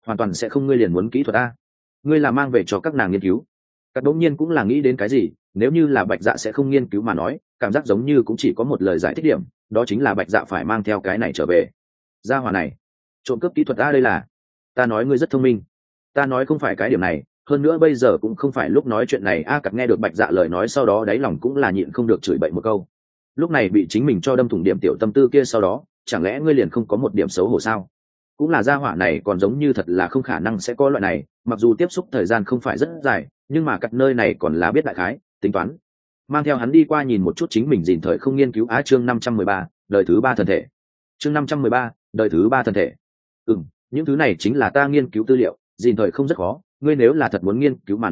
sẽ không. Ngươi liền muốn kỹ thuật a? Ngươi là mang về cho các nàng nghiên cứu? Các đống nhiên cũng là nghĩ đến cái gì, nếu như là Bạch Dạ sẽ không nghiên cứu mà nói, cảm giác giống như cũng chỉ có một lời giải thích điểm, đó chính là Bạch Dạ phải mang theo cái này trở về. Gia hỏa này, trộm cướp kỹ thuật a đây là. Ta nói ngươi rất thông minh. Ta nói không phải cái điểm này, hơn nữa bây giờ cũng không phải lúc nói chuyện này a. Cặp nghe được Bạch Dạ lời nói sau đó đáy lòng cũng là nhịn không được chửi bậy một câu. Lúc này bị chính mình cho đâm thủng điểm tiểu tâm tư kia sau đó, chẳng lẽ ngươi liền không có một điểm xấu hổ sao? Cũng là gia hỏa này còn giống như thật là không khả năng sẽ có loại này, mặc dù tiếp xúc thời gian không phải rất dài, nhưng mà cặp nơi này còn là biết đại khái tính toán, mang theo hắn đi qua nhìn một chút chính mình dìn thời không nghiên cứu á. Chương 513, đời thứ 3 thần thể. Chương 513, đời thứ 3 thần thể. Những thứ này chính là ta nghiên cứu tư liệu, dìn thời không rất khó, ngươi nếu là thật muốn nghiên cứu mà nói,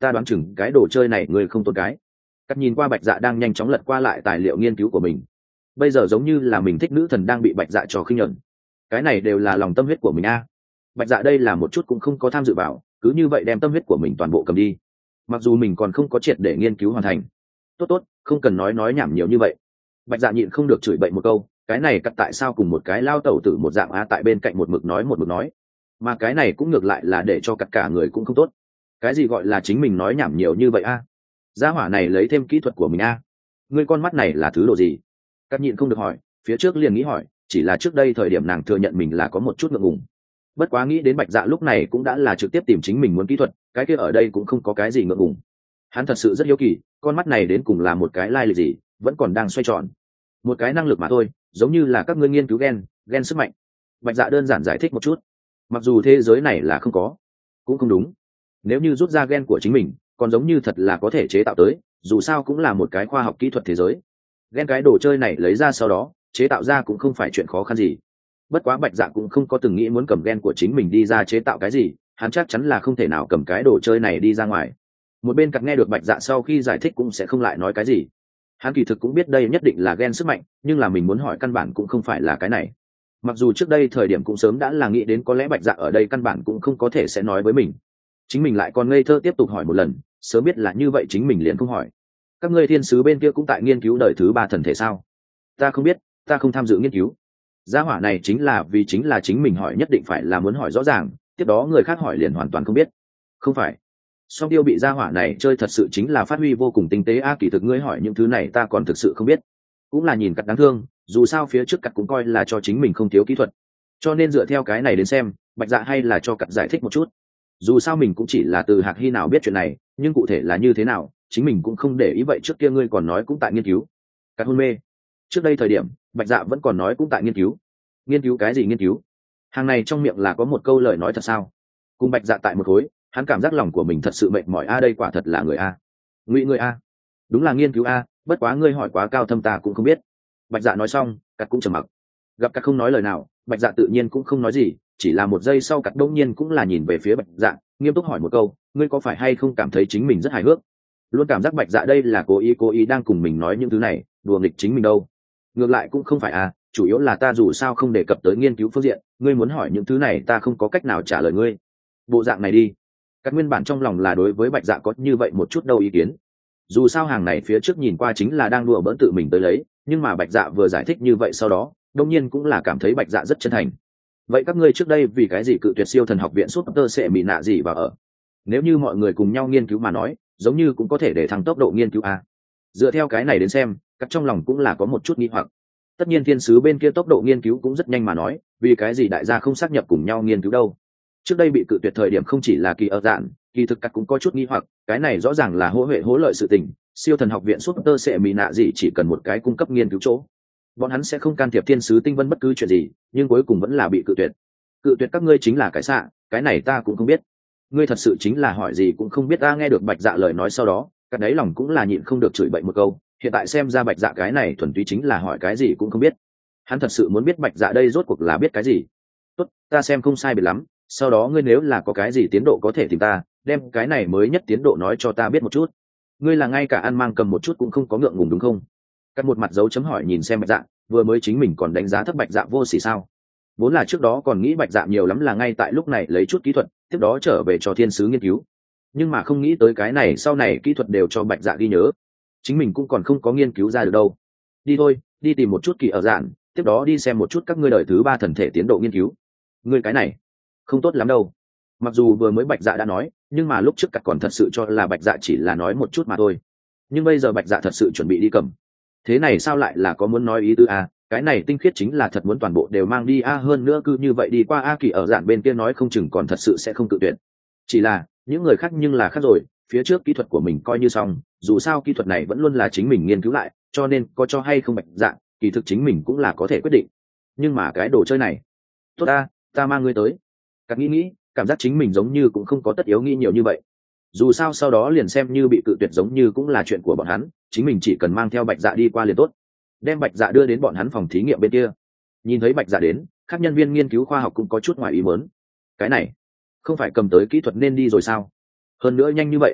ta đoán chừng cái đồ chơi này ngươi không tốn cái. Cắt nhìn qua Bạch Dạ đang nhanh chóng lật qua lại tài liệu nghiên cứu của mình, bây giờ giống như là mình thích nữ thần đang bị Bạch Dạ trò khinh nhẫn. Cái này đều là lòng tâm huyết của mình a. Bạch Dạ đây là một chút cũng không có tham dự vào, cứ như vậy đem tâm huyết của mình toàn bộ cầm đi, mặc dù mình còn không có triệt để nghiên cứu hoàn thành. Tốt, không cần nói nhảm nhiều như vậy. Bạch Dạ nhịn không được chửi bậy một câu, cái này cắt tại sao cùng một cái lao tẩu tử một dạng a, tại bên cạnh một mực nói, mà cái này cũng ngược lại là để cho cắt cả người cũng không tốt. Cái gì gọi là chính mình nói nhảm nhiều như vậy a? Gia hỏa này lấy thêm kỹ thuật của mình a. Ngươi con mắt này là thứ đồ gì? Cắt nhịn không được hỏi, phía trước liền nghĩ hỏi, chỉ là trước đây thời điểm nàng thừa nhận mình là có một chút ngượng ngùng. Bất quá nghĩ đến Bạch Dạ lúc này cũng đã là trực tiếp tìm chính mình muốn kỹ thuật, cái kia ở đây cũng không có cái gì ngượng ngùng. Hắn thật sự rất hiếu kỳ, con mắt này đến cùng là một cái lai lịch gì, vẫn còn đang xoay tròn. Một cái năng lực mà thôi, giống như là các ngươi nghiên cứu gen sức mạnh. Bạch Dạ đơn giản giải thích một chút. Mặc dù thế giới này là không có, cũng không đúng. Nếu như rút ra gen của chính mình, còn giống như thật là có thể chế tạo tới, dù sao cũng là một cái khoa học kỹ thuật thế giới. Gen cái đồ chơi này lấy ra sau đó, chế tạo ra cũng không phải chuyện khó khăn gì. Bất quá Bạch Dạ cũng không có từng nghĩ muốn cầm gen của chính mình đi ra chế tạo cái gì, hắn chắc chắn là không thể nào cầm cái đồ chơi này đi ra ngoài. Một bên cặp nghe được Bạch Dạ sau khi giải thích cũng sẽ không lại nói cái gì. Hắn kỳ thực cũng biết đây nhất định là gen sức mạnh, nhưng là mình muốn hỏi căn bản cũng không phải là cái này. Mặc dù trước đây thời điểm cũng sớm đã là nghĩ đến có lẽ Bạch Dạ ở đây căn bản cũng không có thể sẽ nói với mình. Chính mình lại còn ngây thơ tiếp tục hỏi một lần, sớm biết là như vậy chính mình liền không hỏi. Các ngươi thiên sứ bên kia cũng tại nghiên cứu đời thứ 3 thần thể sao? Ta không biết, ta không tham dự nghiên cứu. Gia hỏa này chính là chính mình hỏi nhất định phải là muốn hỏi rõ ràng, tiếp đó người khác hỏi liền hoàn toàn không biết. Không phải. Song Tiêu bị gia hỏa này chơi thật sự chính là phát huy vô cùng tinh tế a, kỳ thực ngươi hỏi những thứ này ta còn thực sự không biết. Cũng là nhìn cắt đáng thương, dù sao phía trước cắt cũng coi là cho chính mình không thiếu kỹ thuật. Cho nên dựa theo cái này đến xem, Bạch Dạ hay là cho cắt giải thích một chút. Dù sao mình cũng chỉ là từ Hạc Hy nào biết chuyện này, nhưng cụ thể là như thế nào, chính mình cũng không để ý vậy. Trước kia ngươi còn nói cũng tại nghiên cứu. Cắt hôn mê. Trước đây thời điểm, Bạch Dạ vẫn còn nói cũng tại nghiên cứu. Nghiên cứu cái gì nghiên cứu? Hàng này trong miệng là có một câu lời nói thật sao? Cùng Bạch Dạ tại một khối, hắn cảm giác lòng của mình thật sự mệt mỏi a, đây quả thật là người a. Ngụy người a. Đúng là nghiên cứu a, bất quá ngươi hỏi quá cao thâm ta cũng không biết. Bạch Dạ nói xong, cắt cũng trầm mặc. Gặp cắt không nói lời nào, Bạch Dạ tự nhiên cũng không nói gì, chỉ là một giây sau cắt đông nhiên cũng là nhìn về phía Bạch Dạ, nghiêm túc hỏi một câu, ngươi có phải hay không cảm thấy chính mình rất hài hước? Luôn cảm giác Bạch Dạ đây là cố ý đang cùng mình nói những thứ này, đùa nghịch chính mình đâu. Ngược lại cũng không phải à, chủ yếu là ta dù sao không đề cập tới nghiên cứu phương diện, ngươi muốn hỏi những thứ này ta không có cách nào trả lời ngươi. Bộ dạng này đi. Các nguyên bản trong lòng là đối với Bạch Dạ có như vậy một chút đâu ý kiến. Dù sao hàng này phía trước nhìn qua chính là đang đùa bỡn tự mình tới lấy, nhưng mà Bạch Dạ vừa giải thích như vậy sau đó, đương nhiên cũng là cảm thấy Bạch Dạ rất chân thành. Vậy các ngươi trước đây vì cái gì cự tuyệt siêu thần học viện Super sẽ bị nạ gì vào ở? Nếu như mọi người cùng nhau nghiên cứu mà nói, giống như cũng có thể để thăng tốc độ nghiên cứu a. Dựa theo cái này đến xem, các trong lòng cũng là có một chút nghi hoặc. Tất nhiên thiên sứ bên kia tốc độ nghiên cứu cũng rất nhanh mà nói, vì cái gì đại gia không xác nhập cùng nhau nghiên cứu đâu? Trước đây bị cự tuyệt thời điểm không chỉ là kỳ ở dạn, kỳ thực các cũng có chút nghi hoặc, cái này rõ ràng là hỗ huệ hỗ lợi sự tình. Siêu thần học viện Super sẽ bị nạ gì chỉ cần một cái cung cấp nghiên cứu chỗ, bọn hắn sẽ không can thiệp thiên sứ tinh vân bất cứ chuyện gì, nhưng cuối cùng vẫn là bị cự tuyệt. Cự tuyệt các ngươi chính là cái xạ, cái này ta cũng không biết. Ngươi thật sự chính là hỏi gì cũng không biết. Ta nghe được Bạch Dạ lời nói sau đó, cả đáy lòng cũng là nhịn không được chửi bậy một câu. Hiện tại xem ra Bạch Dạ cái này thuần túy chính là hỏi cái gì cũng không biết. Hắn thật sự muốn biết Bạch Dạ đây rốt cuộc là biết cái gì. Tốt, ta xem không sai biệt lắm, sau đó ngươi nếu là có cái gì tiến độ có thể tìm ta, đem cái này mới nhất tiến độ nói cho ta biết một chút. Ngươi là ngay cả ăn mang cầm một chút cũng không có ngượng ngùng đúng không? Cắt một mặt dấu chấm hỏi nhìn xem Bạch Dạ, vừa mới chính mình còn đánh giá thấp Bạch Dạ vô sỉ sao? Vốn là trước đó còn nghĩ Bạch Dạ nhiều lắm là ngay tại lúc này lấy chút kỹ thuật, tiếp đó trở về cho thiên sứ nghiên cứu. Nhưng mà không nghĩ tới cái này sau này kỹ thuật đều cho Bạch Dạ ghi nhớ, chính mình cũng còn không có nghiên cứu ra được đâu. Đi thôi, đi tìm một chút kỳ ở dạn, tiếp đó đi xem một chút các ngươi đời thứ 3 thần thể tiến độ nghiên cứu. Ngươi cái này không tốt lắm đâu. Mặc dù vừa mới Bạch Dạ đã nói, nhưng mà lúc trước Cắt còn thật sự cho là Bạch Dạ chỉ là nói một chút mà thôi. Nhưng bây giờ Bạch Dạ thật sự chuẩn bị đi cầm. Thế này sao lại là có muốn nói ý tứ a? Cái này tinh khiết chính là thật muốn toàn bộ đều mang đi a, hơn nữa cứ như vậy đi qua a, kỳ ở dạn bên kia nói không chừng còn thật sự sẽ không tự tuyển. Chỉ là những người khác nhưng là khác rồi, phía trước kỹ thuật của mình coi như xong, dù sao kỹ thuật này vẫn luôn là chính mình nghiên cứu lại, cho nên có cho hay không Bạch Dạ kỳ thực chính mình cũng là có thể quyết định. Nhưng mà cái đồ chơi này, tốt ta mang ngươi tới. Cắt nghĩ, cảm giác chính mình giống như cũng không có tất yếu nghĩ nhiều như vậy. Dù sao sau đó liền xem như bị cự tuyệt giống như cũng là chuyện của bọn hắn, chính mình chỉ cần mang theo Bạch Dạ đi qua liền tốt, đem Bạch Dạ đưa đến bọn hắn phòng thí nghiệm bên kia. Nhìn thấy Bạch Dạ đến, các nhân viên nghiên cứu khoa học cũng có chút ngoài ý muốn. Cái này không phải cầm tới kỹ thuật nên đi rồi sao? Hơn nữa nhanh như vậy.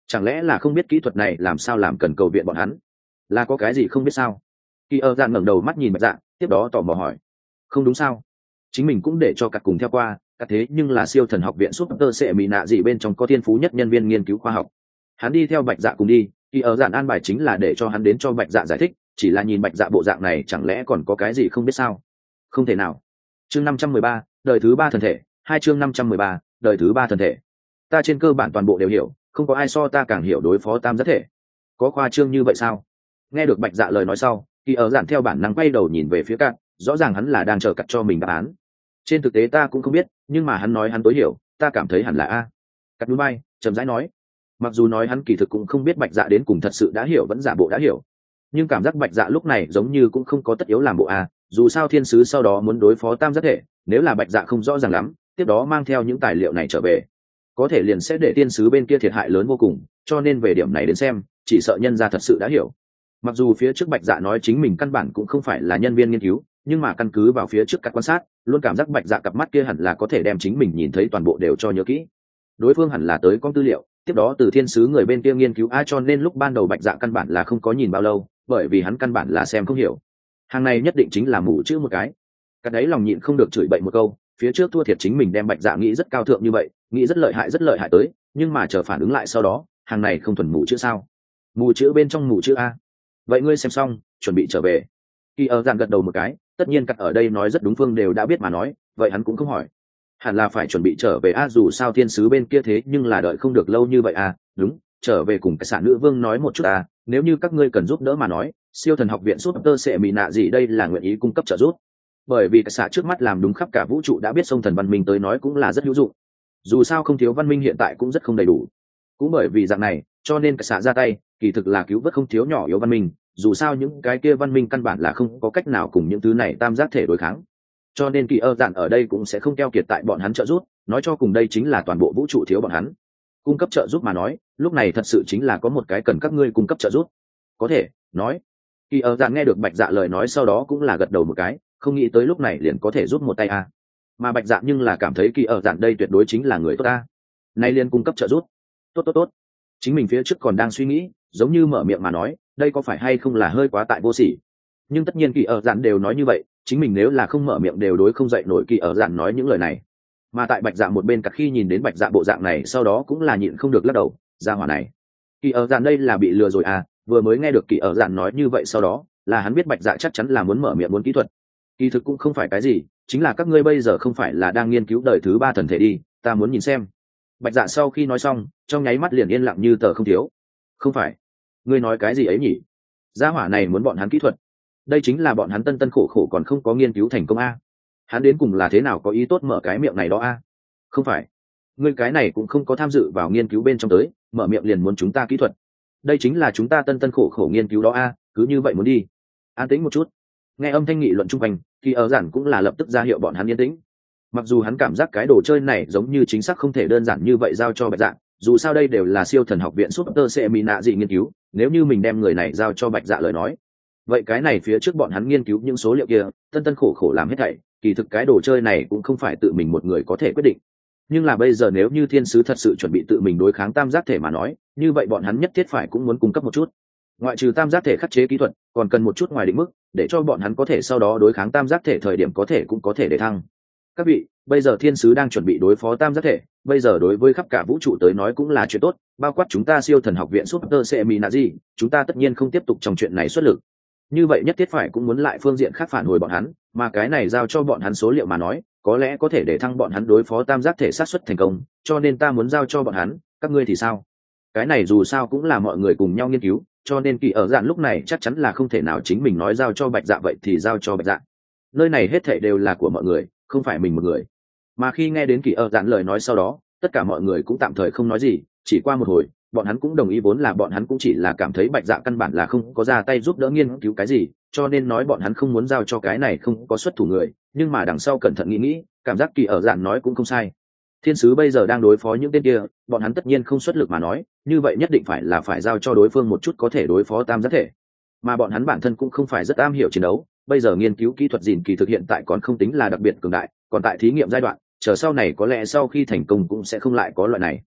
Chẳng lẽ là không biết kỹ thuật này làm sao làm cần cầu viện bọn hắn, là có cái gì không biết sao? Kỳ ở dạn ngẩng đầu mắt nhìn Bạch Dạ, tiếp đó tò mò hỏi. Không đúng sao? Chính mình cũng để cho cắt cùng theo qua, cắt thế nhưng là siêu thần học viện Super sẽ mỹ nạ gì bên trong có thiên phú nhất nhân viên nghiên cứu khoa học. Hắn đi theo Bạch Dạ cùng đi, Kỳ ở dạn an bài chính là để cho hắn đến cho Bạch Dạ giải thích, chỉ là nhìn Bạch Dạ bộ dạng này chẳng lẽ còn có cái gì không biết sao? Không thể nào. Chương 513, đời thứ ba thần thể, hai chương 513, đời thứ ba thần thể. Ta trên cơ bản toàn bộ đều hiểu, không có ai so ta càng hiểu đối phó tam giác thể. Có khoa trương như vậy sao? Nghe được Bạch Dạ lời nói sau, Kỳ ở dạn theo bản năng quay đầu nhìn về phía cạn, rõ ràng hắn là đang chờ cặt cho mình đáp án. Trên thực tế ta cũng không biết, nhưng mà hắn nói hắn tối hiểu, ta cảm thấy hẳn là a. Cắt núi bay, chậm rãi nói. Mặc dù nói hắn kỳ thực cũng không biết Bạch Dạ đến cùng thật sự đã hiểu vẫn giả bộ đã hiểu, nhưng cảm giác Bạch Dạ lúc này giống như cũng không có tất yếu làm bộ a. Dù sao thiên sứ sau đó muốn đối phó tam giác thể, nếu là Bạch Dạ không rõ ràng lắm, tiếp đó mang theo những tài liệu này trở về, có thể liền sẽ để thiên sứ bên kia thiệt hại lớn vô cùng. Cho nên về điểm này đến xem, chỉ sợ nhân gia thật sự đã hiểu. Mặc dù phía trước Bạch Dạ nói chính mình căn bản cũng không phải là nhân viên nghiên cứu, nhưng mà căn cứ vào phía trước các quan sát, luôn cảm giác Bạch Dạ cặp mắt kia hẳn là có thể đem chính mình nhìn thấy toàn bộ đều cho nhớ kỹ. Đối phương hẳn là tới con tư liệu, tiếp đó từ thiên sứ người bên kia nghiên cứu cho nên lúc ban đầu Bạch Dạ căn bản là không có nhìn bao lâu, bởi vì hắn căn bản là xem không hiểu. Hàng này nhất định chính là mù chữ một cái. Cái đấy lòng nhịn không được chửi bậy một câu, phía trước thua thiệt chính mình đem Bạch Dạ nghĩ rất cao thượng như vậy, nghĩ rất lợi hại tới, nhưng mà chờ phản ứng lại sau đó, hàng này không thuần mù chữ sao? Mù chữ bên trong mù chữ a. Vậy ngươi xem xong, chuẩn bị trở về. Kỳ ở dạn gật đầu một cái, tất nhiên cắt ở đây nói rất đúng, phương đều đã biết mà nói, vậy hắn cũng không hỏi. Hẳn là phải chuẩn bị trở về a, dù sao thiên sứ bên kia thế nhưng là đợi không được lâu như vậy a. Đúng, trở về cùng cái xã nữ vương nói một chút a, nếu như các ngươi cần giúp đỡ mà nói, siêu thần học viện Super sẽ mỹ nạ gì đây là nguyện ý cung cấp trợ giúp. Bởi vì cái xã trước mắt làm đúng khắp cả vũ trụ đã biết sông thần văn minh tới nói cũng là rất hữu dụng. Dù sao không thiếu văn minh hiện tại cũng rất không đầy đủ. Cũng bởi vì dạng này, cho nên cái xã ra tay, kỳ thực là cứu vớt không thiếu nhỏ yếu văn minh. Dù sao những cái kia văn minh căn bản là không có cách nào cùng những thứ này tam giác thể đối kháng, cho nên Kỳ ơ dạn ở đây cũng sẽ không keo kiệt tại bọn hắn trợ giúp, nói cho cùng đây chính là toàn bộ vũ trụ thiếu bọn hắn cung cấp trợ giúp mà nói, lúc này thật sự chính là có một cái cần các ngươi cung cấp trợ giúp. Có thể nói. Kỳ ơ dạn nghe được Bạch Dạ lời nói sau đó cũng là gật đầu một cái, không nghĩ tới lúc này liền có thể giúp một tay a. Mà Bạch Dạ nhưng là cảm thấy Kỳ ơ dạn đây tuyệt đối chính là người tốt a, nay liền cung cấp trợ giúp. Tốt, chính mình phía trước còn đang suy nghĩ, giống như mở miệng mà nói, đây có phải hay không là hơi quá tại vô sỉ. Nhưng tất nhiên Kỳ ở dạn đều nói như vậy, chính mình nếu là không mở miệng đều đối không dậy nổi Kỳ ở dạn nói những lời này. Mà tại Bạch Dạ một bên cặt khi nhìn đến Bạch Dạ bộ dạng này sau đó cũng là nhịn không được lắc đầu, ra hỏa này Kỳ ở dạn đây là bị lừa rồi à. Vừa mới nghe được Kỳ ở dạn nói như vậy sau đó là hắn biết Bạch Dạ chắc chắn là muốn mở miệng muốn kỹ thuật. Kỳ thực cũng không phải cái gì, chính là các ngươi bây giờ không phải là đang nghiên cứu đời thứ ba thần thể đi, ta muốn nhìn xem. Bạch Dạ sau khi nói xong trong nháy mắt liền yên lặng như tờ không thiếu. Không phải, ngươi nói cái gì ấy nhỉ? Gia hỏa này muốn bọn hắn kỹ thuật, đây chính là bọn hắn tân khổ khổ còn không có nghiên cứu thành công a. Hắn đến cùng là thế nào có ý tốt mở cái miệng này đó a? Không phải, ngươi cái này cũng không có tham dự vào nghiên cứu bên trong tới, mở miệng liền muốn chúng ta kỹ thuật, đây chính là chúng ta tân khổ khổ nghiên cứu đó a, cứ như vậy muốn đi. An tĩnh một chút. Nghe âm thanh nghị luận chung quanh, thì ở giản cũng là lập tức ra hiệu bọn hắn yên tĩnh. Mặc dù hắn cảm giác cái đồ chơi này giống như chính xác không thể đơn giản như vậy giao cho Bạch Dạ, dù sao đây đều là siêu thần học viện Super sẽ mỹ nạ gì nghiên cứu, nếu như mình đem người này giao cho Bạch Dạ lời nói, vậy cái này phía trước bọn hắn nghiên cứu những số liệu kia, tân khổ khổ làm hết thảy, kỳ thực cái đồ chơi này cũng không phải tự mình một người có thể quyết định. Nhưng là bây giờ nếu như thiên sứ thật sự chuẩn bị tự mình đối kháng tam giác thể mà nói, như vậy bọn hắn nhất thiết phải cũng muốn cung cấp một chút. Ngoại trừ tam giác thể khắc chế kỹ thuật, còn cần một chút ngoài định mức, để cho bọn hắn có thể sau đó đối kháng tam giác thể thời điểm có thể cũng có thể để thăng. Các vị, bây giờ thiên sứ đang chuẩn bị đối phó tam giác thể, bây giờ đối với khắp cả vũ trụ tới nói cũng là chuyện tốt, bao quát chúng ta siêu thần học viện Super Seminary, chúng ta tất nhiên không tiếp tục trong chuyện này xuất lực. Như vậy nhất thiết phải cũng muốn lại phương diện khác phản hồi bọn hắn, mà cái này giao cho bọn hắn số liệu mà nói, có lẽ có thể để thăng bọn hắn đối phó tam giác thể xác suất thành công, cho nên ta muốn giao cho bọn hắn, các ngươi thì sao? Cái này dù sao cũng là mọi người cùng nhau nghiên cứu, cho nên Kỳ ở dạn lúc này chắc chắn là không thể nào chính mình nói giao cho Bạch Dạ vậy thì giao cho Bạch Dạ. Nơi này hết thảy đều là của mọi người, không phải mình một người. Mà khi nghe đến Kỳ ở dạn lời nói sau đó, tất cả mọi người cũng tạm thời không nói gì, chỉ qua một hồi, bọn hắn cũng đồng ý, vốn là bọn hắn cũng chỉ là cảm thấy Bạch Dạ căn bản là không có ra tay giúp đỡ nghiên cứu cái gì, cho nên nói bọn hắn không muốn giao cho cái này không có xuất thủ người, nhưng mà đằng sau cẩn thận nghĩ, cảm giác Kỳ ở dạn nói cũng không sai. Thiên sứ bây giờ đang đối phó những tên kia, bọn hắn tất nhiên không xuất lực mà nói, như vậy nhất định phải giao cho đối phương một chút có thể đối phó tam giác thể. Mà bọn hắn bản thân cũng không phải rất am hiểu chiến đấu, bây giờ nghiên cứu kỹ thuật gìn kỳ thực hiện tại còn không tính là đặc biệt cường đại, còn tại thí nghiệm giai đoạn, chờ sau này có lẽ sau khi thành công cũng sẽ không lại có loại này.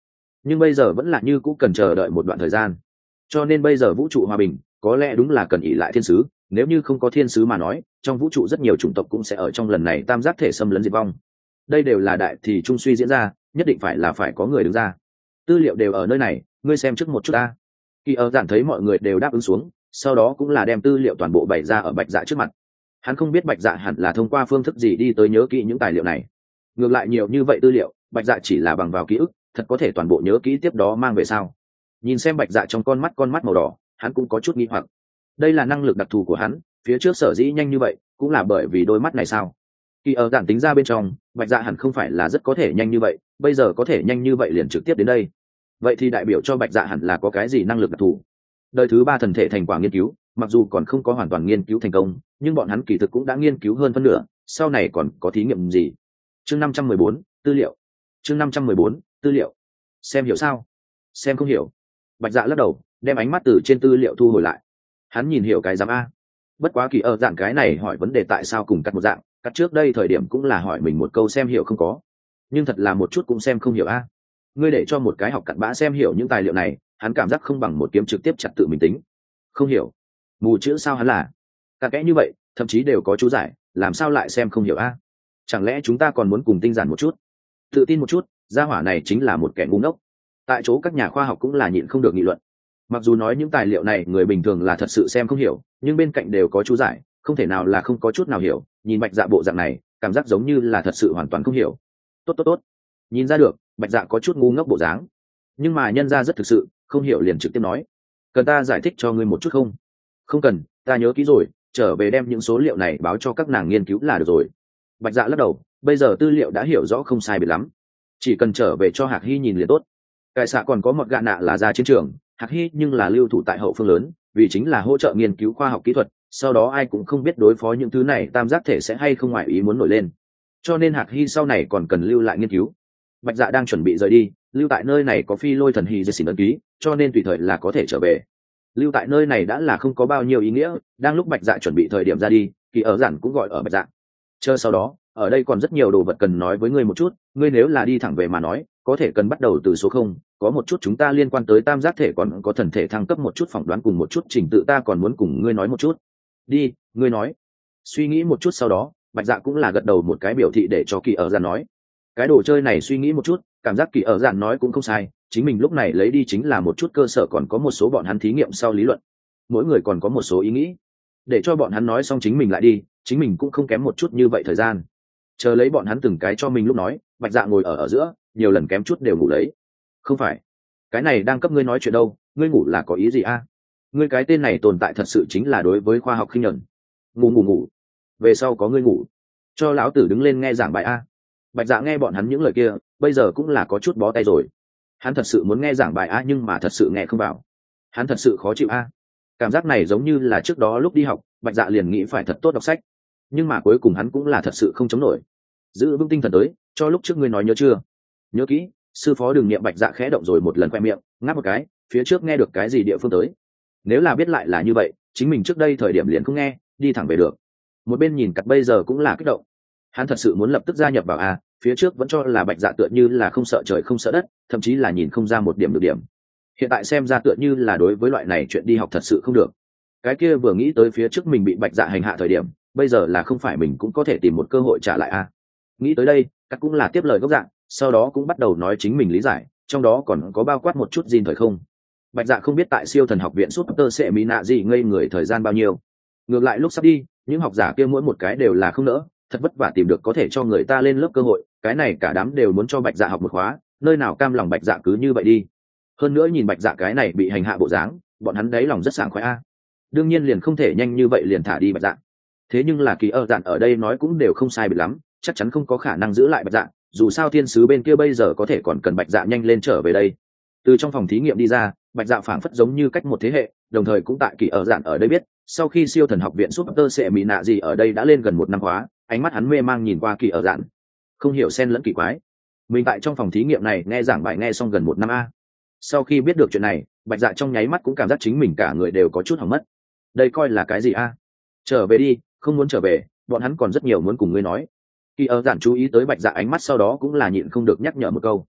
nhưng bây giờ vẫn là như cũ cần chờ đợi một đoạn thời gian. Cho nên bây giờ vũ trụ hòa bình có lẽ đúng là cần ỷ lại thiên sứ, nếu như không có thiên sứ mà nói, trong vũ trụ rất nhiều chủng tộc cũng sẽ ở trong lần này tam giác thể xâm lấn diệt vong. Đây đều là đại thì trung suy diễn ra, nhất định phải có người đứng ra. Tư liệu đều ở nơi này, ngươi xem trước một chút ta. Kỳ ở giản thấy mọi người đều đáp ứng xuống, sau đó cũng là đem tư liệu toàn bộ bày ra ở Bạch Dạ trước mặt. Hắn không biết Bạch Dạ hẳn là thông qua phương thức gì đi tới nhớ kỹ những tài liệu này. Ngược lại nhiều như vậy tư liệu, Bạch Dạ chỉ là bằng vào ký ức, thật có thể toàn bộ nhớ kỹ tiếp đó mang về sao? Nhìn xem Bạch Dạ trong con mắt màu đỏ, hắn cũng có chút nghi hoặc. Đây là năng lực đặc thù của hắn, phía trước sở dĩ nhanh như vậy, cũng là bởi vì đôi mắt này sao? Kỳ ở giản tính ra bên trong, Bạch Dạ hẳn không phải là rất có thể nhanh như vậy, bây giờ có thể nhanh như vậy liền trực tiếp đến đây. Vậy thì đại biểu cho Bạch Dạ hẳn là có cái gì năng lực đặc thù. Đời thứ 3 thần thể thành quả nghiên cứu, mặc dù còn không có hoàn toàn nghiên cứu thành công, nhưng bọn hắn kỳ thực cũng đã nghiên cứu hơn phân nửa, sau này còn có thí nghiệm gì. Chương 514, tư liệu. Chương 514, tư liệu. Xem hiểu sao? Xem không hiểu. Bạch Dạ lắc đầu, đem ánh mắt từ trên tư liệu thu hồi lại. Hắn nhìn hiểu cái giám a. Bất quá kỳ ở dạng cái này hỏi vấn đề tại sao cùng cắt một dạng, cắt trước đây thời điểm cũng là hỏi mình một câu xem hiểu không có, nhưng thật là một chút cũng xem không hiểu a. Ngươi để cho một cái học cặn bã xem hiểu những tài liệu này, hắn cảm giác không bằng một kiếm trực tiếp chặt tự mình tính. Không hiểu, mù chữ sao hắn là cặn kẽ như vậy, thậm chí đều có chú giải, làm sao lại xem không hiểu a? Chẳng lẽ chúng ta còn muốn cùng tinh giản một chút, tự tin một chút, gia hỏa này chính là một kẻ ngu ngốc. Tại chỗ các nhà khoa học cũng là nhịn không được nghị luận. Mặc dù nói những tài liệu này người bình thường là thật sự xem không hiểu, nhưng bên cạnh đều có chú giải, không thể nào là không có chút nào hiểu. Nhìn Bạch Dạ bộ dạng này, cảm giác giống như là thật sự hoàn toàn không hiểu. Tốt, nhìn ra được Bạch Dạ có chút ngu ngốc bộ dáng, nhưng mà nhân ra rất thực sự, không hiểu liền trực tiếp nói. Cần ta giải thích cho ngươi một chút không? Không cần, ta nhớ kỹ rồi, trở về đem những số liệu này báo cho các nàng nghiên cứu là được rồi. Bạch Dạ lắc đầu, bây giờ tư liệu đã hiểu rõ không sai biệt lắm, chỉ cần trở về cho Hạc Hy nhìn liền tốt. Cải xạ còn có một gạ nạ là ra chiến trường, Hạc Hy nhưng là lưu thủ tại hậu phương lớn, vì chính là hỗ trợ nghiên cứu khoa học kỹ thuật, sau đó ai cũng không biết đối phó những thứ này tam giác thể sẽ hay không ngoại ý muốn nổi lên, cho nên Hạc Hy sau này còn cần lưu lại nghiên cứu. Bạch Dạ đang chuẩn bị rời đi, lưu tại nơi này có phi lôi thần hy dây xỉn ấn ký, cho nên tùy thời là có thể trở về. Lưu tại nơi này đã là không có bao nhiêu ý nghĩa. Đang lúc Bạch Dạ chuẩn bị thời điểm ra đi, Kỳ ở giản cũng gọi ở Bạch Dạ. Chờ sau đó, ở đây còn rất nhiều đồ vật cần nói với ngươi một chút, ngươi nếu là đi thẳng về mà nói, có thể cần bắt đầu từ số 0, có một chút chúng ta liên quan tới tam giác thể còn có thần thể thăng cấp một chút phỏng đoán cùng một chút trình tự ta còn muốn cùng ngươi nói một chút. Đi, ngươi nói. Suy nghĩ một chút sau đó, Bạch Dạ cũng là gật đầu một cái biểu thị để cho Kỳ ở giản nói. Cái đồ chơi này suy nghĩ một chút, cảm giác Kỳ ở giản nói cũng không sai, chính mình lúc này lấy đi chính là một chút cơ sở còn có một số bọn hắn thí nghiệm sau lý luận. Mỗi người còn có một số ý nghĩ, để cho bọn hắn nói xong chính mình lại đi, chính mình cũng không kém một chút như vậy thời gian. Chờ lấy bọn hắn từng cái cho mình lúc nói, Bạch Dạ ngồi ở giữa, nhiều lần kém chút đều ngủ lấy. Không phải, cái này đang cấp ngươi nói chuyện đâu, ngươi ngủ là có ý gì a? Ngươi cái tên này tồn tại thật sự chính là đối với khoa học khinh nhẫn. Ngủ, về sau có ngươi ngủ, cho lão tử đứng lên nghe giảng bài a. Bạch Dạ nghe bọn hắn những lời kia, bây giờ cũng là có chút bó tay rồi. Hắn thật sự muốn nghe giảng bài a, nhưng mà thật sự nghe không vào. Hắn thật sự khó chịu a. Cảm giác này giống như là trước đó lúc đi học, Bạch Dạ liền nghĩ phải thật tốt đọc sách, nhưng mà cuối cùng hắn cũng là thật sự không chống nổi. Giữ vững tinh thần tới, cho lúc trước ngươi nói nhớ chưa? Nhớ kỹ. Sư phó Đường Niệm Bạch Dạ khẽ động rồi một lần khoe miệng, ngáp một cái, phía trước nghe được cái gì địa phương tới. Nếu là biết lại là như vậy, chính mình trước đây thời điểm liền không nghe, đi thẳng về được. Một bên nhìn cặp bây giờ cũng là kích động. Hắn thật sự muốn lập tức gia nhập vào a, phía trước vẫn cho là Bạch Dạ tựa như là không sợ trời không sợ đất, thậm chí là nhìn không ra một điểm được điểm. Hiện tại xem ra tựa như là đối với loại này chuyện đi học thật sự không được. Cái kia vừa nghĩ tới phía trước mình bị Bạch Dạ hành hạ thời điểm, bây giờ là không phải mình cũng có thể tìm một cơ hội trả lại a. Nghĩ tới đây, các cũng là tiếp lời gốc dạng, sau đó cũng bắt đầu nói chính mình lý giải, trong đó còn có bao quát một chút gìn thời không. Bạch Dạ không biết tại siêu thần học viện Super sẽ mỹ nạ gì ngây người thời gian bao nhiêu. Ngược lại lúc sắp đi, những học giả kia mỗi một cái đều là không nỡ, thật vất vả tìm được có thể cho người ta lên lớp cơ hội, cái này cả đám đều muốn cho Bạch Dạ học một khóa, nơi nào cam lòng Bạch Dạ cứ như vậy đi. Hơn nữa nhìn Bạch Dạ cái này bị hành hạ bộ dáng, bọn hắn đáy lòng rất sảng khoái a. Đương nhiên liền không thể nhanh như vậy liền thả đi Bạch Dạ. Thế nhưng là Kỳ ở dạn ở đây nói cũng đều không sai biệt lắm, chắc chắn không có khả năng giữ lại Bạch Dạ, dù sao thiên sứ bên kia bây giờ có thể còn cần Bạch Dạ nhanh lên trở về đây. Từ trong phòng thí nghiệm đi ra, Bạch Dạ phảng phất giống như cách một thế hệ, đồng thời cũng tại Kỳ ở dạn ở đây biết, sau khi siêu thần học viện Super sẽ mỹ nạ gì ở đây đã lên gần 1 năm khóa, ánh mắt hắn mê mang nhìn qua Kỳ ở dạn, không hiểu xen lẫn kỳ quái. Mình tại trong phòng thí nghiệm này nghe giảng bài nghe xong gần 1 năm a. Sau khi biết được chuyện này, Bạch Dạ trong nháy mắt cũng cảm giác chính mình cả người đều có chút hỏng mất. Đây coi là cái gì a? Trở về đi, không muốn trở về, bọn hắn còn rất nhiều muốn cùng ngươi nói. Kỳ ở giản chú ý tới Bạch Dạ ánh mắt sau đó cũng là nhịn không được nhắc nhở một câu.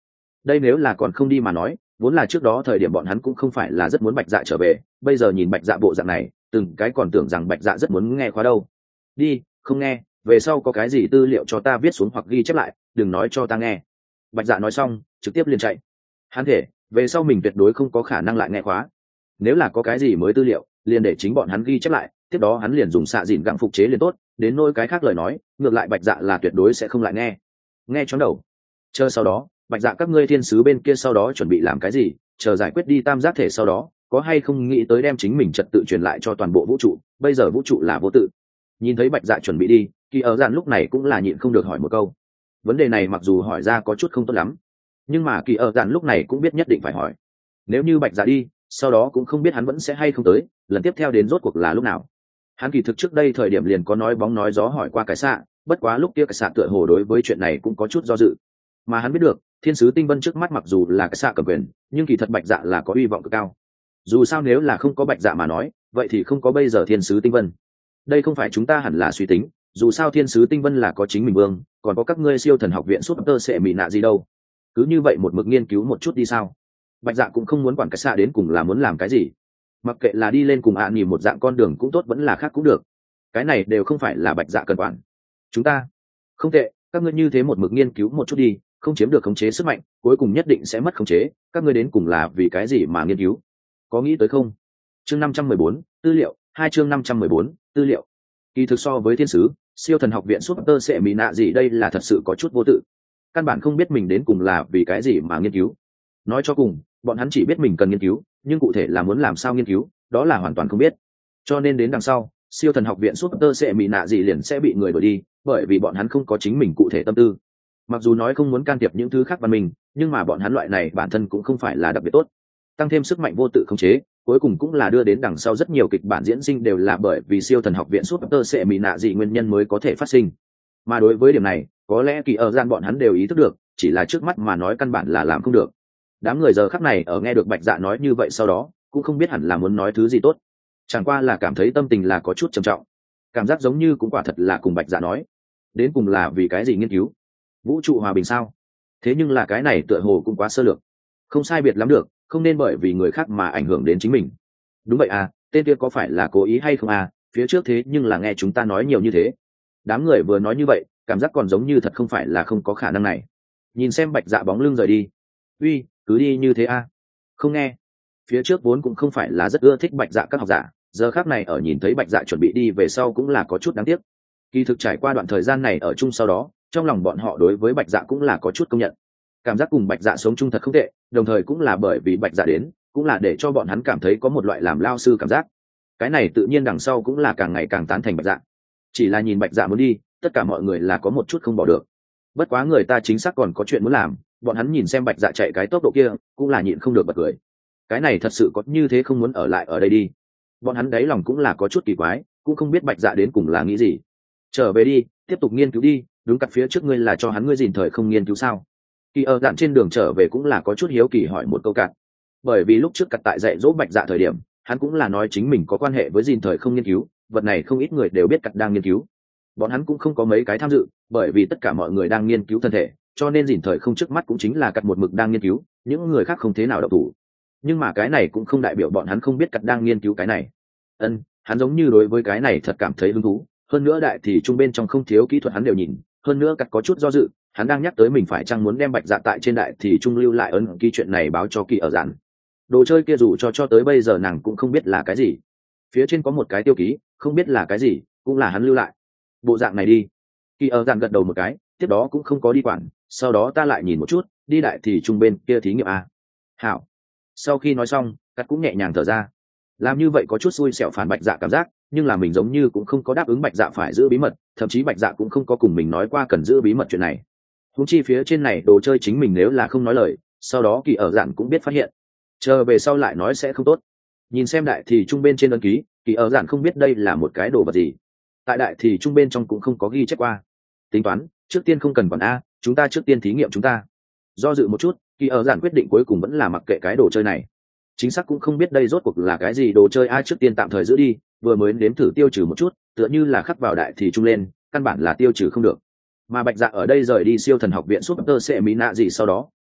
Đây nếu là còn không đi mà nói, vốn là trước đó thời điểm bọn hắn cũng không phải là rất muốn Bạch Dạ trở về, bây giờ nhìn Bạch Dạ bộ dạng này, từng cái còn tưởng rằng Bạch Dạ rất muốn nghe khóa đâu. Đi, không nghe, về sau có cái gì tư liệu cho ta viết xuống hoặc ghi chép lại, đừng nói cho ta nghe. Bạch Dạ nói xong, trực tiếp liền chạy. Hắn thể, về sau mình tuyệt đối không có khả năng lại nghe khóa. Nếu là có cái gì mới tư liệu, liền để chính bọn hắn ghi chép lại, tiếp đó hắn liền dùng xạ dìn gặng phục chế liền tốt, đến nỗi cái khác lời nói, ngược lại Bạch Dạ là tuyệt đối sẽ không lại nghe. Nghe chóng đầu. Chờ sau đó, Bạch Dạ các ngươi thiên sứ bên kia sau đó chuẩn bị làm cái gì, chờ giải quyết đi tam giác thể sau đó, có hay không nghĩ tới đem chính mình trật tự truyền lại cho toàn bộ vũ trụ, bây giờ vũ trụ là vô tự. Nhìn thấy Bạch Dạ chuẩn bị đi, Kỳ ở dạn lúc này cũng là nhịn không được hỏi một câu. Vấn đề này mặc dù hỏi ra có chút không tốt lắm, nhưng mà Kỳ ở dạn lúc này cũng biết nhất định phải hỏi. Nếu như Bạch Dạ đi, sau đó cũng không biết hắn vẫn sẽ hay không tới, lần tiếp theo đến rốt cuộc là lúc nào. Hắn kỳ thực trước đây thời điểm liền có nói bóng nói gió hỏi qua cái xạ, bất quá lúc kia cái xạ tựa hồ đối với chuyện này cũng có chút do dự. Mà hắn biết được, thiên sứ tinh vân trước mắt mặc dù là cái xạ cầm quyền, nhưng kỳ thật Bạch Dạ là có hy vọng cực cao. Dù sao nếu là không có Bạch Dạ mà nói, vậy thì không có bây giờ thiên sứ tinh vân. Đây không phải chúng ta hẳn là suy tính, dù sao thiên sứ tinh vân là có chính mình vương, còn có các ngươi siêu thần học viện súp tơ sẽ mị nạ gì đâu. Cứ như vậy một mực nghiên cứu một chút đi sao? Bạch Dạ cũng không muốn quản cái xạ đến cùng là muốn làm cái gì, mặc kệ là đi lên cùng nhìn một dạng con đường cũng tốt vẫn là khác cũng được, cái này đều không phải là Bạch Dạ cần quản. Chúng ta không tệ, các ngươi như thế một mực nghiên cứu một chút đi, không chiếm được khống chế sức mạnh, cuối cùng nhất định sẽ mất khống chế. Các ngươi đến cùng là vì cái gì mà nghiên cứu, có nghĩ tới không? Chương 514, tư liệu 2, chương 514, tư liệu. Kỳ thực so với thiên sứ, siêu thần học viện súp tơ sẽ mỹ nạ gì đây là thật sự có chút vô tự, căn bản không biết mình đến cùng là vì cái gì mà nghiên cứu. Nói cho cùng, bọn hắn chỉ biết mình cần nghiên cứu, nhưng cụ thể là muốn làm sao nghiên cứu, đó là hoàn toàn không biết. Cho nên đến đằng sau, siêu thần học viện súp tơ sẽ mỹ nạ gì liền sẽ bị người đuổi đi, bởi vì bọn hắn không có chính mình cụ thể tâm tư. Mặc dù nói không muốn can thiệp những thứ khác văn minh, nhưng mà bọn hắn loại này bản thân cũng không phải là đặc biệt tốt. Tăng thêm sức mạnh vô tự khống chế, cuối cùng cũng là đưa đến đằng sau rất nhiều kịch bản diễn sinh đều là bởi vì siêu thần học viện súp tơ sẽ mỹ nạ gì nguyên nhân mới có thể phát sinh. Mà đối với điểm này, có lẽ kỳ ở gian bọn hắn đều ý thức được, chỉ là trước mắt mà nói căn bản là làm không được. Đám người giờ khắc này ở nghe được Bạch Dạ nói như vậy sau đó, cũng không biết hẳn là muốn nói thứ gì tốt, chẳng qua là cảm thấy tâm tình là có chút trầm trọng, cảm giác giống như cũng quả thật là cùng Bạch Dạ nói, đến cùng là vì cái gì nghiên cứu, vũ trụ hòa bình sao? Thế nhưng là cái này tựa hồ cũng quá sơ lược, không sai biệt lắm được, không nên bởi vì người khác mà ảnh hưởng đến chính mình. Đúng vậy à, tên kia có phải là cố ý hay không à, phía trước thế nhưng là nghe chúng ta nói nhiều như thế. Đám người vừa nói như vậy, cảm giác còn giống như thật không phải là không có khả năng này. Nhìn xem Bạch Dạ bóng lưng rời đi. Uy, cứ đi như thế à? Không nghe. Phía trước vốn cũng không phải là rất ưa thích Bạch Dạ các học giả, giờ khác này ở nhìn thấy Bạch Dạ chuẩn bị đi về sau cũng là có chút đáng tiếc. Kỳ thực trải qua đoạn thời gian này ở chung sau đó, trong lòng bọn họ đối với Bạch Dạ cũng là có chút công nhận. Cảm giác cùng Bạch Dạ sống chung thật không tệ, đồng thời cũng là bởi vì Bạch Dạ đến, cũng là để cho bọn hắn cảm thấy có một loại làm lao sư cảm giác. Cái này tự nhiên đằng sau cũng là càng ngày càng tán thành Bạch Dạ. Chỉ là nhìn Bạch Dạ muốn đi, tất cả mọi người là có một chút không bỏ được. Bất quá người ta chính xác còn có chuyện muốn làm, bọn hắn nhìn xem Bạch Dạ chạy cái tốc độ kia, cũng là nhịn không được bật cười. Cái này thật sự có như thế không muốn ở lại ở đây đi. Bọn hắn đáy lòng cũng là có chút kỳ quái, cũng không biết Bạch Dạ đến cùng là nghĩ gì. Trở về đi, tiếp tục nghiên cứu đi, đúng cặp phía trước ngươi là cho hắn ngươi gìn thời không nghiên cứu sao? Kỳ ở dạn trên đường trở về cũng là có chút hiếu kỳ hỏi một câu cạn, bởi vì lúc trước cặt tại dạy dỗ Bạch Dạ thời điểm, hắn cũng là nói chính mình có quan hệ với gìn thời không nghiên cứu, vật này không ít người đều biết cặt đang nghiên cứu. Bọn hắn cũng không có mấy cái tham dự, bởi vì tất cả mọi người đang nghiên cứu thân thể, cho nên gìn thời không trước mắt cũng chính là cặt một mực đang nghiên cứu, những người khác không thế nào động thủ. Nhưng mà cái này cũng không đại biểu bọn hắn không biết cặt đang nghiên cứu cái này. Hắn giống như đối với cái này thật cảm thấy hứng thú, hơn nữa đại thì trung bên trong không thiếu kỹ thuật hắn đều nhìn, hơn nữa cặt có chút do dự, hắn đang nhắc tới mình phải chăng muốn đem Bạch Dạ tại trên đại thì trung lưu lại ấn ký chuyện này báo cho Kỳ ở dạn. Đồ chơi kia dù cho tới bây giờ nàng cũng không biết là cái gì, phía trên có một cái tiêu ký không biết là cái gì, cũng là hắn lưu lại. Bộ dạng này đi. Kỳ ở dạn gật đầu một cái, tiếp đó cũng không có đi quản, sau đó ta lại nhìn một chút, đi đại thì trung bên kia thí nghiệm a. Hảo. Sau khi nói xong, cắt cũng nhẹ nhàng thở ra. Làm như vậy có chút xui xẻo phản Bạch Dạ cảm giác, nhưng là mình giống như cũng không có đáp ứng Bạch Dạ phải giữ bí mật, thậm chí Bạch Dạ cũng không có cùng mình nói qua cần giữ bí mật chuyện này. Huống chi phía trên này đồ chơi chính mình nếu là không nói lời, sau đó Kỳ ở dạn cũng biết phát hiện, chờ về sau lại nói sẽ không tốt. Nhìn xem đại thì trung bên trên ấn ký, Kỳ ở dạn không biết đây là một cái đồ vật gì, tại đại thì trung bên trong cũng không có ghi chép qua. Tính toán trước tiên không cần quản a, chúng ta trước tiên thí nghiệm chúng ta. Do dự một chút, Kỳ ở dạn quyết định cuối cùng vẫn là mặc kệ cái đồ chơi này. Chính xác cũng không biết đây rốt cuộc là cái gì đồ chơi, ai trước tiên tạm thời giữ đi, vừa mới nếm thử tiêu trừ một chút, tựa như là khắc vào đại thì trung lên, căn bản là tiêu trừ không được. Mà Bạch Dạ ở đây rời đi siêu thần học viện súp tơ sẽ mỹ nạ gì sau đó,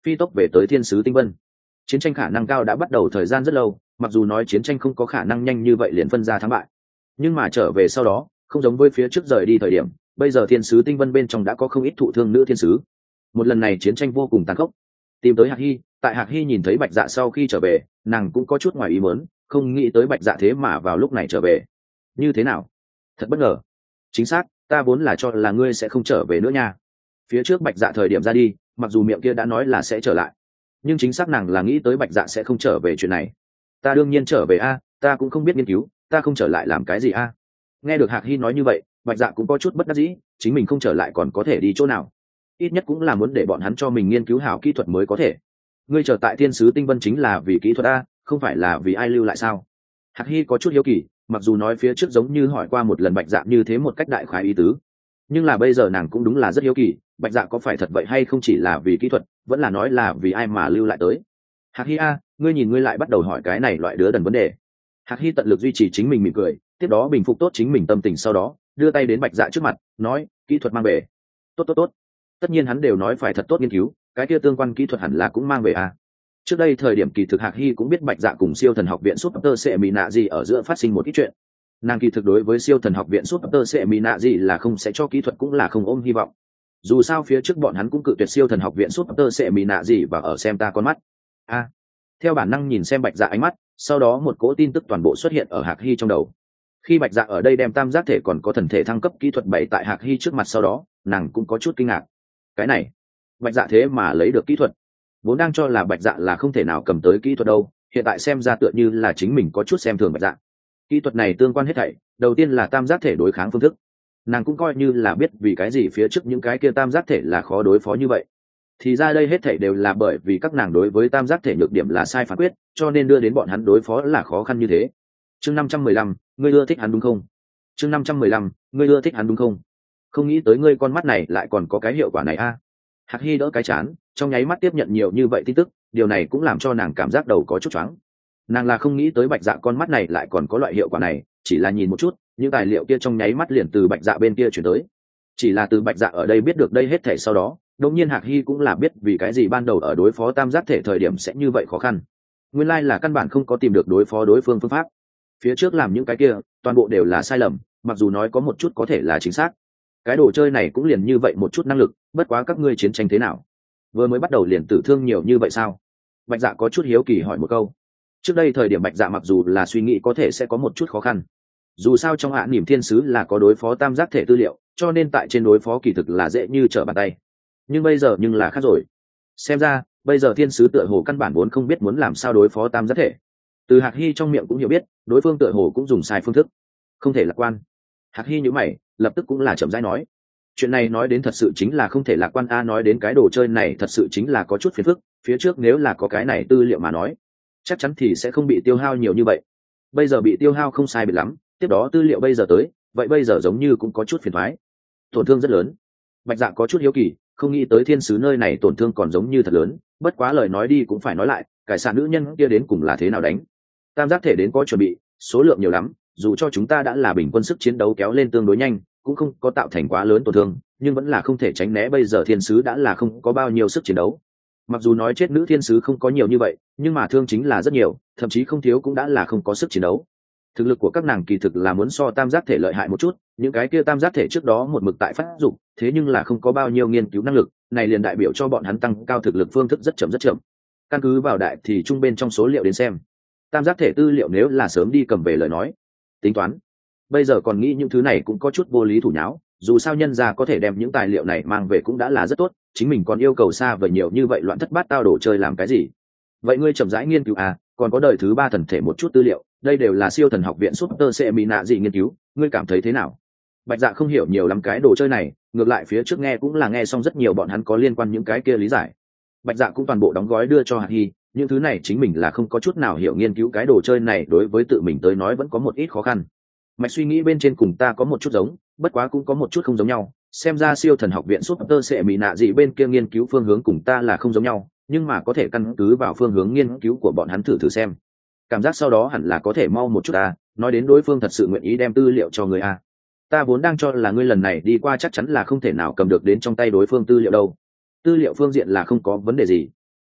phi tốc về tới thiên sứ tinh vân. Chiến tranh khả năng cao đã bắt đầu thời gian rất lâu, mặc dù nói chiến tranh không có khả năng nhanh như vậy liền phân ra thắng bại, nhưng mà trở về sau đó không giống với phía trước rời đi thời điểm, bây giờ thiên sứ tinh vân bên trong đã có không ít thụ thương nữ thiên sứ. Một lần này chiến tranh vô cùng tàn khốc. Tìm tới Hạc Hy, tại Hạc Hy nhìn thấy Bạch Dạ sau khi trở về, nàng cũng có chút ngoài ý muốn, không nghĩ tới Bạch Dạ thế mà vào lúc này trở về. Như thế nào? Thật bất ngờ. Chính xác, ta vốn là cho là ngươi sẽ không trở về nữa nha. Phía trước Bạch Dạ thời điểm ra đi, mặc dù miệng kia đã nói là sẽ trở lại, nhưng chính xác nàng là nghĩ tới Bạch Dạ sẽ không trở về chuyện này. Ta đương nhiên trở về a, ta cũng không biết nghiên cứu, ta không trở lại làm cái gì a. Nghe được Hạc Hy nói như vậy, Bạch Dạ cũng có chút bất đắc dĩ, chính mình không trở lại còn có thể đi chỗ nào? Ít nhất cũng là muốn để bọn hắn cho mình nghiên cứu hảo kỹ thuật mới có thể. Ngươi trở tại thiên sứ tinh vân chính là vì kỹ thuật a, không phải là vì ai lưu lại sao? Hạc Hy có chút hiếu kỳ, mặc dù nói phía trước giống như hỏi qua một lần Bạch Dạ như thế một cách đại khái ý tứ, nhưng là bây giờ nàng cũng đúng là rất hiếu kỳ, Bạch Dạ có phải thật vậy hay không, chỉ là vì kỹ thuật, vẫn là nói là vì ai mà lưu lại tới. Hạc Hy a, ngươi nhìn ngươi lại bắt đầu hỏi cái này loại đứa đần vấn đề. Hạc Hy tận lực duy trì chính mình mỉm cười, tiếp đó bình phục tốt chính mình tâm tình, sau đó đưa tay đến Bạch Dạ trước mặt, nói, kỹ thuật mang về. Tốt. Tất nhiên hắn đều nói phải thật tốt nghiên cứu, cái kia tương quan kỹ thuật hẳn là cũng mang về à. Trước đây thời điểm kỳ thực Hạc Hy cũng biết Bạch Dạ cùng siêu thần học viện Super sẽ mỹ nạ gì ở giữa phát sinh một ít chuyện. Nàng kỳ thực đối với siêu thần học viện Super sẽ mỹ nạ gì là không sẽ cho kỹ thuật, cũng là không ôm hy vọng. Dù sao phía trước bọn hắn cũng cự tuyệt siêu thần học viện Super sẽ mỹ nạ gì và ở xem ta con mắt. A. Theo bản năng nhìn xem Bạch Dạ ánh mắt, sau đó một cỗ tin tức toàn bộ xuất hiện ở Hạc Hy trong đầu. Khi Bạch Dạ ở đây đem tam giác thể còn có thần thể thăng cấp kỹ thuật bày tại Hạc Hy trước mặt, sau đó nàng cũng có chút kinh ngạc. Cái này, Bạch Dạ thế mà lấy được kỹ thuật. Vốn đang cho là Bạch Dạ là không thể nào cầm tới kỹ thuật đâu, hiện tại xem ra tựa như là chính mình có chút xem thường Bạch Dạ. Kỹ thuật này tương quan hết thảy, đầu tiên là tam giác thể đối kháng phương thức. Nàng cũng coi như là biết vì cái gì phía trước những cái kia tam giác thể là khó đối phó như vậy. Thì ra đây hết thảy đều là bởi vì các nàng đối với tam giác thể nhược điểm là sai phán quyết, cho nên đưa đến bọn hắn đối phó là khó khăn như thế. Chương 515, ngươi ưa thích hắn đúng không? Chương 515, ngươi ưa thích hắn đúng không? Không nghĩ tới ngươi con mắt này lại còn có cái hiệu quả này a. Hạc Hy đỡ cái chán, trong nháy mắt tiếp nhận nhiều như vậy tin tức, điều này cũng làm cho nàng cảm giác đầu có chút choáng. Nàng là không nghĩ tới Bạch Dạ con mắt này lại còn có loại hiệu quả này, chỉ là nhìn một chút, những tài liệu kia trong nháy mắt liền từ Bạch Dạ bên kia chuyển tới. Chỉ là từ Bạch Dạ ở đây biết được đây hết thể sau đó, đương nhiên Hạc Hy cũng là biết vì cái gì ban đầu ở đối phó tam giác thể thời điểm sẽ như vậy khó khăn. Nguyên lai là căn bản không có tìm được đối phó đối phương phương pháp. Phía trước làm những cái kia, toàn bộ đều là sai lầm, mặc dù nói có một chút có thể là chính xác. Cái đồ chơi này cũng liền như vậy một chút năng lực, bất quá các ngươi chiến tranh thế nào? Vừa mới bắt đầu liền tử thương nhiều như vậy sao? Bạch Dạ có chút hiếu kỳ hỏi một câu. Trước đây thời điểm Bạch Dạ mặc dù là suy nghĩ có thể sẽ có một chút khó khăn. Dù sao trong hạ niệm thiên sứ là có đối phó tam giác thể tư liệu, cho nên tại trên đối phó kỳ thực là dễ như trở bàn tay. Nhưng bây giờ nhưng là khác rồi. Xem ra, bây giờ thiên sứ tựa hồ căn bản vốn không biết muốn làm sao đối phó tam giác thể. Từ Hạc Hy trong miệng cũng hiểu biết, đối phương tựa hồ cũng dùng sai phương thức. Không thể lạc quan. Hạc Hy nhíu mày, lập tức cũng là chậm rãi nói. Chuyện này nói đến thật sự chính là không thể lạc quan a, nói đến cái đồ chơi này thật sự chính là có chút phiền phức, phía trước nếu là có cái này tư liệu mà nói, chắc chắn thì sẽ không bị tiêu hao nhiều như vậy. Bây giờ bị tiêu hao không sai biệt lắm, tiếp đó tư liệu bây giờ tới, vậy bây giờ giống như cũng có chút phiền toái. Tổn thương rất lớn. Bạch Dạ có chút hiếu kỳ, không nghĩ tới thiên sứ nơi này tổn thương còn giống như thật lớn, bất quá lời nói đi cũng phải nói lại, cải xạ nữ nhân kia đến cùng là thế nào đánh. Tam giác thể đến có chuẩn bị, số lượng nhiều lắm, dù cho chúng ta đã là bình quân sức chiến đấu kéo lên tương đối nhanh, cũng không có tạo thành quá lớn tổn thương, nhưng vẫn là không thể tránh né bây giờ thiên sứ đã là không có bao nhiêu sức chiến đấu. Mặc dù nói chết nữ thiên sứ không có nhiều như vậy, nhưng mà thương chính là rất nhiều, thậm chí không thiếu cũng đã là không có sức chiến đấu. Thực lực của các nàng kỳ thực là muốn so tam giác thể lợi hại một chút, những cái kia tam giác thể trước đó một mực tại phát dụng, thế nhưng là không có bao nhiêu nghiên cứu năng lực, này liền đại biểu cho bọn hắn tăng cao thực lực phương thức rất chậm. Căn cứ vào đại thì trung bên trong số liệu đến xem, tam giác thể tư liệu nếu là sớm đi cầm về lời nói, tính toán bây giờ còn nghĩ những thứ này cũng có chút vô lý thủ nháo, dù sao nhân gia có thể đem những tài liệu này mang về cũng đã là rất tốt, chính mình còn yêu cầu xa vời nhiều như vậy, loạn thất bát tao đồ chơi làm cái gì. Vậy ngươi chậm rãi nghiên cứu à, còn có đời thứ 3 thần thể một chút tư liệu, đây đều là siêu thần học viện Super sẽ mỹ nạ gì nghiên cứu, ngươi cảm thấy thế nào? Bạch Dạ không hiểu nhiều lắm cái đồ chơi này, ngược lại phía trước nghe cũng là nghe xong rất nhiều bọn hắn có liên quan những cái kia lý giải. Bạch Dạ cũng toàn bộ đóng gói đưa cho Hạc Hy, những thứ này chính mình là không có chút nào hiểu, nghiên cứu cái đồ chơi này đối với tự mình tới nói vẫn có một ít khó khăn. Mạch suy nghĩ bên trên cùng ta có một chút giống, bất quá cũng có một chút không giống nhau, xem ra siêu thần học viện Super sẽ mỹ nạ gì bên kia nghiên cứu phương hướng cùng ta là không giống nhau, nhưng mà có thể căn cứ vào phương hướng nghiên cứu của bọn hắn thử xem. Cảm giác sau đó hẳn là có thể mau một chút à, nói đến đối phương thật sự nguyện ý đem tư liệu cho người à. Ta vốn đang cho là ngươi lần này đi qua chắc chắn là không thể nào cầm được đến trong tay đối phương tư liệu đâu. Tư liệu phương diện là không có vấn đề gì.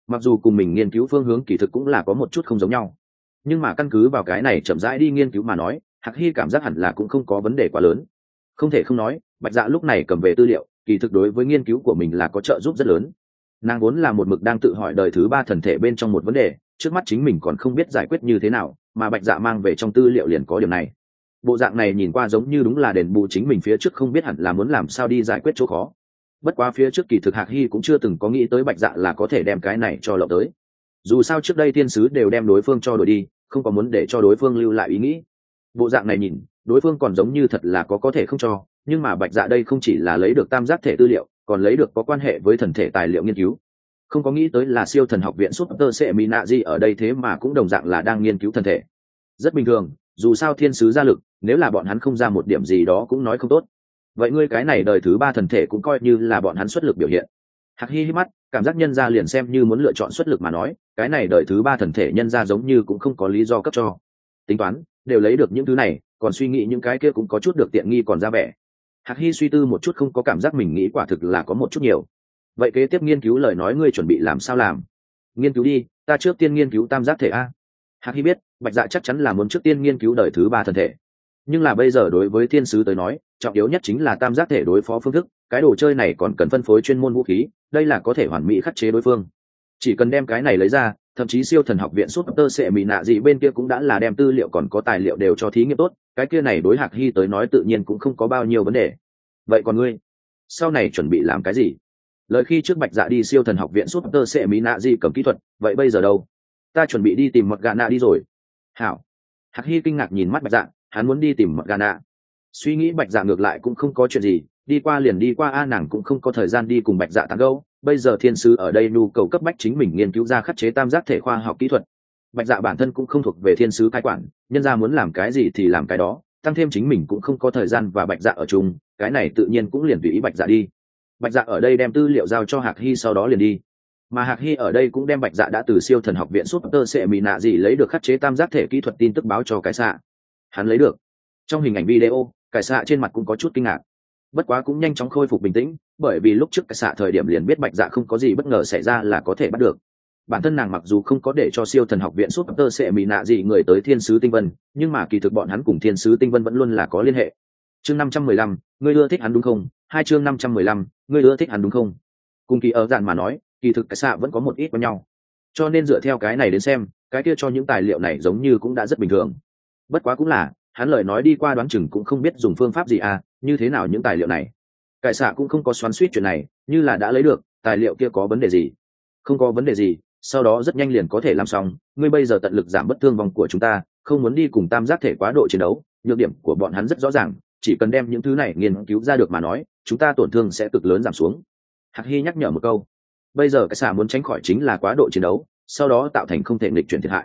mặc dù cùng mình nghiên cứu phương hướng kỳ thực cũng là có một chút không giống nhau, nhưng mà căn cứ vào cái này chậm rãi đi nghiên cứu mà nói, Hạc Hy cảm giác hẳn là cũng không có vấn đề quá lớn. Không thể không nói, Bạch Dạ lúc này cầm về tư liệu kỳ thực đối với nghiên cứu của mình là có trợ giúp rất lớn. Nàng vốn là một mực đang tự hỏi đời thứ ba thần thể bên trong một vấn đề, trước mắt chính mình còn không biết giải quyết như thế nào, mà Bạch Dạ mang về trong tư liệu liền có điều này. Bộ dạng này nhìn qua giống như đúng là đền bù chính mình phía trước không biết hẳn là muốn làm sao đi giải quyết chỗ khó. Bất quá phía trước kỳ thực Hạc Hy cũng chưa từng có nghĩ tới Bạch Dạ là có thể đem cái này cho lậu tới. Dù sao trước đây thiên sứ đều đem đối phương cho đổi đi, không có muốn để cho đối phương lưu lại ý nghĩ. Bộ dạng này nhìn, đối phương còn giống như thật là có thể không cho, nhưng mà Bạch Dạ đây không chỉ là lấy được tam giác thể tư liệu, còn lấy được có quan hệ với thần thể tài liệu nghiên cứu. Không có nghĩ tới là siêu thần học viện Super Seminazi ở đây thế mà cũng đồng dạng là đang nghiên cứu thần thể. Rất bình thường, dù sao thiên sứ ra lực, nếu là bọn hắn không ra một điểm gì đó cũng nói không tốt. Vậy ngươi cái này đời thứ ba thần thể cũng coi như là bọn hắn xuất lực biểu hiện. Hạc Hy hít mắt, cảm giác nhân gia liền xem như muốn lựa chọn xuất lực mà nói, cái này đời thứ ba thần thể nhân gia giống như cũng không có lý do cấp cho. Tính toán, đều lấy được những thứ này, còn suy nghĩ những cái kia cũng có chút được tiện nghi còn ra vẻ. Hạc Hy suy tư một chút không có cảm giác mình nghĩ quả thực là có một chút nhiều. Vậy kế tiếp nghiên cứu lời nói ngươi chuẩn bị làm sao làm? Nghiên cứu đi, ta trước tiên nghiên cứu tam giác thể a. Hạc Hy biết, Bạch Dạ chắc chắn là muốn trước tiên nghiên cứu đời thứ ba thần thể. Nhưng là bây giờ đối với thiên sứ tới nói, trọng yếu nhất chính là tam giác thể đối phó phương thức, cái đồ chơi này còn cần phân phối chuyên môn vũ khí, đây là có thể hoàn mỹ khắc chế đối phương. Chỉ cần đem cái này lấy ra, thậm chí siêu thần học viện Super Seminazi bên kia cũng đã là đem tư liệu còn có tài liệu đều cho thí nghiệm tốt, cái kia này đối Hạc Hy tới nói tự nhiên cũng không có bao nhiêu vấn đề. Vậy còn ngươi, sau này chuẩn bị làm cái gì? Lời khi trước Bạch Dạ đi siêu thần học viện Super Seminazi cầm kỹ thuật, vậy bây giờ đâu? Ta chuẩn bị đi tìm Morgana đi rồi. Hảo. Hạc Hy kinh ngạc nhìn mắt Bạch Dạ, hắn muốn đi tìm Morgana. Suy nghĩ Bạch Dạ ngược lại cũng không có chuyện gì, đi qua liền đi qua a, nàng cũng không có thời gian đi cùng Bạch Dạ tán gẫu. Bây giờ thiên sứ ở đây nhu cầu cấp bách chính mình nghiên cứu ra khắc chế tam giác thể khoa học kỹ thuật. Bạch Dạ bản thân cũng không thuộc về thiên sứ cai quản, nhân ra muốn làm cái gì thì làm cái đó, tăng thêm chính mình cũng không có thời gian và Bạch Dạ ở chung, cái này tự nhiên cũng liền tùy ý Bạch Dạ đi. Bạch Dạ ở đây đem tư liệu giao cho Hạc Hy sau đó liền đi, mà Hạc Hy ở đây cũng đem Bạch Dạ đã từ siêu thần học viện Super Seminazi lấy được khắc chế tam giác thể kỹ thuật tin tức báo cho cái xạ. Hắn lấy được. Trong hình ảnh video, cái xạ trên mặt cũng có chút kinh ngạc, bất quá cũng nhanh chóng khôi phục bình tĩnh, bởi vì lúc trước cái xạ thời điểm liền biết Bạch Dạ không có gì bất ngờ xảy ra là có thể bắt được. Bản thân nàng mặc dù không có để cho siêu thần học viện Super Seminazi người tới thiên sứ tinh vân, nhưng mà kỳ thực bọn hắn cùng thiên sứ tinh vân vẫn luôn là có liên hệ. Chương 515, ngươi ưa thích hắn đúng không? Hai chương 515, ngươi ưa thích hắn đúng không? Cùng kỳ ở dàn mà nói, kỳ thực cái xạ vẫn có một ít với nhau, cho nên dựa theo cái này đến xem, cái kia cho những tài liệu này giống như cũng đã rất bình thường. Bất quá cũng là, hắn lời nói đi qua đoán chừng cũng không biết dùng phương pháp gì à, như thế nào những tài liệu này. Cải xạ cũng không có xoắn suýt chuyện này, như là đã lấy được, tài liệu kia có vấn đề gì? Không có vấn đề gì, sau đó rất nhanh liền có thể làm xong, ngươi bây giờ tận lực giảm bất thương vong của chúng ta, không muốn đi cùng tam giác thể quá độ chiến đấu, nhược điểm của bọn hắn rất rõ ràng, chỉ cần đem những thứ này nghiên cứu ra được mà nói, chúng ta tổn thương sẽ cực lớn giảm xuống. Hạc Hy nhắc nhở một câu. Bây giờ cái xạ muốn tránh khỏi chính là quá độ chiến đấu, sau đó tạo thành không thể nghịch chuyển thiệt hại.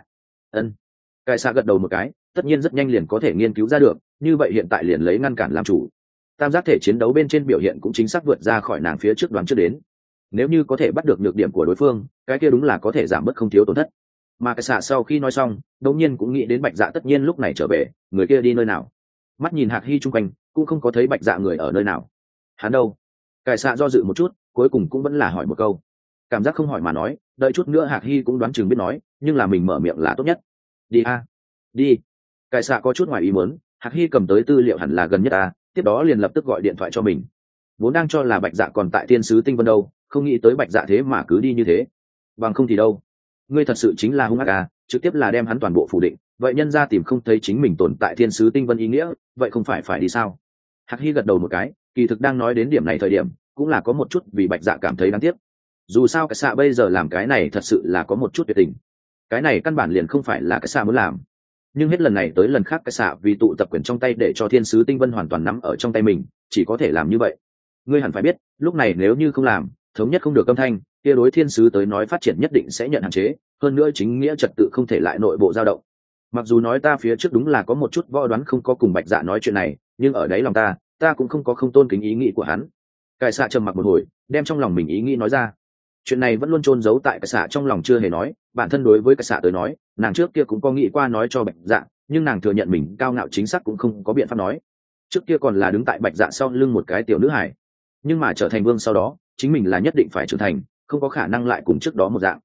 Cái xạ gật đầu một cái, tất nhiên rất nhanh liền có thể nghiên cứu ra được, như vậy hiện tại liền lấy ngăn cản làm chủ. Tam giác thể chiến đấu bên trên biểu hiện cũng chính xác vượt ra khỏi nàng phía trước đoán trước đến. Nếu như có thể bắt được nhược điểm của đối phương, cái kia đúng là có thể giảm bớt không thiếu tổn thất. Mà cái xạ sau khi nói xong, đột nhiên cũng nghĩ đến Bạch Dạ tất nhiên lúc này trở về, người kia đi nơi nào? Mắt nhìn Hạc Hy chung quanh, cũng không có thấy Bạch Dạ người ở nơi nào. Hắn đâu? Cái xạ do dự một chút, cuối cùng cũng vẫn là hỏi một câu. Cảm giác không hỏi mà nói, đợi chút nữa Hạc Hy cũng đoán chừng biết nói, nhưng là mình mở miệng là tốt nhất. Đi a, đi. Cái xạ có chút ngoài ý muốn, Hạc Hy cầm tới tư liệu hẳn là gần nhất a, tiếp đó liền lập tức gọi điện thoại cho mình. Vốn đang cho là Bạch Dạ còn tại thiên sứ tinh vân đâu, không nghĩ tới Bạch Dạ thế mà cứ đi như thế. Bằng không thì đâu, ngươi thật sự chính là hung ác à, trực tiếp là đem hắn toàn bộ phủ định, vậy nhân ra tìm không thấy chính mình tồn tại thiên sứ tinh vân ý nghĩa, vậy không phải đi sao? Hạc Hy gật đầu một cái, kỳ thực đang nói đến điểm này thời điểm, cũng là có một chút vì Bạch Dạ cảm thấy đáng tiếc. Dù sao cái xạ bây giờ làm cái này thật sự là có một chút tuyệt tình, cái này căn bản liền không phải là cái xạ muốn làm, nhưng hết lần này tới lần khác cái xạ vì tụ tập quyền trong tay để cho thiên sứ tinh vân hoàn toàn nắm ở trong tay mình, chỉ có thể làm như vậy. Ngươi hẳn phải biết, lúc này nếu như không làm, thống nhất không được âm thanh, kia đối thiên sứ tới nói phát triển nhất định sẽ nhận hạn chế, hơn nữa chính nghĩa trật tự không thể lại nội bộ dao động. Mặc dù nói ta phía trước đúng là có một chút võ đoán không có cùng Bạch Dạ nói chuyện này, nhưng ở đấy lòng ta cũng không có không tôn kính ý nghĩ của hắn. Cái xạ trầm mặc một hồi, đem trong lòng mình ý nghĩ nói ra. Chuyện này vẫn luôn chôn giấu tại cái xạ trong lòng chưa hề nói, bản thân đối với cái xạ tới nói, nàng trước kia cũng có nghĩ qua nói cho Bạch Dạ, nhưng nàng thừa nhận mình cao ngạo chính xác cũng không có biện pháp nói. Trước kia còn là đứng tại Bạch Dạ sau lưng một cái tiểu nữ hài, nhưng mà trở thành vương sau đó, chính mình là nhất định phải trưởng thành, không có khả năng lại cùng trước đó một dạng.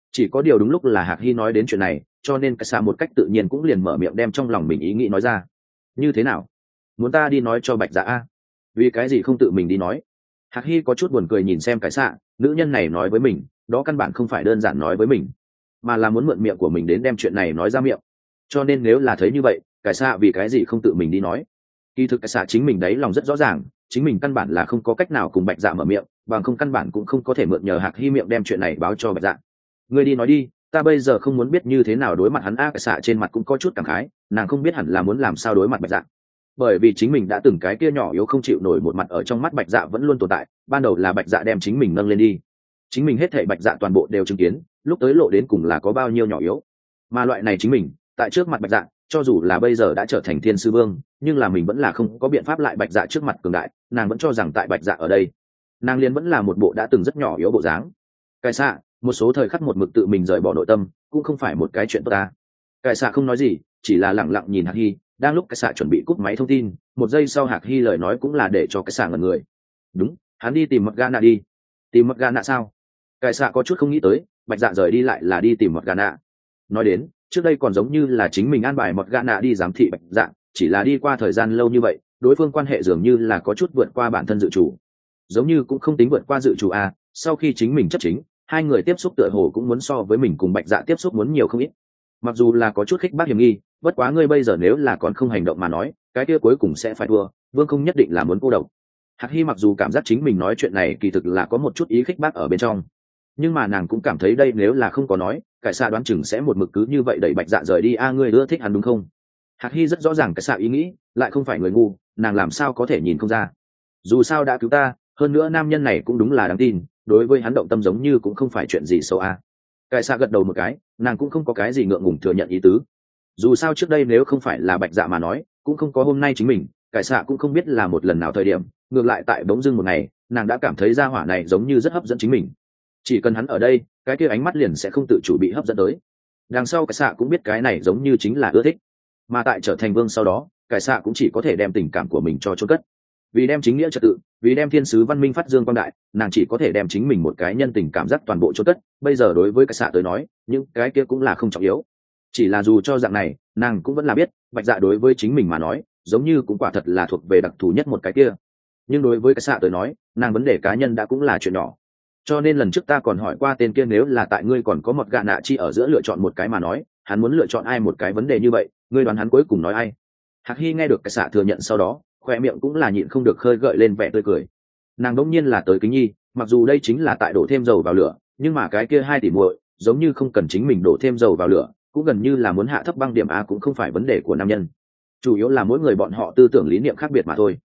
Chỉ có điều đúng lúc là Hạc Hy nói đến chuyện này, cho nên cái xạ một cách tự nhiên cũng liền mở miệng đem trong lòng mình ý nghĩ nói ra. Như thế nào, muốn ta đi nói cho Bạch Dạ a? Vì cái gì không tự mình đi nói? Hạc Hy có chút buồn cười nhìn xem cái xạ, nữ nhân này nói với mình đó căn bản không phải đơn giản nói với mình, mà là muốn mượn miệng của mình đến đem chuyện này nói ra miệng. Cho nên nếu là thấy như vậy, cái xạ vì cái gì không tự mình đi nói? Kỳ thực cái xạ chính mình đấy lòng rất rõ ràng, chính mình căn bản là không có cách nào cùng Bạch Dạ mở miệng, bằng không căn bản cũng không có thể mượn nhờ Hạc Hy miệng đem chuyện này báo cho Bạch Dạ. Ngươi đi nói đi, ta bây giờ không muốn biết như thế nào đối mặt hắn a. Cái xạ trên mặt cũng có chút cảm khái, nàng không biết hẳn là muốn làm sao đối mặt Bạch Dạ, bởi vì chính mình đã từng cái kia nhỏ yếu không chịu nổi một mặt ở trong mắt Bạch Dạ vẫn luôn tồn tại. Ban đầu là Bạch Dạ đem chính mình nâng lên đi, chính mình hết thảy Bạch Dạ toàn bộ đều chứng kiến, lúc tới lộ đến cùng là có bao nhiêu nhỏ yếu. Mà loại này chính mình tại trước mặt Bạch Dạ, cho dù là bây giờ đã trở thành thiên sư vương, nhưng là mình vẫn là không có biện pháp lại Bạch Dạ trước mặt cường đại. Nàng vẫn cho rằng tại Bạch Dạ ở đây, nàng liền vẫn là một bộ đã từng rất nhỏ yếu bộ dáng. Cái xạ một số thời khắc một mực tự mình rời bỏ nội tâm cũng không phải một cái chuyện tốt ta. Cái xạ không nói gì, chỉ là lặng lặng nhìn Hạc Hy. Đang lúc cái xạ chuẩn bị cúp máy thông tin, một giây sau Hạc Hy lời nói cũng là để cho cái xạ ngẩn người. Đúng, hắn đi tìm mật Gana đi. Tìm mật Gana sao? Cái xạ có chút không nghĩ tới, Bạch Dạ rời đi lại là đi tìm mật Gana. Nói đến trước đây còn giống như là chính mình an bài mật Gana đi giám thị Bạch Dạ, chỉ là đi qua thời gian lâu như vậy, đối phương quan hệ dường như là có chút vượt qua bản thân dự chủ, giống như cũng không tính vượt qua dự chủ à. Sau khi chính mình chấp chính, hai người tiếp xúc tựa hồ cũng muốn so với mình cùng Bạch Dạ tiếp xúc muốn nhiều không ít. Mặc dù là có chút khích bác hiểm nghi, bất quá ngươi bây giờ nếu là còn không hành động mà nói, cái kia cuối cùng sẽ phải thua. Vương không nhất định là muốn cô độc. Hạc Hy mặc dù cảm giác chính mình nói chuyện này kỳ thực là có một chút ý khích bác ở bên trong, nhưng mà nàng cũng cảm thấy đây nếu là không có nói, Cải Xạ đoán chừng sẽ một mực cứ như vậy đẩy Bạch Dạ rời đi a. Ngươi ưa thích hắn đúng không? Hạc Hy rất rõ ràng Cải Xạ ý nghĩ, lại không phải người ngu, nàng làm sao có thể nhìn không ra. Dù sao đã cứu ta, hơn nữa nam nhân này cũng đúng là đáng tin, đối với hắn động tâm giống như cũng không phải chuyện gì xấu a. Cải Xạ gật đầu một cái, nàng cũng không có cái gì ngượng ngùng thừa nhận ý tứ. Dù sao trước đây nếu không phải là Bạch Dạ mà nói, cũng không có hôm nay chính mình. Cải Xạ cũng không biết là một lần nào thời điểm, ngược lại tại bỗng dưng một ngày, nàng đã cảm thấy gia hỏa này giống như rất hấp dẫn chính mình. Chỉ cần hắn ở đây, cái kia ánh mắt liền sẽ không tự chủ bị hấp dẫn tới. Đằng sau Cải Xạ cũng biết cái này giống như chính là ưa thích, mà tại trở thành vương sau đó, Cải Xạ cũng chỉ có thể đem tình cảm của mình cho chôn cất. Vì đem chính nghĩa trật tự, vì đem thiên sứ văn minh phát dương quang đại, nàng chỉ có thể đem chính mình một cái nhân tình cảm giác toàn bộ chôn cất. Bây giờ đối với Cải Xạ tới nói, những cái kia cũng là không trọng yếu. Chỉ là dù cho dạng này, nàng cũng vẫn là biết Bạch Dạ đối với chính mình mà nói giống như cũng quả thật là thuộc về đặc thù nhất một cái kia. Nhưng đối với Cải Xạ tới nói, nàng vấn đề cá nhân đã cũng là chuyện nhỏ. Cho nên lần trước ta còn hỏi qua tên kia, nếu là tại ngươi còn có một gạ nạ chi ở giữa lựa chọn một cái mà nói, hắn muốn lựa chọn ai một cái vấn đề như vậy, ngươi đoán hắn cuối cùng nói ai? Hạc Hy nghe được Cải Xạ thừa nhận sau đó, khoe miệng cũng là nhịn không được khơi gợi lên vẻ tươi cười. Nàng đống nhiên là tới Kính Nhi, mặc dù đây chính là tại đổ thêm dầu vào lửa, nhưng mà cái kia hai tỷ muội giống như không cần chính mình đổ thêm dầu vào lửa, cũng gần như là muốn hạ thấp băng điểm a. Cũng không phải vấn đề của nam nhân, chủ yếu là mỗi người bọn họ tư tưởng lý niệm khác biệt mà thôi.